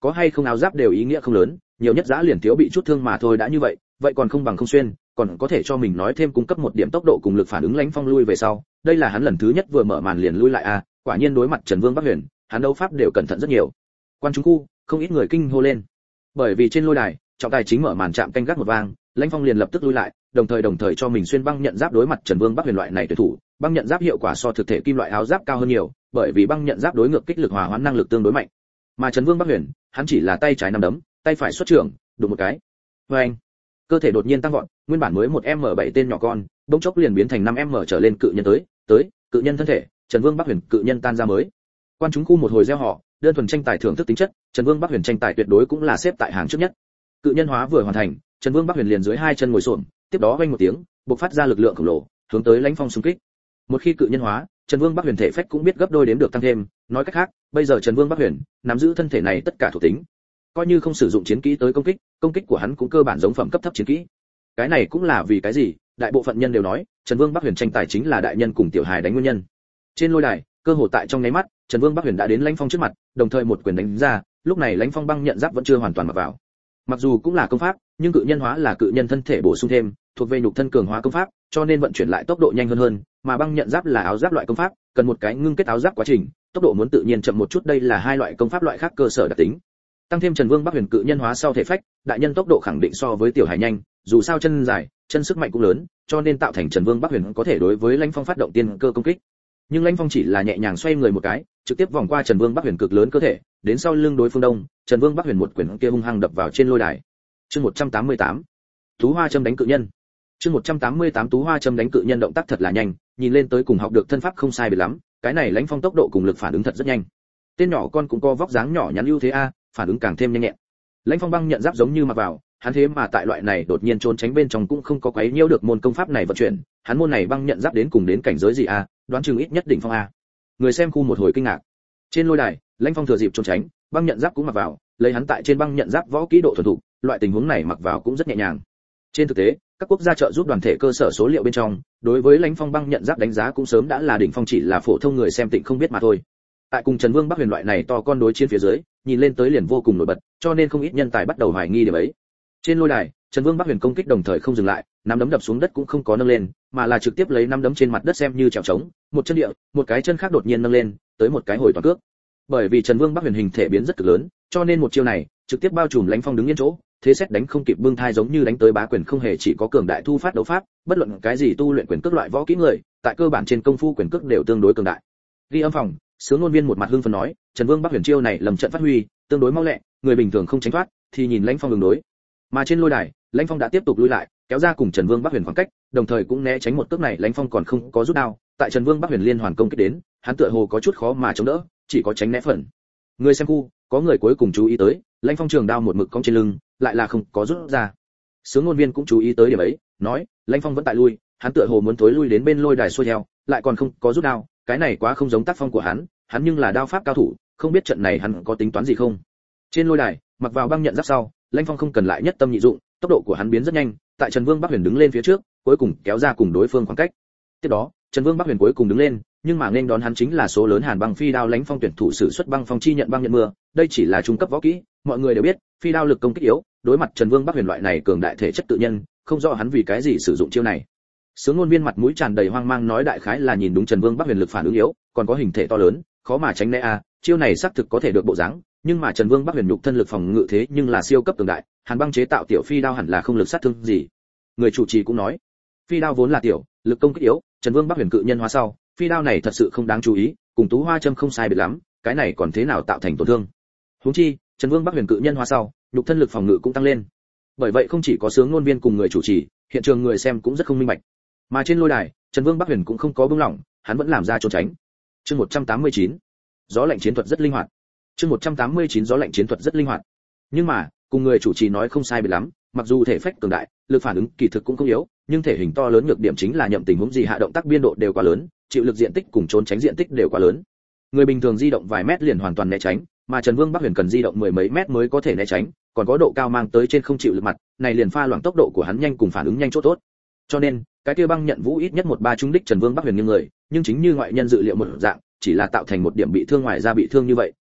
có hay không áo giáp đều ý nghĩa không lớn, nhiều nhất giã liền thiếu bị chút thương mà thôi, đã như vậy, vậy còn không bằng không xuyên, còn có thể cho mình nói thêm cung cấp một điểm tốc độ cùng lực phản ứng. Lãnh Phong lui về sau, đây là hắn lần thứ nhất vừa mở màn liền lui lại a, quả nhiên đối mặt Trần Vương Bắc Huyền, hắn đấu pháp đều cẩn thận rất nhiều. Quan chúng khu, không ít người kinh hô lên. Bởi vì trên lôi đài, trọng tài chính mở màn chạm canh gác một vang, Lãnh Phong liền lập tức lui lại, đồng thời đồng thời cho mình xuyên băng nhận giáp đối mặt Trần Vương Bắc Huyền loại này tuyển thủ, băng nhận giáp hiệu quả so thực thể kim loại áo giáp cao hơn nhiều, bởi vì băng nhận giáp đối ngược kích lực hòa hoãn năng lực tương đối mạnh. Mà Trần Vương Bắc Huyền, hắn chỉ là tay trái nắm đấm, tay phải xuất trưởng, đụng một cái. Oeng! Cơ thể đột nhiên tăng vọt, nguyên bản mới một em bảy tên nhỏ con, bỗng chốc liền biến thành năm em trở lên cự nhân tới, tới, cự nhân thân thể, Trần Vương Bắc Huyền cự nhân tan ra mới. Quan chúng khu một hồi reo hò, đơn thuần tranh tài thưởng thức tính chất, Trần Vương Bắc Huyền tranh tài tuyệt đối cũng là xếp tại hàng trước nhất. Cự nhân hóa vừa hoàn thành, Trần Vương Bắc Huyền liền dưới hai chân ngồi xổm, tiếp đó vang một tiếng, bộc phát ra lực lượng khổng lồ, hướng tới Lãnh Phong xung kích. Một khi cự nhân hóa, Trần Vương Bắc Huyền thể phách cũng biết gấp đôi đếm được tăng thêm, nói cách khác, bây giờ Trần Vương Bắc Huyền nắm giữ thân thể này tất cả thuộc tính. Coi như không sử dụng chiến kỹ tới công kích, công kích của hắn cũng cơ bản giống phẩm cấp thấp chiến kỹ. Cái này cũng là vì cái gì, đại bộ phận nhân đều nói, Trần Vương Bắc Huyền tranh tài chính là đại nhân cùng tiểu hài đánh nguyên nhân. Trên lôi đài, cơ hội tại trong nháy mắt, Trần Vương Bắc Huyền đã đến Lãnh Phong trước mặt, đồng thời một quyền đánh ra, lúc này Lãnh Phong băng nhận giáp vẫn chưa hoàn toàn mặc vào. Mặc dù cũng là công pháp, nhưng cự nhân hóa là cự nhân thân thể bổ sung thêm, thuộc về nhục thân cường hóa công pháp, cho nên vận chuyển lại tốc độ nhanh hơn hơn, mà băng nhận giáp là áo giáp loại công pháp, cần một cái ngưng kết áo giáp quá trình, tốc độ muốn tự nhiên chậm một chút, đây là hai loại công pháp loại khác cơ sở đặc tính. Tăng thêm Trần Vương Bắc Huyền cự nhân hóa sau thể phách, đại nhân tốc độ khẳng định so với tiểu hài nhanh, dù sao chân dài, chân sức mạnh cũng lớn, cho nên tạo thành Trần Vương Bắc Huyền có thể đối với Lãnh Phong phát động tiên cơ công kích. Nhưng Lãnh Phong chỉ là nhẹ nhàng xoay người một cái, trực tiếp vòng qua Trần Vương Bắc Huyền cực lớn cơ thể, đến sau lưng đối phương đông, Trần Vương Bắc Huyền một quyền kia hung hăng đập vào trên lôi đài. Chương một trăm tám mươi tám, Tú Hoa châm đánh cự nhân. Chương một trăm tám mươi tám Tú Hoa châm đánh cự nhân, động tác thật là nhanh, nhìn lên tới cùng học được thân pháp không sai biệt lắm, cái này Lãnh Phong tốc độ cùng lực phản ứng thật rất nhanh. Tên nhỏ con cũng có vóc dáng nhỏ nhắn ưu thế a, phản ứng càng thêm nhanh nhẹn. Lãnh Phong băng nhận giáp giống như mặc vào, hắn thế mà tại loại này đột nhiên trốn tránh bên trong cũng không có quấy nhiễu được môn công pháp này vận chuyển, hắn môn này băng nhận giáp đến cùng đến cảnh giới gì a, đoán chừng ít nhất đỉnh phong a. Người xem khu một hồi kinh ngạc. Trên lôi đài, Lãnh Phong thừa dịp trốn tránh, băng nhận giáp cũng mặc vào, lấy hắn tại trên băng nhận giáp võ kỹ độ thuần thục, loại tình huống này mặc vào cũng rất nhẹ nhàng. Trên thực tế, các quốc gia trợ giúp đoàn thể cơ sở số liệu bên trong, đối với Lãnh Phong băng nhận giáp đánh giá cũng sớm đã là đỉnh phong, chỉ là phổ thông người xem tịnh không biết mà thôi. Tại cùng Trần Vương Bắc Huyền loại này to con đối chiến phía dưới, nhìn lên tới liền vô cùng nổi bật, cho nên không ít nhân tài bắt đầu hoài nghi điểm ấy. Trên lôi đài, Trần Vương Bắc Huyền công kích đồng thời không dừng lại, nắm đấm đập xuống đất cũng không có nâng lên, mà là trực tiếp lấy nắm đấm trên mặt đất xem như chèo trống, một chân địa, một cái chân khác đột nhiên nâng lên, tới một cái hồi toàn cước. Bởi vì Trần Vương Bắc Huyền hình thể biến rất cực lớn, cho nên một chiêu này trực tiếp bao trùm Lãnh Phong đứng yên chỗ, thế xét đánh không kịp bưng thai, giống như đánh tới bá quyền, không hề chỉ có cường đại thu phát đấu pháp, bất luận cái gì tu luyện quyền cước loại võ kỹ người, tại cơ bản trên công phu quyền cước đều tương đối cường đại. Ghi âm phòng, Sướng ngôn viên một mặt hưng phấn nói, Trần Vương Bắc Huyền chiêu này lầm trận phát huy, tương đối mau lẹ, người bình thường không tránh thoát, thì nhìn Lãnh Phong đường đối. Mà trên lôi đài, Lãnh Phong đã tiếp tục lui lại, kéo ra cùng Trần Vương Bắc Huyền khoảng cách, đồng thời cũng né tránh một cước này, Lãnh Phong còn không có rút đao, tại Trần Vương Bắc Huyền liên hoàn công kích đến, hắn tựa hồ có chút khó mà chống đỡ, chỉ có tránh né phần. Người xem khu, có người cuối cùng chú ý tới, Lãnh Phong trường đao một mực cong trên lưng, lại là không có rút ra. Sướng ngôn viên cũng chú ý tới điểm ấy, nói, Lãnh Phong vẫn tại lui, hắn tựa hồ muốn thối lui đến bên lôi đài xuôi theo, lại còn không có rút đao, cái này quá không giống tác phong của hắn, hắn nhưng là đao pháp cao thủ, không biết trận này hắn có tính toán gì không. Trên lôi đài, mặc vào băng nhận giáp sau, Lãnh Phong không cần lại nhất tâm nhị dụng, tốc độ của hắn biến rất nhanh, tại Trần Vương Bắc Huyền đứng lên phía trước, cuối cùng kéo ra cùng đối phương khoảng cách. Tiếp đó, Trần Vương Bắc Huyền cuối cùng đứng lên, nhưng mà nên đón hắn chính là số lớn Hàn Băng Phi đao. Lãnh Phong tuyển thủ sử xuất băng phong chi nhận băng nhận mưa, đây chỉ là trung cấp võ kỹ, mọi người đều biết, phi đao lực công kích yếu, đối mặt Trần Vương Bắc Huyền loại này cường đại thể chất tự nhân, không rõ hắn vì cái gì sử dụng chiêu này. Sướng ngôn viên mặt mũi tràn đầy hoang mang nói, đại khái là nhìn đúng Trần Vương Bắc Huyền lực phản ứng yếu, còn có hình thể to lớn, khó mà tránh né a, chiêu này xác thực có thể được bộ dáng, nhưng mà Trần Vương Bắc Huyền nhục thân lực phòng ngự thế nhưng là siêu cấp cường đại, Hàn Băng chế tạo tiểu phi đao hẳn là không lực sát thương gì. Người chủ trì cũng nói, phi đao vốn là tiểu, lực công kích yếu, Trần Vương Bắc Huyền cự nhân hóa sau, phi đao này thật sự không đáng chú ý, cùng Tú Hoa châm không sai biệt lắm, cái này còn thế nào tạo thành tổn thương. Huống chi, Trần Vương Bắc Huyền cự nhân hóa sau, nhục thân lực phòng ngự cũng tăng lên. Bởi vậy không chỉ có sướng ngôn viên cùng người chủ trì, hiện trường người xem cũng rất không minh bạch. Mà trên lôi đài, Trần Vương Bắc Huyền cũng không có buông lỏng, hắn vẫn làm ra trốn tránh. Chương một trăm tám mươi chín, gió lạnh chiến thuật rất linh hoạt. Chương một trăm tám mươi chín gió lạnh chiến thuật rất linh hoạt. Nhưng mà, cùng người chủ trì nói không sai biệt lắm, mặc dù thể phách cường đại, lực phản ứng kỳ thực cũng không yếu, nhưng thể hình to lớn nhược điểm chính là nhậm tình huống gì hạ động tác biên độ đều quá lớn, chịu lực diện tích cùng trốn tránh diện tích đều quá lớn. Người bình thường di động vài mét liền hoàn toàn né tránh, mà Trần Vương Bắc Huyền cần di động mười mấy mét mới có thể né tránh, còn có độ cao mang tới trên không chịu lực mặt, này liền pha loãng tốc độ của hắn nhanh cùng phản ứng nhanh chỗ tốt. Cho nên, cái kia băng nhận vũ ít nhất một ba trung đích Trần Vương Bắc Huyền nghiêng người, nhưng chính như ngoại nhân dự liệu một dạng, chỉ là tạo thành một điểm bị thương ngoài ra bị thương như vậy,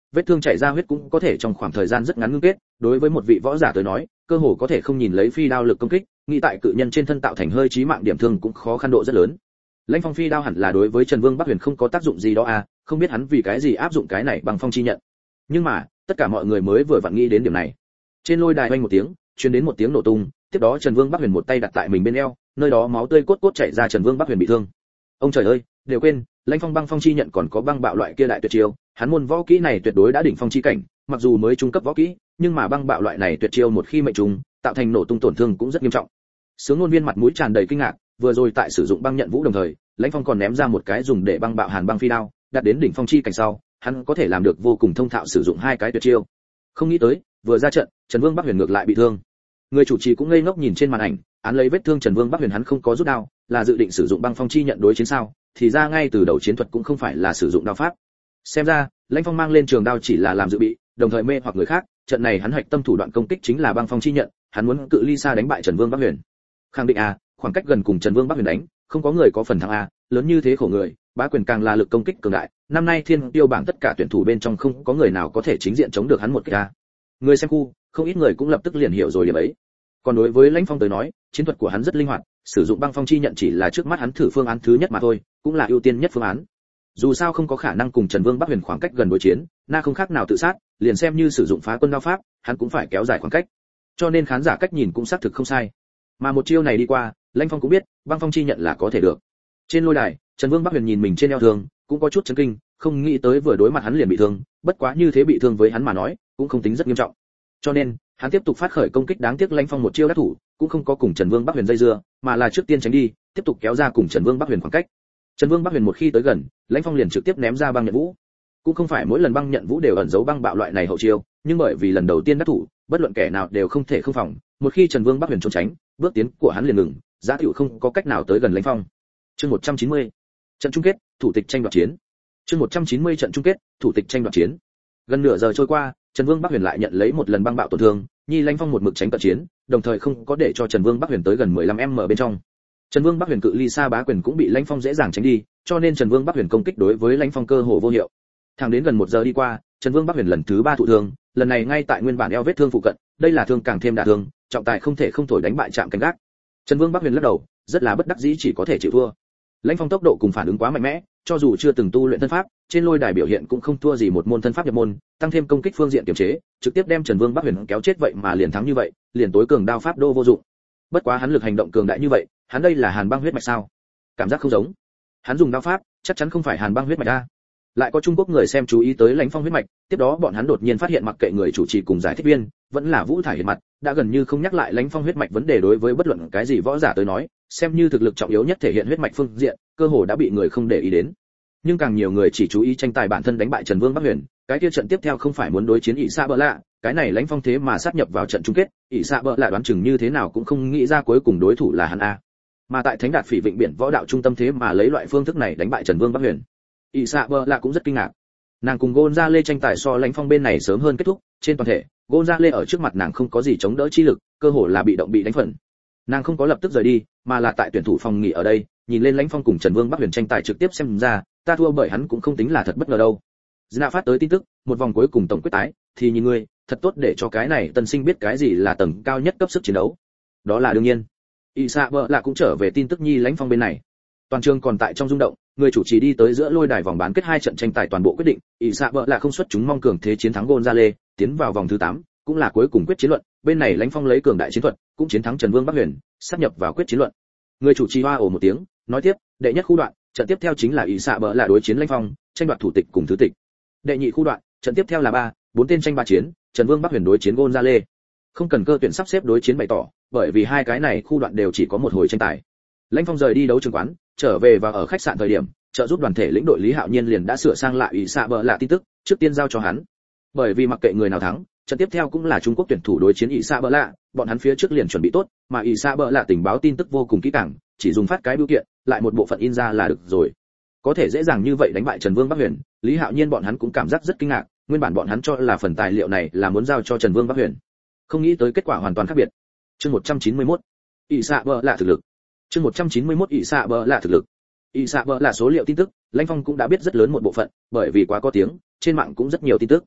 vết thương chảy ra huyết cũng có thể trong khoảng thời gian rất ngắn ngưng kết, đối với một vị võ giả tới nói, cơ hồ có thể không nhìn lấy phi đao lực công kích, nghĩ tại cự nhân trên thân tạo thành hơi chí mạng điểm thương cũng khó khăn độ rất lớn. Lãnh Phong phi đao hẳn là đối với Trần Vương Bắc Huyền không có tác dụng gì đó à, không biết hắn vì cái gì áp dụng cái này bằng phong chi nhận. Nhưng mà, tất cả mọi người mới vừa vặn nghĩ đến điểm này. Trên lôi đài oanh một tiếng, truyền đến một tiếng nổ tung, tiếp đó Trần Vương Bắc Huyền một tay đặt tại mình bên eo, nơi đó máu tươi cốt cốt chảy ra, Trần Vương Bắc Huyền bị thương. Ông trời ơi, đều quên, Lãnh Phong băng phong chi nhận còn có băng bạo loại kia đại tuyệt chiêu, hắn môn võ kỹ này tuyệt đối đã đỉnh phong chi cảnh, mặc dù mới trung cấp võ kỹ, nhưng mà băng bạo loại này tuyệt chiêu một khi mệnh trùng, tạo thành nổ tung tổn thương cũng rất nghiêm trọng. Sướng Nôn Viên mặt mũi tràn đầy kinh ngạc, vừa rồi tại sử dụng băng nhận vũ đồng thời, Lãnh Phong còn ném ra một cái dùng để băng bạo hàn băng phi đao, đạt đến đỉnh phong chi cảnh sau, hắn có thể làm được vô cùng thông thạo sử dụng hai cái tuyệt chiêu. Không nghĩ tới, vừa ra trận, Trần Vương Bắc Huyền ngược lại bị thương. Người chủ trì cũng ngây ngốc nhìn trên màn ảnh, án lấy vết thương Trần Vương Bắc Huyền hắn không có rút đao, là dự định sử dụng băng phong chi nhận đối chiến sao? Thì ra ngay từ đầu chiến thuật cũng không phải là sử dụng đao pháp. Xem ra, Lãnh Phong mang lên trường đao chỉ là làm dự bị, đồng thời mê hoặc người khác, trận này hắn hạch tâm thủ đoạn công kích chính là băng phong chi nhận, hắn muốn cự ly xa đánh bại Trần Vương Bắc Huyền. Khẳng định à, khoảng cách gần cùng Trần Vương Bắc Huyền đánh, không có người có phần thắng à, lớn như thế khổ người, bá quyền càng là lực công kích cường đại, năm nay thiên tiêu bảng tất cả tuyển thủ bên trong không có người nào có thể chính diện chống được hắn một cái à. Người xem khu, không ít người cũng lập tức liền hiểu rồi điểm ấy. Còn đối với Lãnh Phong tới nói, chiến thuật của hắn rất linh hoạt, sử dụng băng phong chi nhận chỉ là trước mắt hắn thử phương án thứ nhất mà thôi, cũng là ưu tiên nhất phương án. Dù sao không có khả năng cùng Trần Vương Bắc Huyền khoảng cách gần đối chiến, na không khác nào tự sát, liền xem như sử dụng phá quân đao pháp, hắn cũng phải kéo dài khoảng cách. Cho nên khán giả cách nhìn cũng xác thực không sai. Mà một chiêu này đi qua, Lãnh Phong cũng biết, băng phong chi nhận là có thể được. Trên lôi đài, Trần Vương Bắc Huyền nhìn mình trên eo thương, cũng có chút chấn kinh, không nghĩ tới vừa đối mặt hắn liền bị thương, bất quá như thế bị thương với hắn mà nói, cũng không tính rất nghiêm trọng. Cho nên, hắn tiếp tục phát khởi công kích, đáng tiếc Lãnh Phong một chiêu đắc thủ, cũng không có cùng Trần Vương Bắc Huyền dây dưa, mà là trước tiên tránh đi, tiếp tục kéo ra cùng Trần Vương Bắc Huyền khoảng cách. Trần Vương Bắc Huyền một khi tới gần, Lãnh Phong liền trực tiếp ném ra băng nhận vũ. Cũng không phải mỗi lần băng nhận vũ đều ẩn giấu băng bạo loại này hậu chiêu, nhưng bởi vì lần đầu tiên đắc thủ, bất luận kẻ nào đều không thể không phòng, một khi Trần Vương Bắc Huyền trốn tránh, bước tiến của hắn liền ngừng, giá tiểu không có cách nào tới gần Lãnh Phong. Chương một trăm chín mươi. Trận chung kết, thủ tịch tranh đoạt chiến. Chương một trăm chín mươi trận chung kết, thủ tịch tranh đoạt chiến. Gần nửa giờ trôi qua, Trần Vương Bắc Huyền lại nhận lấy một lần băng bạo tổn thương, Nhi Lãnh Phong một mực tránh cận chiến, đồng thời không có để cho Trần Vương Bắc Huyền tới gần mười lăm mét bên trong. Trần Vương Bắc Huyền cự ly xa bá quyền cũng bị Lãnh Phong dễ dàng tránh đi, cho nên Trần Vương Bắc Huyền công kích đối với Lãnh Phong cơ hồ vô hiệu. Thẳng đến gần một giờ đi qua, Trần Vương Bắc Huyền lần thứ ba thụ thương, lần này ngay tại nguyên bản eo vết thương phụ cận, đây là thương càng thêm đả thương, trọng tài không thể không thổi đánh bại chạm cánh gác. Trần Vương Bắc Huyền lắc đầu, rất là bất đắc dĩ chỉ có thể chịu thua. Lãnh Phong tốc độ cùng phản ứng quá mạnh mẽ, cho dù chưa từng tu luyện thân pháp, trên lôi đài biểu hiện cũng không thua gì một môn thân pháp nhập môn, tăng thêm công kích phương diện kiềm chế, trực tiếp đem Trần Vương Bắc Huyền kéo chết vậy mà liền thắng như vậy, liền tối cường đao pháp đô vô dụng. Bất quá hắn lực hành động cường đại như vậy, hắn đây là Hàn băng huyết mạch sao? Cảm giác không giống. Hắn dùng đao pháp, chắc chắn không phải Hàn băng huyết mạch a. Lại có Trung Quốc người xem chú ý tới Lãnh Phong huyết mạch, tiếp đó bọn hắn đột nhiên phát hiện mặc kệ người chủ trì cùng giải thích viên, vẫn là Vũ Thải Hiền mặt, đã gần như không nhắc lại Lãnh Phong huyết mạch vấn đề đối với bất luận cái gì võ giả tới nói, xem như thực lực trọng yếu nhất thể hiện huyết mạch phương diện, cơ hồ đã bị người không để ý đến. Nhưng càng nhiều người chỉ chú ý tranh tài bản thân đánh bại Trần Vương Bắc Huyền, cái kia trận tiếp theo không phải muốn đối chiến ỷ Sa Bợ Lạ, cái này Lãnh Phong thế mà sát nhập vào trận chung kết, ỷ Sa Bợ Lạ đoán chừng như thế nào cũng không nghĩ ra cuối cùng đối thủ là hắn a. Mà tại Thánh Đạt Phỉ Vịnh Biển Võ Đạo Trung tâm thế mà lấy loại phương thức này đánh bại Trần Vương Bắc Huyền. ỷ Sa Bợ Lạ cũng rất kinh ngạc. Nàng cùng Gonzale tranh tài so Lãnh Phong bên này sớm hơn kết thúc, trên toàn thể, Gonzale ở trước mặt nàng không có gì chống đỡ chi lực, cơ hồ là bị động bị đánh phần. Nàng không có lập tức rời đi, mà là tại tuyển thủ phòng nghỉ ở đây, nhìn lên Lãnh Phong cùng Trần Vương Bắc Huyền tranh tài trực tiếp xem ra, ta thua bởi hắn cũng không tính là thật bất ngờ đâu. Dina phát tới tin tức, một vòng cuối cùng tổng quyết tái, thì nhìn ngươi, thật tốt để cho cái này tân sinh biết cái gì là tầng cao nhất cấp sức chiến đấu. Đó là đương nhiên. Isa Bợ Lạ cũng trở về tin tức Nhi Lãnh Phong bên này. Toàn trường còn tại trong rung động, người chủ trì đi tới giữa lôi đài vòng bán kết hai trận tranh tài toàn bộ quyết định, Isa Bợ Lạ không xuất chúng mong cường thế chiến thắng Gonzale, tiến vào vòng thứ tám, cũng là cuối cùng quyết chiến luận, bên này Lãnh Phong lấy cường đại chiến thuật, cũng chiến thắng Trần Vương Bắc Huyền, sắp nhập vào quyết chiến luận. Người chủ trì hoa ồ một tiếng, nói tiếp, đệ nhất khu đoạn, trận tiếp theo chính là Isa Bợ Lạ đối chiến Lãnh Phong, tranh đoạt thủ tịch cùng thứ tịch. Đệ nhị khu đoạn, trận tiếp theo là ba, bốn tên tranh ba chiến, Trần Vương Bắc Huyền đối chiến Gonzale. Không cần cơ tuyển sắp xếp đối chiến bày tỏ, bởi vì hai cái này khu đoạn đều chỉ có một hồi tranh tài. Lãnh Phong rời đi đấu trường quán, trở về và ở khách sạn thời điểm, trợ giúp đoàn thể lĩnh đội Lý Hạo Nhiên liền đã sửa sang lại Isa Bợ Lạ tin tức, trước tiên giao cho hắn. Bởi vì mặc kệ người nào thắng, trận tiếp theo cũng là Trung Quốc tuyển thủ đối chiến Isa Bợ Lạ, bọn hắn phía trước liền chuẩn bị tốt, mà Isa Bợ Lạ tình báo tin tức vô cùng kỹ càng, chỉ dùng phát cái bưu kiện, lại một bộ phận in ra là được rồi. Có thể dễ dàng như vậy đánh bại Trần Vương Bắc Huyền, Lý Hạo Nhiên bọn hắn cũng cảm giác rất kinh ngạc, nguyên bản bọn hắn cho là phần tài liệu này là muốn giao cho Trần Vương Bắc Huyền, không nghĩ tới kết quả hoàn toàn khác biệt. Chương một trăm chín mươi mốt, Isa Bợ Lạ thực lực. Chương một trăm chín mươi mốt Isa Bợ Lạ thực lực. Isa Bợ Lạ số liệu tin tức, Lãnh Phong cũng đã biết rất lớn một bộ phận, bởi vì quá có tiếng, trên mạng cũng rất nhiều tin tức.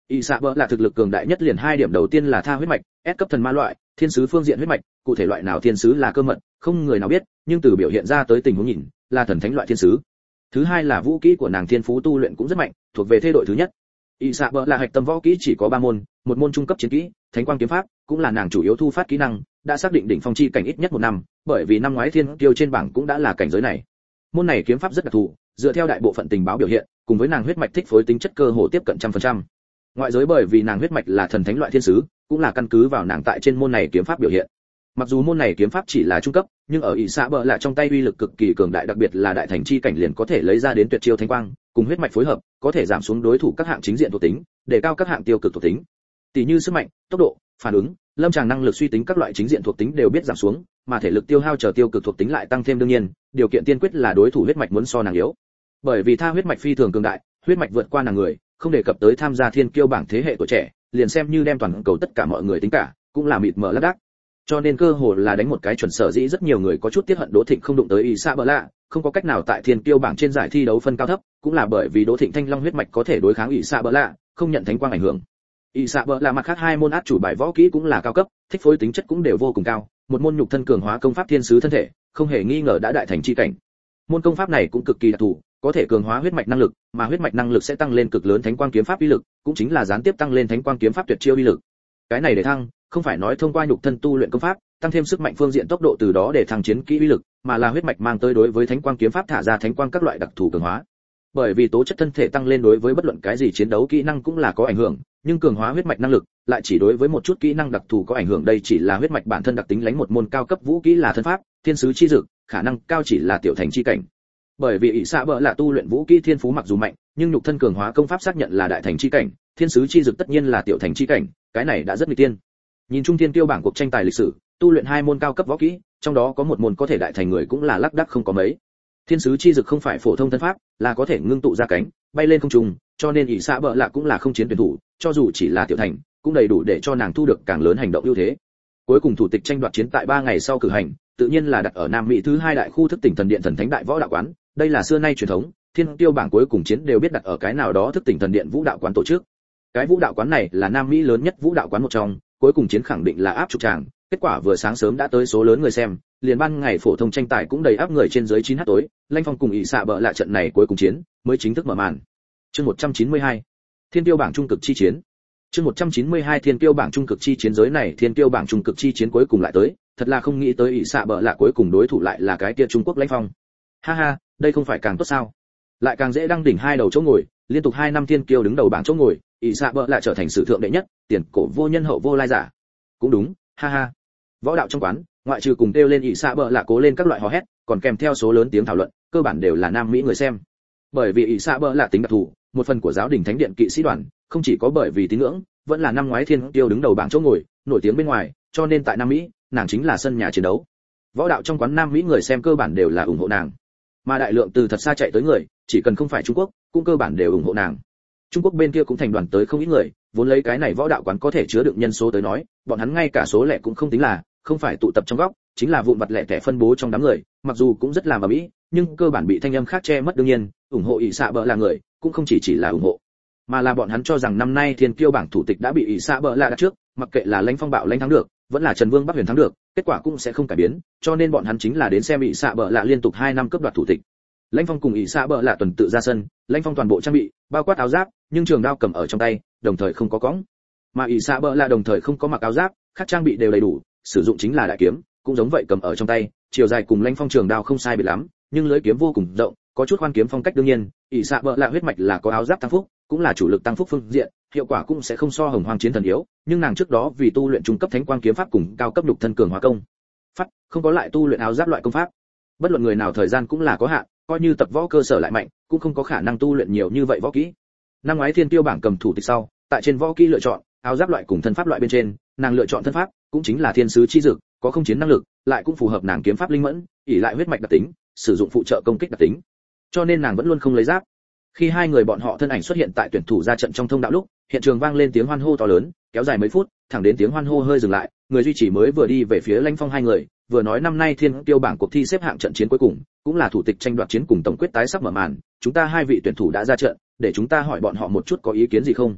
ỷ xạ bợ là thực lực cường đại nhất liền hai điểm, đầu tiên là tha huyết mạch, S cấp thần ma loại, thiên sứ phương diện huyết mạch, cụ thể loại nào thiên sứ là cơ mật, không người nào biết, nhưng từ biểu hiện ra tới tình huống nhìn, là thần thánh loại thiên sứ. Thứ hai là vũ kỹ của nàng thiên phú tu luyện cũng rất mạnh, thuộc về thế đội thứ nhất. ỷ xạ bợ là hạch tâm võ kỹ chỉ có ba môn, một môn trung cấp chiến kỹ, thánh quang kiếm pháp, cũng là nàng chủ yếu thu phát kỹ năng, đã xác định đỉnh phong chi cảnh ít nhất một năm, bởi vì năm ngoái thiên tiêu trên bảng cũng đã là cảnh giới này. Môn này kiếm pháp rất đặc thù, dựa theo đại bộ phận tình báo biểu hiện, cùng với nàng huyết mạch thích phối tính chất cơ hồ tiếp cận trăm phần trăm. Ngoại giới bởi vì nàng huyết mạch là thần thánh loại thiên sứ, cũng là căn cứ vào nàng tại trên môn này kiếm pháp biểu hiện. Mặc dù môn này kiếm pháp chỉ là trung cấp, nhưng ở ỷ xạ bợ là trong tay uy lực cực kỳ cường đại, đặc biệt là đại thành chi cảnh liền có thể lấy ra đến tuyệt chiêu thánh quang, cùng huyết mạch phối hợp, có thể giảm xuống đối thủ các hạng chính diện thuộc tính, để cao các hạng tiêu cực thuộc tính. Tỷ như sức mạnh, tốc độ, phản ứng, lâm tràng năng lực suy tính các loại chính diện thuộc tính đều biết giảm xuống, mà thể lực tiêu hao chờ tiêu cực thuộc tính lại tăng thêm, đương nhiên, điều kiện tiên quyết là đối thủ huyết mạch muốn so nàng yếu. Bởi vì tha huyết mạch phi thường cường đại, huyết mạch vượt qua nàng người, không đề cập tới tham gia thiên kiêu bảng thế hệ tuổi trẻ, liền xem như đem toàn cầu tất cả mọi người tính cả, cũng là mịt mờ lác đác. Cho nên cơ hồ là đánh một cái chuẩn, sở dĩ rất nhiều người có chút tiếc hận Đỗ Thịnh không đụng tới ỷ xạ bợ lạ, không có cách nào tại thiên kiêu bảng trên giải thi đấu phân cao thấp, cũng là bởi vì Đỗ Thịnh thanh long huyết mạch có thể đối kháng ỷ xạ bợ lạ, không nhận thánh quang ảnh hưởng. ỷ xạ bợ lạ mặt khác hai môn át chủ bài võ kỹ cũng là cao cấp, thích phối tính chất cũng đều vô cùng cao, một môn nhục thân cường hóa công pháp thiên sứ thân thể, không hề nghi ngờ đã đại thành chi cảnh. Môn công pháp này cũng cực kỳ đặc thù, có thể cường hóa huyết mạch năng lực, mà huyết mạch năng lực sẽ tăng lên cực lớn thánh quang kiếm pháp uy lực, cũng chính là gián tiếp tăng lên thánh quang kiếm pháp tuyệt chiêu uy lực. Cái này để thăng, không phải nói thông qua nhục thân tu luyện công pháp, tăng thêm sức mạnh phương diện tốc độ từ đó để thăng chiến kỹ uy lực, mà là huyết mạch mang tới đối với thánh quang kiếm pháp thả ra thánh quang các loại đặc thù cường hóa. Bởi vì tố chất thân thể tăng lên đối với bất luận cái gì chiến đấu kỹ năng cũng là có ảnh hưởng, nhưng cường hóa huyết mạch năng lực lại chỉ đối với một chút kỹ năng đặc thù có ảnh hưởng, đây chỉ là huyết mạch bản thân đặc tính, lánh một môn cao cấp vũ kỹ là thân pháp, thiên sứ chi dực, khả năng cao chỉ là tiểu thành chi cảnh. Bởi vì ỷ xạ bợ là tu luyện vũ kỹ thiên phú mặc dù mạnh, nhưng nhục thân cường hóa công pháp xác nhận là đại thành chi cảnh, thiên sứ chi dực tất nhiên là tiểu thành chi cảnh, cái này đã rất nguy tiên. Nhìn chung thiên tiêu bảng cuộc tranh tài lịch sử, tu luyện hai môn cao cấp võ kỹ, trong đó có một môn có thể đại thành người cũng là lác đác không có mấy. Thiên sứ chi dực không phải phổ thông thân pháp, là có thể ngưng tụ ra cánh, bay lên không trung, cho nên ỷ xạ bợ lạ cũng là không chiến tuyển thủ, cho dù chỉ là tiểu thành, cũng đầy đủ để cho nàng thu được càng lớn hành động ưu thế. Cuối cùng thủ tịch tranh đoạt chiến tại ba ngày sau cử hành, tự nhiên là đặt ở Nam Mỹ thứ hai đại khu thức tỉnh thần điện thần thánh đại võ đạo quán, đây là xưa nay truyền thống, thiên tiêu bảng cuối cùng chiến đều biết đặt ở cái nào đó thức tỉnh thần điện vũ đạo quán tổ chức. Cái vũ đạo quán này là Nam Mỹ lớn nhất vũ đạo quán một trong, cuối cùng chiến khẳng định là áp trục tràng, kết quả vừa sáng sớm đã tới số lớn người xem, liền ban ngày phổ thông tranh tài cũng đầy áp người trên dưới chín h tối, Lanh Phong cùng ỷ xạ bợ lạ trận này cuối cùng chiến mới chính thức mở màn. Chương một trăm chín mươi hai, Thiên tiêu bảng trung cực chi chiến. Chương một trăm chín mươi hai Thiên tiêu bảng trung cực chi chiến, giới này Thiên tiêu bảng trung cực chi chiến cuối cùng lại tới, thật là không nghĩ tới ỷ xạ bợ lạ cuối cùng đối thủ lại là cái kia Trung Quốc Lanh Phong. Ha ha, đây không phải càng tốt sao? Lại càng dễ đăng đỉnh hai đầu chỗ ngồi, liên tục hai năm thiên kiêu đứng đầu bảng chỗ ngồi, ỷ xạ bợ lạ trở thành sử thượng đệ nhất, tiền cổ vô nhân hậu vô lai giả. Cũng đúng, ha ha. Võ đạo trong quán, ngoại trừ cùng kêu lên ỷ xạ bợ lạ cố lên các loại hò hét, còn kèm theo số lớn tiếng thảo luận, cơ bản đều là Nam Mỹ người xem. Bởi vì ỷ xạ bợ lạ tính đặc thù, một phần của giáo đình thánh điện kỵ sĩ đoàn, không chỉ có bởi vì tín ngưỡng, vẫn là năm ngoái thiên kiêu đứng đầu bảng chỗ ngồi, nổi tiếng bên ngoài, cho nên tại Nam Mỹ, nàng chính là sân nhà chiến đấu. Võ đạo trong quán Nam Mỹ người xem cơ bản đều là ủng hộ nàng. Mà đại lượng từ thật xa chạy tới người, chỉ cần không phải Trung Quốc, cũng cơ bản đều ủng hộ nàng. Trung Quốc bên kia cũng thành đoàn tới không ít người, vốn lấy cái này võ đạo quán có thể chứa đựng nhân số tới nói, bọn hắn ngay cả số lẻ cũng không tính là, không phải tụ tập trong góc, chính là vụn vặt lẻ tẻ phân bố trong đám người, mặc dù cũng rất làm ầm ĩ, nhưng cơ bản bị thanh âm khác che mất. Đương nhiên, ủng hộ ỷ xạ bợ là người, cũng không chỉ chỉ là ủng hộ, mà là bọn hắn cho rằng năm nay thiên kiêu bảng thủ tịch đã bị ỷ xạ bợ là đặt trước, mặc kệ là Lãnh Phong Bạo Lãnh thắng được, vẫn là Trần Vương Bắc Huyền thắng được, kết quả cũng sẽ không cải biến, cho nên bọn hắn chính là đến xem ỷ xạ bợ là liên tục hai năm cướp đoạt thủ tịch. Lãnh Phong cùng ỷ xạ bợ là tuần tự ra sân, Lãnh Phong toàn bộ trang bị, bao quát áo giáp, nhưng trường đao cầm ở trong tay, đồng thời không có cõng. Mà ỷ xạ bợ là đồng thời không có mặc áo giáp, khác trang bị đều đầy đủ, sử dụng chính là đại kiếm, cũng giống vậy cầm ở trong tay, chiều dài cùng Lãnh Phong trường đao không sai biệt lắm, nhưng lưỡi kiếm vô cùng rộng, có chút khoan kiếm phong cách. Đương nhiên, ỷ xạ bợ là huyết mạch là có áo giáp tăng phúc, cũng là chủ lực tăng phúc phương diện, hiệu quả cũng sẽ không so Hồng Hoang Chiến Thần yếu, nhưng nàng trước đó vì tu luyện trung cấp thánh quang kiếm pháp cùng cao cấp nhục thân cường hóa công pháp, không có lại tu luyện áo giáp loại công pháp. Bất luận người nào thời gian cũng là có hạn, coi như tập võ cơ sở lại mạnh, cũng không có khả năng tu luyện nhiều như vậy võ kỹ. Năm ngoái thiên tiêu bảng cầm thủ tịch sau, tại trên võ kỹ lựa chọn áo giáp loại cùng thân pháp loại bên trên, nàng lựa chọn thân pháp, cũng chính là thiên sứ chi dực, có không chiến năng lực, lại cũng phù hợp nàng kiếm pháp linh mẫn, ỷ lại huyết mạch đặc tính, sử dụng phụ trợ công kích đặc tính, cho nên nàng vẫn luôn không lấy giáp. Khi hai người bọn họ thân ảnh xuất hiện tại tuyển thủ ra trận trong thông đạo lúc, hiện trường vang lên tiếng hoan hô to lớn, kéo dài mấy phút, thẳng đến tiếng hoan hô hơi dừng lại, người duy trì mới vừa đi về phía Lãnh Phong hai người, vừa nói năm nay thiên tiêu bảng cuộc thi xếp hạng trận chiến cuối cùng, cũng là thủ tịch tranh đoạt chiến cùng tổng quyết tái sắp mở màn, chúng ta hai vị tuyển thủ đã ra trận, để chúng ta hỏi bọn họ một chút có ý kiến gì không.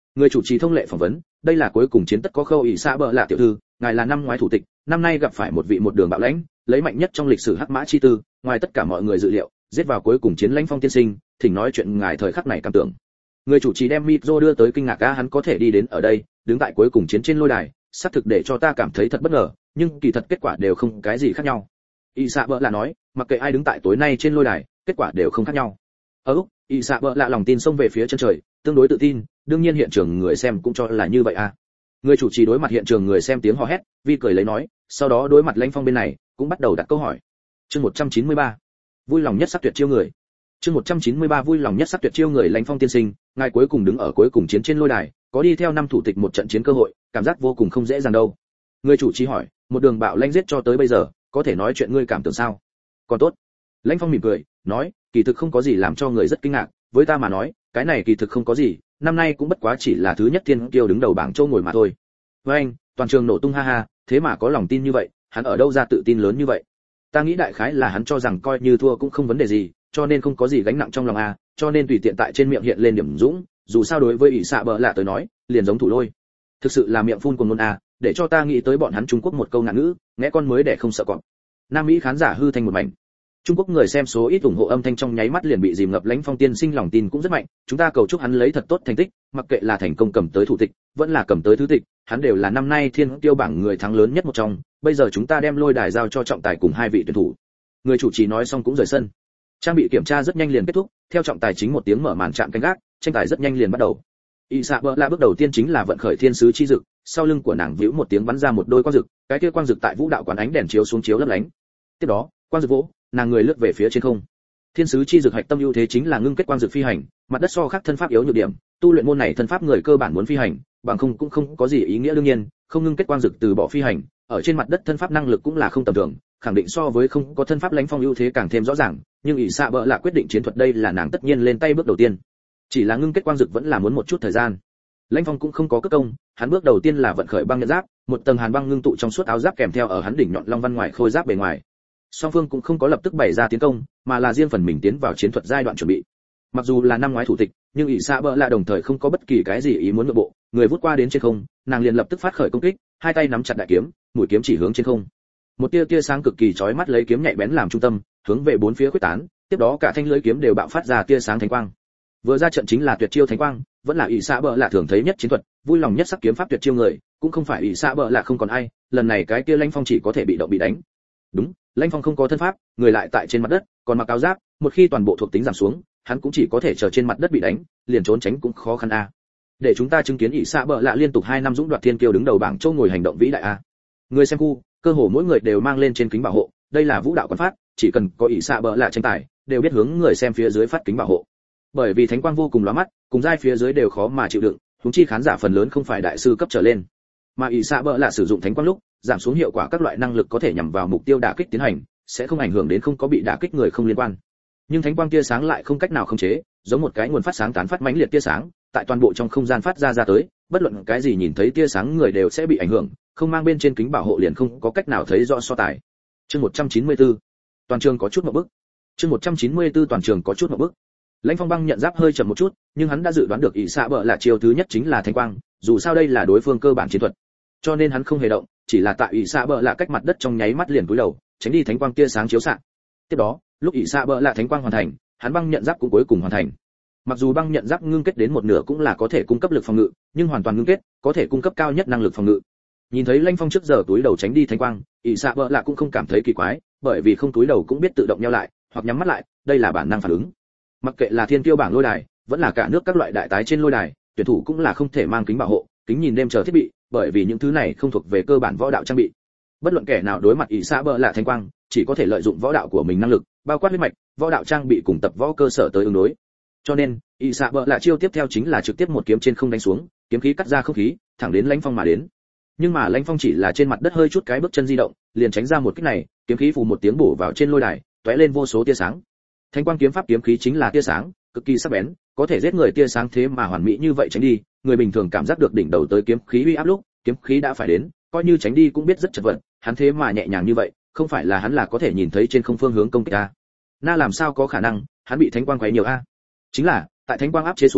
Người chủ trì thông lệ phỏng vấn, đây là cuối cùng chiến tất có khâu ỷ xạ bợ lạ tiểu thư, ngài là năm ngoái thủ tịch, năm nay gặp phải một vị một đường bạo lãnh, lấy mạnh nhất trong lịch sử hắc mã chi tư, ngoài tất cả mọi người dự liệu, giết vào cuối cùng chiến lãnh phong tiên sinh, thỉnh nói chuyện ngài thời khắc này cảm tưởng. Người chủ trì đem micro đưa tới kinh ngạc a hắn có thể đi đến ở đây, đứng tại cuối cùng chiến trên lôi đài, xác thực để cho ta cảm thấy thật bất ngờ, nhưng kỳ thật kết quả đều không cái gì khác nhau. Y Sạ Bợ Lạ nói, mặc kệ ai đứng tại tối nay trên lôi đài, kết quả đều không khác nhau. Ở Úc, Y Sạ Bợ Lạ lòng tin xông về phía chân trời, tương đối tự tin, đương nhiên hiện trường người xem cũng cho là như vậy à. Người chủ trì đối mặt hiện trường người xem tiếng hò hét, vi cười lấy nói, sau đó đối mặt Lãnh Phong bên này, cũng bắt đầu đặt câu hỏi. Chương một trăm chín mươi ba, vui lòng nhất sắc tuyệt chiêu người. Chương một trăm chín mươi ba vui lòng nhất sắc tuyệt chiêu người Lãnh Phong tiên sinh, ngài cuối cùng đứng ở cuối cùng chiến trên lôi đài, có đi theo năm thủ tịch một trận chiến cơ hội, cảm giác vô cùng không dễ dàng đâu. Người chủ trì hỏi, một đường bạo lãnh giết cho tới bây giờ, có thể nói chuyện ngươi cảm tưởng sao? Còn tốt. Lãnh Phong mỉm cười, nói, kỳ thực không có gì làm cho người rất kinh ngạc, với ta mà nói, cái này kỳ thực không có gì, năm nay cũng bất quá chỉ là thứ nhất thiên kiêu đứng đầu bảng châu ngồi mà thôi. Với anh, toàn trường nổ tung ha ha, thế mà có lòng tin như vậy, hắn ở đâu ra tự tin lớn như vậy? Ta nghĩ đại khái là hắn cho rằng coi như thua cũng không vấn đề gì, cho nên không có gì gánh nặng trong lòng a, cho nên tùy tiện tại trên miệng hiện lên điểm dũng, dù sao đối với ỷ xạ bợ lạ tới nói, liền giống thủ lôi. Thực sự là miệng phun cuồng ngôn a, để cho ta nghĩ tới bọn hắn Trung Quốc một câu ngạn ngữ, nghe con mới để không sợ cọp. Nam Mỹ khán giả hư thành một mảnh. Trung Quốc người xem số ít ủng hộ âm thanh trong nháy mắt liền bị dìm ngập. Lãnh Phong tiên sinh lòng tin cũng rất mạnh, chúng ta cầu chúc hắn lấy thật tốt thành tích, mặc kệ là thành công cầm tới thủ tịch, vẫn là cầm tới thứ tịch, hắn đều là năm nay thiên tiêu bảng người thắng lớn nhất một trong, bây giờ chúng ta đem lôi đài giao cho trọng tài cùng hai vị tuyển thủ. Người chủ trì nói xong cũng rời sân. Trang bị kiểm tra rất nhanh liền kết thúc, theo trọng tài chính một tiếng mở màn chạm canh gác, tranh tài rất nhanh liền bắt đầu. Y Sạ Bợ Lạ bước đầu tiên chính là vận khởi thiên sứ chi dực, sau lưng của nàng vĩu một tiếng bắn ra một đôi quang dực, cái kia quang dực tại vũ đạo quán ánh đèn chiếu xuống chiếu lấp lánh. Tiếp đó, quang dực vỗ, nàng người lướt về phía trên không. Thiên sứ chi dực hạch tâm ưu thế chính là ngưng kết quang dực phi hành, mặt đất so khác thân pháp yếu nhược điểm, tu luyện môn này thân pháp người cơ bản muốn phi hành, bằng không cũng không có gì ý nghĩa. Đương nhiên, không ngưng kết quang dực từ bỏ phi hành, ở trên mặt đất thân pháp năng lực cũng là không tầm thường, khẳng định so với không có thân pháp Lãnh Phong ưu thế càng thêm rõ ràng, nhưng ỷ xạ bợ lạ quyết định chiến thuật đây là nàng tất nhiên lên tay bước đầu tiên. Chỉ là ngưng kết quang dực vẫn là muốn một chút thời gian. Lãnh Phong cũng không có cất công, hắn bước đầu tiên là vận khởi băng nhận giáp, một tầng hàn băng ngưng tụ trong suốt áo giáp kèm theo ở hắn đỉnh nhọn long văn ngoài khôi giáp bề ngoài. Song phương cũng không có lập tức bày ra tiến công, mà là riêng phần mình tiến vào chiến thuật giai đoạn chuẩn bị. Mặc dù là năm ngoái thủ tịch, nhưng ỷ xạ bợ lạ đồng thời không có bất kỳ cái gì ý muốn nội bộ, người vút qua đến trên không, nàng liền lập tức phát khởi công kích, hai tay nắm chặt đại kiếm, mũi kiếm chỉ hướng trên không. Một tia tia sáng cực kỳ chói mắt lấy kiếm nhạy bén làm trung tâm, hướng về bốn phía khuếch tán, tiếp đó cả thanh lưỡi kiếm đều bạo phát ra tia sáng thánh quang. Vừa ra trận chính là tuyệt chiêu thánh quang, vẫn là ỷ xạ bợ lạ thường thấy nhất chiến thuật, vui lòng nhất sắc kiếm pháp tuyệt chiêu người, cũng không phải ỷ xạ bợ lạ không còn ai, lần này cái kia Lãnh Phong chỉ có thể bị động bị đánh. Đúng, Lãnh Phong không có thân pháp, người lại tại trên mặt đất, còn mặc áo giáp, một khi toàn bộ thuộc tính giảm xuống, hắn cũng chỉ có thể chờ trên mặt đất bị đánh, liền trốn tránh cũng khó khăn a. Để chúng ta chứng kiến ỷ xạ bợ lạ liên tục hai năm dũng đoạt thiên kiêu đứng đầu bảng châu ngồi hành động vĩ đại a. Người xem khu, cơ hồ mỗi người đều mang lên trên kính bảo hộ, đây là vũ đạo quán phát, chỉ cần có ỷ xạ bợ lạ tranh tài, đều biết hướng người xem phía dưới phát kính bảo hộ. Bởi vì thánh quang vô cùng lóa mắt, cùng giai phía dưới đều khó mà chịu đựng, huống chi khán giả phần lớn không phải đại sư cấp trở lên. Mà ỷ xạ bợ lạ sử dụng thánh quang lúc, giảm xuống hiệu quả các loại năng lực có thể nhằm vào mục tiêu đả kích tiến hành, sẽ không ảnh hưởng đến không có bị đả kích người không liên quan. Nhưng thánh quang tia sáng lại không cách nào khống chế, giống một cái nguồn phát sáng tán phát mãnh liệt tia sáng, tại toàn bộ trong không gian phát ra ra tới, bất luận cái gì nhìn thấy tia sáng người đều sẽ bị ảnh hưởng, không mang bên trên kính bảo hộ liền không có cách nào thấy rõ so tài. Chương một trăm chín mươi tư, toàn trường có chút ngộp bức. Chương một trăm chín mươi tư toàn trường có chút ngộp bức. Lãnh Phong băng nhận giáp hơi chậm một chút, nhưng hắn đã dự đoán được ỷ xạ bợ là chiêu thứ nhất chính là thánh quang, dù sao đây là đối phương cơ bản chiến thuật, cho nên hắn không hề động, chỉ là tại ỷ xạ bợ là cách mặt đất trong nháy mắt liền cúi đầu, tránh đi thánh quang tia sáng chiếu xạ. Tiếp đó, lúc ỷ xạ bợ là thánh quang hoàn thành, hắn băng nhận giáp cũng cuối cùng hoàn thành. Mặc dù băng nhận giáp ngưng kết đến một nửa cũng là có thể cung cấp lực phòng ngự, nhưng hoàn toàn ngưng kết, có thể cung cấp cao nhất năng lực phòng ngự. Nhìn thấy Lãnh Phong trước giờ túi đầu tránh đi thánh quang, ỷ xạ bợ là cũng không cảm thấy kỳ quái, bởi vì không túi đầu cũng biết tự động nheo lại, hoặc nhắm mắt lại, đây là bản năng phản ứng. Mặc kệ là thiên kiêu bảng lôi đài, vẫn là cả nước các loại đại tái trên lôi đài, tuyển thủ cũng là không thể mang kính bảo hộ, kính nhìn đêm chờ thiết bị, bởi vì những thứ này không thuộc về cơ bản võ đạo trang bị. Bất luận kẻ nào đối mặt ỷ xạ bợ là thánh quang, chỉ có thể lợi dụng võ đạo của mình năng lực, bao quát huyết mạch, võ đạo trang bị cùng tập võ cơ sở tới ứng đối. Cho nên, ỷ xạ bợ là chiêu tiếp theo chính là trực tiếp một kiếm trên không đánh xuống, kiếm khí cắt ra không khí, thẳng đến Lãnh Phong mà đến. Nhưng mà Lãnh Phong chỉ là trên mặt đất hơi chút cái bước chân di động, liền tránh ra một kích này, kiếm khí phù một tiếng bổ vào trên lôi đài, tóe lên vô số tia sáng. Thánh quang kiếm pháp kiếm khí chính là tia sáng, cực kỳ sắc bén, có thể giết người tia sáng thế mà hoàn mỹ như vậy tránh đi, người bình thường cảm giác được đỉnh đầu tới kiếm khí uy áp lúc, kiếm khí đã phải đến, coi như tránh đi cũng biết rất chật vật, hắn thế mà nhẹ nhàng như vậy, không phải là hắn là có thể nhìn thấy trên không phương hướng công kích a. Na làm sao có khả năng, hắn bị thánh quang quấy nhiều a. Chính là, tại thánh quang áp chế xuống,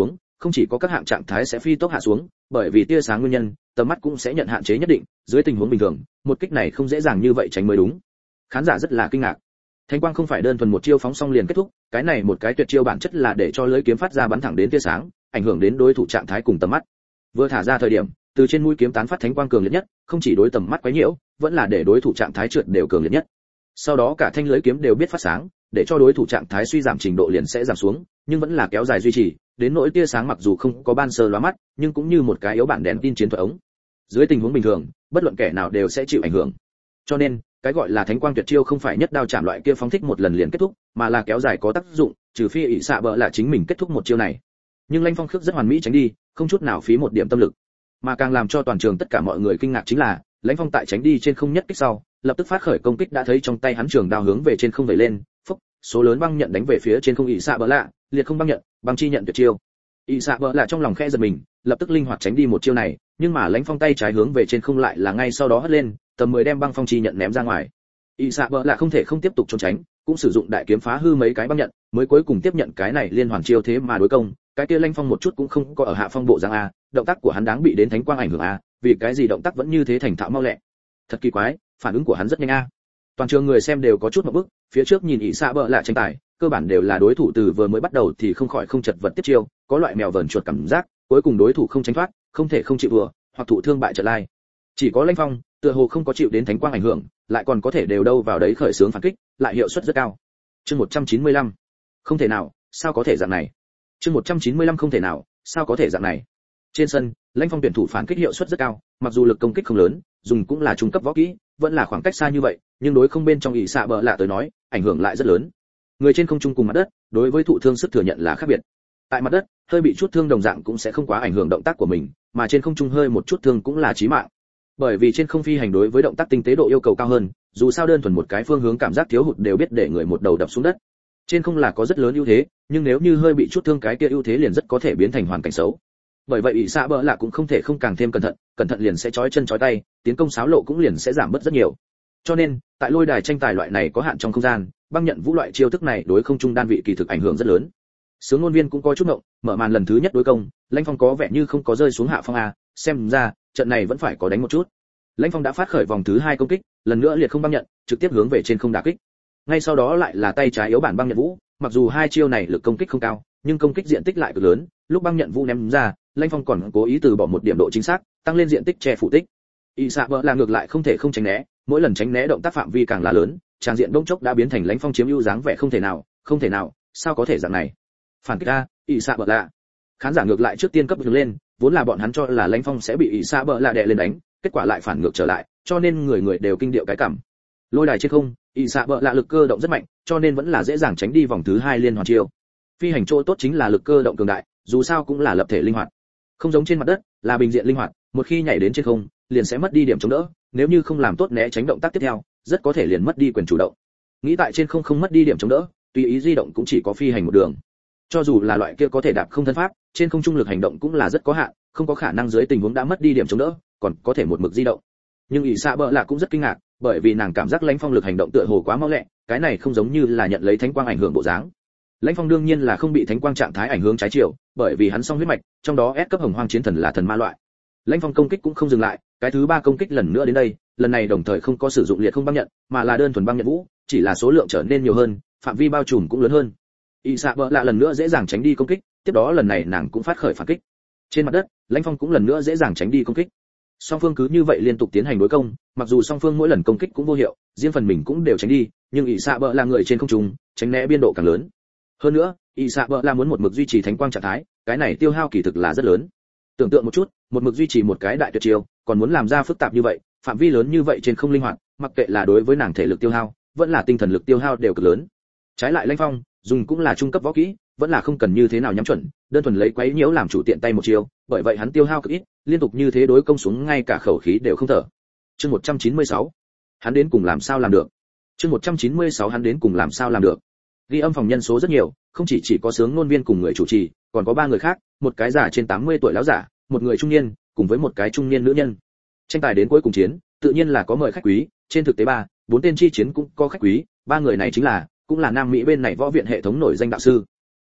không chỉ có các hạng trạng thái sẽ phi tốc hạ xuống, bởi vì tia sáng nguyên nhân, tầm mắt cũng sẽ nhận hạn chế nhất định, dưới tình huống bình thường, một kích này không dễ dàng như vậy tránh mới đúng. Khán giả rất là kinh ngạc. Thánh quang không phải đơn thuần một chiêu phóng xong liền kết thúc, cái này một cái tuyệt chiêu bản chất là để cho lưỡi kiếm phát ra bắn thẳng đến tia sáng, ảnh hưởng đến đối thủ trạng thái cùng tầm mắt. Vừa thả ra thời điểm, từ trên mũi kiếm tán phát thánh quang cường liệt nhất, không chỉ đối tầm mắt quấy nhiễu, vẫn là để đối thủ trạng thái trượt đều cường liệt nhất. Sau đó cả thanh lưỡi kiếm đều biết phát sáng, để cho đối thủ trạng thái suy giảm trình độ liền sẽ giảm xuống, nhưng vẫn là kéo dài duy trì, đến nỗi tia sáng mặc dù không có ban sơ lóa mắt, nhưng cũng như một cái yếu bản đèn tin chiến thuật ống. Dưới tình huống bình thường, bất luận kẻ nào đều sẽ chịu ảnh hưởng. Cho nên, cái gọi là thánh quang tuyệt chiêu không phải nhất đao chạm loại kia phóng thích một lần liền kết thúc, mà là kéo dài có tác dụng, trừ phi ỷ xạ bợ là chính mình kết thúc một chiêu này. Nhưng Lãnh Phong khước rất hoàn mỹ tránh đi, không chút nào phí một điểm tâm lực. Mà càng làm cho toàn trường tất cả mọi người kinh ngạc chính là, Lãnh Phong tại tránh đi trên không nhất kích sau, lập tức phát khởi công kích đã thấy trong tay hắn trường đao hướng về trên không vẩy lên, phốc, số lớn băng nhận đánh về phía trên không ỷ xạ bợ lạ, liệt không băng nhận, băng chi nhận tuyệt chiêu. ỷ xạ bợ lạ trong lòng khẽ giật mình, lập tức linh hoạt tránh đi một chiêu này, nhưng mà Lãnh Phong tay trái hướng về trên không lại là ngay sau đó hất lên, tầm mười đem băng phong chi nhận ném ra ngoài. ỷ xạ bợ lạ không thể không tiếp tục trốn tránh, cũng sử dụng đại kiếm phá hư mấy cái băng nhận, mới cuối cùng tiếp nhận cái này liên hoàn chiêu thế mà đối công. Cái kia Lãnh Phong một chút cũng không có ở hạ phong bộ dạng a, động tác của hắn đáng bị đến thánh quang ảnh hưởng a, vì cái gì động tác vẫn như thế thành thạo mau lẹ. Thật kỳ quái, phản ứng của hắn rất nhanh a. Toàn trường người xem đều có chút ngộp bức, phía trước nhìn ỷ xạ bợ lạ tranh tài, cơ bản đều là đối thủ từ vừa mới bắt đầu thì không khỏi không chật vật tiếp chiêu, có loại mèo vờn chuột cảm giác, cuối cùng đối thủ không tránh thoát, không thể không chịu vừa, hoặc thụ thương bại trận lai. Chỉ có Lãnh Phong, tựa hồ không có chịu đến thánh quang ảnh hưởng, lại còn có thể đều đâu vào đấy khởi xướng phản kích, lại hiệu suất rất cao. Chương một trăm chín mươi lăm. Không thể nào, sao có thể dạng này? Chương một trăm chín mươi lăm không thể nào, sao có thể dạng này? Trên sân, Lãnh Phong tuyển thủ phản kích hiệu suất rất cao, mặc dù lực công kích không lớn, dùng cũng là trung cấp võ kỹ, vẫn là khoảng cách xa như vậy, nhưng đối không bên trong ỷ xạ bợ lạ tới nói, ảnh hưởng lại rất lớn. Người trên không trung cùng mặt đất, đối với thụ thương sức thừa nhận là khác biệt. Tại mặt đất, hơi bị chút thương đồng dạng cũng sẽ không quá ảnh hưởng động tác của mình, mà trên không trung hơi một chút thương cũng là chí mạng. Bởi vì trên không phi hành đối với động tác tinh tế độ yêu cầu cao hơn, dù sao đơn thuần một cái phương hướng cảm giác thiếu hụt đều biết để người một đầu đập xuống đất. Trên không là có rất lớn ưu thế, nhưng nếu như hơi bị chút thương cái kia ưu thế liền rất có thể biến thành hoàn cảnh xấu. Bởi vậy ỷ xạ bợ lạ cũng không thể không càng thêm cẩn thận, cẩn thận liền sẽ chói chân chói tay, tiến công xáo lộ cũng liền sẽ giảm bớt rất nhiều. Cho nên, tại lôi đài tranh tài loại này có hạn trong không gian, băng nhận vũ loại chiêu thức này đối không trung đan vị kỳ thực ảnh hưởng rất lớn. Sướng ngôn viên cũng có chút ngộng, mở màn lần thứ nhất đối công, Lãnh Phong có vẻ như không có rơi xuống hạ phong a, xem ra trận này vẫn phải có đánh một chút. Lãnh Phong đã phát khởi vòng thứ hai công kích, lần nữa liệt không băng nhận, trực tiếp hướng về trên không đả kích. Ngay sau đó lại là tay trái yếu bản băng nhận vũ, mặc dù hai chiêu này lực công kích không cao, nhưng công kích diện tích lại cực lớn, lúc băng nhận vũ ném ra, Lãnh Phong còn cố ý từ bỏ một điểm độ chính xác, tăng lên diện tích che phủ tích. ỷ xạ bợ là ngược lại không thể không tránh né, mỗi lần tránh né động tác phạm vi càng là lớn, trang diện bỗng chốc đã biến thành Lãnh Phong chiếm ưu dáng vẻ không thể nào, không thể nào, sao có thể dạng này? Phản kích a, ỷ xạ bợ lạ. Khán giả ngược lại trước tiên cấp hướng lên, vốn là bọn hắn cho là Lãnh Phong sẽ bị ỷ xạ bợ lạ đè lên đánh, kết quả lại phản ngược trở lại, cho nên người người đều kinh điệu cái cảm. Lôi đài trên không, ỷ xạ bợ lạ lực cơ động rất mạnh, cho nên vẫn là dễ dàng tránh đi vòng thứ hai liên hoàn chiêu. Phi hành chỗ tốt chính là lực cơ động cường đại, dù sao cũng là lập thể linh hoạt. Không giống trên mặt đất, là bình diện linh hoạt, một khi nhảy đến trên không, liền sẽ mất đi điểm chống đỡ, nếu như không làm tốt né tránh động tác tiếp theo, rất có thể liền mất đi quyền chủ động. Nghĩ tại trên không không mất đi điểm chống đỡ, tùy ý di động cũng chỉ có phi hành một đường. Cho dù là loại kia có thể đạp không thân pháp, trên không trung lực hành động cũng là rất có hạn, không có khả năng dưới tình huống đã mất đi điểm chống đỡ, còn có thể một mực di động. Nhưng ỷ xạ bợ lạ cũng rất kinh ngạc, bởi vì nàng cảm giác Lãnh Phong lực hành động tựa hồ quá mau lẹ, cái này không giống như là nhận lấy thánh quang ảnh hưởng bộ dáng. Lãnh Phong đương nhiên là không bị thánh quang trạng thái ảnh hưởng trái chiều, bởi vì hắn song huyết mạch, trong đó S cấp hồng hoang chiến thần là thần ma loại. Lãnh Phong công kích cũng không dừng lại, cái thứ ba công kích lần nữa đến đây, lần này đồng thời không có sử dụng liệt không băng nhận, mà là đơn thuần băng nhận vũ, chỉ là số lượng trở nên nhiều hơn, phạm vi bao trùm cũng lớn hơn. ỷ xạ bợ lạ lần nữa dễ dàng tránh đi công kích, tiếp đó lần này nàng cũng phát khởi phản kích. Trên mặt đất, Lãnh Phong cũng lần nữa dễ dàng tránh đi công kích. Song phương cứ như vậy liên tục tiến hành đối công, mặc dù song phương mỗi lần công kích cũng vô hiệu, riêng phần mình cũng đều tránh đi, nhưng ỷ xạ bợ là người trên không trung, tránh né biên độ càng lớn. Hơn nữa, ỷ xạ bợ là muốn một mực duy trì thánh quang trạng thái, cái này tiêu hao kỳ thực là rất lớn. Tưởng tượng một chút, một mực duy trì một cái đại tuyệt chiêu, còn muốn làm ra phức tạp như vậy, phạm vi lớn như vậy trên không linh hoạt, mặc kệ là đối với nàng thể lực tiêu hao, vẫn là tinh thần lực tiêu hao đều cực lớn. Trái lại Lãnh Phong, dùng cũng là trung cấp võ kỹ, vẫn là không cần như thế nào nhắm chuẩn, đơn thuần lấy quấy nhiễu làm chủ tiện tay một chiêu, bởi vậy hắn tiêu hao cực ít, liên tục như thế đối công xuống ngay cả khẩu khí đều không thở. Chương một trăm chín mươi sáu, hắn đến cùng làm sao làm được? Chương một trăm chín mươi sáu hắn đến cùng làm sao làm được? Ghi âm phòng nhân số rất nhiều, không chỉ chỉ có sướng ngôn viên cùng người chủ trì, còn có ba người khác, một cái già trên tám mươi tuổi lão giả, một người trung niên, cùng với một cái trung niên nữ nhân. Tranh tài đến cuối cùng chiến, tự nhiên là có mời khách quý, trên thực tế ba, bốn tên chi chiến cũng có khách quý, ba người này chính là, cũng là Nam Mỹ bên này võ viện hệ thống nổi danh đạo sư.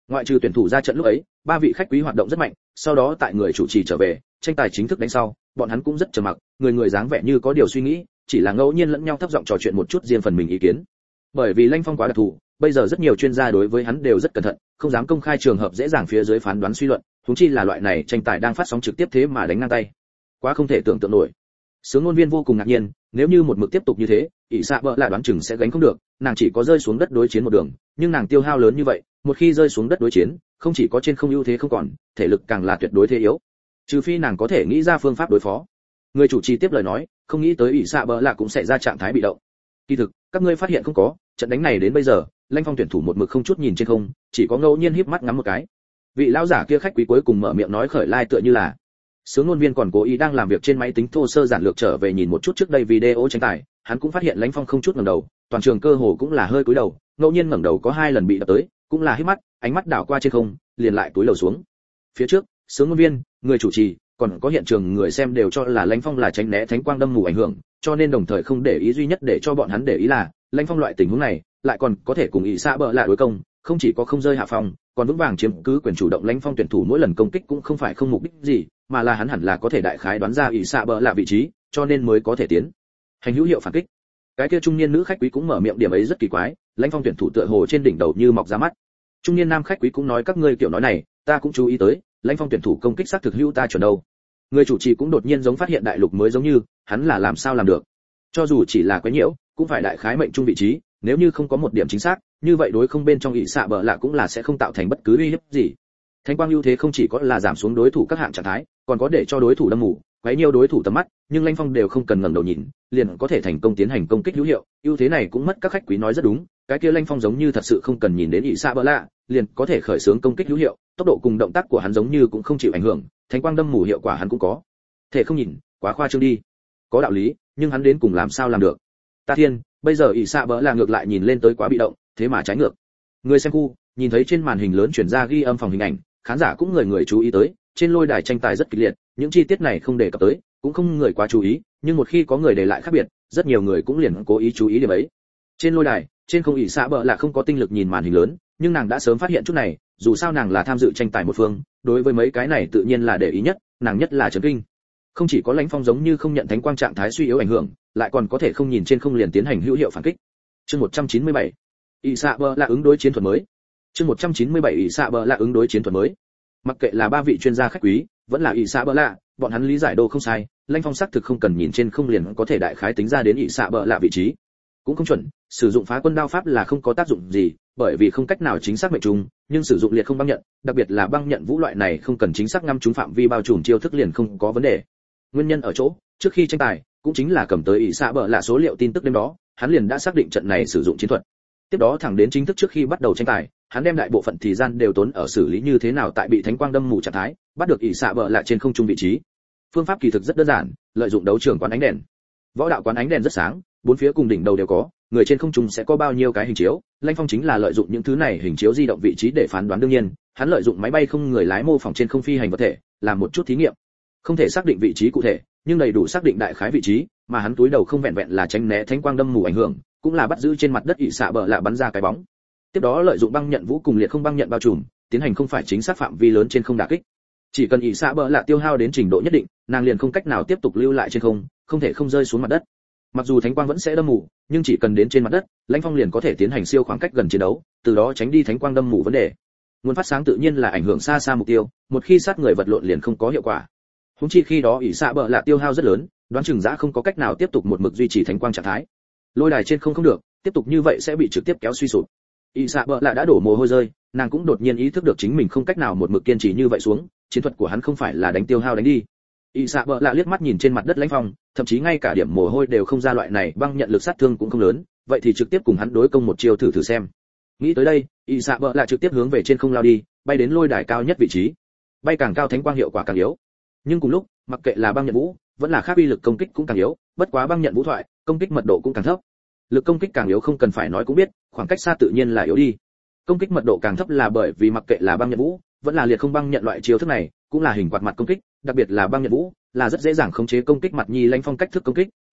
Ngoại trừ tuyển thủ ra trận lúc ấy, ba vị khách quý hoạt động rất mạnh, sau đó tại người chủ trì trở về, tranh tài chính thức đánh sau, bọn hắn cũng rất trầm mặc, người người dáng vẻ như có điều suy nghĩ, chỉ là ngẫu nhiên lẫn nhau thấp giọng trò chuyện một chút riêng phần mình ý kiến. Bởi vì Lãnh Phong quá đặc thù, bây giờ rất nhiều chuyên gia đối với hắn đều rất cẩn thận, không dám công khai trường hợp dễ dàng phía dưới phán đoán suy luận, huống chi là loại này tranh tài đang phát sóng trực tiếp thế mà đánh ngang tay. Quá không thể tưởng tượng nổi. Sướng ngôn viên vô cùng ngạc nhiên, nếu như một mực tiếp tục như thế, ỷ xạ bợ lạ đoán chừng sẽ gánh không được, nàng chỉ có rơi xuống đất đối chiến một đường, nhưng nàng tiêu hao lớn như vậy, một khi rơi xuống đất đối chiến, không chỉ có trên không ưu thế không còn, thể lực càng là tuyệt đối thế yếu. Trừ phi nàng có thể nghĩ ra phương pháp đối phó. Người chủ trì tiếp lời nói, không nghĩ tới ỷ xạ bợ lạ cũng sẽ ra trạng thái bị động. Kỳ thực, các ngươi phát hiện không có, trận đánh này đến bây giờ, Lãnh Phong tuyển thủ một mực không chút nhìn trên không, chỉ có ngẫu nhiên híp mắt ngắm một cái. Vị lão giả kia khách quý cuối cùng mở miệng nói khởi lai tựa như là Sướng ngôn viên còn cố ý đang làm việc trên máy tính thô sơ giản lược trở về nhìn một chút trước đây video tranh tài, hắn cũng phát hiện Lãnh Phong không chút ngẩng đầu, toàn trường cơ hồ cũng là hơi cúi đầu, ngẫu nhiên ngẩng đầu có hai lần bị đập tới, cũng là híp mắt, ánh mắt đảo qua trên không, liền lại cúi đầu xuống. Phía trước, Sướng ngôn viên, người chủ trì, còn có hiện trường người xem đều cho là Lãnh Phong là tránh né thánh quang đâm mù ảnh hưởng, cho nên đồng thời không để ý, duy nhất để cho bọn hắn để ý là Lãnh Phong loại tình huống này, lại còn có thể cùng ỷ xạ bợ lạ đối công, không chỉ có không rơi hạ phong, còn vững vàng chiếm cứ quyền chủ động. Lãnh Phong tuyển thủ mỗi lần công kích cũng không phải không mục đích gì, mà là hắn hẳn là có thể đại khái đoán ra ỷ xạ bợ lạ vị trí, cho nên mới có thể tiến hành hữu hiệu phản kích. Cái kia trung niên nữ khách quý cũng mở miệng, điểm ấy rất kỳ quái, Lãnh Phong tuyển thủ tựa hồ trên đỉnh đầu như mọc ra mắt. Trung niên nam khách quý cũng nói, các ngươi kiểu nói này, ta cũng chú ý tới, Lãnh Phong tuyển thủ công kích xác thực hữu ta chuẩn đâu. Người chủ trì cũng đột nhiên giống phát hiện đại lục mới giống như, hắn là làm sao làm được? Cho dù chỉ là quấy nhiễu, cũng phải đại khái mệnh trung vị trí, nếu như không có một điểm chính xác, như vậy đối không bên trong ỷ xạ bợ lạ cũng là sẽ không tạo thành bất cứ uy hiếp gì. Thánh quang ưu thế không chỉ có là giảm xuống đối thủ các hạng trạng thái, còn có để cho đối thủ đâm mù, quấy nhiều đối thủ tầm mắt, nhưng Lãnh Phong đều không cần ngẩng đầu nhìn, liền có thể thành công tiến hành công kích hữu hiệu. Ưu thế này cũng mất các khách quý nói rất đúng, cái kia Lãnh Phong giống như thật sự không cần nhìn đến ỷ xạ bợ lạ, liền có thể khởi xướng công kích hữu hiệu, tốc độ cùng động tác của hắn giống như cũng không chịu ảnh hưởng, thánh quang đâm mù hiệu quả hắn cũng có. Thể không nhìn, quá khoa trương đi. Có đạo lý, nhưng hắn đến cùng làm sao làm được? Ta thiên, bây giờ ỷ xạ bợ lạ ngược lại nhìn lên tới quá bị động, thế mà trái ngược. Người xem khu nhìn thấy trên màn hình lớn chuyển ra ghi âm phòng hình ảnh, khán giả cũng người người chú ý tới, trên lôi đài tranh tài rất kịch liệt, những chi tiết này không đề cập tới, cũng không người quá chú ý, nhưng một khi có người để lại khác biệt, rất nhiều người cũng liền cố ý chú ý điểm ấy. Trên lôi đài, trên không ỷ xạ bợ lạ không có tinh lực nhìn màn hình lớn, nhưng nàng đã sớm phát hiện chút này, dù sao nàng là tham dự tranh tài một phương, đối với mấy cái này tự nhiên là để ý nhất, nàng nhất là chấn kinh. Không chỉ có Lãnh Phong giống như không nhận thánh quang trạng thái suy yếu ảnh hưởng, lại còn có thể không nhìn trên không liền tiến hành hữu hiệu phản kích. Chương một trăm chín mươi bảy, ỷ xạ bợ lạ ứng đối chiến thuật mới. Chương một trăm chín mươi bảy, ỷ xạ bợ lạ ứng đối chiến thuật mới. Mặc kệ là ba vị chuyên gia khách quý, vẫn là ỷ xạ bợ lạ, bọn hắn lý giải đô không sai, Lãnh Phong xác thực không cần nhìn trên không liền có thể đại khái tính ra đến ỷ xạ bợ lạ vị trí, cũng không chuẩn. Sử dụng phá quân đao pháp là không có tác dụng gì, bởi vì không cách nào chính xác mệnh trùng, nhưng sử dụng liệt không băng nhận, đặc biệt là băng nhận vũ loại này không cần chính xác ngắm trúng phạm vi bao trùm chiêu thức liền không có vấn đề. Nguyên nhân ở chỗ, trước khi tranh tài, cũng chính là cầm tới ỷ xạ bợ lạ số liệu tin tức đêm đó, hắn liền đã xác định trận này sử dụng chiến thuật. Tiếp đó thẳng đến chính thức trước khi bắt đầu tranh tài, hắn đem đại bộ phận thời gian đều tốn ở xử lý như thế nào tại bị thánh quang đâm mù trạng thái, bắt được ỷ xạ bợ lạ trên không trung vị trí. Phương pháp kỳ thực rất đơn giản, lợi dụng đấu trường quán ánh đèn. Võ đạo quán ánh đèn rất sáng, bốn phía cùng đỉnh đầu đều có, người trên không trung sẽ có bao nhiêu cái hình chiếu, Lãnh Phong chính là lợi dụng những thứ này hình chiếu di động vị trí để phán đoán. Đương nhiên, hắn lợi dụng máy bay không người lái mô phỏng trên không phi hành vật thể, làm một chút thí nghiệm. Không thể xác định vị trí cụ thể, nhưng đầy đủ xác định đại khái vị trí, mà hắn túi đầu không vẹn vẹn là tránh né thánh quang đâm mù ảnh hưởng, cũng là bắt giữ trên mặt đất ỷ xạ bợ lạ bắn ra cái bóng. Tiếp đó lợi dụng băng nhận vũ cùng liệt không băng nhận bao trùm, tiến hành không phải chính xác phạm vi lớn trên không đả kích. Chỉ cần ỷ xạ bợ lạ tiêu hao đến trình độ nhất định, nàng liền không cách nào tiếp tục lưu lại trên không, không thể không rơi xuống mặt đất. Mặc dù thánh quang vẫn sẽ đâm mù, nhưng chỉ cần đến trên mặt đất, Lãnh Phong liền có thể tiến hành siêu khoảng cách gần chiến đấu, từ đó tránh đi thánh quang đâm mù vấn đề. Nguồn phát sáng tự nhiên là ảnh hưởng xa xa mục tiêu, một khi sát người vật lộn liền không có hiệu quả. Huống chi khi đó ỷ xạ bợ lạ tiêu hao rất lớn, đoán chừng dã không có cách nào tiếp tục một mực duy trì thánh quang trạng thái. Lôi đài trên không không được, tiếp tục như vậy sẽ bị trực tiếp kéo suy sụp. ỷ xạ bợ lạ đã đổ mồ hôi rơi, nàng cũng đột nhiên ý thức được chính mình không cách nào một mực kiên trì như vậy xuống, chiến thuật của hắn không phải là đánh tiêu hao đánh đi. ỷ xạ bợ lạ liếc mắt nhìn trên mặt đất Lãnh Phong, thậm chí ngay cả điểm mồ hôi đều không ra, loại này băng nhận lực sát thương cũng không lớn, vậy thì trực tiếp cùng hắn đối công một chiêu thử thử xem. Nghĩ tới đây, ỷ xạ bợ lạ trực tiếp hướng về trên không lao đi, bay đến lôi đài cao nhất vị trí. Bay càng cao thánh quang hiệu quả càng yếu, nhưng cùng lúc, mặc kệ là băng nhận vũ, vẫn là khác uy lực công kích cũng càng yếu, bất quá băng nhận vũ thoại, công kích mật độ cũng càng thấp. Lực công kích càng yếu không cần phải nói cũng biết, khoảng cách xa tự nhiên là yếu đi. Công kích mật độ càng thấp là bởi vì mặc kệ là băng nhận vũ, vẫn là liệt không băng nhận loại chiêu thức này, cũng là hình quạt mặt công kích, đặc biệt là băng nhận vũ, là rất dễ dàng khống chế công kích mặt nhi. Lãnh Phong cách thức công kích,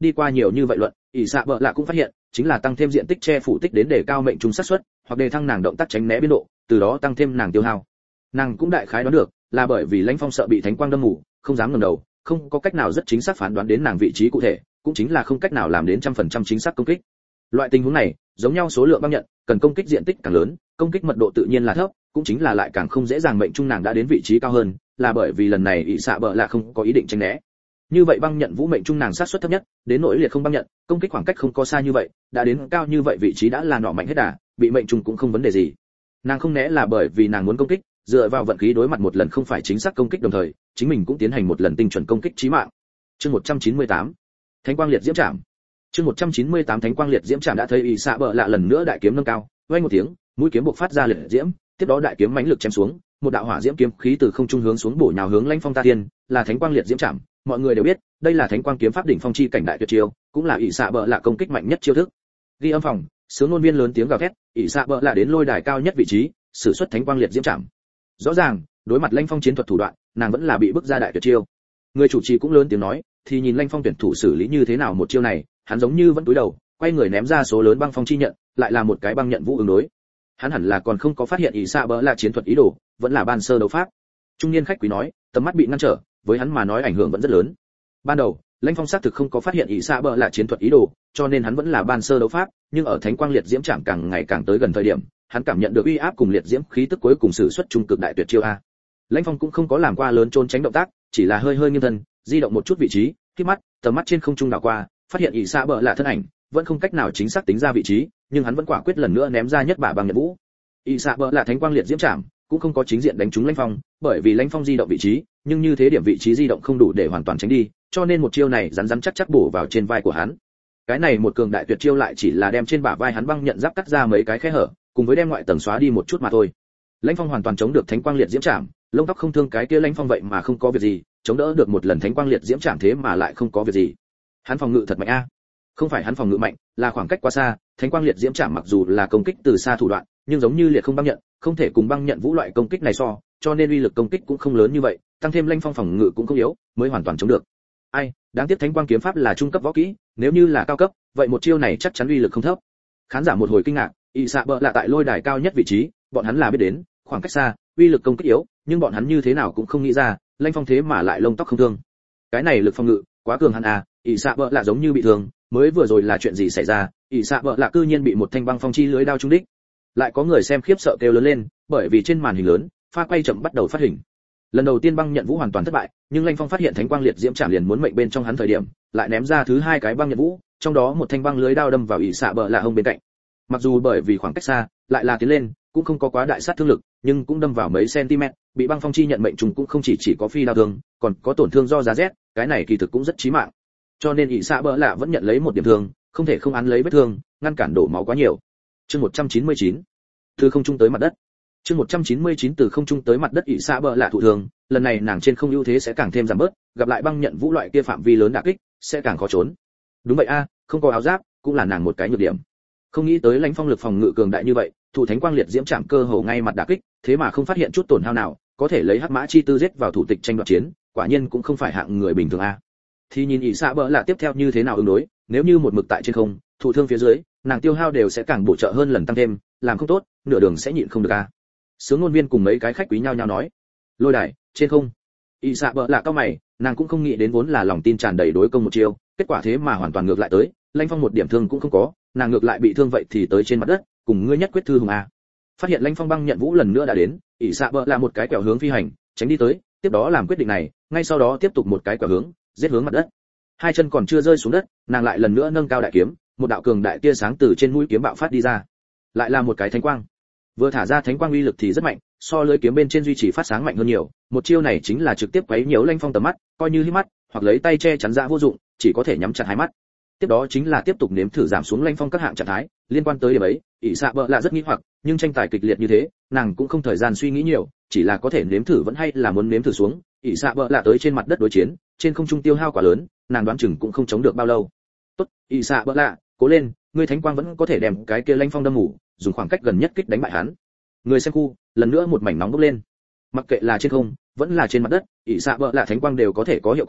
đi qua nhiều như vậy luận, ỷ xạ bợ lạ cũng phát hiện chính là tăng thêm diện tích che phủ tích đến để cao mệnh trùng xác suất, hoặc đề thăng nàng động tác tránh né biến độ, từ đó tăng thêm nàng tiêu hao. Nàng cũng đại khái đoán được, là bởi vì Lãnh Phong sợ bị thánh quang đâm mù, không dám ngẩng đầu, không có cách nào rất chính xác phán đoán đến nàng vị trí cụ thể, cũng chính là không cách nào làm đến trăm phần trăm chính xác công kích. Loại tình huống này, giống nhau số lượng băng nhận, cần công kích diện tích càng lớn, công kích mật độ tự nhiên là thấp, cũng chính là lại càng không dễ dàng mệnh trung nàng đã đến vị trí cao hơn, là bởi vì lần này ỷ xạ bợ lạ không có ý định tránh né. Như vậy băng nhận vũ mệnh trung nàng sát suất thấp nhất, đến nỗi liệt không băng nhận, công kích khoảng cách không có xa như vậy, đã đến cao như vậy vị trí đã là nọ mạnh hết đà, bị mệnh trung cũng không vấn đề gì. Nàng không né là bởi vì nàng muốn công kích, dựa vào vận khí đối mặt một lần không phải chính xác công kích đồng thời, chính mình cũng tiến hành một lần tinh chuẩn công kích chí mạng. Chương một trăm chín mươi tám, Thánh quang liệt diễm trảm. Chương một trăm chín mươi tám Thánh quang liệt diễm trảm đã thấy ỷ xạ bợ lạ lần nữa đại kiếm nâng cao, vang một tiếng, mũi kiếm bộc phát ra liệt diễm, tiếp đó đại kiếm mãnh lực chém xuống, một đạo hỏa diễm kiếm khí từ không trung hướng xuống bổ nhào hướng Lãnh Phong Ta Tiên, là Thánh quang liệt diễm trảm, mọi người đều biết, đây là Thánh quang kiếm pháp đỉnh phong chi cảnh đại tuyệt chiêu, cũng là ỷ xạ bợ lạ công kích mạnh nhất chiêu thức. Ghi âm phòng, sướng ngôn viên lớn tiếng gào thét, ỷ xạ bợ lạ đến lôi đài cao nhất vị trí, sử xuất Thánh quang liệt diễm trảm. Rõ ràng, đối mặt Lãnh Phong chiến thuật thủ đoạn, nàng vẫn là bị bức ra đại tuyệt chiêu. Người chủ trì cũng lớn tiếng nói, thì nhìn Lãnh Phong tuyển thủ xử lý như thế nào một chiêu này, hắn giống như vẫn cúi đầu, quay người ném ra số lớn băng phong chi nhận, lại là một cái băng nhận vũ ứng đối. Hắn hẳn là còn không có phát hiện ỷ xạ bợ lạ chiến thuật ý đồ, vẫn là ban sơ đấu pháp. Trung niên khách quý nói, tầm mắt bị ngăn trở, với hắn mà nói ảnh hưởng vẫn rất lớn. Ban đầu, Lãnh Phong xác thực không có phát hiện ỷ xạ bợ lạ chiến thuật ý đồ, cho nên hắn vẫn là ban sơ đấu pháp, nhưng ở Thánh quang liệt diễm trảm càng ngày càng tới gần thời điểm, hắn cảm nhận được uy áp cùng liệt diễm khí tức cuối cùng sử xuất trung cực đại tuyệt chiêu a. Lãnh Phong cũng không có làm qua lớn trốn tránh động tác, chỉ là hơi hơi nghiêng thân, di động một chút vị trí, khi mắt, tầm mắt trên không trung đảo qua, phát hiện ỷ xạ bợ lạ thân ảnh, vẫn không cách nào chính xác tính ra vị trí, nhưng hắn vẫn quả quyết lần nữa ném ra nhất bả băng nhận vũ. ỷ xạ bợ lạ Thánh quang liệt diễm trảm, cũng không có chính diện đánh trúng Lãnh Phong, bởi vì Lãnh Phong di động vị trí, nhưng như thế điểm vị trí di động không đủ để hoàn toàn tránh đi, cho nên một chiêu này rắn rắn chắc chắc bổ vào trên vai của hắn. Cái này một cường đại tuyệt chiêu lại chỉ là đem trên bả vai hắn băng nhận giáp cắt ra mấy cái khe hở, cùng với đem ngoại tầng xóa đi một chút mà thôi. Lãnh Phong hoàn toàn chống được Thánh quang liệt diễm trảm, lông tóc không thương cái kia Lãnh Phong vậy mà không có việc gì, chống đỡ được một lần Thánh quang liệt diễm trảm thế mà lại không có việc gì. Hắn phòng ngự thật mạnh a. Không phải hắn phòng ngự mạnh, là khoảng cách quá xa, Thánh quang liệt diễm trảm mặc dù là công kích từ xa thủ đoạn, nhưng giống như liệt không băng nhận, không thể cùng băng nhận vũ loại công kích này so, cho nên uy lực công kích cũng không lớn như vậy, tăng thêm Lãnh Phong phòng ngự cũng không yếu, mới hoàn toàn chống được. Ai, đáng tiếc Thánh quang kiếm pháp là trung cấp võ kỹ, nếu như là cao cấp, vậy một chiêu này chắc chắn uy lực không thấp. Khán giả một hồi kinh ngạc, ỷ xạ bợ lạ tại lôi đài cao nhất vị trí, bọn hắn là biết đến, khoảng cách xa, uy lực công kích yếu, nhưng bọn hắn như thế nào cũng không nghĩ ra, Lãnh Phong thế mà lại lông tóc không thương. Cái này lực phòng ngự, quá cường hắn à, ỷ xạ bợ lạ giống như bị thương, mới vừa rồi là chuyện gì xảy ra, ỷ xạ bợ lạ cư nhiên bị một thanh băng phong chi lưới đao trúng đích. Lại có người xem khiếp sợ kêu lớn lên, bởi vì trên màn hình lớn, pha quay chậm bắt đầu phát hình. Lần đầu tiên băng nhận vũ hoàn toàn thất bại, nhưng Lãnh Phong phát hiện Thánh quang liệt diễm trảm liền muốn mệnh bên trong hắn thời điểm, lại ném ra thứ hai cái băng nhận vũ, trong đó một thanh băng lưới đao đâm vào ỷ xạ bợ lạ hông bên cạnh. Mặc dù bởi vì khoảng cách xa, lại là tiến lên, cũng không có quá đại sát thương lực, nhưng cũng đâm vào mấy cm, bị băng phong chi nhận mệnh trùng cũng không chỉ chỉ có phi đao thương, còn có tổn thương do giá rét, cái này kỳ thực cũng rất chí mạng. Cho nên ỷ xạ bợ lạ vẫn nhận lấy một điểm thương, không thể không án lấy vết thương, ngăn cản đổ máu quá nhiều. Chương một trăm chín mươi chín, từ không trung tới mặt đất. Chương một trăm chín mươi chín từ không trung tới mặt đất ỷ xạ bợ lạ thụ thương, lần này nàng trên không ưu thế sẽ càng thêm giảm bớt, gặp lại băng nhận vũ loại kia phạm vi lớn đả kích, sẽ càng khó trốn. Đúng vậy a, không có áo giáp, cũng là nàng một cái nhược điểm. Không nghĩ tới Lãnh Phong lực phòng ngự cường đại như vậy, thủ Thánh quang liệt diễm chạm cơ hồ ngay mặt đả kích, thế mà không phát hiện chút tổn hao nào, có thể lấy hắc mã chi tư giết vào thủ tịch tranh đoạt chiến, quả nhiên cũng không phải hạng người bình thường a. Thì nhìn ỷ xạ bợ lạ tiếp theo như thế nào ứng đối, nếu như một mực tại trên không, thủ thương phía dưới, nàng tiêu hao đều sẽ càng bổ trợ hơn lần tăng thêm, làm không tốt, nửa đường sẽ nhịn không được a. Sướng ngôn viên cùng mấy cái khách quý nhau nhau nói, lôi đài trên không, ỷ xạ bợ lạ cao mày, nàng cũng không nghĩ đến vốn là lòng tin tràn đầy đối công một chiêu, kết quả thế mà hoàn toàn ngược lại tới, Lãnh Phong một điểm thương cũng không có, nàng ngược lại bị thương vậy thì tới trên mặt đất, cùng ngươi nhất quyết thư hùng a. Phát hiện Lãnh Phong băng nhận vũ lần nữa đã đến, ỷ xạ bợ lạ một cái quẹo hướng phi hành, tránh đi tới, tiếp đó làm quyết định này, ngay sau đó tiếp tục một cái quẹo hướng, giết hướng mặt đất. Hai chân còn chưa rơi xuống đất, nàng lại lần nữa nâng cao đại kiếm, một đạo cường đại tia sáng từ trên mũi kiếm bạo phát đi ra, lại là một cái thánh quang. Vừa thả ra thánh quang uy lực thì rất mạnh, so lưỡi kiếm bên trên duy trì phát sáng mạnh hơn nhiều, một chiêu này chính là trực tiếp quấy nhiễu Lãnh Phong tầm mắt, coi như híp mắt, hoặc lấy tay che chắn ra vô dụng, chỉ có thể nhắm chặt hai mắt. Tiếp đó chính là tiếp tục nếm thử giảm xuống Lãnh Phong các hạng trạng thái, liên quan tới điểm ấy, ỷ xạ bợ lạ rất nghi hoặc, nhưng tranh tài kịch liệt như thế, nàng cũng không thời gian suy nghĩ nhiều, chỉ là có thể nếm thử vẫn hay là muốn nếm thử xuống. ỷ xạ bợ lạ tới trên mặt đất đối chiến, trên không trung tiêu hao quá lớn, nàng đoán chừng cũng không chống được bao lâu. Tốt, ỷ xạ bợ lạ, cố lên, ngươi thánh quang vẫn có thể đem cái kia Lãnh Phong đâm ngủ, dùng khoảng cách gần nhất kích đánh bại hắn. Người xem khu, lần nữa một mảnh nóng bốc lên. Mặc kệ là trên không, vẫn là trên mặt đất, ỷ xạ bợ lạ thánh quang đều có thể có hiệu quả,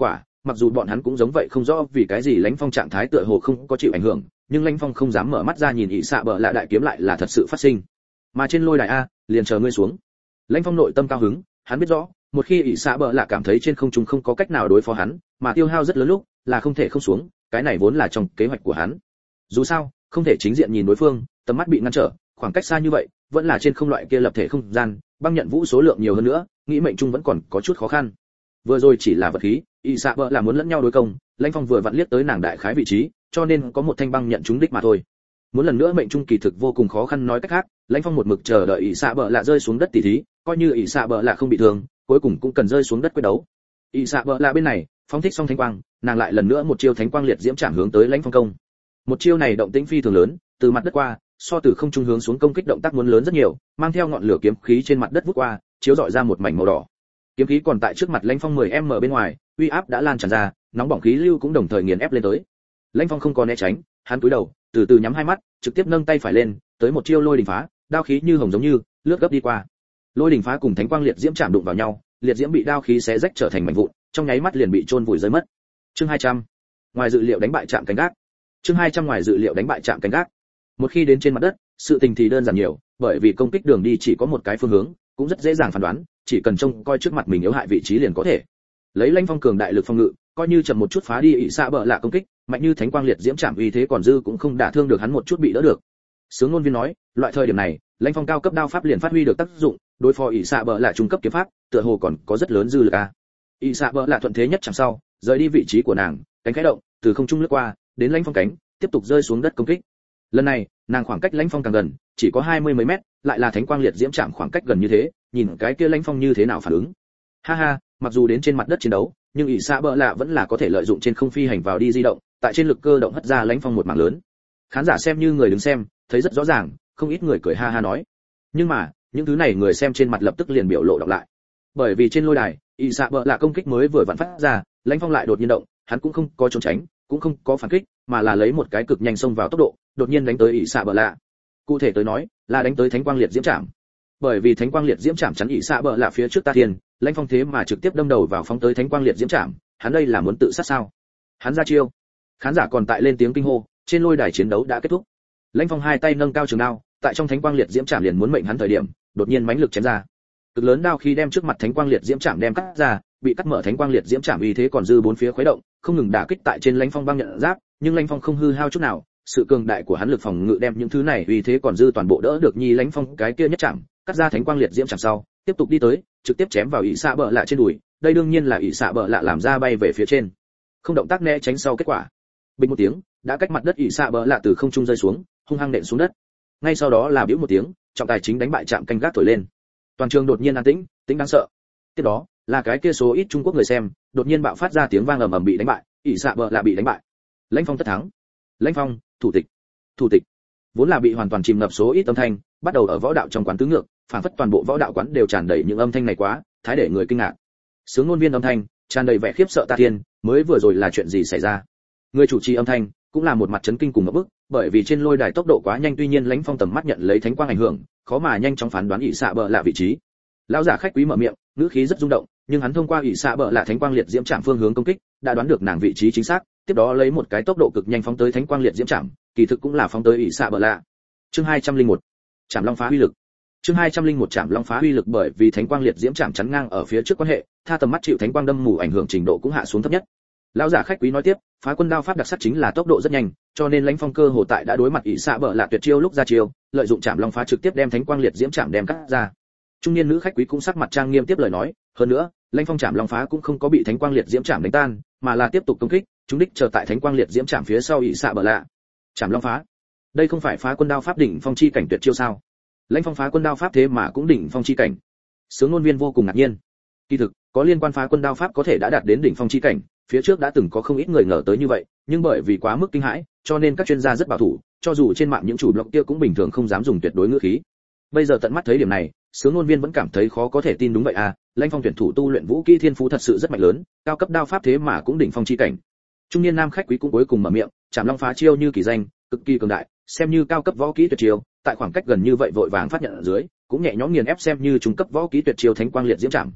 mặc dù bọn hắn cũng giống vậy không rõ vì cái gì Lãnh Phong trạng thái tựa hồ không có chịu ảnh hưởng, nhưng Lãnh Phong không dám mở mắt ra nhìn ỷ xạ bờ lạ đại kiếm lại là thật sự phát sinh. Mà trên lôi đài a, liền chờ ngươi xuống. Lãnh Phong nội tâm cao hứng, hắn biết rõ, một khi ỷ xạ bờ lạ cảm thấy trên không trung không có cách nào đối phó hắn, mà tiêu hao rất lớn lúc, là không thể không xuống, cái này vốn là trong kế hoạch của hắn. Dù sao, không thể chính diện nhìn đối phương, tầm mắt bị ngăn trở, khoảng cách xa như vậy, vẫn là trên không loại kia lập thể không gian, băng nhận vũ số lượng nhiều hơn nữa, nghĩ mệnh trung vẫn còn có chút khó khăn. Vừa rồi chỉ là vật khí, ỷ xạ bờ là muốn lẫn nhau đối công, Lãnh Phong vừa vặn liếc tới nàng đại khái vị trí, cho nên có một thanh băng nhận trúng đích mà thôi. Muốn lần nữa mệnh trung kỳ thực vô cùng khó khăn, nói cách khác, Lãnh Phong một mực chờ đợi ỷ xạ bờ lạ rơi xuống đất tỉ thí, coi như ỷ xạ bờ lạ không bị thương, cuối cùng cũng cần rơi xuống đất quyết đấu. ỷ xạ bờ lạ bên này, phóng thích xong thánh quang, nàng lại lần nữa một chiêu thánh quang liệt diễm chạm hướng tới Lãnh Phong công. Một chiêu này động tĩnh phi thường lớn, từ mặt đất qua, so từ không trung hướng xuống công kích động tác muốn lớn rất nhiều, mang theo ngọn lửa kiếm khí trên mặt đất vút qua, chiếu rọi ra một mảnh màu đỏ. Kiếm khí còn tại trước mặt Lãnh Phong mười mét bên ngoài, uy áp đã lan tràn ra, nóng bỏng khí lưu cũng đồng thời nghiền ép lên tới. Lãnh Phong không còn né tránh, hắn cúi đầu, từ từ nhắm hai mắt, trực tiếp nâng tay phải lên, tới một chiêu lôi đỉnh phá, đao khí như hồng giống như lướt gấp đi qua. Lôi đỉnh phá cùng thánh quang liệt diễm chạm đụng vào nhau, liệt diễm bị đao khí xé rách trở thành mảnh vụn, trong nháy mắt liền bị chôn vùi rơi mất. Chương hai trăm. Ngoài dự liệu đánh bại chạm cánh gác. Chương hai trăm ngoài dự liệu đánh bại chạm cánh gác. Một khi đến trên mặt đất, sự tình thì đơn giản nhiều, bởi vì công kích đường đi chỉ có một cái phương hướng, cũng rất dễ dàng phán đoán, chỉ cần trông coi trước mặt mình yếu hại vị trí liền có thể. Lấy Lãnh Phong cường đại lực phòng ngự, coi như chậm một chút phá đi ỷ xạ bờ lạ công kích, mạnh như thánh quang liệt diễm chạm uy thế còn dư cũng không đả thương được hắn một chút bị đỡ được. Sướng ngôn viên nói, loại thời điểm này, Lãnh Phong cao cấp đao pháp liền phát huy được tác dụng, đối phó ỷ xạ bờ lạ trung cấp kiếm pháp, tựa hồ còn có rất lớn dư lực a. ỷ xạ bờ lạ thuận thế nhất chẳng sau, rời đi vị trí của nàng, cánh khẽ động, từ không trung lướt qua, đến Lãnh Phong cánh, tiếp tục rơi xuống đất công kích. Lần này, nàng khoảng cách Lãnh Phong càng gần, chỉ có hai mươi mấy mét, lại là thánh quang liệt diễm chạm khoảng cách gần như thế, nhìn cái kia Lãnh Phong như thế nào phản ứng. Ha ha, mặc dù đến trên mặt đất chiến đấu, nhưng ỷ xạ bờ lạ vẫn là có thể lợi dụng trên không phi hành vào đi di động, tại trên lực cơ động hất ra Lãnh Phong một mảng lớn. Khán giả xem như người đứng xem, thấy rất rõ ràng, không ít người cười ha ha nói. Nhưng mà, những thứ này người xem trên mặt lập tức liền biểu lộ đọc lại. Bởi vì trên lôi đài, ỷ xạ bờ lạ công kích mới vừa vặn phát ra, Lãnh Phong lại đột nhiên động, hắn cũng không có trốn tránh, cũng không có phản kích, mà là lấy một cái cực nhanh xông vào tốc độ, đột nhiên đánh tới ỷ xạ bờ lạ. Cụ thể tới nói, là đánh tới thánh quang liệt diễm chạm. Bởi vì thánh quang liệt diễm chạm chắn ỷ xạ bờ lạ phía trước Ta Thiên, Lãnh Phong thế mà trực tiếp đâm đầu vào phóng tới thánh quang liệt diễm chạm, hắn đây là muốn tự sát sao? Hắn ra chiêu. Khán giả còn tại lên tiếng kinh hô, trên lôi đài chiến đấu đã kết thúc. Lãnh Phong hai tay nâng cao trường đao, tại trong thánh quang liệt diễm chạm liền muốn mệnh hắn thời điểm, đột nhiên mãnh lực chém ra. Cực lớn đao khí đem trước mặt thánh quang liệt diễm chạm đem cắt ra, bị cắt mở thánh quang liệt diễm chạm uy thế còn dư bốn phía khuấy động, không ngừng đả kích tại trên Lãnh Phong băng nhận giáp, nhưng Lãnh Phong không hư hao chút nào, sự cường đại của hắn lực phòng ngự đem những thứ này uy thế còn dư toàn bộ đỡ được. Nhi Lãnh Phong cái kia nhất chạm, cắt ra thánh quang liệt diễm chạm sau, tiếp tục đi tới, trực tiếp chém vào ỷ xạ bờ lạ trên đùi, đây đương nhiên là ỷ xạ bờ lạ làm ra bay về phía trên, không động tác né tránh sau kết quả. Bình một tiếng, đã cách mặt đất ỷ xạ bờ lạ từ không trung rơi xuống, hung hăng nện xuống đất. Ngay sau đó là bĩu một tiếng, trọng tài chính đánh bại chạm canh gác thổi lên. Toàn trường đột nhiên an tĩnh, tĩnh đáng sợ. Tiếp đó, là cái kia số ít Trung Quốc người xem, đột nhiên bạo phát ra tiếng vang ầm ầm bị đánh bại, ỷ xạ bờ lạ bị đánh bại. Lãnh Phong tất thắng. Lãnh Phong, thủ tịch. Thủ tịch. Vốn là bị hoàn toàn chìm ngập số ít âm thanh, bắt đầu ở võ đạo trong quán tứ ngược, phản phất toàn bộ võ đạo quán đều tràn đầy những âm thanh này quá, thái để người kinh ngạc. Sướng ngôn viên âm thanh, tràn đầy vẻ khiếp sợ Ta Thiên, mới vừa rồi là chuyện gì xảy ra? Người chủ trì âm thanh, cũng là một mặt chấn kinh cùng ngập bức, bởi vì trên lôi đài tốc độ quá nhanh, tuy nhiên Lãnh Phong tầm mắt nhận lấy thánh quang ảnh hưởng, khó mà nhanh chóng phán đoán ỷ xạ bờ lạ vị trí. Lão giả khách quý mở miệng, ngữ khí rất rung động, nhưng hắn thông qua ỷ xạ bờ lạ thánh quang liệt diễm chạm phương hướng công kích, đã đoán được nàng vị trí chính xác, tiếp đó lấy một cái tốc độ cực nhanh phóng tới thánh quang liệt diễm chạm, kỳ thực cũng là phóng tới ỷ xạ bờ lạ. Chương hai trăm lẻ một, Trảm Long phá uy lực. Chương hai trăm lẻ một Trảm Long phá uy lực. Bởi vì thánh quang liệt diễm chạm chắn ngang ở phía trước quan hệ, tha tầm mắt chịu thánh quang đâm mù ảnh hưởng trình độ cũng hạ xuống thấp nhất. Lão giả khách quý nói tiếp, phá quân đao pháp đặc sắc chính là tốc độ rất nhanh, cho nên Lãnh Phong cơ hồ tại đã đối mặt ỷ xạ bờ lạ tuyệt chiêu lúc ra chiêu, lợi dụng Trảm Long phá trực tiếp đem thánh quang liệt diễm chạm đem cắt ra. Trung niên nữ khách quý cũng sắc mặt trang nghiêm tiếp lời nói, hơn nữa, Lãnh Phong Trảm Long phá cũng không có bị thánh quang liệt diễm chạm đánh tan, mà là tiếp tục công kích, chúng đích chờ tại thánh quang liệt diễm chạm phía sau ỷ xạ bờ lạ. Trảm Long phá, đây không phải phá quân đao pháp đỉnh phong chi cảnh tuyệt chiêu sao? Lãnh Phong phá quân đao pháp thế mà cũng đỉnh phong chi cảnh. Sướng ngôn viên vô cùng ngạc nhiên. Kỳ thực, có liên quan phá quân đao pháp có thể đã đạt đến đỉnh phong chi cảnh, phía trước đã từng có không ít người ngờ tới như vậy, nhưng bởi vì quá mức kinh hãi, cho nên các chuyên gia rất bảo thủ, cho dù trên mạng những chủ blog kia cũng bình thường không dám dùng tuyệt đối ngữ khí. Bây giờ tận mắt thấy điểm này, Sướng ngôn viên vẫn cảm thấy khó có thể tin. Đúng vậy à, Lãnh Phong tuyển thủ tu luyện vũ kỹ thiên phú thật sự rất mạnh lớn, cao cấp đao pháp thế mà cũng đỉnh phong chi cảnh. Trung niên nam khách quý cũng cuối cùng mở miệng, Trảm Long phá chiêu như kỳ danh, cực kỳ cường đại, xem như cao cấp võ kỹ tuyệt chiêu, tại khoảng cách gần như vậy vội vàng phát nhận ở dưới, cũng nhẹ nhõm nghiền ép xem như trung cấp võ kỹ tuyệt chiêu thánh quang liệt diễm chạm.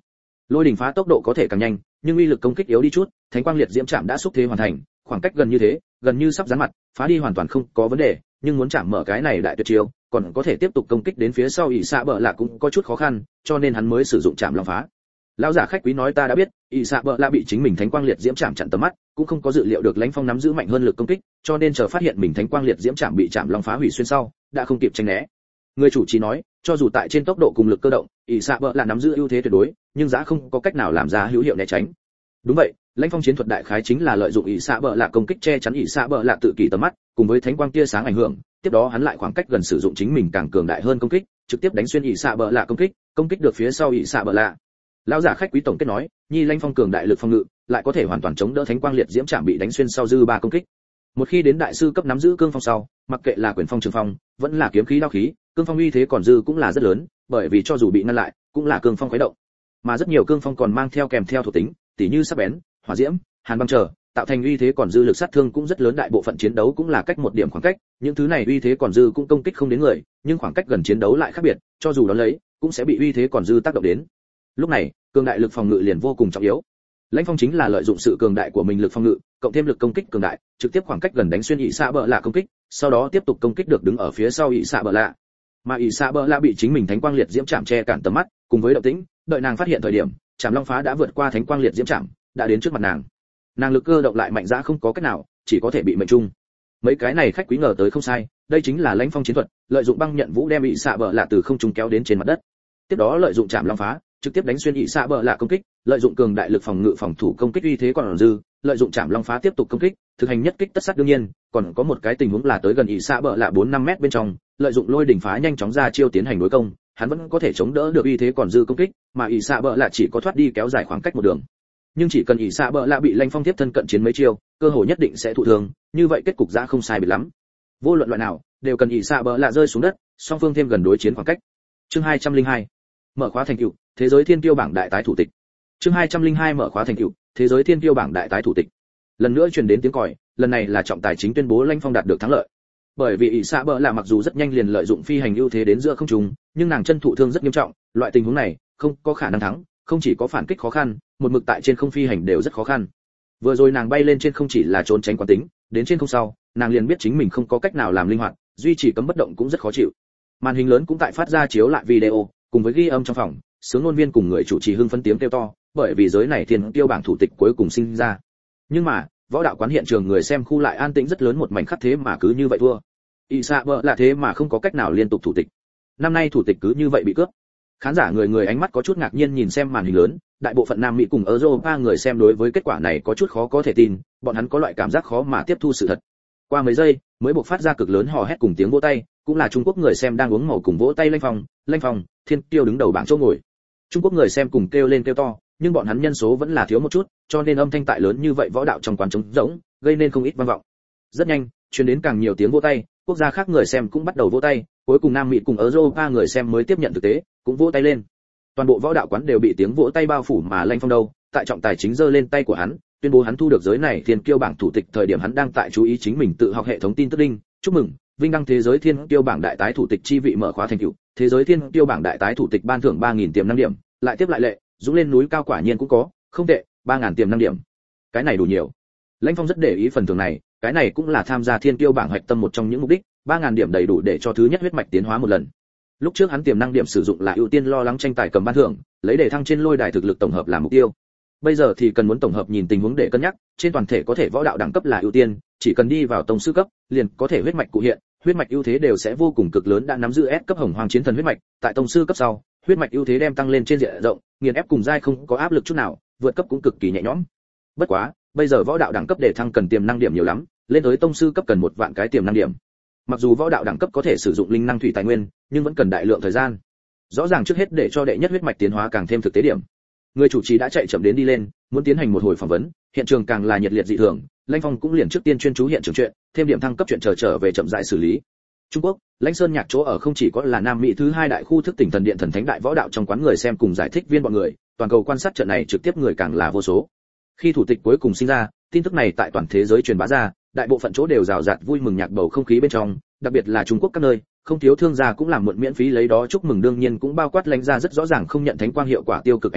Lôi đỉnh phá tốc độ có thể càng nhanh, nhưng uy lực công kích yếu đi chút, thánh quang liệt diễm chạm đã xúc thế hoàn thành, khoảng cách gần như thế, gần như sắp dán mặt, phá đi hoàn toàn không có vấn đề, nhưng muốn chạm mở cái này đại tuyệt chiêu, còn có thể tiếp tục công kích đến phía sau ỷ xạ bợ lạ cũng có chút khó khăn, cho nên hắn mới sử dụng chạm long phá. Lão giả khách quý nói ta đã biết, ỷ xạ bợ lạ bị chính mình thánh quang liệt diễm chạm chặn tầm mắt, cũng không có dự liệu được lãnh phong nắm giữ mạnh hơn lực công kích, cho nên chờ phát hiện mình thánh quang liệt diễm chạm bị chạm long phá hủy xuyên sau, đã không kịp tránh né. Người chủ trì nói, cho dù tại trên tốc độ cùng lực cơ động, ỷ xạ bợ lạ nắm giữ ưu thế tuyệt đối, nhưng giá không có cách nào làm ra hữu hiệu né tránh. Đúng vậy, lãnh phong chiến thuật đại khái chính là lợi dụng ỷ xạ bợ lạ công kích che chắn ỷ xạ bợ lạ tự kỷ tầm mắt, cùng với thánh quang tia sáng ảnh hưởng, tiếp đó hắn lại khoảng cách gần sử dụng chính mình càng cường đại hơn công kích, trực tiếp đánh xuyên ỷ xạ bợ lạ công kích, công kích được phía sau ỷ xạ bợ lạ. Lão giả khách quý tổng kết nói, nhi lãnh phong cường đại lực phòng ngự, lại có thể hoàn toàn chống đỡ thánh quang liệt diễm chạm bị đánh xuyên sau dư ba công kích. Một khi đến đại sư cấp nắm giữ cương phong sau, mặc kệ là quyền phong trường phong, vẫn là kiếm khí đao khí, cương phong uy thế còn dư cũng là rất lớn, bởi vì cho dù bị ngăn lại, cũng là cương phong khuấy động. Mà rất nhiều cương phong còn mang theo kèm theo thuộc tính, tỉ như sắc bén, hỏa diễm, hàn băng trở, tạo thành uy thế còn dư lực sát thương cũng rất lớn, đại bộ phận chiến đấu cũng là cách một điểm khoảng cách, những thứ này uy thế còn dư cũng công kích không đến người, nhưng khoảng cách gần chiến đấu lại khác biệt, cho dù đó lấy, cũng sẽ bị uy thế còn dư tác động đến. Lúc này, cường đại lực phòng ngự liền vô cùng trọng yếu. Lãnh phong chính là lợi dụng sự cường đại của mình lực phòng ngự, cộng thêm lực công kích cường đại, trực tiếp khoảng cách gần đánh xuyên ỷ xạ bợ lạ công kích, sau đó tiếp tục công kích được đứng ở phía sau ỷ xạ bợ lạ. Mà ỷ xạ bợ lạ bị chính mình thánh quang liệt diễm chạm che cản tầm mắt, cùng với động tĩnh, đợi nàng phát hiện thời điểm, chạm long phá đã vượt qua thánh quang liệt diễm chạm, đã đến trước mặt nàng. Nàng lực cơ động lại mạnh dã không có cách nào, chỉ có thể bị mệnh trung. Mấy cái này khách quý ngờ tới không sai, đây chính là lãnh phong chiến thuật, lợi dụng băng nhận vũ đem ỷ xạ bợ lạ từ không trung kéo đến trên mặt đất. Tiếp đó lợi dụng chạm long phá, trực tiếp đánh xuyên ỷ xạ bợ lạ công kích, lợi dụng cường đại lực phòng ngự phòng thủ công kích uy thế còn dư, lợi dụng chạm long phá tiếp tục công kích, thực hành nhất kích tất sát. Đương nhiên, còn có một cái tình huống là tới gần ỷ xạ bợ lạ bốn năm mét bên trong, lợi dụng lôi đỉnh phá nhanh chóng ra chiêu tiến hành đối công, hắn vẫn có thể chống đỡ được uy thế còn dư công kích, mà ỷ xạ bợ lạ chỉ có thoát đi kéo dài khoảng cách một đường. Nhưng chỉ cần ỷ xạ bợ lạ bị lãnh phong tiếp thân cận chiến mấy chiêu, cơ hội nhất định sẽ thụ thương, như vậy kết cục ra không sai biệt lắm. Vô luận loại nào, đều cần ỷ xạ bợ lạ rơi xuống đất, song phương thêm gần đối chiến khoảng cách. Chương hai trăm lẻ hai, mở khóa thành tựu, thế giới thiên tiêu bảng đại tái thủ tịch. Chương hai trăm lẻ hai mở khóa thành tựu, thế giới thiên tiêu bảng đại tái thủ tịch. Lần nữa truyền đến tiếng còi, lần này là trọng tài chính tuyên bố lãnh phong đạt được thắng lợi. Bởi vì ỷ xạ bợ lạ mặc dù rất nhanh liền lợi dụng phi hành ưu thế đến giữa không trung, nhưng nàng chân thụ thương rất nghiêm trọng, loại tình huống này không có khả năng thắng, không chỉ có phản kích khó khăn, một mực tại trên không phi hành đều rất khó khăn. Vừa rồi nàng bay lên trên không chỉ là trốn tránh quán tính, đến trên không sau, nàng liền biết chính mình không có cách nào làm linh hoạt, duy trì cấm bất động cũng rất khó chịu. Màn hình lớn cũng tại phát ra chiếu lại video, cùng với ghi âm trong phòng, sướng ngôn viên cùng người chủ trì hưng phấn tiếng kêu to, bởi vì giới này thiên tiêu bảng thủ tịch cuối cùng sinh ra. Nhưng mà, võ đạo quán hiện trường người xem khu lại an tĩnh rất lớn, một mảnh khắc thế mà cứ như vậy thua. ỷ xạ bợ lạ thế mà không có cách nào liên tục thủ tịch. Năm nay thủ tịch cứ như vậy bị cướp. Khán giả người người ánh mắt có chút ngạc nhiên nhìn xem màn hình lớn, đại bộ phận Nam Mỹ cùng Europa người xem đối với kết quả này có chút khó có thể tin, bọn hắn có loại cảm giác khó mà tiếp thu sự thật. Qua mấy giây, mới buộc phát ra cực lớn hò hét cùng tiếng vỗ tay, cũng là Trung Quốc người xem đang uống màu cùng vỗ tay lãnh phong, lãnh phong, thiên tiêu đứng đầu bảng chỗ ngồi. Trung Quốc người xem cùng kêu lên kêu to, nhưng bọn hắn nhân số vẫn là thiếu một chút, cho nên âm thanh tại lớn như vậy võ đạo trong quán trống rỗng, gây nên không ít vang vọng. Rất nhanh, truyền đến càng nhiều tiếng vỗ tay, quốc gia khác người xem cũng bắt đầu vỗ tay, cuối cùng Nam Mỹ cùng Europa người xem mới tiếp nhận thực tế, cũng vỗ tay lên. Toàn bộ võ đạo quán đều bị tiếng vỗ tay bao phủ, mà lãnh phong đâu, tại trọng tài chính giơ lên tay của hắn, tuyên bố hắn thu được giới này thiên kiêu bảng thủ tịch. Thời điểm hắn đang tại chú ý chính mình tự học hệ thống tin tức đinh, chúc mừng, vinh đăng thế giới thiên kiêu bảng đại tái thủ tịch chi vị mở khóa thành tựu, thế giới thiên kiêu bảng đại tái thủ tịch ban thưởng ba nghìn tiềm năng điểm, lại tiếp lại lệ, dũng lên núi cao quả nhiên cũng có, không tệ, ba nghìn tiềm năng điểm. Cái này đủ nhiều. Lãnh phong rất để ý phần thưởng này, cái này cũng là tham gia thiên kiêu bảng hoạch tâm một trong những mục đích, ba nghìn điểm đầy đủ để cho thứ nhất huyết mạch tiến hóa một lần. Lúc trước hắn tiềm năng điểm sử dụng là ưu tiên lo lắng tranh tài cầm ban thưởng, lấy để thăng trên lôi đài thực lực tổng hợp làm mục tiêu. Bây giờ thì cần muốn tổng hợp nhìn tình huống để cân nhắc, trên toàn thể có thể võ đạo đẳng cấp là ưu tiên, chỉ cần đi vào tông sư cấp, liền có thể huyết mạch cụ hiện, huyết mạch ưu thế đều sẽ vô cùng cực lớn. Đã nắm giữ S cấp hồng hoàng chiến thần huyết mạch, tại tông sư cấp sau, huyết mạch ưu thế đem tăng lên trên diện rộng, nghiền ép cùng giai không có áp lực chút nào, vượt cấp cũng cực kỳ nhẹ nhõm. Bất quá, bây giờ võ đạo đẳng cấp để thăng cần tiềm năng điểm nhiều lắm, lên tới tông sư cấp cần một vạn cái tiềm năng điểm. Mặc dù võ đạo đẳng cấp có thể sử dụng linh năng thủy tài nguyên, nhưng vẫn cần đại lượng thời gian. Rõ ràng trước hết để cho đệ nhất huyết mạch tiến hóa càng thêm thực tế điểm. Người chủ trì đã chạy chậm đến đi lên, muốn tiến hành một hồi phỏng vấn, hiện trường càng là nhiệt liệt dị thường, Lãnh Phong cũng liền trước tiên chuyên chú hiện trường chuyện, thêm điểm thăng cấp chuyện chờ trở, trở về chậm rãi xử lý. Trung Quốc, Lãnh Sơn Nhạc chỗ ở không chỉ có là Nam Mỹ thứ hai đại khu thức tỉnh thần điện thần thánh đại võ đạo trong quán người xem cùng giải thích viên bọn người, toàn cầu quan sát trận này trực tiếp người càng là vô số. Khi thủ tịch cuối cùng sinh ra, tin tức này tại toàn thế giới truyền bá ra, đại bộ phận chỗ đều rào rạt vui mừng nhạc bầu không khí bên trong, đặc biệt là Trung Quốc các nơi, không thiếu thương gia cũng làm muộn miễn phí lấy đó chúc mừng, đương nhiên cũng bao quát Lãnh gia rất rõ ràng không nhận thánh quang hiệu quả tiêu cực ảnh hưởng,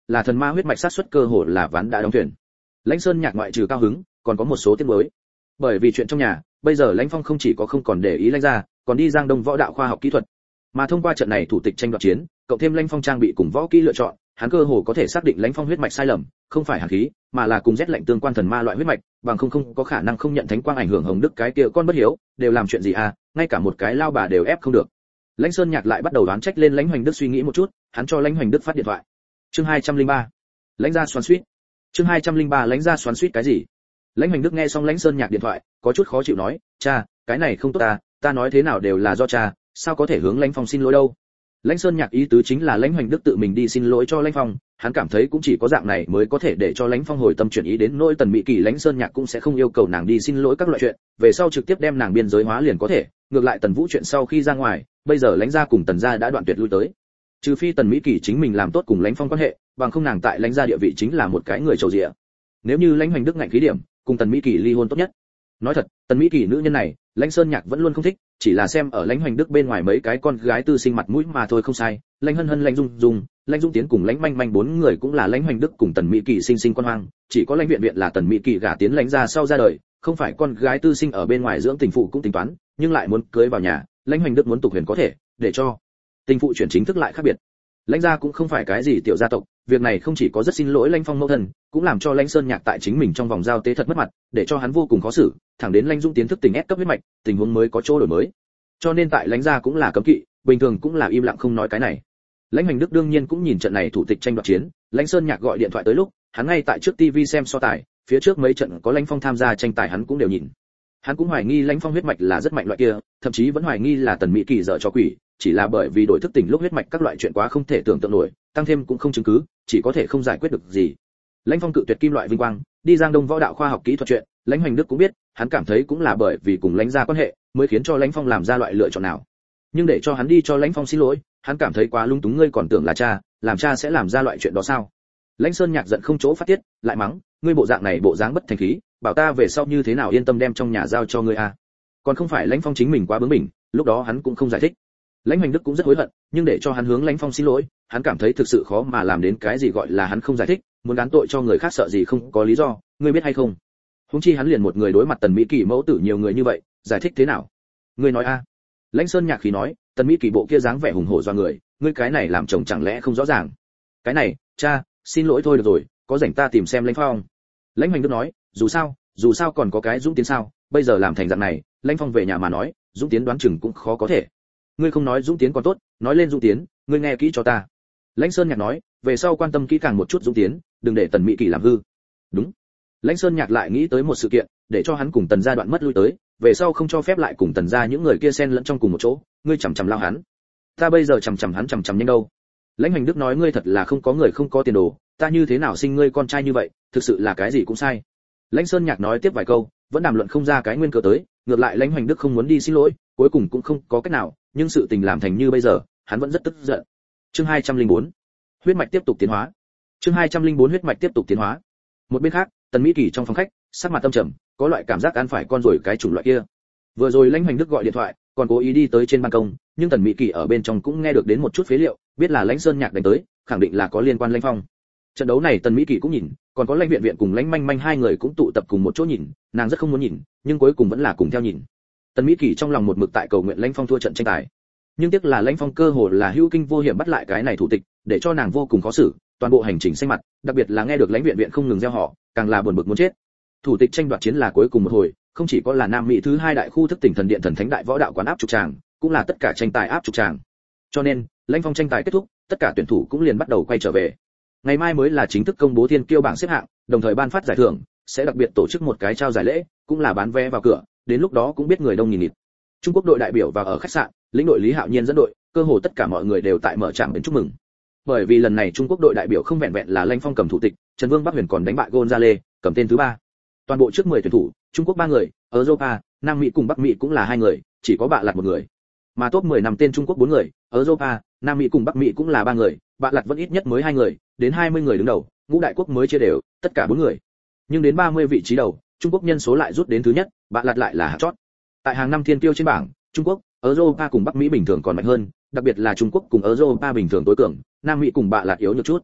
là thần ma huyết mạch sát suất cơ hồ là ván đã đóng thuyền. Lãnh Sơn Nhạc ngoại trừ cao hứng, còn có một số tiếc nuối. Bởi vì chuyện trong nhà, bây giờ Lãnh Phong không chỉ có không còn để ý Lãnh gia, còn đi Giang Đông võ đạo khoa học kỹ thuật. Mà thông qua trận này thủ tịch tranh đoạt chiến, cộng thêm Lãnh Phong trang bị cùng võ kỹ lựa chọn, hắn cơ hồ có thể xác định Lãnh Phong huyết mạch sai lầm, không phải hàn khí, mà là cùng rét lạnh tương quan thần ma loại huyết mạch, bằng không không có khả năng không nhận thánh quang ảnh hưởng Hồng Đức cái kia con bất hiếu, đều làm chuyện gì à, ngay cả một cái lao bà đều ép không được. Lãnh Sơn Nhạc lại bắt đầu đoán trách lên Lãnh Hoành Đức, suy nghĩ một chút, hắn cho Lãnh Hoành Đức phát điện thoại. Chương hai trăm lẻ ba. Lãnh gia xoắn xuýt. Chương hai trăm lẻ ba Lãnh gia xoắn xuýt cái gì? Lãnh Hoành Đức nghe xong Lãnh Sơn Nhạc điện thoại, có chút khó chịu nói, "Cha, cái này không tốt ta, ta nói thế nào đều là do cha, sao có thể hướng Lãnh Phong xin lỗi đâu?" Lãnh Sơn Nhạc ý tứ chính là Lãnh Hoành Đức tự mình đi xin lỗi cho Lãnh Phong, hắn cảm thấy cũng chỉ có dạng này mới có thể để cho Lãnh Phong hồi tâm chuyển ý đến nỗi Tần Mỹ Kỳ, Lãnh Sơn Nhạc cũng sẽ không yêu cầu nàng đi xin lỗi các loại chuyện, về sau trực tiếp đem nàng biên giới hóa liền có thể, ngược lại Tần Vũ chuyện sau khi ra ngoài, bây giờ Lãnh gia cùng Tần gia đã đoạn tuyệt lui tới. Trừ phi Tần Mỹ Kỳ chính mình làm tốt cùng Lãnh Phong quan hệ, bằng không nàng tại Lãnh gia địa vị chính là một cái người trầu rỉa. Nếu như Lãnh Hoành Đức ngạnh khí điểm, cùng Tần Mỹ Kỳ ly hôn tốt nhất. Nói thật, Tần Mỹ Kỳ nữ nhân này, Lãnh Sơn Nhạc vẫn luôn không thích, chỉ là xem ở Lãnh Hoành Đức bên ngoài mấy cái con gái tư sinh mặt mũi mà thôi không sai. Lãnh Hân Hân, Lãnh Dung Dung, Lãnh Dung Tiến cùng Lãnh Manh Manh bốn người cũng là Lãnh Hoành Đức cùng Tần Mỹ Kỳ sinh sinh con hoang, chỉ có Lãnh Viện Viện là Tần Mỹ Kỳ gả tiến Lãnh gia sau ra đời, không phải con gái tư sinh ở bên ngoài dưỡng tình phụ cũng tính toán, nhưng lại muốn cưới vào nhà, Lãnh Hoành Đức muốn tục huyền có thể, để cho tình phụ chuyển chính thức lại khác biệt. Lãnh gia cũng không phải cái gì tiểu gia tộc, việc này không chỉ có rất xin lỗi Lãnh Phong mẫu thân, cũng làm cho Lãnh Sơn Nhạc tại chính mình trong vòng giao tế thật mất mặt, để cho hắn vô cùng khó xử, thẳng đến Lãnh Dung Tiến thức tình ép cấp huyết mạch, tình huống mới có chỗ đổi mới. Cho nên tại Lãnh gia cũng là cấm kỵ, bình thường cũng là im lặng không nói cái này. Lãnh Hoành Đức đương nhiên cũng nhìn trận này thủ tịch tranh đoạt chiến, Lãnh Sơn Nhạc gọi điện thoại tới lúc, hắn ngay tại trước tivi xem so tài, phía trước mấy trận có Lãnh Phong tham gia tranh tài hắn cũng đều nhìn. Hắn cũng hoài nghi Lãnh Phong huyết mạch là rất mạnh loại kia, thậm chí vẫn hoài nghi là Tần Mỹ Kỳ dở cho quỷ, chỉ là bởi vì đổi thức tỉnh lúc huyết mạch các loại chuyện quá không thể tưởng tượng nổi, tăng thêm cũng không chứng cứ, chỉ có thể không giải quyết được gì. Lãnh Phong cự tuyệt kim loại vinh quang, đi Giang Đông võ đạo khoa học kỹ thuật chuyện, Lãnh Hoành Đức cũng biết, hắn cảm thấy cũng là bởi vì cùng Lãnh gia quan hệ, mới khiến cho Lãnh Phong làm ra loại lựa chọn nào. Nhưng để cho hắn đi cho Lãnh Phong xin lỗi, hắn cảm thấy quá lung túng, ngươi còn tưởng là cha, làm cha sẽ làm ra loại chuyện đó sao? Lãnh Sơn Nhạc giận không chỗ phát tiết, lại mắng, ngươi bộ dạng này bộ dáng bất thành khí, bảo ta về sau như thế nào yên tâm đem trong nhà giao cho ngươi à? Còn không phải Lãnh Phong chính mình quá bướng bỉnh, lúc đó hắn cũng không giải thích. Lãnh Hoành Đức cũng rất hối hận, nhưng để cho hắn hướng Lãnh Phong xin lỗi, hắn cảm thấy thực sự khó mà làm đến cái gì gọi là hắn không giải thích, muốn gán tội cho người khác sợ gì không có lý do, ngươi biết hay không? Huống chi hắn liền một người đối mặt Tần Mỹ Kỳ mẫu tử nhiều người như vậy, giải thích thế nào? Ngươi nói a? Lãnh Sơn Nhạc khí nói, Tần Mỹ Kỳ bộ kia dáng vẻ hùng hổ do người, ngươi cái này làm chồng chẳng lẽ không rõ ràng? Cái này, cha, xin lỗi thôi được rồi, có rảnh ta tìm xem Lãnh Phong. Lãnh Hoành Đức nói, dù sao, dù sao còn có cái Dũng Tiến sao, bây giờ làm thành dạng này, Lãnh Phong về nhà mà nói, Dũng Tiến đoán chừng cũng khó có thể. Ngươi không nói Dũng Tiến còn tốt, nói lên Dũng Tiến, ngươi nghe kỹ cho ta. Lãnh Sơn Nhạc nói, về sau quan tâm kỹ càng một chút Dũng Tiến, đừng để Tần Mỹ Kỳ làm hư. Đúng. Lãnh Sơn Nhạc lại nghĩ tới một sự kiện, để cho hắn cùng Tần gia đoạn mất lui tới, về sau không cho phép lại cùng Tần gia những người kia xen lẫn trong cùng một chỗ, ngươi chằm chằm lao hắn. Ta bây giờ chằm chằm hắn chằm chằm nhanh đâu. Lãnh Hoành Đức nói, ngươi thật là không có người không có tiền đồ, ta như thế nào sinh ngươi con trai như vậy, thực sự là cái gì cũng sai. Lãnh Sơn Nhạc nói tiếp vài câu, vẫn đàm luận không ra cái nguyên cớ tới, ngược lại Lãnh Hoành Đức không muốn đi xin lỗi, cuối cùng cũng không có cách nào, nhưng sự tình làm thành như bây giờ, hắn vẫn rất tức giận. Chương hai trăm lẻ bốn. Huyết mạch tiếp tục tiến hóa. Chương hai trăm lẻ bốn huyết mạch tiếp tục tiến hóa. Một bên khác, Tần Mỹ Kỳ trong phòng khách, sắc mặt tâm trầm, có loại cảm giác ăn phải con rồi cái chủng loại kia. Vừa rồi Lãnh Hoành Đức gọi điện thoại, còn cố ý đi tới trên ban công, nhưng Tần Mỹ Kỳ ở bên trong cũng nghe được đến một chút phế liệu, biết là Lãnh Sơn Nhạc đánh tới, khẳng định là có liên quan Lãnh Phong. Trận đấu này Tần Mỹ Kỳ cũng nhìn, còn có Lãnh Viện Viện cùng Lãnh Manh Manh hai người cũng tụ tập cùng một chỗ nhìn, nàng rất không muốn nhìn, nhưng cuối cùng vẫn là cùng theo nhìn. Tần Mỹ Kỳ trong lòng một mực tại cầu nguyện Lãnh Phong thua trận tranh tài. Nhưng tiếc là Lãnh Phong cơ hồ là hữu kinh vô hiểm bắt lại cái này thủ tịch, để cho nàng vô cùng khó xử, toàn bộ hành trình xanh mặt, đặc biệt là nghe được Lãnh Viện Viện không ngừng reo hò, càng là buồn bực muốn chết. Thủ tịch tranh đoạt chiến là cuối cùng một hồi, không chỉ có là Nam Mỹ thứ hai đại khu thức tỉnh thần điện thần thánh đại võ đạo quán áp trục tràng, cũng là tất cả tranh tài áp trục tràng. Cho nên, Lãnh Phong tranh tài kết thúc, tất cả tuyển thủ cũng liền bắt đầu quay trở về. Ngày mai mới là chính thức công bố thiên kiêu bảng xếp hạng, đồng thời ban phát giải thưởng, sẽ đặc biệt tổ chức một cái trao giải lễ, cũng là bán vé vào cửa, đến lúc đó cũng biết người đông nghìn nghịt. Trung Quốc đội đại biểu vào ở khách sạn, lĩnh đội Lý Hạo Nhiên dẫn đội, cơ hồ tất cả mọi người đều tại mở tràng đến chúc mừng. Bởi vì lần này Trung Quốc đội đại biểu không vẹn vẹn là Lãnh Phong cầm thủ tịch, Trần Vương Bắc Huyền còn đánh bại Gonzale, cầm tên thứ ba. Toàn bộ trước mười tuyển thủ, Trung Quốc ba người, Europa, Nam Mỹ cùng Bắc Mỹ cũng là hai người, chỉ có Bạ Lạt một người. Mà top mười nằm tên Trung Quốc bốn người, Europa, Nam Mỹ cùng Bắc Mỹ cũng là ba người, Bạ Lạt vẫn ít nhất mới hai người, đến hai mươi người đứng đầu, ngũ đại quốc mới chia đều, tất cả bốn người. Nhưng đến ba mươi vị trí đầu, Trung Quốc nhân số lại rút đến thứ nhất, Bạ Lạt lại là hạng chót. Tại hàng năm thiên tiêu trên bảng, Trung Quốc, Europa cùng Bắc Mỹ bình thường còn mạnh hơn, đặc biệt là Trung Quốc cùng Europa bình thường tối cường, Nam Mỹ cùng Bạ Lạt yếu nhược chút.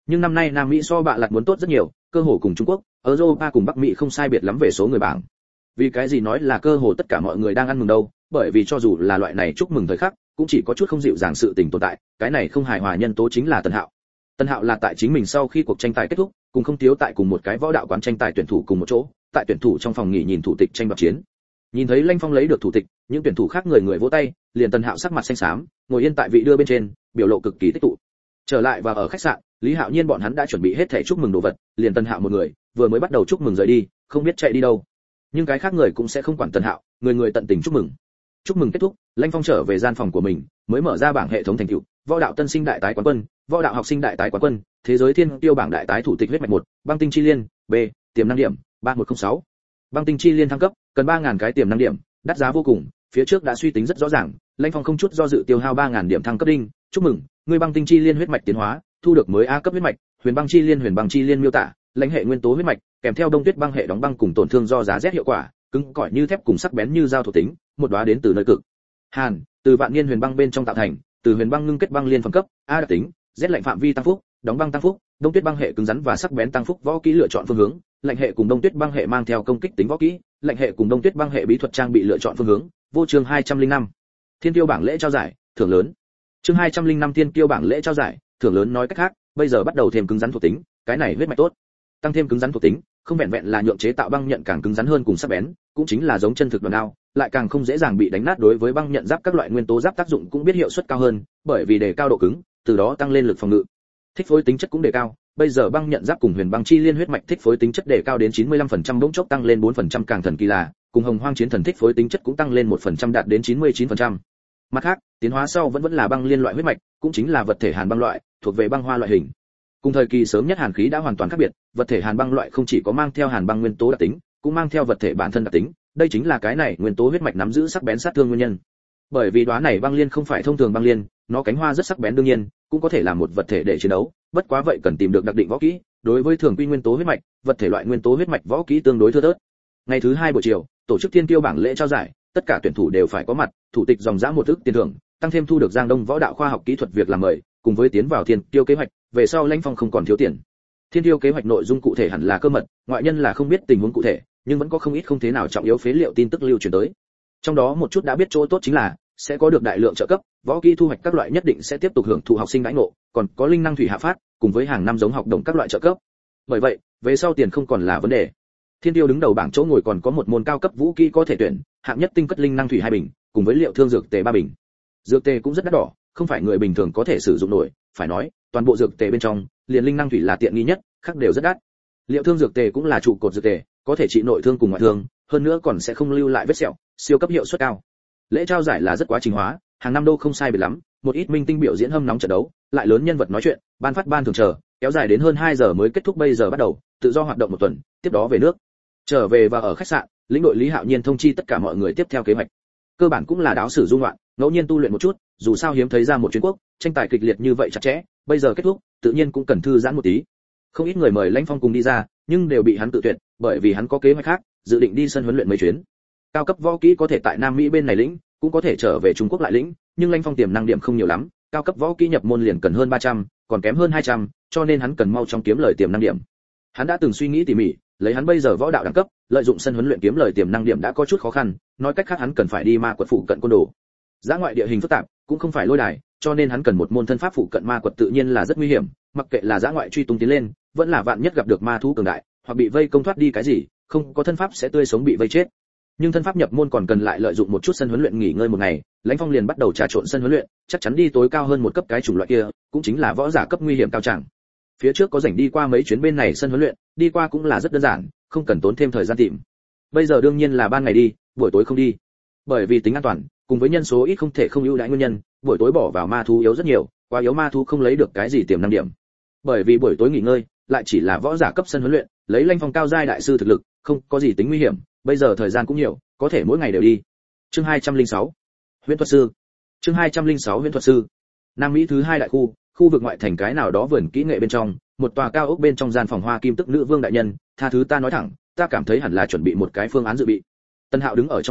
Nhưng năm nay Nam Mỹ so bạ lặt muốn tốt rất nhiều, cơ hồ cùng Trung Quốc, Europa cùng Bắc Mỹ không sai biệt lắm về số người bảng. Vì cái gì nói là cơ hồ tất cả mọi người đang ăn mừng đâu, bởi vì cho dù là loại này chúc mừng thời khắc, cũng chỉ có chút không dịu dàng sự tình tồn tại, cái này không hài hòa nhân tố chính là Tân Hạo. Tân Hạo là tại chính mình sau khi cuộc tranh tài kết thúc, cùng không thiếu tại cùng một cái võ đạo quán tranh tài tuyển thủ cùng một chỗ, tại tuyển thủ trong phòng nghỉ nhìn thủ tịch tranh đoạt chiến. Nhìn thấy Lanh Phong lấy được thủ tịch, những tuyển thủ khác người người vỗ tay, liền Tân Hạo sắc mặt xanh xám, ngồi yên tại vị đưa bên trên, biểu lộ cực kỳ tích tụ. Trở lại và ở khách sạn, Lý Hạo Nhiên bọn hắn đã chuẩn bị hết thảy chúc mừng đồ vật, liền Tân Hạo một người, vừa mới bắt đầu chúc mừng rời đi, không biết chạy đi đâu. Nhưng cái khác người cũng sẽ không quản Tân Hạo, người người tận tình chúc mừng. Chúc mừng kết thúc, Lanh Phong trở về gian phòng của mình, mới mở ra bảng hệ thống thành tựu, võ đạo tân sinh đại tái quán quân, võ đạo học sinh đại tái quán quân, thế giới thiên tiêu bảng đại tái thủ tịch huyết mạch một, băng tinh chi liên, B, tiềm năng điểm, ba một không sáu. Băng tinh chi liên thăng cấp, cần ba nghìn cái tiềm năng điểm, đắt giá vô cùng, phía trước đã suy tính rất rõ ràng, Lanh Phong không chút do dự tiêu hao ba nghìn điểm thăng cấp đinh, chúc mừng, ngươi băng tinh chi liên huyết mạch tiến hóa, thu được mới A cấp huyết mạch, huyền băng chi liên huyền băng chi liên miêu tả, lãnh hệ nguyên tố huyết mạch, kèm theo đông tuyết băng hệ đóng băng cùng tổn thương do giá rét hiệu quả, cứng cỏi như thép cùng sắc bén như dao thuộc tính, một đóa đến từ nơi cực hàn, từ vạn niên huyền băng bên trong tạo thành, từ huyền băng ngưng kết băng liên phẩm cấp, A đặc tính, rét lạnh phạm vi tăng phúc, đóng băng tăng phúc, đông tuyết băng hệ cứng rắn và sắc bén tăng phúc võ kỹ lựa chọn phương hướng, lạnh hệ cùng đông tuyết băng hệ mang theo công kích tính võ kỹ, lạnh hệ cùng đông tuyết băng hệ bí thuật trang bị lựa chọn phương hướng, vô chương hai trăm linh năm. Thiên tiêu bảng lễ trao giải, thưởng lớn. Chương hai trăm linh năm thiên tiêu bảng lễ trao giải, thưởng lớn nói cách khác, bây giờ bắt đầu thêm cứng rắn thuộc tính, cái này huyết mạch tốt. Tăng thêm cứng rắn thuộc tính, không vẹn vẹn là nhượng chế tạo băng nhận càng cứng rắn hơn cùng sắc bén, cũng chính là giống chân thực đòn đao, lại càng không dễ dàng bị đánh nát, đối với băng nhận giáp các loại nguyên tố giáp tác dụng cũng biết hiệu suất cao hơn, bởi vì đề cao độ cứng, từ đó tăng lên lực phòng ngự. Thích phối tính chất cũng đề cao, bây giờ băng nhận giáp cùng huyền băng chi liên huyết mạch thích phối tính chất đề cao đến chín mươi lăm phần trăm bỗng chốc tăng lên bốn phần trăm càng thần kỳ là, cùng hồng hoang chiến thần thích phối tính chất cũng tăng lên một phần trăm đạt đến chín mươi chín phần trăm. Mặt khác, tiến hóa sau vẫn vẫn là băng liên loại huyết mạch, cũng chính là vật thể hàn băng loại, thuộc về băng hoa loại hình. Cùng thời kỳ sớm nhất hàn khí đã hoàn toàn khác biệt, vật thể hàn băng loại không chỉ có mang theo hàn băng nguyên tố đặc tính, cũng mang theo vật thể bản thân đặc tính, đây chính là cái này nguyên tố huyết mạch nắm giữ sắc bén sát thương nguyên nhân. Bởi vì đóa này băng liên không phải thông thường băng liên, nó cánh hoa rất sắc bén đương nhiên, cũng có thể là một vật thể để chiến đấu, bất quá vậy cần tìm được đặc định võ kỹ, đối với thường quy nguyên tố huyết mạch, vật thể loại nguyên tố huyết mạch võ kỹ tương đối thưa thớt. Ngày thứ hai buổi chiều, tổ chức thiên tiêu bảng lễ trao giải, tất cả tuyển thủ đều phải có mặt, thủ tịch dòng dã một ức tiền thưởng, tăng thêm thu được Giang Đông võ đạo khoa học kỹ thuật việc làm mời, cùng với tiến vào thiên tiêu kế hoạch, về sau Lãnh Phong không còn thiếu tiền. Thiên tiêu kế hoạch nội dung cụ thể hẳn là cơ mật, ngoại nhân là không biết tình huống cụ thể, nhưng vẫn có không ít không thế nào trọng yếu phế liệu tin tức lưu truyền tới. Trong đó một chút đã biết chỗ tốt chính là sẽ có được đại lượng trợ cấp, võ kỹ thu hoạch các loại nhất định sẽ tiếp tục hưởng thụ học sinh đãi ngộ, còn có linh năng thủy hạ phát, cùng với hàng năm giống học đồng các loại trợ cấp. Bởi vậy, về sau tiền không còn là vấn đề. Thiên tiêu đứng đầu bảng chỗ ngồi còn có một môn cao cấp vũ kỹ có thể tuyển, hạng nhất tinh cất linh năng thủy hai bình, cùng với liệu thương dược tề ba bình. Dược tề cũng rất đắt đỏ, không phải người bình thường có thể sử dụng nổi, phải nói, toàn bộ dược tề bên trong, liền linh năng thủy là tiện nghi nhất, khác đều rất đắt. Liệu thương dược tề cũng là trụ cột dược tề, có thể trị nội thương cùng ngoại thương, hơn nữa còn sẽ không lưu lại vết sẹo, siêu cấp hiệu suất cao. Lễ trao giải là rất quá trình hóa, hàng năm đâu không sai biệt lắm, một ít minh tinh biểu diễn hâm nóng trận đấu, lại lớn nhân vật nói chuyện, ban phát ban thường chờ, kéo dài đến hơn hai giờ mới kết thúc, bây giờ bắt đầu, tự do hoạt động một tuần, tiếp đó về nước. Trở về và ở khách sạn, lĩnh đội Lý Hạo Nhiên thông chi tất cả mọi người tiếp theo kế hoạch. Cơ bản cũng là đáo sử dung loạn, ngẫu nhiên tu luyện một chút, dù sao hiếm thấy ra một chuyến quốc, tranh tài kịch liệt như vậy chặt chẽ, bây giờ kết thúc, tự nhiên cũng cần thư giãn một tí. Không ít người mời Lãnh Phong cùng đi ra, nhưng đều bị hắn tự tuyệt, bởi vì hắn có kế hoạch khác, dự định đi sân huấn luyện mấy chuyến. Cao cấp võ kỹ có thể tại Nam Mỹ bên này lĩnh, cũng có thể trở về Trung Quốc lại lĩnh, nhưng Lãnh Phong tiềm năng điểm không nhiều lắm, cao cấp võ kỹ nhập môn liền cần hơn ba trăm, còn kém hơn hai trăm, cho nên hắn cần mau chóng kiếm lời tiềm năng điểm. Hắn đã từng suy nghĩ tỉ mỉ, lấy hắn bây giờ võ đạo đẳng cấp, lợi dụng sân huấn luyện kiếm lời tiềm năng điểm đã có chút khó khăn, nói cách khác hắn cần phải đi ma quật phụ cận côn đồ. Dã ngoại địa hình phức tạp, cũng không phải lôi đài, cho nên hắn cần một môn thân pháp phụ cận ma quật tự nhiên là rất nguy hiểm, mặc kệ là dã ngoại truy tung tiến lên, vẫn là vạn nhất gặp được ma thú cường đại, hoặc bị vây công thoát đi cái gì, không có thân pháp sẽ tươi sống bị vây chết. Nhưng thân pháp nhập môn còn cần lại lợi dụng một chút sân huấn luyện nghỉ ngơi một ngày, Lãnh Phong liền bắt đầu trà trộn sân huấn luyện, chắc chắn đi tối cao hơn một cấp cái chủng loại kia, cũng chính là võ giả cấp nguy hiểm cao chẳng. Phía trước có rảnh đi qua mấy chuyến bên này sân huấn luyện, đi qua cũng là rất đơn giản, không cần tốn thêm thời gian tìm. Bây giờ đương nhiên là ban ngày đi, buổi tối không đi. Bởi vì tính an toàn, cùng với nhân số ít không thể không ưu đãi nguyên nhân, buổi tối bỏ vào ma thú yếu rất nhiều, quá yếu ma thú không lấy được cái gì tiềm năng điểm. Bởi vì buổi tối nghỉ ngơi, lại chỉ là võ giả cấp sân huấn luyện, lấy Lãnh Phong cao giai đại sư thực lực, không có gì tính nguy hiểm, bây giờ thời gian cũng nhiều, có thể mỗi ngày đều đi. Chương hai trăm linh sáu, Huyễn thuật sư. Chương hai trăm linh sáu Huyễn thuật sư. Nam Mỹ thứ hai đại khu, khu vực ngoại thành cái nào đó vườn kỹ nghệ bên trong, một tòa cao ốc bên trong gian phòng hoa kim tức nữ vương đại nhân, tha thứ ta nói thẳng, ta cảm thấy hẳn là chuẩn bị một cái phương án dự bị. Tân Hạo đứng ở trong phòng,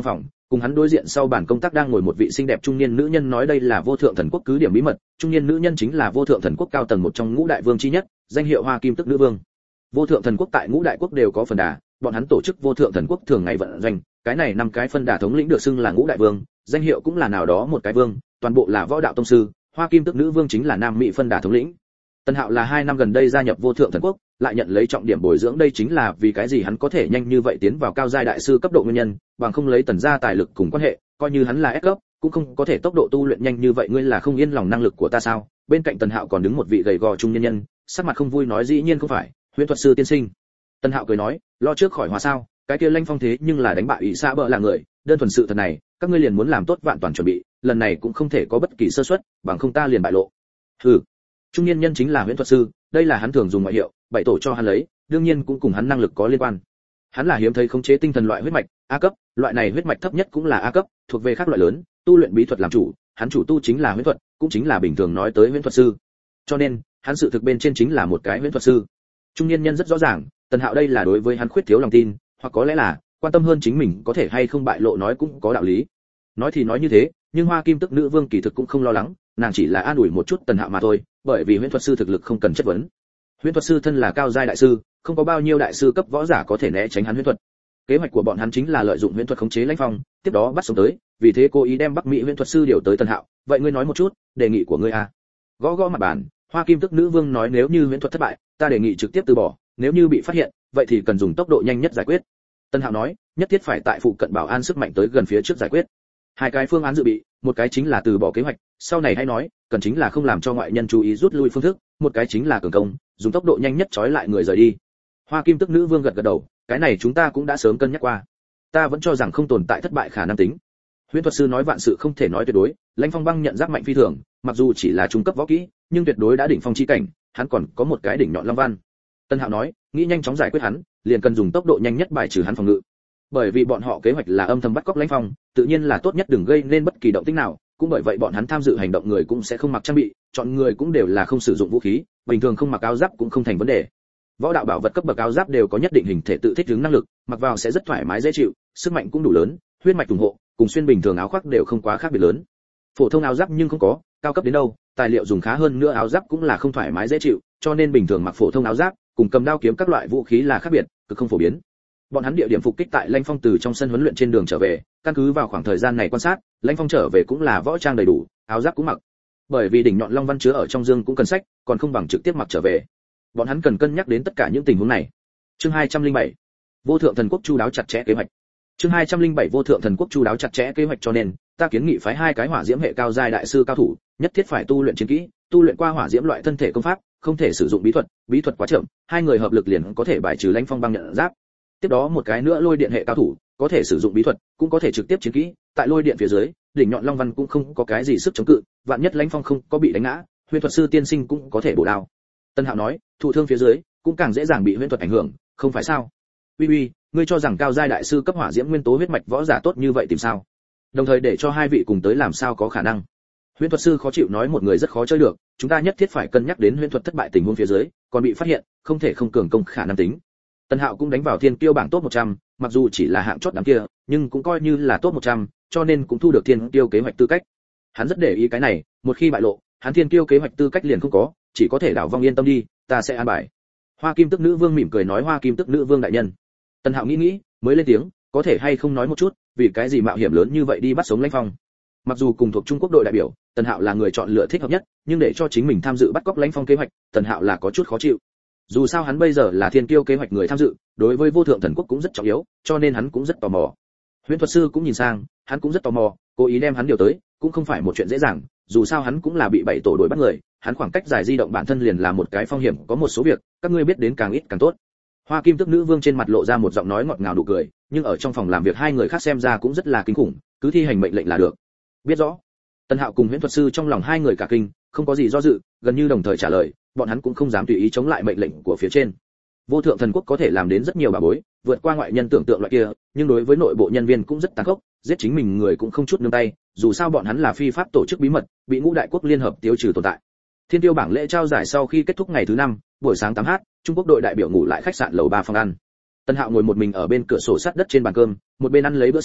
Cùng hắn đối diện sau bàn công tác đang ngồi một vị xinh đẹp trung niên nữ nhân, nói đây là Vô Thượng Thần Quốc cứ điểm bí mật. Trung niên nữ nhân chính là Vô Thượng Thần Quốc cao tầng một trong ngũ đại vương chi nhất, danh hiệu Hoa Kim Tức Nữ Vương. Vô Thượng Thần Quốc tại ngũ đại quốc đều có phần đà, bọn hắn tổ chức Vô Thượng Thần Quốc thường ngày vận doanh, cái này năm cái phân đà thống lĩnh được xưng là ngũ đại vương, danh hiệu cũng là nào đó một cái vương, toàn bộ là võ đạo tông sư. Hoa Kim Tức Nữ Vương chính là Nam Mỹ phân đà thống lĩnh. Tân Hạo là hai năm gần đây gia nhập Vô Thượng Thần Quốc, lại nhận lấy trọng điểm bồi dưỡng, đây chính là vì cái gì hắn có thể nhanh như vậy tiến vào cao giai đại sư cấp độ nguyên nhân, bằng không lấy Tần gia tài lực cùng quan hệ, coi như hắn là S cấp, cũng không có thể tốc độ tu luyện nhanh như vậy. Ngươi là không yên lòng năng lực của ta sao? Bên cạnh Tần Hạo còn đứng một vị gầy gò trung nhân nhân, sắc mặt không vui nói dĩ nhiên không phải, Huyễn thuật sư tiên sinh. Tần Hạo cười nói, lo trước khỏi hòa sao, cái kia Lanh Phong thế nhưng là đánh bại ủy xa bợ là người, đơn thuần sự thật này, các ngươi liền muốn làm tốt vạn toàn chuẩn bị, lần này cũng không thể có bất kỳ sơ suất, bằng không ta liền bại lộ. Hừ. Trung niên nhân chính là huyễn thuật sư, đây là hắn thường dùng ngoại hiệu, bảy tổ cho hắn lấy, đương nhiên cũng cùng hắn năng lực có liên quan. Hắn là hiếm thấy khống chế tinh thần loại huyết mạch A cấp, loại này huyết mạch thấp nhất cũng là A cấp, thuộc về các loại lớn, tu luyện bí thuật làm chủ, hắn chủ tu chính là huyễn thuật, cũng chính là bình thường nói tới huyễn thuật sư. Cho nên, hắn sự thực bên trên chính là một cái huyễn thuật sư. Trung niên nhân rất rõ ràng, Tần Hạo đây là đối với hắn khuyết thiếu lòng tin, hoặc có lẽ là quan tâm hơn chính mình có thể hay không bại lộ, nói cũng có đạo lý. Nói thì nói như thế, nhưng Hoa Kim Tức Nữ Vương kỳ thực cũng không lo lắng, nàng chỉ là an ủi một chút Tần Hạo mà thôi, bởi vì huyễn thuật sư thực lực không cần chất vấn. Huyễn thuật sư thân là cao giai đại sư, không có bao nhiêu đại sư cấp võ giả có thể né tránh hắn huyễn thuật. Kế hoạch của bọn hắn chính là lợi dụng huyễn thuật khống chế Lãnh Phong, tiếp đó bắt sống tới, vì thế cố ý đem Bắc Mỹ huyễn thuật sư điều tới Tần Hạo, vậy ngươi nói một chút, đề nghị của ngươi à? Gõ gõ mặt bàn, Hoa Kim Tức Nữ Vương nói nếu như huyễn thuật thất bại, ta đề nghị trực tiếp từ bỏ, nếu như bị phát hiện, vậy thì cần dùng tốc độ nhanh nhất giải quyết. Tần Hạo nói, nhất thiết phải tại phụ cận bảo an sức mạnh tới gần phía trước giải quyết. Hai cái phương án dự bị, một cái chính là từ bỏ kế hoạch, sau này hãy nói, cần chính là không làm cho ngoại nhân chú ý rút lui phương thức, một cái chính là cường công, dùng tốc độ nhanh nhất trói lại người rời đi. Hoa Kim Tức Nữ Vương gật gật đầu, cái này chúng ta cũng đã sớm cân nhắc qua. Ta vẫn cho rằng không tồn tại thất bại khả năng tính. Huyễn thuật sư nói vạn sự không thể nói tuyệt đối, Lãnh Phong băng nhận giác mạnh phi thường, mặc dù chỉ là trung cấp võ kỹ, nhưng tuyệt đối đã đỉnh phong chi cảnh, hắn còn có một cái đỉnh nhọn long văn. Tân Hạo nói, nghĩ nhanh chóng giải quyết hắn, liền cần dùng tốc độ nhanh nhất bài trừ hắn phòng ngự. Bởi vì bọn họ kế hoạch là âm thầm bắt cóc Lãnh Phong, tự nhiên là tốt nhất đừng gây nên bất kỳ động tĩnh nào, cũng bởi vậy bọn hắn tham dự hành động người cũng sẽ không mặc trang bị, chọn người cũng đều là không sử dụng vũ khí, bình thường không mặc áo giáp cũng không thành vấn đề. Võ đạo bảo vật cấp bậc áo giáp đều có nhất định hình thể tự thích ứng năng lực, mặc vào sẽ rất thoải mái dễ chịu, sức mạnh cũng đủ lớn, huyết mạch ủng hộ, cùng xuyên bình thường áo khoác đều không quá khác biệt lớn. Phổ thông áo giáp nhưng không có, cao cấp đến đâu, tài liệu dùng khá hơn nữa áo giáp cũng là không thoải mái dễ chịu, cho nên bình thường mặc phổ thông áo giáp, cùng cầm đao kiếm các loại vũ khí là khác biệt, cực không phổ biến. Bọn hắn địa điểm phục kích tại Lãnh Phong từ trong sân huấn luyện trên đường trở về, căn cứ vào khoảng thời gian này quan sát, Lãnh Phong trở về cũng là võ trang đầy đủ, áo giáp cũng mặc. Bởi vì đỉnh nhọn long văn chứa ở trong dương cũng cần sách, còn không bằng trực tiếp mặc trở về. Bọn hắn cần cân nhắc đến tất cả những tình huống này. Chương hai trăm lẻ bảy, Vô Thượng Thần Quốc chu đáo chặt chẽ kế hoạch. Chương hai trăm lẻ bảy Vô Thượng Thần Quốc chu đáo chặt chẽ kế hoạch, cho nên ta kiến nghị phái hai cái hỏa diễm hệ cao giai đại sư cao thủ, nhất thiết phải tu luyện chiến kỹ, tu luyện qua hỏa diễm loại thân thể công pháp, không thể sử dụng bí thuật, bí thuật quá chậm, hai người hợp lực liền có thể bài trừ Lãnh Phong băng nhận giáp. Tiếp đó một cái nữa lôi điện hệ cao thủ, có thể sử dụng bí thuật, cũng có thể trực tiếp chiến kỹ, tại lôi điện phía dưới, đỉnh nhọn long văn cũng không có cái gì sức chống cự, vạn nhất Lãnh Phong không có bị đánh ngã, huyễn thuật sư tiên sinh cũng có thể bổ đao. Tân Hạo nói, thụ thương phía dưới, cũng càng dễ dàng bị huyễn thuật ảnh hưởng, không phải sao? Uy uy, ngươi cho rằng cao giai đại sư cấp hỏa diễm nguyên tố huyết mạch võ giả tốt như vậy tìm sao? Đồng thời để cho hai vị cùng tới làm sao có khả năng? Huyễn thuật sư khó chịu nói, một người rất khó chơi được, chúng ta nhất thiết phải cân nhắc đến huyễn thuật thất bại tình huống phía dưới, còn bị phát hiện, không thể không cường công khả năng tính. Tân Hạo cũng đánh vào thiên kiêu bảng top một trăm, mặc dù chỉ là hạng chót đám kia, nhưng cũng coi như là top một trăm, cho nên cũng thu được thiên kiêu kế hoạch tư cách. Hắn rất để ý cái này, một khi bại lộ, hắn thiên kiêu kế hoạch tư cách liền không có, chỉ có thể đảo vong, yên tâm đi, ta sẽ an bài. Hoa Kim Tức Nữ Vương mỉm cười nói, Hoa Kim Tức Nữ Vương đại nhân. Tân Hạo nghĩ nghĩ, mới lên tiếng, có thể hay không nói một chút, vì cái gì mạo hiểm lớn như vậy đi bắt sống Lãnh Phong? Mặc dù cùng thuộc Trung Quốc đội đại biểu, Tân Hạo là người chọn lựa thích hợp nhất, nhưng để cho chính mình tham dự bắt cóc Lãnh Phong kế hoạch, Tân Hạo là có chút khó chịu. Dù sao hắn bây giờ là thiên kiêu kế hoạch người tham dự, đối với Vô Thượng Thần Quốc cũng rất trọng yếu, cho nên hắn cũng rất tò mò. Huyễn thuật sư cũng nhìn sang, hắn cũng rất tò mò, cố ý đem hắn điều tới, cũng không phải một chuyện dễ dàng, dù sao hắn cũng là bị bảy tổ đuổi bắt người, hắn khoảng cách dài di động bản thân liền là một cái phong hiểm, có một số việc, các ngươi biết đến càng ít càng tốt. Hoa Kim Tức Nữ Vương trên mặt lộ ra một giọng nói ngọt ngào nụ cười, nhưng ở trong phòng làm việc hai người khác xem ra cũng rất là kinh khủng, cứ thi hành mệnh lệnh là được. Biết rõ. Tân Hạo cùng Huyễn thuật sư trong lòng hai người cả kinh, không có gì do dự, gần như đồng thời trả lời, bọn hắn cũng không dám tùy ý chống lại mệnh lệnh của phía trên. Vô Thượng Thần Quốc có thể làm đến rất nhiều bà bối, vượt qua ngoại nhân tưởng tượng loại kia, nhưng đối với nội bộ nhân viên cũng rất tàn khốc, giết chính mình người cũng không chút nương tay, dù sao bọn hắn là phi pháp tổ chức bí mật, bị ngũ đại quốc liên hợp tiêu trừ tồn tại. Thiên tiêu bảng lễ trao giải sau khi kết thúc ngày thứ năm, buổi sáng tám h, Trung Quốc đội đại biểu ngủ lại khách sạn lầu ba phòng ăn. Tân Hạo ngồi một mình ở bên cửa sổ sát đất trên bàn cơm, một bên ăn lấy bữa sáng,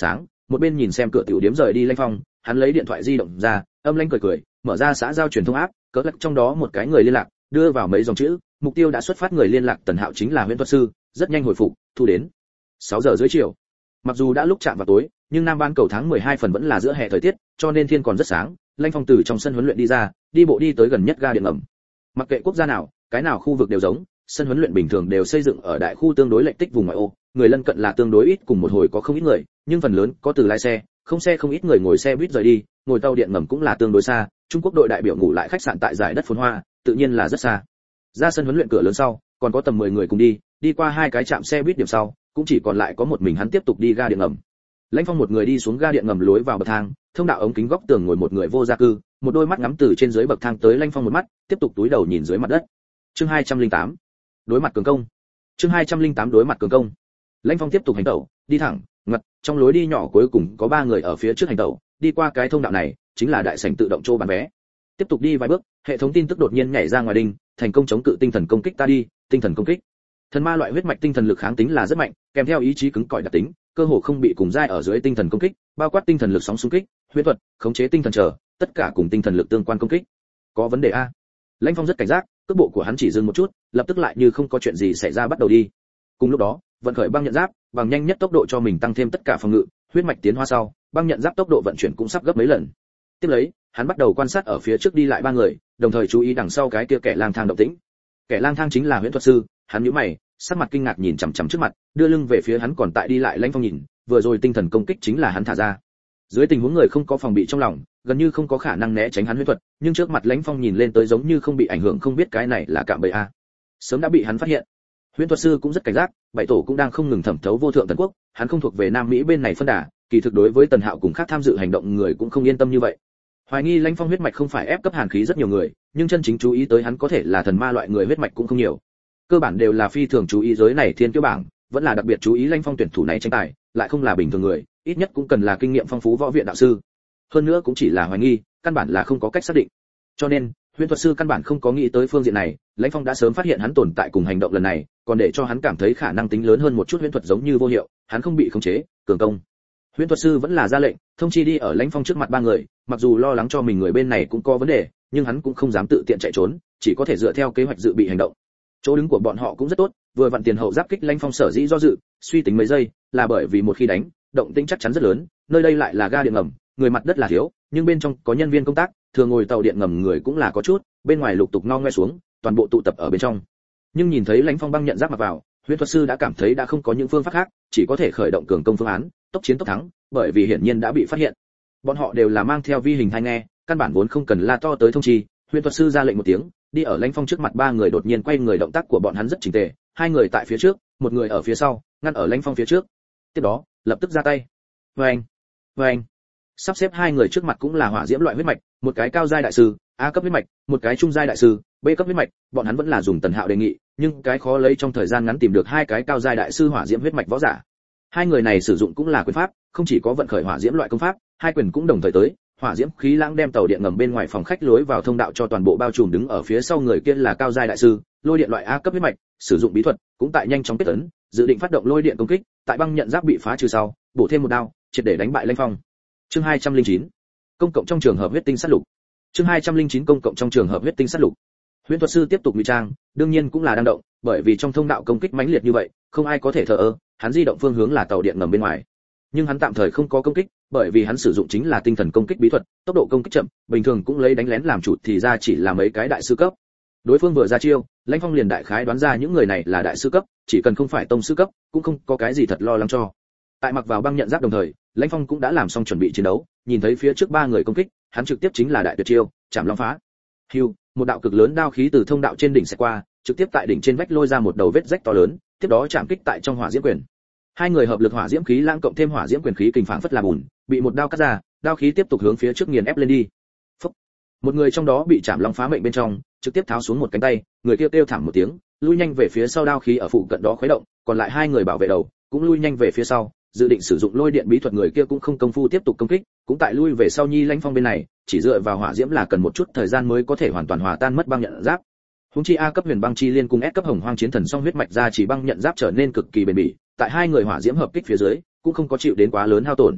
một bên nhìn xem cửa tiểu điếm rời đi Lãnh Phong, hắn lấy điện thoại di động ra, âm lãnh cười cười, mở ra xã giao truyền thông áp, cỡ lắc trong đó một cái người liên lạc, đưa vào mấy dòng chữ, mục tiêu đã xuất phát, người liên lạc Tần Hạo chính là Huyễn thuật sư, rất nhanh hồi phục, thu đến. sáu giờ rưỡi chiều. Mặc dù đã lúc chạm vào tối, nhưng Nam Ban cầu tháng mười hai phần vẫn là giữa hè thời tiết, cho nên thiên còn rất sáng. Lãnh Phong từ trong sân huấn luyện đi ra, đi bộ đi tới gần nhất ga điện ngầm. Mặc kệ quốc gia nào, cái nào khu vực đều giống, sân huấn luyện bình thường đều xây dựng ở đại khu tương đối lệch tích vùng ngoại ô, người lân cận là tương đối ít, cùng một hồi có không ít người, nhưng phần lớn có từ lái xe, không xe không ít người ngồi xe buýt rời đi, ngồi tàu điện ngầm cũng là tương đối xa. Trung Quốc đội đại biểu ngủ lại khách sạn tại giải đất phồn hoa, tự nhiên là rất xa. Ra sân huấn luyện cửa lớn sau, còn có tầm mười người cùng đi, đi qua hai cái trạm xe buýt điểm sau, cũng chỉ còn lại có một mình hắn tiếp tục đi ga điện ngầm. Lãnh Phong một người đi xuống ga điện ngầm lối vào bậc thang, thông đạo ống kính góc tường ngồi một người vô gia cư, một đôi mắt ngắm từ trên dưới bậc thang tới Lãnh Phong một mắt, tiếp tục túi đầu nhìn dưới mặt đất. Chương hai trăm lẻ tám, đối mặt cường công. Chương hai trăm lẻ tám đối mặt cường công. Lãnh Phong tiếp tục hành tẩu, đi thẳng, ngặt, trong lối đi nhỏ cuối cùng có ba người ở phía trước hành tẩu, đi qua cái thông đạo này, chính là đại sảnh tự động chỗ bán vé. Tiếp tục đi vài bước, hệ thống tin tức đột nhiên nhảy ra ngoài đinh, thành công chống cự tinh thần công kích ta đi, tinh thần công kích. Thần ma loại huyết mạch tinh thần lực kháng tính là rất mạnh, kèm theo ý chí cứng cỏi đặc tính, cơ hồ không bị cùng giai ở dưới tinh thần công kích, bao quát tinh thần lực sóng xung kích, huyễn thuật, khống chế tinh thần trở, tất cả cùng tinh thần lực tương quan công kích. Có vấn đề a? Lãnh Phong rất cảnh giác, cước bộ của hắn chỉ dừng một chút, lập tức lại như không có chuyện gì xảy ra bắt đầu đi. Cùng lúc đó, vận khởi băng nhận giáp, bằng nhanh nhất tốc độ cho mình tăng thêm tất cả phòng ngự, huyết mạch tiến hóa sau, băng nhận giáp tốc độ vận chuyển cũng sắp gấp mấy lần. Tiếp lấy, hắn bắt đầu quan sát ở phía trước đi lại ba người, đồng thời chú ý đằng sau cái kia kẻ lang thang động tĩnh. Kẻ lang thang chính là huyễn thuật sư, hắn nhíu mày, sắc mặt kinh ngạc nhìn chằm chằm trước mặt, đưa lưng về phía hắn còn tại đi lại Lãnh Phong nhìn, vừa rồi tinh thần công kích chính là hắn thả ra. Dưới tình huống người không có phòng bị trong lòng, gần như không có khả năng né tránh hắn huyễn thuật, nhưng trước mặt Lãnh Phong nhìn lên tới giống như không bị ảnh hưởng, không biết cái này là cạm bẫy a. Sớm đã bị hắn phát hiện. Huyễn thuật sư cũng rất cảnh giác, bảy tổ cũng đang không ngừng thẩm thấu vô thượng tần quốc, hắn không thuộc về Nam Mỹ bên này phân đà, kỳ thực đối với Tần Hạo cùng khác tham dự hành động người cũng không yên tâm như vậy. Hoài nghi Lãnh Phong huyết mạch không phải ép cấp hàn khí rất nhiều người, nhưng chân chính chú ý tới hắn có thể là thần ma loại người huyết mạch cũng không nhiều. Cơ bản đều là phi thường chú ý giới này thiên kiêu bảng, vẫn là đặc biệt chú ý Lãnh Phong tuyển thủ này tranh tài, lại không là bình thường người, ít nhất cũng cần là kinh nghiệm phong phú võ viện đạo sư. Hơn nữa cũng chỉ là hoài nghi, căn bản là không có cách xác định. Cho nên, huyễn thuật sư căn bản không có nghĩ tới phương diện này, Lãnh Phong đã sớm phát hiện hắn tồn tại cùng hành động lần này, còn để cho hắn cảm thấy khả năng tính lớn hơn một chút huyễn thuật giống như vô hiệu, hắn không bị khống chế, cường công. Huyễn thuật sư vẫn là ra lệnh, thông chi đi ở Lãnh Phong trước mặt ba người, mặc dù lo lắng cho mình người bên này cũng có vấn đề, nhưng hắn cũng không dám tự tiện chạy trốn, chỉ có thể dựa theo kế hoạch dự bị hành động. Chỗ đứng của bọn họ cũng rất tốt, vừa vặn tiền hậu giáp kích Lãnh Phong sở dĩ do dự, suy tính mấy giây, là bởi vì một khi đánh, động tĩnh chắc chắn rất lớn, nơi đây lại là ga điện ngầm, người mặt đất là thiếu, nhưng bên trong có nhân viên công tác, thường ngồi tàu điện ngầm người cũng là có chút, bên ngoài lục tục ngo ngoe xuống, toàn bộ tụ tập ở bên trong. Nhưng nhìn thấy Lãnh Phong băng nhận giáp mặc vào, huyễn thuật sư đã cảm thấy đã không có những phương pháp khác, chỉ có thể khởi động cường công phương án, tốc chiến tốc thắng, bởi vì hiển nhiên đã bị phát hiện. Bọn họ đều là mang theo vi hình tai nghe, căn bản vốn không cần la to tới thông chi, huyễn thuật sư ra lệnh một tiếng, đi ở Lãnh Phong trước mặt ba người đột nhiên quay người, động tác của bọn hắn rất chỉnh tề, hai người tại phía trước, một người ở phía sau, ngăn ở Lãnh Phong phía trước. Tiếp đó, lập tức ra tay. Oeng, oeng. Sắp xếp hai người trước mặt cũng là hỏa diễm loại huyết mạch, một cái cao giai đại sư, A cấp huyết mạch, một cái trung giai đại sư, B cấp huyết mạch, bọn hắn vẫn là dùng Tần Hạo đề nghị, nhưng cái khó lấy trong thời gian ngắn tìm được hai cái cao giai đại sư hỏa diễm huyết mạch võ giả. Hai người này sử dụng cũng là quyền pháp, không chỉ có vận khởi hỏa diễm loại công pháp, hai quyền cũng đồng thời tới, hỏa diễm khí lãng đem tàu điện ngầm bên ngoài phòng khách lối vào thông đạo cho toàn bộ bao trùm, đứng ở phía sau người kia là cao giai đại sư, lôi điện loại A cấp huyết mạch, sử dụng bí thuật, cũng tại nhanh chóng kết ấn, dự định phát động lôi điện công kích, tại băng nhận giáp bị phá trừ sau, bổ thêm một đao, triệt để đánh bại Lãnh Phong. Chương hai trăm lẻ chín, công cộng trong trường hợp huyết tinh sát lục. Chương hai trăm lẻ chín, công cộng trong trường hợp huyết tinh sát lục. Huyễn thuật sư tiếp tục ngụy trang, đương nhiên cũng là đang động, bởi vì trong thông đạo công kích mãnh liệt như vậy, không ai có thể thờ ơ, hắn di động phương hướng là tàu điện ngầm bên ngoài. Nhưng hắn tạm thời không có công kích, bởi vì hắn sử dụng chính là tinh thần công kích bí thuật, tốc độ công kích chậm, bình thường cũng lấy đánh lén làm chủ, thì ra chỉ là mấy cái đại sư cấp. Đối phương vừa ra chiêu, Lãnh Phong liền đại khái đoán ra những người này là đại sư cấp, chỉ cần không phải tông sư cấp, cũng không có cái gì thật lo lắng cho. Tại mặc vào băng nhận giáp đồng thời, Lãnh Phong cũng đã làm xong chuẩn bị chiến đấu, nhìn thấy phía trước ba người công kích, hắn trực tiếp chính là đại tuyệt chiêu, chạm long phá. Hưu, một đạo cực lớn đao khí từ thông đạo trên đỉnh sẽ qua, trực tiếp tại đỉnh trên vách lôi ra một đầu vết rách to lớn, tiếp đó chạm kích tại trong hỏa diễm quyền. Hai người hợp lực hỏa diễm khí lãng cộng thêm hỏa diễm quyền khí kình phảng phất là bùn, bị một đao cắt ra, đao khí tiếp tục hướng phía trước nghiền ép lên đi. Phốc. Một người trong đó bị chạm long phá mệnh bên trong, trực tiếp tháo xuống một cánh tay, người kia kêu thảm một tiếng, lui nhanh về phía sau, đao khí ở phụ cận đó khuấy động, còn lại hai người bảo vệ đầu cũng lui nhanh về phía sau, dự định sử dụng lôi điện bí thuật người kia cũng không công phu tiếp tục công kích, cũng tại lui về sau. Nhi Lãnh Phong bên này, chỉ dựa vào hỏa diễm là cần một chút thời gian mới có thể hoàn toàn hòa tan mất băng nhận giáp. Huống chi A cấp huyền băng chi liên cùng S cấp hồng hoang chiến thần song huyết mạch ra chỉ băng nhận giáp trở nên cực kỳ bền bỉ, tại hai người hỏa diễm hợp kích phía dưới, cũng không có chịu đến quá lớn hao tổn.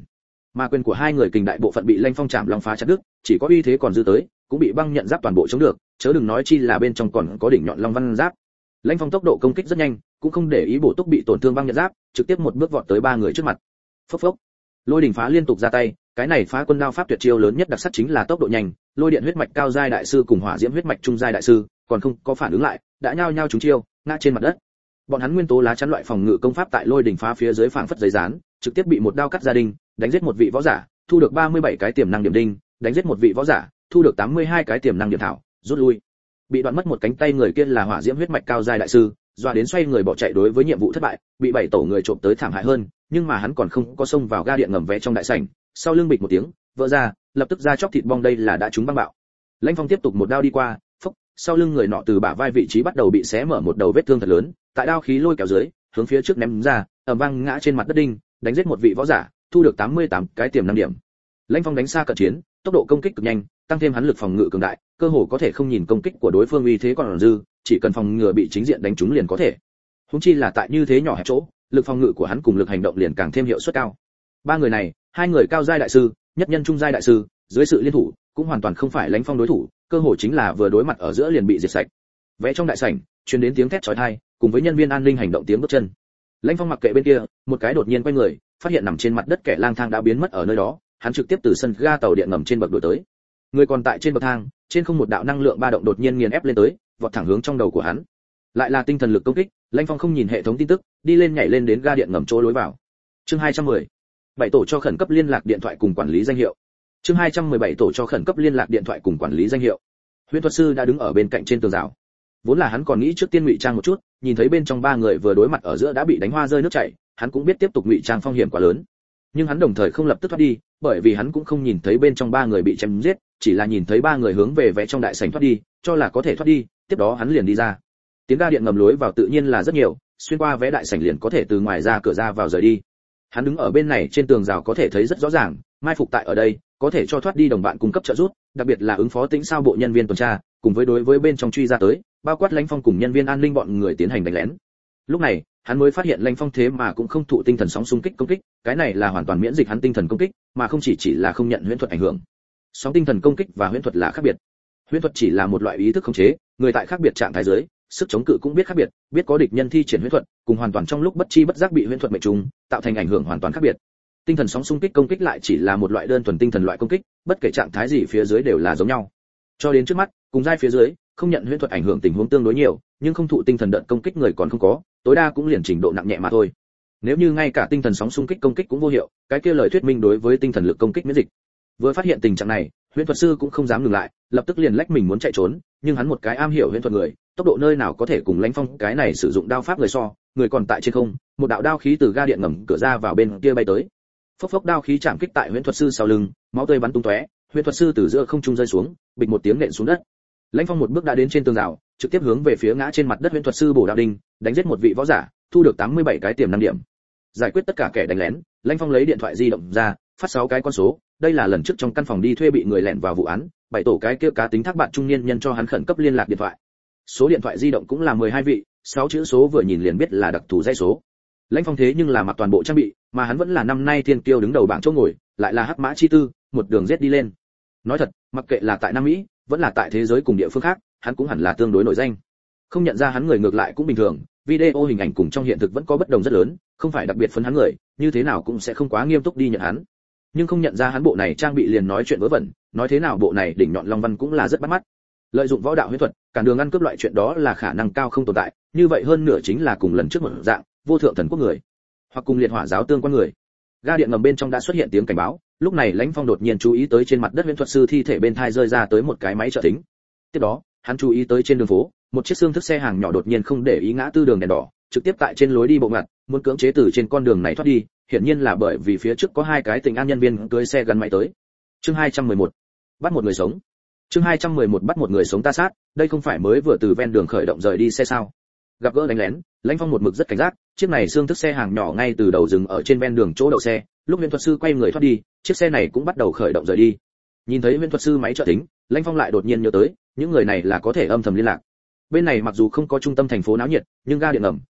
Mà quyền của hai người kình đại bộ phận bị Lãnh Phong chạm long phá chặt đứt, chỉ có uy thế còn dư tới, cũng bị băng nhận giáp toàn bộ chống được, chớ đừng nói chi là bên trong còn có đỉnh nhọn long văn giáp. Lãnh Phong tốc độ công kích rất nhanh, cũng không để ý bổ túc bị tổn thương băng nhận giáp, trực tiếp một bước vọt tới ba người trước mặt. Phốc phốc. Lôi đỉnh phá liên tục ra tay, cái này phá quân đao pháp tuyệt chiêu lớn nhất đặc sắc chính là tốc độ nhanh, lôi điện huyết mạch cao giai đại sư cùng hỏa diễm huyết mạch trung giai đại sư, còn không có phản ứng lại, đã nhao nhao trúng chiêu, ngã trên mặt đất. Bọn hắn nguyên tố lá chắn loại phòng ngự công pháp tại lôi đỉnh phá phía dưới phảng phất giấy dán, trực tiếp bị một đao cắt ra đinh, đánh giết một vị võ giả, thu được ba mươi bảy cái tiềm năng điểm đinh, đánh giết một vị võ giả, thu được tám mươi hai cái tiềm năng điểm thảo, rút lui. Bị đoạn mất một cánh tay người kia là hỏa diễm huyết mạch cao giai đại sư, doa đến xoay người bỏ chạy đối với nhiệm vụ thất bại, bị bảy tổ người trộm tới thảm hại hơn, nhưng mà hắn còn không có xông vào ga điện ngầm vé trong đại sảnh, sau lưng bịch một tiếng, vỡ ra, lập tức ra chóc thịt bong đây là đã trúng băng bạo. Lãnh Phong tiếp tục một đao đi qua, phốc, sau lưng người nọ từ bả vai vị trí bắt đầu bị xé mở một đầu vết thương thật lớn, tại đao khí lôi kéo dưới, hướng phía trước ném ra, ầm vang ngã trên mặt đất đinh, đánh giết một vị võ giả, thu được tám mươi tám cái tiềm năng điểm. Lãnh Phong đánh xa cận chiến, tốc độ công kích cực nhanh, tăng thêm hắn lực phòng ngự cường đại, cơ hồ có thể không nhìn công kích của đối phương uy thế còn dư, chỉ cần phòng ngừa bị chính diện đánh trúng liền có thể. Huống chi là tại như thế nhỏ hẹp chỗ, lực phòng ngự của hắn cùng lực hành động liền càng thêm hiệu suất cao. Ba người này, hai người cao giai đại sư, nhất nhân trung giai đại sư, dưới sự liên thủ, cũng hoàn toàn không phải Lãnh Phong đối thủ, cơ hồ chính là vừa đối mặt ở giữa liền bị diệt sạch. Vẽ trong đại sảnh, truyền đến tiếng thét chói tai, cùng với nhân viên an ninh hành động tiếng bước chân. Lãnh Phong mặc kệ bên kia, một cái đột nhiên quay người, phát hiện nằm trên mặt đất kẻ lang thang đã biến mất ở nơi đó, hắn trực tiếp từ sân ga tàu điện ngầm trên bậc đuổi tới. Người còn tại trên bậc thang, trên không một đạo năng lượng ba động đột nhiên nghiền ép lên tới, vọt thẳng hướng trong đầu của hắn. Lại là tinh thần lực công kích, Lãnh Phong không nhìn hệ thống tin tức, đi lên nhảy lên đến ga điện ngầm chỗ lối vào. Chương hai trăm mười. Bảy tổ cho khẩn cấp liên lạc điện thoại cùng quản lý danh hiệu. Chương hai trăm mười bảy tổ cho khẩn cấp liên lạc điện thoại cùng quản lý danh hiệu. Huyễn thuật sư đã đứng ở bên cạnh trên tường rào. Vốn là hắn còn nghĩ trước tiên ngụy trang một chút, nhìn thấy bên trong ba người vừa đối mặt ở giữa đã bị đánh hoa rơi nước chảy, hắn cũng biết tiếp tục ngụy trang phong hiểm quá lớn. Nhưng hắn đồng thời không lập tức thoát đi, bởi vì hắn cũng không nhìn thấy bên trong ba người bị chém giết, chỉ là nhìn thấy ba người hướng về vẽ trong đại sảnh thoát đi, cho là có thể thoát đi, tiếp đó hắn liền đi ra. Tiếng ga điện ngầm lối vào tự nhiên là rất nhiều, xuyên qua vẽ đại sảnh liền có thể từ ngoài ra cửa ra vào rời đi. Hắn đứng ở bên này trên tường rào có thể thấy rất rõ ràng, mai phục tại ở đây, có thể cho thoát đi đồng bạn cung cấp trợ giúp, đặc biệt là ứng phó tính sao bộ nhân viên tuần tra, cùng với đối với bên trong truy ra tới, bao quát Lãnh Phong cùng nhân viên an ninh bọn người tiến hành đánh lén. Lúc này, hắn mới phát hiện Lãnh Phong thế mà cũng không thụ tinh thần sóng xung kích công kích, cái này là hoàn toàn miễn dịch hắn tinh thần công kích, mà không chỉ chỉ là không nhận huyễn thuật ảnh hưởng. Sóng tinh thần công kích và huyễn thuật là khác biệt. Huyễn thuật chỉ là một loại ý thức khống chế, người tại khác biệt trạng thái dưới, sức chống cự cũng biết khác biệt, biết có địch nhân thi triển huyễn thuật, cùng hoàn toàn trong lúc bất chi bất giác bị huyễn thuật mệnh trùng, tạo thành ảnh hưởng hoàn toàn khác biệt. Tinh thần sóng xung kích công kích lại chỉ là một loại đơn thuần tinh thần loại công kích, bất kể trạng thái gì phía dưới đều là giống nhau. Cho đến trước mắt, cùng giai phía dưới, không nhận huyễn thuật ảnh hưởng tình huống tương đối nhiều, nhưng không thụ tinh thần đợt công kích người còn không có, tối đa cũng liền trình độ nặng nhẹ mà thôi. Nếu như ngay cả tinh thần sóng xung kích công kích cũng vô hiệu, cái kia lời thuyết minh đối với tinh thần lực công kích miễn dịch. Vừa phát hiện tình trạng này, huyễn thuật sư cũng không dám dừng lại, lập tức liền lách mình muốn chạy trốn, nhưng hắn một cái am hiểu huyễn thuật người, tốc độ nơi nào có thể cùng Lãnh Phong cái này sử dụng đao pháp người so, người còn tại trên không, một đạo đao khí từ ga điện ngầm cửa ra vào bên kia bay tới. Phốc phốc đao khí chạm kích tại huyễn thuật sư sau lưng, máu tươi bắn tung tóe, huyễn thuật sư từ giữa không trung rơi xuống, bịch một tiếng nện xuống đất. Lãnh Phong một bước đã đến trên tường rào, trực tiếp hướng về phía ngã trên mặt đất huyễn thuật sư bổ đạo đinh, đánh giết một vị võ giả, thu được tám mươi bảy cái tiềm năng điểm. Giải quyết tất cả kẻ đánh lén, Lãnh Phong lấy điện thoại di động ra, phát sáu cái con số, đây là lần trước trong căn phòng đi thuê bị người lẻn vào vụ án, bảy tổ cái kia cá tính thác bạn trung niên nhân cho hắn khẩn cấp liên lạc điện thoại. Số điện thoại di động cũng là mười hai vị, sáu chữ số vừa nhìn liền biết là đặc thù dây số. Lãnh Phong thế nhưng là mặc toàn bộ trang bị, mà hắn vẫn là năm nay thiên kiêu đứng đầu bảng chỗ ngồi, lại là hắc mã chi tư, một đường giết đi lên. Nói thật, mặc kệ là tại Nam Mỹ, vẫn là tại thế giới cùng địa phương khác, hắn cũng hẳn là tương đối nổi danh. Không nhận ra hắn người ngược lại cũng bình thường, video hình ảnh cùng trong hiện thực vẫn có bất đồng rất lớn, không phải đặc biệt phấn hắn người, như thế nào cũng sẽ không quá nghiêm túc đi nhận hắn. Nhưng không nhận ra hắn bộ này trang bị liền nói chuyện vớ vẩn, nói thế nào bộ này đỉnh nhọn long văn cũng là rất bắt mắt. Lợi dụng võ đạo huyễn thuật, cản đường ăn cướp loại chuyện đó là khả năng cao không tồn tại, như vậy hơn nửa chính là cùng lần trước một dạng, vô thượng thần quốc người, hoặc cùng liệt hỏa giáo tương quan người. Ga điện ngầm bên trong đã xuất hiện tiếng cảnh báo, lúc này Lãnh Phong đột nhiên chú ý tới trên mặt đất huyễn thuật sư thi thể bên thai rơi ra tới một cái máy trợ thính. Tiếp đó, hắn chú ý tới trên đường phố, một chiếc xương thức xe hàng nhỏ đột nhiên không để ý ngã tư đường đèn đỏ, trực tiếp tại trên lối đi bộ ngặt, muốn cưỡng chế từ trên con đường này thoát đi, hiển nhiên là bởi vì phía trước có hai cái tình an nhân viên cưỡi xe gắn máy tới. Chương hai trăm mười một, bắt một người sống. Chương hai trăm mười một bắt một người sống ta sát, đây không phải mới vừa từ ven đường khởi động rời đi xe sao? Gặp gỡ đánh lén, Lãnh Phong một mực rất cảnh giác, chiếc này xương thức xe hàng nhỏ ngay từ đầu dừng ở trên ven đường chỗ đậu xe, lúc huyễn thuật sư quay người thoát đi, chiếc xe này cũng bắt đầu khởi động rời đi. Nhìn thấy huyễn thuật sư máy trợ thính, Lãnh Phong lại đột nhiên nhớ tới, những người này là có thể âm thầm liên lạc. Bên này mặc dù không có trung tâm thành phố náo nhiệt, nhưng ga điện ngầm,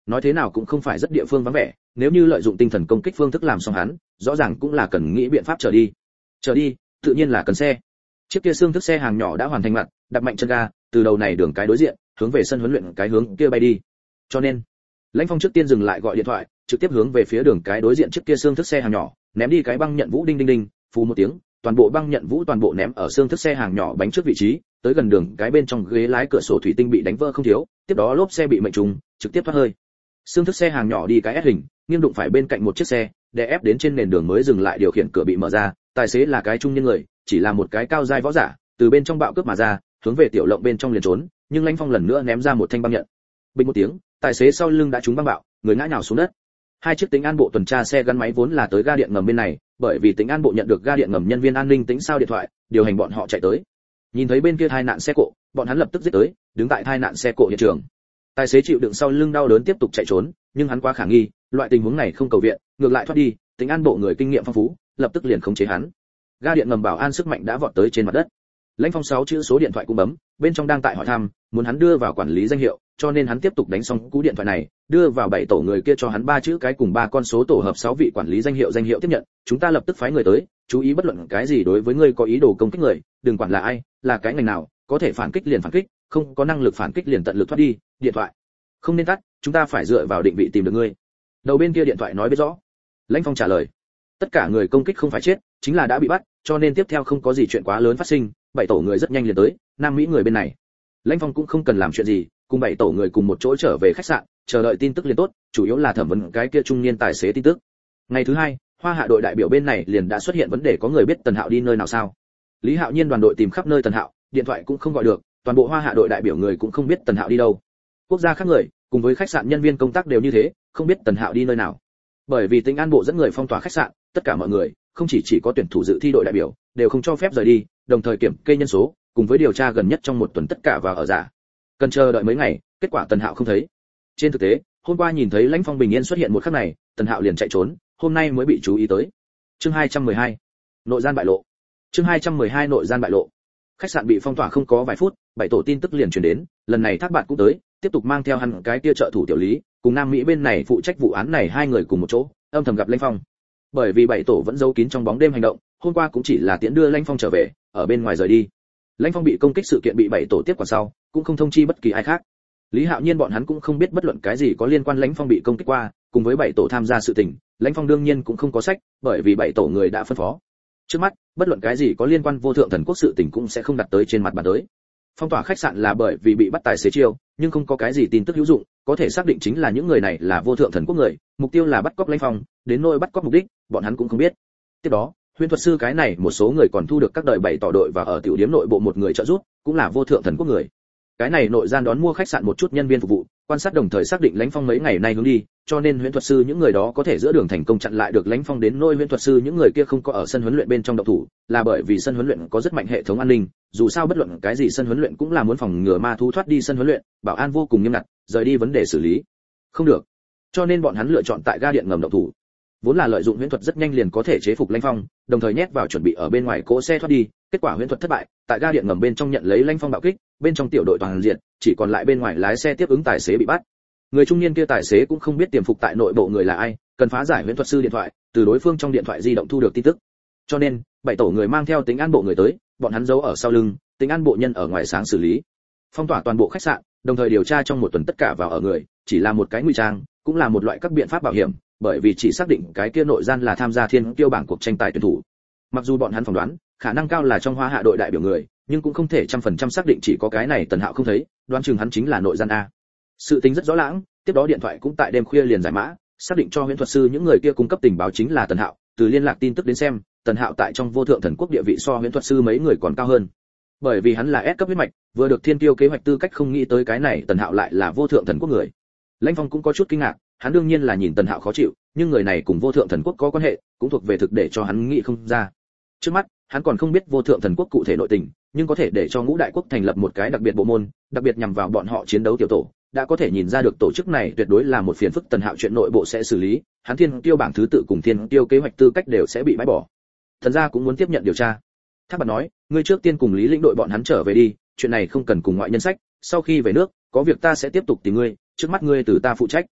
nói thế nào cũng không phải rất địa phương vắng vẻ, nếu như lợi dụng tinh thần công kích phương thức làm xong hắn, rõ ràng cũng là cần nghĩ biện pháp trở đi. Trở đi, tự nhiên là cần xe. Chiếc kia xương thức xe hàng nhỏ đã hoàn thành mặt, đặt mạnh chân ga, từ đầu này đường cái đối diện, hướng về sân huấn luyện cái hướng kia bay đi. Cho nên, Lãnh Phong trước tiên dừng lại gọi điện thoại, trực tiếp hướng về phía đường cái đối diện chiếc kia xương thức xe hàng nhỏ, ném đi cái băng nhận vũ đinh đinh đinh, phù một tiếng, toàn bộ băng nhận vũ toàn bộ ném ở xương thức xe hàng nhỏ bánh trước vị trí, tới gần đường cái bên trong ghế lái cửa sổ thủy tinh bị đánh vỡ không thiếu, tiếp đó lốp xe bị mệnh trùng, trực tiếp thoát hơi. Xương thức xe hàng nhỏ đi cái S hình, nghiêng đụng phải bên cạnh một chiếc xe, đè ép đến trên nền đường mới dừng lại, điều khiển cửa bị mở ra, tài xế là cái trung niên người, chỉ là một cái cao giai võ giả, từ bên trong bạo cướp mà ra, hướng về tiểu lộng bên trong liền trốn, nhưng Lãnh Phong lần nữa ném ra một thanh băng nhận. Bình một tiếng, tài xế sau lưng đã trúng băng bạo, người ngã nhào xuống đất. Hai chiếc Tính An bộ tuần tra xe gắn máy vốn là tới ga điện ngầm bên này, bởi vì Tính An bộ nhận được ga điện ngầm nhân viên an ninh tính sao điện thoại, điều hành bọn họ chạy tới. Nhìn thấy bên kia tai nạn xe cộ, bọn hắn lập tức giết tới, đứng tại tai nạn xe cộ hiện trường. Tài xế chịu đựng sau lưng đau đớn tiếp tục chạy trốn, nhưng hắn quá khả nghi, loại tình huống này không cầu viện, ngược lại thoát đi, Tính An bộ người kinh nghiệm phong phú, lập tức liền khống chế hắn. Ga điện ngầm bảo an sức mạnh đã vọt tới trên mặt đất. Lãnh Phong sáu chữ số điện thoại cũng bấm, bên trong đang tại hỏi thăm, muốn hắn đưa vào quản lý danh hiệu, cho nên hắn tiếp tục đánh xong cú điện thoại này, đưa vào bảy tổ người kia cho hắn ba chữ cái cùng ba con số tổ hợp sáu vị quản lý danh hiệu danh hiệu tiếp nhận, chúng ta lập tức phái người tới, chú ý bất luận cái gì đối với ngươi có ý đồ công kích người, đừng quản là ai, là cái ngành nào, có thể phản kích liền phản kích, không có năng lực phản kích liền tận lực thoát đi, điện thoại không nên tắt, chúng ta phải dựa vào định vị tìm được ngươi. Đầu bên kia điện thoại nói biết rõ. Lãnh Phong trả lời, tất cả người công kích không phải chết, chính là đã bị bắt, cho nên tiếp theo không có gì chuyện quá lớn phát sinh, bảy tổ người rất nhanh liền tới, Nam Mỹ người bên này. Lãnh Phong cũng không cần làm chuyện gì, cùng bảy tổ người cùng một chỗ trở về khách sạn, chờ đợi tin tức liền tốt, chủ yếu là thẩm vấn cái kia trung niên tài xế tin tức. Ngày thứ hai, Hoa Hạ đội đại biểu bên này liền đã xuất hiện vấn đề, có người biết Tần Hạo đi nơi nào sao? Lý Hạo Nhiên đoàn đội tìm khắp nơi Tần Hạo, điện thoại cũng không gọi được, toàn bộ Hoa Hạ đội đại biểu người cũng không biết Tần Hạo đi đâu. Quốc gia khác người, cùng với khách sạn nhân viên công tác đều như thế, không biết Tần Hạo đi nơi nào. Bởi vì Tính An bộ dẫn người phong tỏa khách sạn, tất cả mọi người, không chỉ chỉ có tuyển thủ dự thi đội đại biểu, đều không cho phép rời đi, đồng thời kiểm kê nhân số, cùng với điều tra gần nhất trong một tuần tất cả vào ở giả. Cần chờ đợi mấy ngày, kết quả Tần Hạo không thấy. Trên thực tế, hôm qua nhìn thấy Lãnh Phong bình yên xuất hiện một khắc này, Tần Hạo liền chạy trốn, hôm nay mới bị chú ý tới. Chương hai trăm mười hai, nội gian bại lộ. Chương hai trăm mười hai nội gian bại lộ. Khách sạn bị phong tỏa không có vài phút, bảy tổ tin tức liền truyền đến, lần này Thác Bạt cũng tới, tiếp tục mang theo hắn cái kia trợ thủ tiểu Lý, cùng Nam Mỹ bên này phụ trách vụ án này hai người cùng một chỗ, âm thầm gặp Lãnh Phong. Bởi vì bảy tổ vẫn giấu kín trong bóng đêm hành động, hôm qua cũng chỉ là tiễn đưa Lãnh Phong trở về, ở bên ngoài rời đi. Lãnh Phong bị công kích sự kiện bị bảy tổ tiếp quản sau, cũng không thông chi bất kỳ ai khác. Lý Hạo Nhiên bọn hắn cũng không biết bất luận cái gì có liên quan Lãnh Phong bị công kích qua, cùng với bảy tổ tham gia sự tình, Lãnh Phong đương nhiên cũng không có sách, bởi vì bảy tổ người đã phân phó. Trước mắt, bất luận cái gì có liên quan vô thượng thần quốc sự tình cũng sẽ không đặt tới trên mặt bàn tới. Phong tỏa khách sạn là bởi vì bị bắt tài xế chiêu, nhưng không có cái gì tin tức hữu dụng, có thể xác định chính là những người này là vô thượng thần quốc người, mục tiêu là bắt cóc Lãnh Phong, đến nơi bắt cóc mục đích, bọn hắn cũng không biết. Tiếp đó, Huyền thuật sư cái này một số người còn thu được các đời bảy tỏ đội và ở tiểu điểm nội bộ một người trợ giúp, cũng là vô thượng thần quốc người. Cái này nội gian đón mua khách sạn một chút nhân viên phục vụ, quan sát đồng thời xác định Lãnh Phong mấy ngày nay hướng đi, cho nên Huyền thuật sư những người đó có thể giữa đường thành công chặn lại được Lãnh Phong đến nơi Huyền thuật sư những người kia không có ở sân huấn luyện bên trong động thủ, là bởi vì sân huấn luyện có rất mạnh hệ thống an ninh, dù sao bất luận cái gì sân huấn luyện cũng là muốn phòng ngừa ma thú thoát đi sân huấn luyện, bảo an vô cùng nghiêm ngặt, rời đi vấn đề xử lý không được. Cho nên bọn hắn lựa chọn tại ga điện ngầm động thủ. Vốn là lợi dụng huyễn thuật rất nhanh liền có thể chế phục Lãnh Phong, đồng thời nhét vào chuẩn bị ở bên ngoài cỗ xe thoát đi, kết quả huyễn thuật thất bại, tại ga điện ngầm bên trong nhận lấy Lãnh Phong bạo kích, bên trong tiểu đội toàn diện, chỉ còn lại bên ngoài lái xe tiếp ứng tài xế bị bắt. Người trung niên kia tài xế cũng không biết tiềm phục tại nội bộ người là ai, cần phá giải huyễn thuật sư điện thoại, từ đối phương trong điện thoại di động thu được tin tức. Cho nên, bảy tổ người mang theo Tính An bộ người tới, bọn hắn giấu ở sau lưng, Tính An bộ nhân ở ngoài sáng xử lý. Phong tỏa toàn bộ khách sạn, đồng thời điều tra trong một tuần tất cả vào ở người, chỉ là một cái ngụy trang, cũng là một loại các biện pháp bảo hiểm, bởi vì chỉ xác định cái kia nội gian là tham gia thiên tiêu bảng cuộc tranh tài tuyển thủ. Mặc dù bọn hắn phỏng đoán, khả năng cao là trong Hoa Hạ đội đại biểu người, nhưng cũng không thể trăm phần trăm xác định chỉ có cái này Tần Hạo không thấy, đoán chừng hắn chính là nội gian a. Sự tính rất rõ lãng, tiếp đó điện thoại cũng tại đêm khuya liền giải mã, xác định cho huyễn thuật sư những người kia cung cấp tình báo chính là Tần Hạo, từ liên lạc tin tức đến xem, Tần Hạo tại trong vô thượng thần quốc địa vị so huyễn thuật sư mấy người còn cao hơn. Bởi vì hắn là S cấp huyết mạch, vừa được thiên tiêu kế hoạch tư cách, không nghĩ tới cái này Tần Hạo lại là vô thượng thần quốc người. Lãnh Phong cũng có chút kinh ngạc, hắn đương nhiên là nhìn Tần Hạo khó chịu, nhưng người này cùng vô thượng thần quốc có quan hệ, cũng thuộc về thực để cho hắn nghĩ không ra. Trước mắt, hắn còn không biết vô thượng thần quốc cụ thể nội tình, nhưng có thể để cho ngũ đại quốc thành lập một cái đặc biệt bộ môn, đặc biệt nhằm vào bọn họ chiến đấu tiểu tổ, đã có thể nhìn ra được tổ chức này tuyệt đối là một phiền phức. Tần Hạo chuyện nội bộ sẽ xử lý, hắn thiên tiêu bảng thứ tự cùng thiên tiêu kế hoạch tư cách đều sẽ bị bãi bỏ. Thần gia cũng muốn tiếp nhận điều tra. Thác Bạt nói, ngươi trước tiên cùng Lý lĩnh đội bọn hắn trở về đi, chuyện này không cần cùng ngoại nhân sách, sau khi về nước, có việc ta sẽ tiếp tục tìm ngươi, trước mắt ngươi từ ta phụ trách.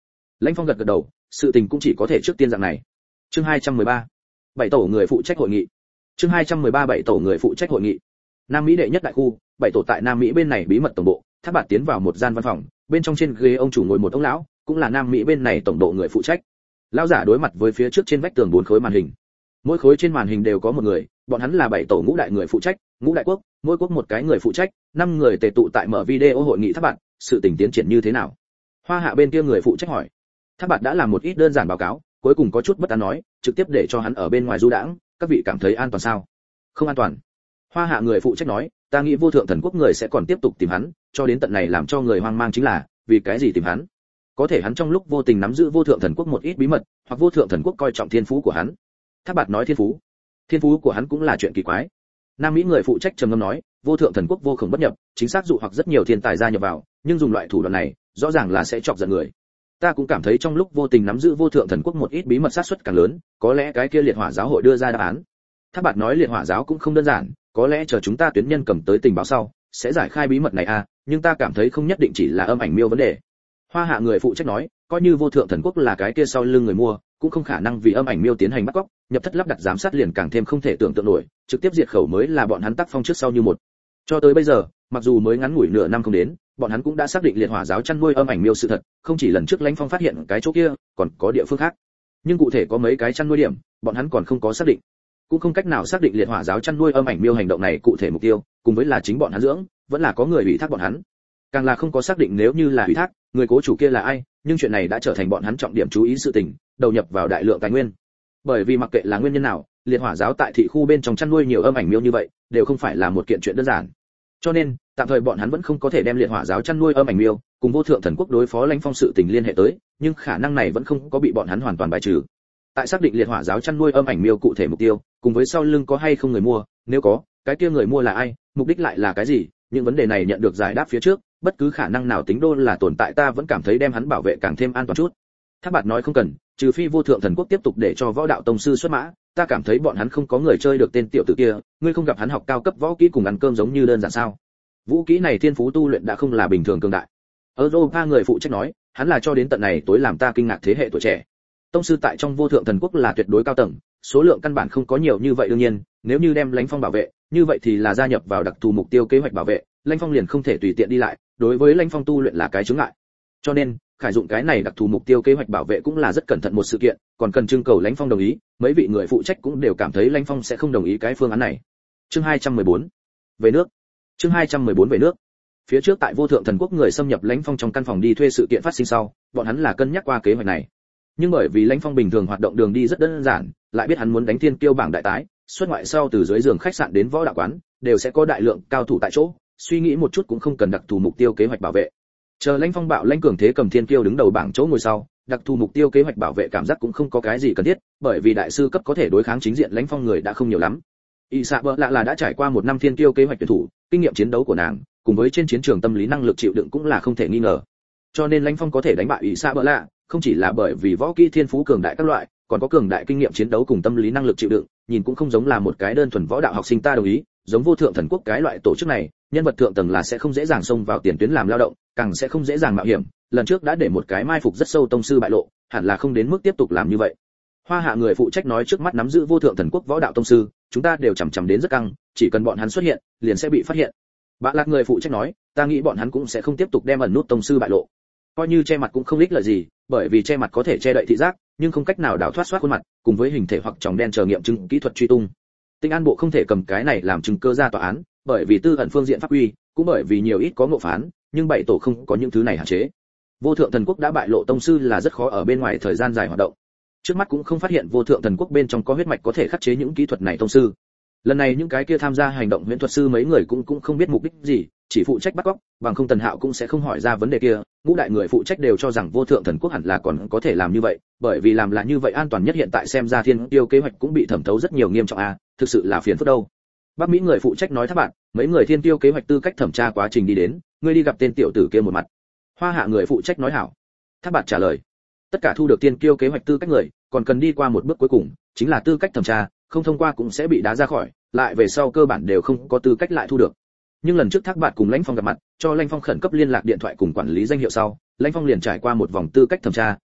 Lãnh Phong gật gật đầu, sự tình cũng chỉ có thể trước tiên dạng này. Chương hai trăm mười ba, bảy tổ người phụ trách hội nghị. Chương hai trăm mười ba bảy tổ người phụ trách hội nghị. Nam Mỹ đệ nhất đại khu, bảy tổ tại Nam Mỹ bên này bí mật tổng bộ, Thác Bạt tiến vào một gian văn phòng, bên trong trên ghế ông chủ ngồi một ông lão, cũng là Nam Mỹ bên này tổng độ người phụ trách. Lão giả đối mặt với phía trước trên vách tường bốn khối màn hình. Mỗi khối trên màn hình đều có một người, bọn hắn là bảy tổ ngũ đại người phụ trách, ngũ đại quốc, mỗi quốc một cái người phụ trách, năm người tề tụ tại mở video hội nghị Thác Bạt, sự tình tiến triển như thế nào? Hoa Hạ bên kia người phụ trách hỏi. Thác Bạt đã làm một ít đơn giản báo cáo, cuối cùng có chút bất an nói, trực tiếp để cho hắn ở bên ngoài du đãng, các vị cảm thấy an toàn sao? Không an toàn. Hoa Hạ người phụ trách nói, ta nghĩ vô thượng thần quốc người sẽ còn tiếp tục tìm hắn, cho đến tận này làm cho người hoang mang chính là, vì cái gì tìm hắn? Có thể hắn trong lúc vô tình nắm giữ vô thượng thần quốc một ít bí mật, hoặc vô thượng thần quốc coi trọng thiên phú của hắn. Thác Bạt nói thiên phú. Thiên phú của hắn cũng là chuyện kỳ quái. Nam Mỹ người phụ trách trầm ngâm nói, vô thượng thần quốc vô khổng bất nhập, chính xác dụ hoặc rất nhiều thiên tài gia nhập vào, nhưng dùng loại thủ đoạn này, rõ ràng là sẽ chọc giận người. Ta cũng cảm thấy trong lúc vô tình nắm giữ vô thượng thần quốc một ít bí mật sát suất càng lớn, có lẽ cái kia liệt hỏa giáo hội đưa ra đáp án. Thác Bạt nói liệt hỏa giáo cũng không đơn giản, có lẽ chờ chúng ta tuyến nhân cầm tới tình báo sau, sẽ giải khai bí mật này à, nhưng ta cảm thấy không nhất định chỉ là âm ảnh miêu vấn đề. Hoa Hạ người phụ trách nói, coi như vô thượng thần quốc là cái kia sau lưng người mua, cũng không khả năng vì âm ảnh miêu tiến hành bắt cóc, nhập thất lắp đặt giám sát liền càng thêm không thể tưởng tượng nổi, trực tiếp diệt khẩu mới là bọn hắn tác phong trước sau như một. Cho tới bây giờ, mặc dù mới ngắn ngủi nửa năm không đến, bọn hắn cũng đã xác định liệt hỏa giáo chăn nuôi âm ảnh miêu sự thật, không chỉ lần trước Lãnh Phong phát hiện cái chỗ kia, còn có địa phương khác. Nhưng cụ thể có mấy cái chăn nuôi điểm, bọn hắn còn không có xác định, cũng không cách nào xác định liệt hỏa giáo chăn nuôi âm ảnh miêu hành động này cụ thể mục tiêu, cùng với là chính bọn hắn dưỡng, vẫn là có người ủy thác bọn hắn. Càng là không có xác định nếu như là ủy thác, người cố chủ kia là ai, nhưng chuyện này đã trở thành bọn hắn trọng điểm chú ý sự tình, đầu nhập vào đại lượng tài nguyên. Bởi vì mặc kệ là nguyên nhân nào, liệt hỏa giáo tại thị khu bên trong chăn nuôi nhiều âm ảnh miêu như vậy, đều không phải là một kiện chuyện đơn giản. Cho nên, tạm thời bọn hắn vẫn không có thể đem liệt hỏa giáo chăn nuôi âm ảnh miêu cùng vô thượng thần quốc đối phó Lãnh Phong sự tình liên hệ tới, nhưng khả năng này vẫn không có bị bọn hắn hoàn toàn bài trừ. Tại xác định liệt hỏa giáo chăn nuôi âm ảnh miêu cụ thể mục tiêu, cùng với sau lưng có hay không người mua, nếu có, cái kia người mua là ai, mục đích lại là cái gì, những vấn đề này nhận được giải đáp phía trước, bất cứ khả năng nào tính đô là tồn tại ta vẫn cảm thấy đem hắn bảo vệ càng thêm an toàn chút. Thác Bạt nói không cần, trừ phi vô thượng thần quốc tiếp tục để cho võ đạo tông sư xuất mã, ta cảm thấy bọn hắn không có người chơi được tên tiểu tử kia, ngươi không gặp hắn học cao cấp võ kỹ cùng ăn cơm giống như đơn giản sao? Vũ kỹ này thiên phú tu luyện đã không là bình thường cường đại. Europa người phụ trách nói, hắn là cho đến tận này tối làm ta kinh ngạc thế hệ tuổi trẻ. Tông sư tại trong vô thượng thần quốc là tuyệt đối cao tầng, số lượng căn bản không có nhiều như vậy đương nhiên, nếu như đem Lãnh Phong bảo vệ, như vậy thì là gia nhập vào đặc thù mục tiêu kế hoạch bảo vệ, Lãnh Phong liền không thể tùy tiện đi lại, đối với Lãnh Phong tu luyện là cái chướng ngại. Cho nên, khải dụng cái này đặc thù mục tiêu kế hoạch bảo vệ cũng là rất cẩn thận một sự kiện, còn cần trưng cầu Lãnh Phong đồng ý, mấy vị người phụ trách cũng đều cảm thấy Lãnh Phong sẽ không đồng ý cái phương án này. Chương hai trăm mười bốn, về nước. Chương hai trăm mười bốn về nước. Phía trước tại vô thượng thần quốc người xâm nhập Lãnh Phong trong căn phòng đi thuê sự kiện phát sinh sau, bọn hắn là cân nhắc qua kế hoạch này. Nhưng bởi vì Lãnh Phong bình thường hoạt động đường đi rất đơn giản, lại biết hắn muốn đánh thiên kiêu bảng đại tái, xuất ngoại sau từ dưới giường khách sạn đến võ đạo quán, đều sẽ có đại lượng cao thủ tại chỗ, suy nghĩ một chút cũng không cần đặc thù mục tiêu kế hoạch bảo vệ. Chờ Lãnh Phong bạo lãnh cường thế cầm thiên kiêu đứng đầu bảng chỗ ngồi sau, đặc thù mục tiêu kế hoạch bảo vệ cảm giác cũng không có cái gì cần thiết, bởi vì đại sư cấp có thể đối kháng chính diện Lãnh Phong người đã không nhiều lắm. Y Sạ Bợ lạ là đã trải qua một năm thiên kiêu kế hoạch tuyển thủ, kinh nghiệm chiến đấu của nàng, cùng với trên chiến trường tâm lý năng lực chịu đựng cũng là không thể nghi ngờ. Cho nên Lãnh Phong có thể đánh bại Y Sạ Bợ lạ, không chỉ là bởi vì võ kỹ thiên phú cường đại các loại, còn có cường đại kinh nghiệm chiến đấu cùng tâm lý năng lực chịu đựng, nhìn cũng không giống là một cái đơn thuần võ đạo học sinh ta đồng ý, giống vô thượng thần quốc cái loại tổ chức này, nhân vật thượng tầng là sẽ không dễ dàng xông vào tiền tuyến làm lao động, càng sẽ không dễ dàng mạo hiểm, lần trước đã để một cái mai phục rất sâu tông sư bại lộ, hẳn là không đến mức tiếp tục làm như vậy. Hoa Hạ người phụ trách nói trước mắt nắm giữ vô thượng thần quốc võ đạo tông sư, chúng ta đều chằm chằm đến rất căng, chỉ cần bọn hắn xuất hiện, liền sẽ bị phát hiện. Bạ Lạc người phụ trách nói, ta nghĩ bọn hắn cũng sẽ không tiếp tục đem ẩn nút tông sư bại lộ. Coi như che mặt cũng không ích lợi gì, bởi vì che mặt có thể che đậy thị giác, nhưng không cách nào đào thoát soát khuôn mặt, cùng với hình thể hoặc tròng đen chờ nghiệm chứng kỹ thuật truy tung. Tinh An bộ không thể cầm cái này làm chứng cơ ra tòa án, bởi vì tư ẩn phương diện pháp quy, cũng bởi vì nhiều ít có ngộ phán, nhưng bảy tổ không có những thứ này hạn chế. Vô thượng thần quốc đã bại lộ tông sư là rất khó ở bên ngoài thời gian dài hoạt động. Trước mắt cũng không phát hiện vô thượng thần quốc bên trong có huyết mạch có thể khắc chế những kỹ thuật này tông sư. Lần này những cái kia tham gia hành động huyễn thuật sư mấy người cũng cũng không biết mục đích gì, chỉ phụ trách bắt cóc, bằng không Tần Hạo cũng sẽ không hỏi ra vấn đề kia. Ngũ đại người phụ trách đều cho rằng vô thượng thần quốc hẳn là còn có thể làm như vậy, bởi vì làm là như vậy an toàn nhất, hiện tại xem ra thiên tiêu kế hoạch cũng bị thẩm thấu rất nhiều nghiêm trọng a, à, thực sự là phiền phức đâu. Bắc Mỹ người phụ trách nói thác bạn, mấy người thiên tiêu kế hoạch tư cách thẩm tra quá trình đi đến, ngươi đi gặp tên tiểu tử kia một mặt. Hoa Hạ người phụ trách nói hảo. Thác bạn trả lời, tất cả thu được thiên tiêu kế hoạch tư cách người, còn cần đi qua một bước cuối cùng, chính là tư cách thẩm tra, không thông qua cũng sẽ bị đá ra khỏi, lại về sau cơ bản đều không có tư cách lại thu được. Nhưng lần trước Thác Bạt cùng Lãnh Phong gặp mặt, cho Lãnh Phong khẩn cấp liên lạc điện thoại cùng quản lý danh hiệu sau, Lãnh Phong liền trải qua một vòng tư cách thẩm tra,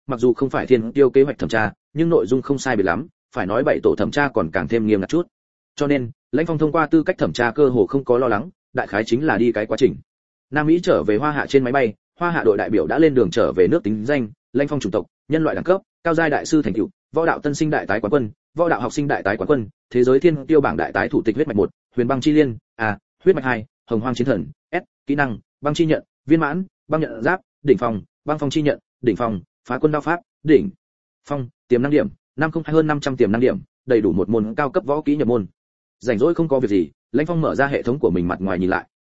mặc dù không phải thiên tiêu kế hoạch thẩm tra, nhưng nội dung không sai biệt lắm, phải nói bảy tổ thẩm tra còn càng thêm nghiêm ngặt chút. Cho nên, Lãnh Phong thông qua tư cách thẩm tra cơ hồ không có lo lắng, đại khái chính là đi cái quá trình. Nam Mỹ trở về Hoa Hạ trên máy bay, Hoa Hạ đội đại biểu đã lên đường trở về nước tính danh, Lãnh Phong chủng tộc, nhân loại đẳng cấp, cao giai đại sư thành tựu, võ đạo tân sinh đại tái quán quân, võ đạo học sinh đại tái quán quân, thế giới thiên tiêu bảng đại tái thủ tịch huyết mạch một, huyền băng chi liên, a, huyết mạch hai, hồng hoang chiến thần, S, kỹ năng, băng chi nhận, viên mãn, băng nhận giáp, đỉnh phong, băng phong chi nhận, đỉnh phong, phá quân đao pháp, đỉnh phong, tiềm năng điểm, năm không hai hơn năm trăm tiềm năng điểm, đầy đủ một môn cao cấp võ kỹ nhập môn. Rảnh rỗi không có việc gì, Lãnh Phong mở ra hệ thống của mình mặt ngoài nhìn lại.